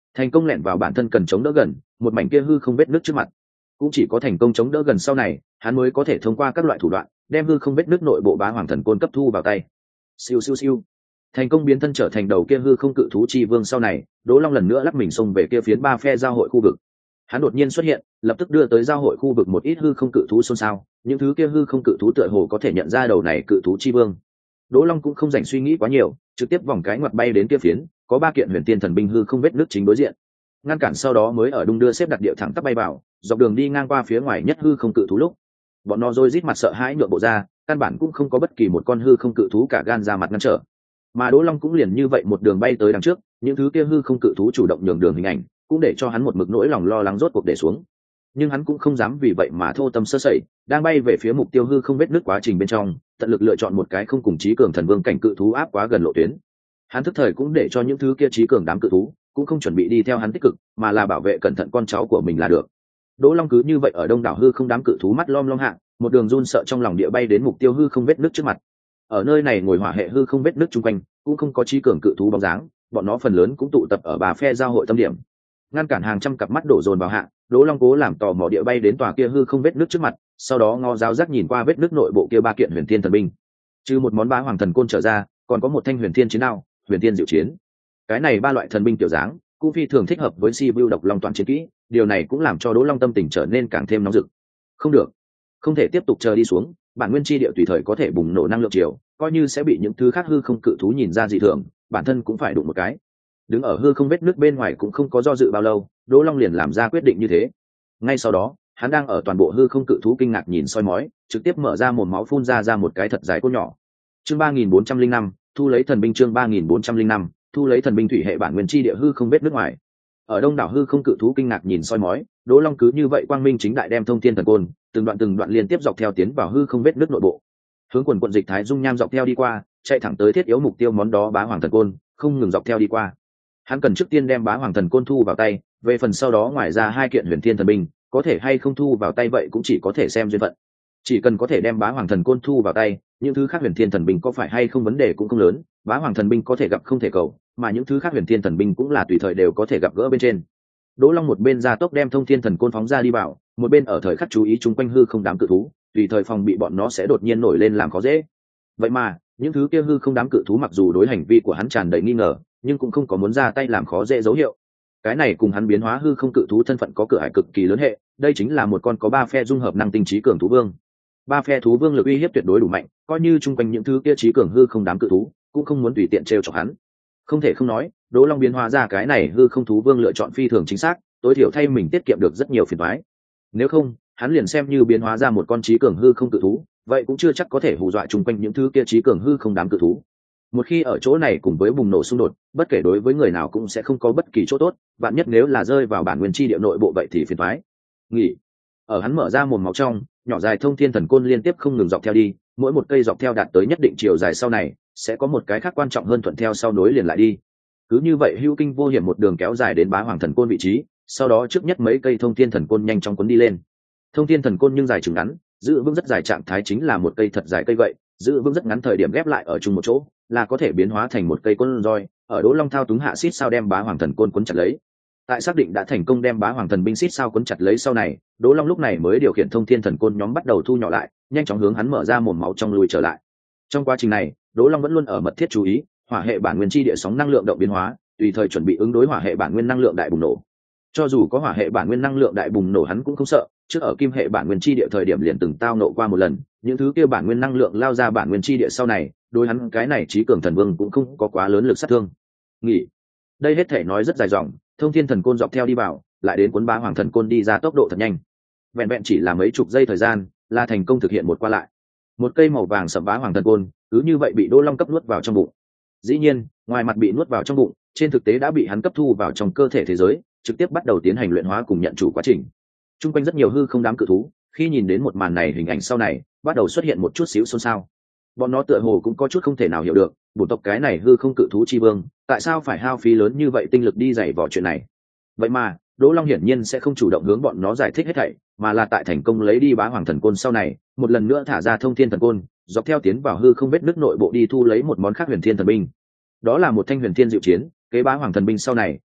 thành công lẻn vào bản thân cần chống đỡ gần một mảnh kia hư không vết nước trước mặt. Cũng chỉ có thành công chống đỡ gần sau này, hắn mới có thể thông qua các loại thủ đoạn đem hư không vết nước nội bộ bá hoàng thần côn cấp thu vào tay. Siêu siêu siêu, thành công biến thân trở thành đầu kia hư không cự thú chi vương sau này, Đỗ Long lần nữa lắc mình xông về kia phiến ba phe giao hội khu vực. Hắn đột nhiên xuất hiện, lập tức đưa tới giao hội khu vực một ít hư không cự thú xôn xao, những thứ kia hư không cự thú tựa hồ có thể nhận ra đầu này cự thú chi vương. Đỗ Long cũng không dành suy nghĩ quá nhiều, trực tiếp vòng cái ngoặt bay đến kia phiến, có ba kiện huyền tiên thần binh hư không vết nước chính đối diện. Ngăn cản sau đó mới ở đung đưa xếp đặt địa thẳng tắp bay vào, dọc đường đi ngang qua phía ngoài nhất hư không cự thú lúc, bọn nó rồi rít mặt sợ hãi nhượng bộ ra, căn bản cũng không có bất kỳ một con hư không cự thú cả gan ra mặt ngăn trở. Mà Đỗ Long cũng liền như vậy một đường bay tới đằng trước, những thứ kia hư không cự thú chủ động nhường đường hình ảnh, cũng để cho hắn một mực nỗi lòng lo lắng rốt cuộc để xuống. Nhưng hắn cũng không dám vì vậy mà thô tâm sơ sẩy, đang bay về phía mục tiêu hư không vết nước quá trình bên trong, tận lực lựa chọn một cái không cùng trí cường thần vương cảnh cự thú áp quá gần lộ tuyến. Hắn thức thời cũng để cho những thứ kia trí cường đám cự thú cũng không chuẩn bị đi theo hắn tích cực, mà là bảo vệ cẩn thận con cháu của mình là được. Đỗ Long cứ như vậy ở đông đảo hư không đám cự thú mắt lom lom hạ, một đường run sợ trong lòng địa bay đến mục tiêu hư không vết nước trước mặt. Ở nơi này ngồi hỏa hệ hư không vết nước chung quanh, cũng không có trí cường cự thú bóng dáng, bọn nó phần lớn cũng tụ tập ở bà phe giao hội tâm điểm. Ngăn cản hàng trăm cặp mắt đổ dồn vào hạ, Đỗ Long cố làm tò mò địa bay đến tòa kia hư không vết nước trước mặt, sau đó ngó giáo giác nhìn qua vết nước nội bộ kia ba kiện huyền thiên thần binh. Trừ một món bá hoàng thần côn trở ra, còn có một thanh huyền thiên chiến đao, huyền thiên diệu chiến. Cái này ba loại thần binh tiểu dáng, cũng phi thường thích hợp với si vu độc long toàn chiến kỹ, điều này cũng làm cho Đỗ Long tâm tình trở nên càng thêm nóng rực. Không được, không thể tiếp tục chờ đi xuống, bản nguyên chi địa tùy thời có thể bùng nổ năng lượng chiều, coi như sẽ bị những thứ khác hư không cự thú nhìn ra dị thường, bản thân cũng phải đụng một cái. Đứng ở hư không vết nước bên ngoài cũng không có do dự bao lâu, Đỗ Long liền làm ra quyết định như thế. Ngay sau đó, hắn đang ở toàn bộ hư không cự thú kinh ngạc nhìn soi mói, trực tiếp mở ra mồm máu phun ra ra một cái thật dài cốt nhỏ. Chương ba nghìn bốn trăm linh năm, thu lấy thần binh. Chương ba nghìn bốn trăm linh năm, thu lấy thần binh thủy hệ bản nguyên chi địa hư không vết nước ngoài. Ở đông đảo hư không cự thú kinh ngạc nhìn soi mói, Đỗ Long cứ như vậy quang minh chính đại đem thông thiên thần côn từng đoạn từng đoạn liên tiếp dọc theo tiến vào hư không vết nước nội bộ, hướng quần quận dịch thái dung nham dọc theo đi qua, chạy thẳng tới thiết yếu mục tiêu món đó bá hoàng thần côn, không ngừng dọc theo đi qua. Hắn cần trước tiên đem bá hoàng thần côn thu vào tay, về phần sau đó ngoài ra hai kiện huyền thiên thần binh có thể hay không thu vào tay vậy cũng chỉ có thể xem duyên phận. Chỉ cần có thể đem bá hoàng thần côn thu vào tay, những thứ khác huyền thiên thần binh có phải hay không vấn đề cũng không lớn, bá hoàng thần binh có thể gặp không thể cầu, mà những thứ khác huyền thiên thần binh cũng là tùy thời đều có thể gặp gỡ bên trên. Đỗ Long một bên ra tốc đem thông thiên thần côn phóng ra đi vào, một bên ở thời khắc chú ý chung quanh hư không đám cự thú, tùy thời phòng bị bọn nó sẽ đột nhiên nổi lên làm khó dễ. Vậy mà những thứ kia hư không đám cự thú mặc dù đối hành vi của hắn tràn đầy nghi ngờ, nhưng cũng không có muốn ra tay làm khó dễ dấu hiệu. Cái này cùng hắn biến hóa hư không cự thú thân phận có cửa ải cực kỳ lớn hệ, đây chính là một con có ba phe dung hợp năng tinh trí cường thú vương. Ba phe thú vương lực uy hiếp tuyệt đối đủ mạnh, coi như chung quanh những thứ kia trí cường hư không đám cự thú cũng không muốn tùy tiện trêu chọc hắn. Không thể không nói, Đỗ Long biến hóa ra cái này hư không thú vương lựa chọn phi thường chính xác, tối thiểu thay mình tiết kiệm được rất nhiều phiền toái. Nếu không, hắn liền xem như biến hóa ra một con trí cường hư không cự thú, vậy cũng chưa chắc có thể hù dọa chung quanh những thứ kia trí cường hư không đám cự thú. Một khi ở chỗ này cùng với bùng nổ xung đột, bất kể đối với người nào cũng sẽ không có bất kỳ chỗ tốt, vạn nhất nếu là rơi vào bản nguyên chi địa nội bộ vậy thì phiền toái. Nghỉ. Ở hắn mở ra mồm máu trong, nhỏ dài thông thiên thần côn liên tiếp không ngừng dọc theo đi, mỗi một cây dọc theo đạt tới nhất định chiều dài sau này, sẽ có một cái khác quan trọng hơn thuận theo sau nối liền lại đi. Cứ như vậy hữu kinh vô hiểm một đường kéo dài đến bá hoàng thần côn vị trí, sau đó trước nhất mấy cây thông thiên thần côn nhanh chóng cuốn đi lên. Thông thiên thần côn nhưng dài chừng ngắn, giữ vững rất dài trạng thái chính là một cây thật dài cây gậy, giữ vững rất ngắn thời điểm ghép lại ở chung một chỗ, là có thể biến hóa thành một cây côn roi, ở Đỗ Long thao túng hạ xít sao đem bá hoàng thần côn cuốn chặt lấy. Tại xác định đã thành công đem bá hoàng thần binh xít sao cuốn chặt lấy sau này, Đỗ Long lúc này mới điều khiển thông thiên thần côn nhóm bắt đầu thu nhỏ lại, nhanh chóng hướng hắn mở ra mồm máu trong lùi trở lại. Trong quá trình này, Đỗ Long vẫn luôn ở mật thiết chú ý hỏa hệ bản nguyên chi địa sóng năng lượng động biến hóa, tùy thời chuẩn bị ứng đối hỏa hệ bản nguyên năng lượng đại bùng nổ. Cho dù có hỏa hệ bản nguyên năng lượng đại bùng nổ hắn cũng không sợ, trước ở kim hệ bản nguyên chi địa thời điểm liền từng tao nộ qua một lần, những thứ kia bản nguyên năng lượng lao ra bản nguyên chi địa sau này, đối hắn cái này trí cường thần vương cũng không có quá lớn lực sát thương. Nghỉ. Đây hết thể nói rất dài dòng, thông thiên thần côn dọc theo đi vào, lại đến cuốn bá hoàng thần côn đi ra tốc độ thật nhanh. Vẹn vẹn chỉ là mấy chục giây thời gian, là thành công thực hiện một qua lại. Một cây màu vàng sẫm bá hoàng thần côn, cứ như vậy bị Đỗ Long cấp nuốt vào trong bụng. Dĩ nhiên, ngoài mặt bị nuốt vào trong bụng, trên thực tế đã bị hắn cấp thu vào trong cơ thể thế giới, trực tiếp bắt đầu tiến hành luyện hóa cùng nhận chủ quá trình. Trung quanh rất nhiều hư không đám cự thú, khi nhìn đến một màn này hình ảnh sau này, bắt đầu xuất hiện một chút xíu xôn xao. Bọn nó tựa hồ cũng có chút không thể nào hiểu được, bổn tộc cái này hư không cự thú chi vương, tại sao phải hao phí lớn như vậy tinh lực đi dày vò chuyện này. Vậy mà, Đỗ Long hiển nhiên sẽ không chủ động hướng bọn nó giải thích hết thảy, mà là tại thành công lấy đi bá hoàng thần côn sau này, một lần nữa thả ra thông thiên thần côn, dọc theo tiến vào hư không vết nước nội bộ đi thu lấy một món khác huyền thiên thần binh. Đó là một thanh huyền thiên diệu chiến, kế bá hoàng thần binh sau này,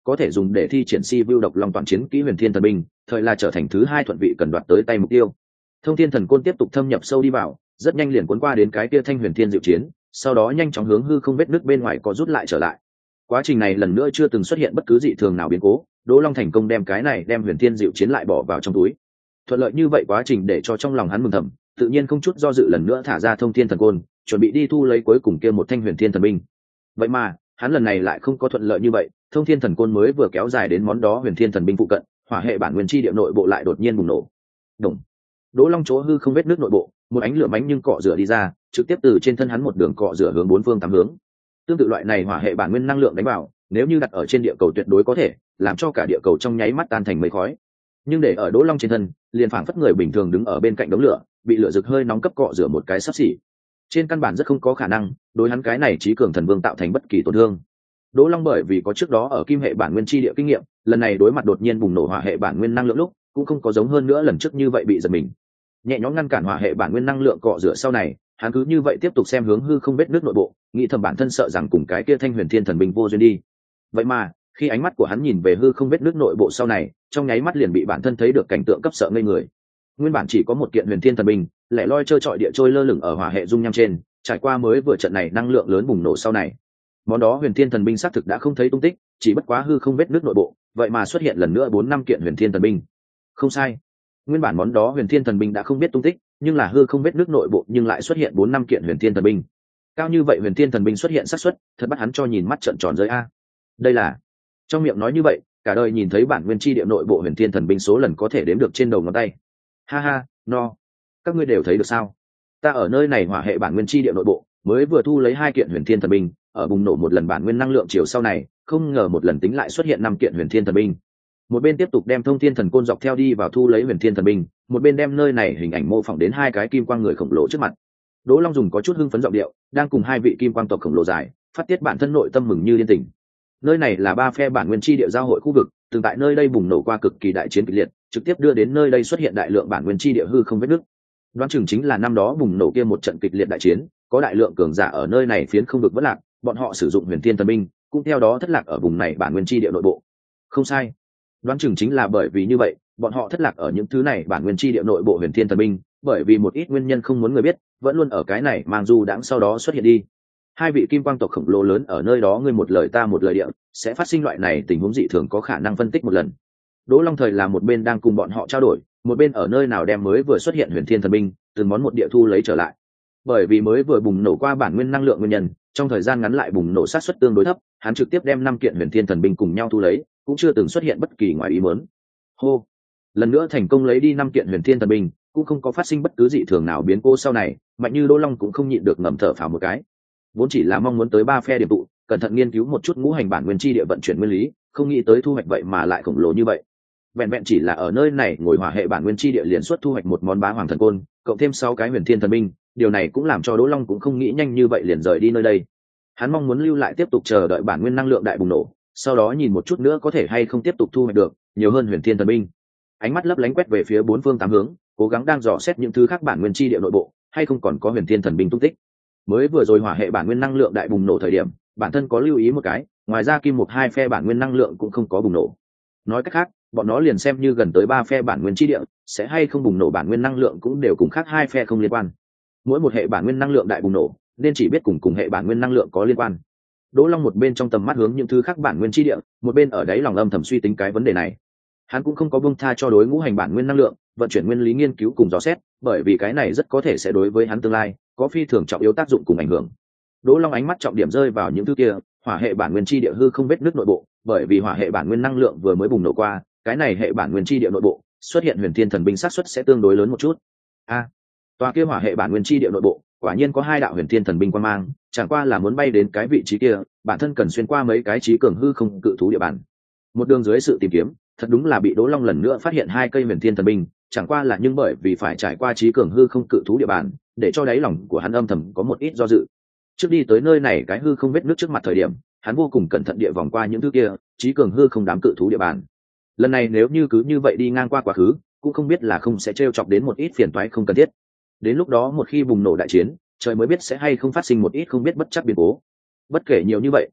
có thể dùng để thi triển si vưu độc long toàn chiến kỹ huyền thiên thần binh, thời là trở thành thứ hai thuận vị cần đoạt tới tay mục tiêu. Thông thiên thần côn tiếp tục thâm nhập sâu đi vào, rất nhanh liền cuốn qua đến cái kia thanh huyền thiên diệu chiến, sau đó nhanh chóng hướng hư không vết nước bên ngoài có rút lại trở lại. Quá trình này lần nữa chưa từng xuất hiện bất cứ dị thường nào biến cố, Đỗ Long thành công đem cái này đem huyền thiên diệu chiến lại bỏ vào trong túi. Thuận lợi như vậy quá trình để cho trong lòng hắn mừng thầm, tự nhiên không chút do dự lần nữa thả ra thông thiên thần côn, chuẩn bị đi thu lấy cuối cùng kia một thanh huyền thiên thần binh. Vậy mà hắn lần này lại không có thuận lợi như vậy, thông thiên thần côn mới vừa kéo dài đến món đó huyền thiên thần binh phụ cận, hỏa hệ bản nguyên chi địa nội bộ lại đột nhiên bùng nổ. Đồng. Đỗ Long chỗ hư không vết nước nội bộ, một ánh lửa mánh nhưng cọ rửa đi ra, trực tiếp từ trên thân hắn một đường cọ rửa hướng bốn phương tám hướng. Tương tự loại này hỏa hệ bản nguyên năng lượng đánh vào, nếu như đặt ở trên địa cầu tuyệt đối có thể làm cho cả địa cầu trong nháy mắt tan thành mây khói. Nhưng để ở Đỗ Long trên thân, liền phảng phất người bình thường đứng ở bên cạnh đống lửa, bị lửa rực hơi nóng cấp cọ rửa một cái sắp xỉ. Trên căn bản rất không có khả năng đối hắn cái này trí cường thần vương tạo thành bất kỳ tổn thương. Đỗ Long bởi vì có trước đó ở kim hệ bản nguyên chi địa kinh nghiệm, lần này đối mặt đột nhiên bùng nổ hỏa hệ bản nguyên năng lượng lúc, cũng không có giống hơn nữa lần trước như vậy bị giật mình. Nhẹ nhõm ngăn cản hỏa hệ bản nguyên năng lượng cọ rửa sau này, hắn cứ như vậy tiếp tục xem hướng hư không vết nước nội bộ, nghĩ thầm bản thân sợ rằng cùng cái kia thanh huyền thiên thần binh vô duyên đi. Vậy mà khi ánh mắt của hắn nhìn về hư không vết nước nội bộ sau này, trong nháy mắt liền bị bản thân thấy được cảnh tượng cấp sợ ngây người. Nguyên bản chỉ có một kiện huyền thiên thần binh, lẻ loi trơ trọi địa trôi lơ lửng ở hỏa hệ dung nham trên, trải qua mới vừa trận này năng lượng lớn bùng nổ sau này, món đó huyền thiên thần binh xác thực đã không thấy tung tích, chỉ bất quá hư không vết nước nội bộ, vậy mà xuất hiện lần nữa bốn năm kiện huyền thiên thần binh. Không sai, nguyên bản món đó huyền thiên thần binh đã không biết tung tích, nhưng là hư không vết nước nội bộ nhưng lại xuất hiện bốn năm kiện huyền thiên thần binh. Cao như vậy huyền thiên thần binh xuất hiện xác suất, thật bắt hắn cho nhìn mắt trợn tròn rơi a. Đây là, trong miệng nói như vậy, cả đời nhìn thấy bản nguyên chi địa nội bộ huyền thiên thần binh số lần có thể đếm được trên đầu ngón tay. Ha ha, no, các ngươi đều thấy được sao? Ta ở nơi này hỏa hệ bản nguyên chi địa nội bộ, mới vừa thu lấy hai kiện huyền thiên thần binh, ở bùng nổ một lần bản nguyên năng lượng chiều sau này, không ngờ một lần tính lại xuất hiện năm kiện huyền thiên thần binh. Một bên tiếp tục đem thông thiên thần côn dọc theo đi vào thu lấy huyền thiên thần binh, một bên đem nơi này hình ảnh mô phỏng đến hai cái kim quang người khổng lồ trước mặt. Đỗ Long dùng có chút hưng phấn giọng điệu, đang cùng hai vị kim quang tộc khổng lồ giải, phát tiết bản thân nội tâm mừng như điên tình. Nơi này là ba phe bản nguyên chi địa giao hội khu vực, từng tại nơi đây bùng nổ qua cực kỳ đại chiến kịch liệt, trực tiếp đưa đến nơi đây xuất hiện đại lượng bản nguyên chi địa hư không vết nứt. Đoán chừng chính là năm đó bùng nổ kia một trận kịch liệt đại chiến, có đại lượng cường giả ở nơi này phiến không được vỡ lạc, bọn họ sử dụng huyền thiên thần binh, cũng theo đó thất lạc ở vùng này bản nguyên chi địa nội bộ. Không sai, đoán chừng chính là bởi vì như vậy, bọn họ thất lạc ở những thứ này bản nguyên chi địa nội bộ huyền thiên thần binh, bởi vì một ít nguyên nhân không muốn người biết, vẫn luôn ở cái này mang du đãng sau đó xuất hiện đi. Hai vị kim quang tộc khổng lồ lớn ở nơi đó, ngươi một lời ta một lời địa, sẽ phát sinh loại này tình huống dị thường có khả năng phân tích một lần. Đỗ Long thời là một bên đang cùng bọn họ trao đổi, một bên ở nơi nào đem mới vừa xuất hiện huyền thiên thần binh từng món một địa thu lấy trở lại. Bởi vì mới vừa bùng nổ qua bản nguyên năng lượng nguyên nhân, trong thời gian ngắn lại bùng nổ sát suất tương đối thấp, hắn trực tiếp đem năm kiện huyền thiên thần binh cùng nhau thu lấy, cũng chưa từng xuất hiện bất kỳ ngoài ý muốn. Hô, lần nữa thành công lấy đi năm kiện huyền thiên thần binh, cũng không có phát sinh bất cứ dị thường nào biến cố sau này, mạnh như Đỗ Long cũng không nhịn được ngầm thở phào một cái. Vốn chỉ là mong muốn tới ba phe điểm tụ, cẩn thận nghiên cứu một chút ngũ hành bản nguyên chi địa vận chuyển nguyên lý, không nghĩ tới thu hoạch vậy mà lại khổng lồ như vậy. Vẹn vẹn chỉ là ở nơi này ngồi hỏa hệ bản nguyên chi địa liền xuất thu hoạch một món bá hoàng thần côn, cộng thêm sáu cái huyền thiên thần binh, điều này cũng làm cho Đỗ Long cũng không nghĩ nhanh như vậy liền rời đi nơi đây. Hắn mong muốn lưu lại tiếp tục chờ đợi bản nguyên năng lượng đại bùng nổ, sau đó nhìn một chút nữa có thể hay không tiếp tục thu hoạch được nhiều hơn huyền thiên thần binh. Ánh mắt lấp lánh quét về phía bốn phương tám hướng, cố gắng đang dò xét những thứ khác bản nguyên chi địa nội bộ, hay không còn có huyền thiên thần binh tung tích. Mới vừa rồi hỏa hệ bản nguyên năng lượng đại bùng nổ thời điểm, bản thân có lưu ý một cái, ngoài ra kim một hai phe bản nguyên năng lượng cũng không có bùng nổ. Nói cách khác, bọn nó liền xem như gần tới ba phe bản nguyên chi địa, sẽ hay không bùng nổ bản nguyên năng lượng cũng đều cùng khác hai phe không liên quan. Mỗi một hệ bản nguyên năng lượng đại bùng nổ, nên chỉ biết cùng cùng hệ bản nguyên năng lượng có liên quan. Đỗ Long một bên trong tầm mắt hướng những thứ khác bản nguyên chi địa, một bên ở đáy lòng âm thầm suy tính cái vấn đề này. Hắn cũng không có buông tha cho đối ngũ hành bản nguyên năng lượng, vận chuyển nguyên lý nghiên cứu cùng dò xét, bởi vì cái này rất có thể sẽ đối với hắn tương lai có phi thường trọng yếu tác dụng cùng ảnh hưởng. Đỗ Long ánh mắt trọng điểm rơi vào những thứ kia, hỏa hệ bản nguyên chi địa hư không vết nứt nội bộ, bởi vì hỏa hệ bản nguyên năng lượng vừa mới bùng nổ qua, cái này hệ bản nguyên chi địa nội bộ xuất hiện huyền thiên thần binh xác suất sẽ tương đối lớn một chút. A, à, tòa kia hỏa hệ bản nguyên chi địa nội bộ, quả nhiên có hai đạo huyền thiên thần binh quan mang, chẳng qua là muốn bay đến cái vị trí kia, bản thân cần xuyên qua mấy cái trí cường hư không cự thú địa bàn. Một đường dưới sự tìm kiếm, thật đúng là bị Đỗ Long lần nữa phát hiện hai cây huyền thiên thần binh, chẳng qua là nhưng bởi vì phải trải qua trí cường hư không cự thú địa bàn, để cho đáy lòng của hắn âm thầm có một ít do dự. Trước đi tới nơi này cái hư không vết nước trước mặt thời điểm, hắn vô cùng cẩn thận địa vòng qua những thứ kia trí cường hư không đám cự thú địa bàn. Lần này nếu như cứ như vậy đi ngang qua quá khứ, cũng không biết là không sẽ trêu chọc đến một ít phiền toái không cần thiết. Đến lúc đó một khi bùng nổ đại chiến, trời mới biết sẽ hay không phát sinh một ít không biết bất chắc biến cố. Bất kể nhiều như vậy,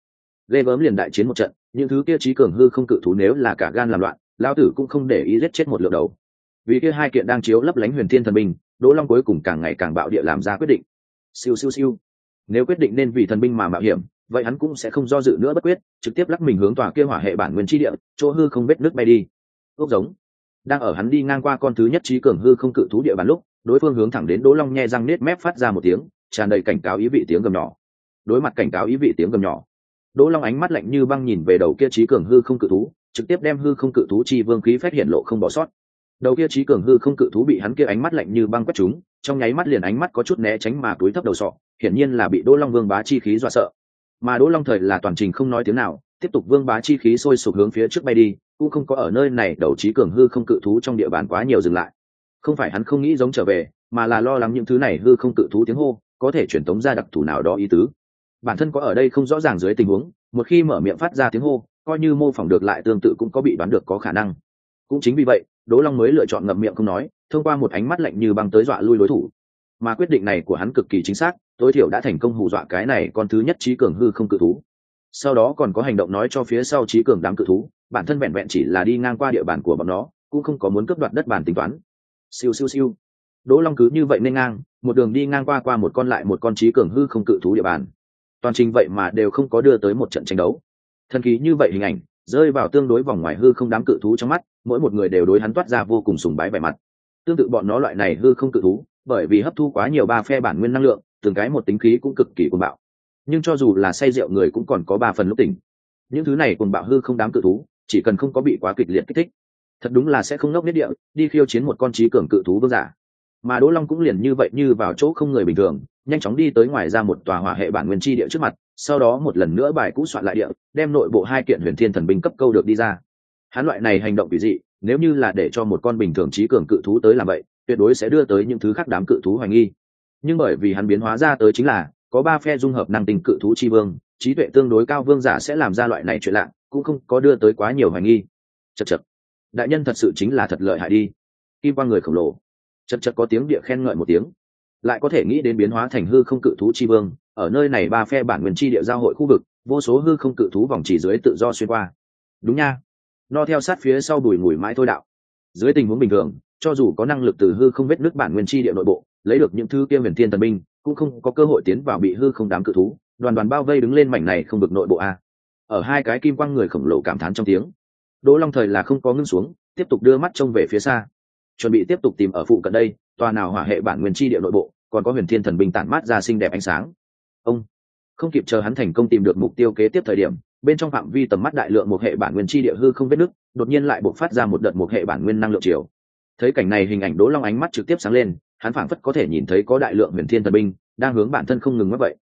ghê gớm liền đại chiến một trận, những thứ kia trí cường hư không cự thú nếu là cả gan làm loạn, lão tử cũng không để ý giết chết một lượng đầu. Vì kia hai kiện đang chiếu lấp lánh huyền thiên thần binh, Đỗ Long cuối cùng càng ngày càng bạo địa làm ra quyết định. Siêu siêu siêu. Nếu quyết định nên vì thần binh mà mạo hiểm, vậy hắn cũng sẽ không do dự nữa bất quyết, trực tiếp lắc mình hướng tòa kia hỏa hệ bản nguyên chi địa, chỗ hư không vết nước bay đi. Ốc giống. Đang ở hắn đi ngang qua con thứ nhất trí cường hư không cự thú địa bàn lúc, đối phương hướng thẳng đến Đỗ Long nhe răng nết mép phát ra một tiếng, tràn đầy cảnh cáo ý vị tiếng gầm nhỏ. Đối mặt cảnh cáo ý vị tiếng gầm nhỏ, Đỗ Long ánh mắt lạnh như băng nhìn về đầu kia trí cường hư không cự thú, trực tiếp đem hư không cự thú chi vương khí phách hiện lộ không bỏ sót. Đầu kia trí cường hư không cự thú bị hắn kia ánh mắt lạnh như băng quét trúng, trong nháy mắt liền ánh mắt có chút né tránh mà túi thấp đầu sọ, hiển nhiên là bị Đỗ Long vương bá chi khí dọa sợ. Mà Đỗ Long thời là toàn trình không nói tiếng nào, tiếp tục vương bá chi khí sôi sục hướng phía trước bay đi, cũng không có ở nơi này đầu trí cường hư không cự thú trong địa bàn quá nhiều dừng lại. Không phải hắn không nghĩ giống trở về, mà là lo lắng những thứ này hư không cự thú tiếng hô có thể truyền tống ra đặc thù nào đó ý tứ. Bản thân có ở đây không rõ ràng dưới tình huống, một khi mở miệng phát ra tiếng hô, coi như mô phỏng được lại tương tự cũng có bị đoán được có khả năng. Cũng chính vì vậy, Đỗ Long mới lựa chọn ngậm miệng không nói, thông qua một ánh mắt lạnh như băng tới dọa lui đối thủ. Mà quyết định này của hắn cực kỳ chính xác, tối thiểu đã thành công hù dọa cái này con thứ nhất trí cường hư không cự thú. Sau đó còn có hành động nói cho phía sau trí cường đám cự thú, bản thân vẹn vẹn chỉ là đi ngang qua địa bàn của bọn nó, cũng không có muốn cướp đoạt đất bàn tính toán. Siêu siêu siêu. Đỗ Long cứ như vậy nên ngang, một đường đi ngang qua qua một con lại một con trí cường hư không cự thú địa bàn. Toàn trình vậy mà đều không có đưa tới một trận tranh đấu. Thần kỳ như vậy hình ảnh, rơi vào tương đối vòng ngoài hư không đám cự thú trong mắt, mỗi một người đều đối hắn toát ra vô cùng sùng bái vẻ mặt. Tương tự bọn nó loại này hư không cự thú, bởi vì hấp thu quá nhiều ba phe bản nguyên năng lượng, từng cái một tính khí cũng cực kỳ cuồng bạo. Nhưng cho dù là say rượu người cũng còn có ba phần lúc tỉnh. Những thứ này cuồng bạo hư không đám cự thú, chỉ cần không có bị quá kịch liệt kích thích, thật đúng là sẽ không ngốc nhất địa đi khiêu chiến một con trí cường cự thú vương giả. Mà Đỗ Long cũng liền như vậy như vào chỗ không người bình thường, nhanh chóng đi tới ngoài ra một tòa hỏa hệ bản nguyên chi địa trước mặt, sau đó một lần nữa bài cũ soạn lại địa, đem nội bộ hai kiện huyền thiên thần binh cấp câu được đi ra. Hắn loại này hành động kỳ dị, nếu như là để cho một con bình thường trí cường cự thú tới làm vậy, tuyệt đối sẽ đưa tới những thứ khác đám cự thú hoài nghi. Nhưng bởi vì hắn biến hóa ra tới chính là có ba phe dung hợp năng tinh cự thú chi vương, trí tuệ tương đối cao vương giả sẽ làm ra loại này chuyện lạ, cũng không có đưa tới quá nhiều hoài nghi. Chậc chậc, đại nhân thật sự chính là thật lợi hại đi. Kim Quang người khổng lồ chậc chậc có tiếng địa khen ngợi một tiếng, lại có thể nghĩ đến biến hóa thành hư không cự thú chi vương, ở nơi này ba phe bản nguyên chi địa giao hội khu vực, vô số hư không cự thú vòng chỉ dưới tự do xuyên qua. Đúng nha, no theo sát phía sau bùi ngùi mãi thôi đạo. Dưới tình huống bình thường, cho dù có năng lực từ hư không vết nước bản nguyên chi địa nội bộ lấy được những thứ kia huyền thiên thần binh, cũng không có cơ hội tiến vào bị hư không đám cự thú đoàn đoàn bao vây đứng lên mảnh này không được nội bộ a. Ở hai cái kim quang người khổng lồ cảm thán trong tiếng, Đỗ Long thời là không có ngưng xuống, tiếp tục đưa mắt trông về phía xa, chuẩn bị tiếp tục tìm ở phụ cận đây tòa nào hỏa hệ bản nguyên chi địa nội bộ còn có huyền thiên thần binh tản mát ra xinh đẹp ánh sáng. Ông không kịp chờ hắn thành công tìm được mục tiêu kế tiếp thời điểm, bên trong phạm vi tầm mắt đại lượng một hệ bản nguyên chi địa hư không vết nứt, đột nhiên lại bộc phát ra một đợt một hệ bản nguyên năng lượng chiều. Thấy cảnh này, hình ảnh Đỗ Long ánh mắt trực tiếp sáng lên, hắn phảng phất có thể nhìn thấy có đại lượng huyền thiên thần binh đang hướng bản thân không ngừng mất vậy.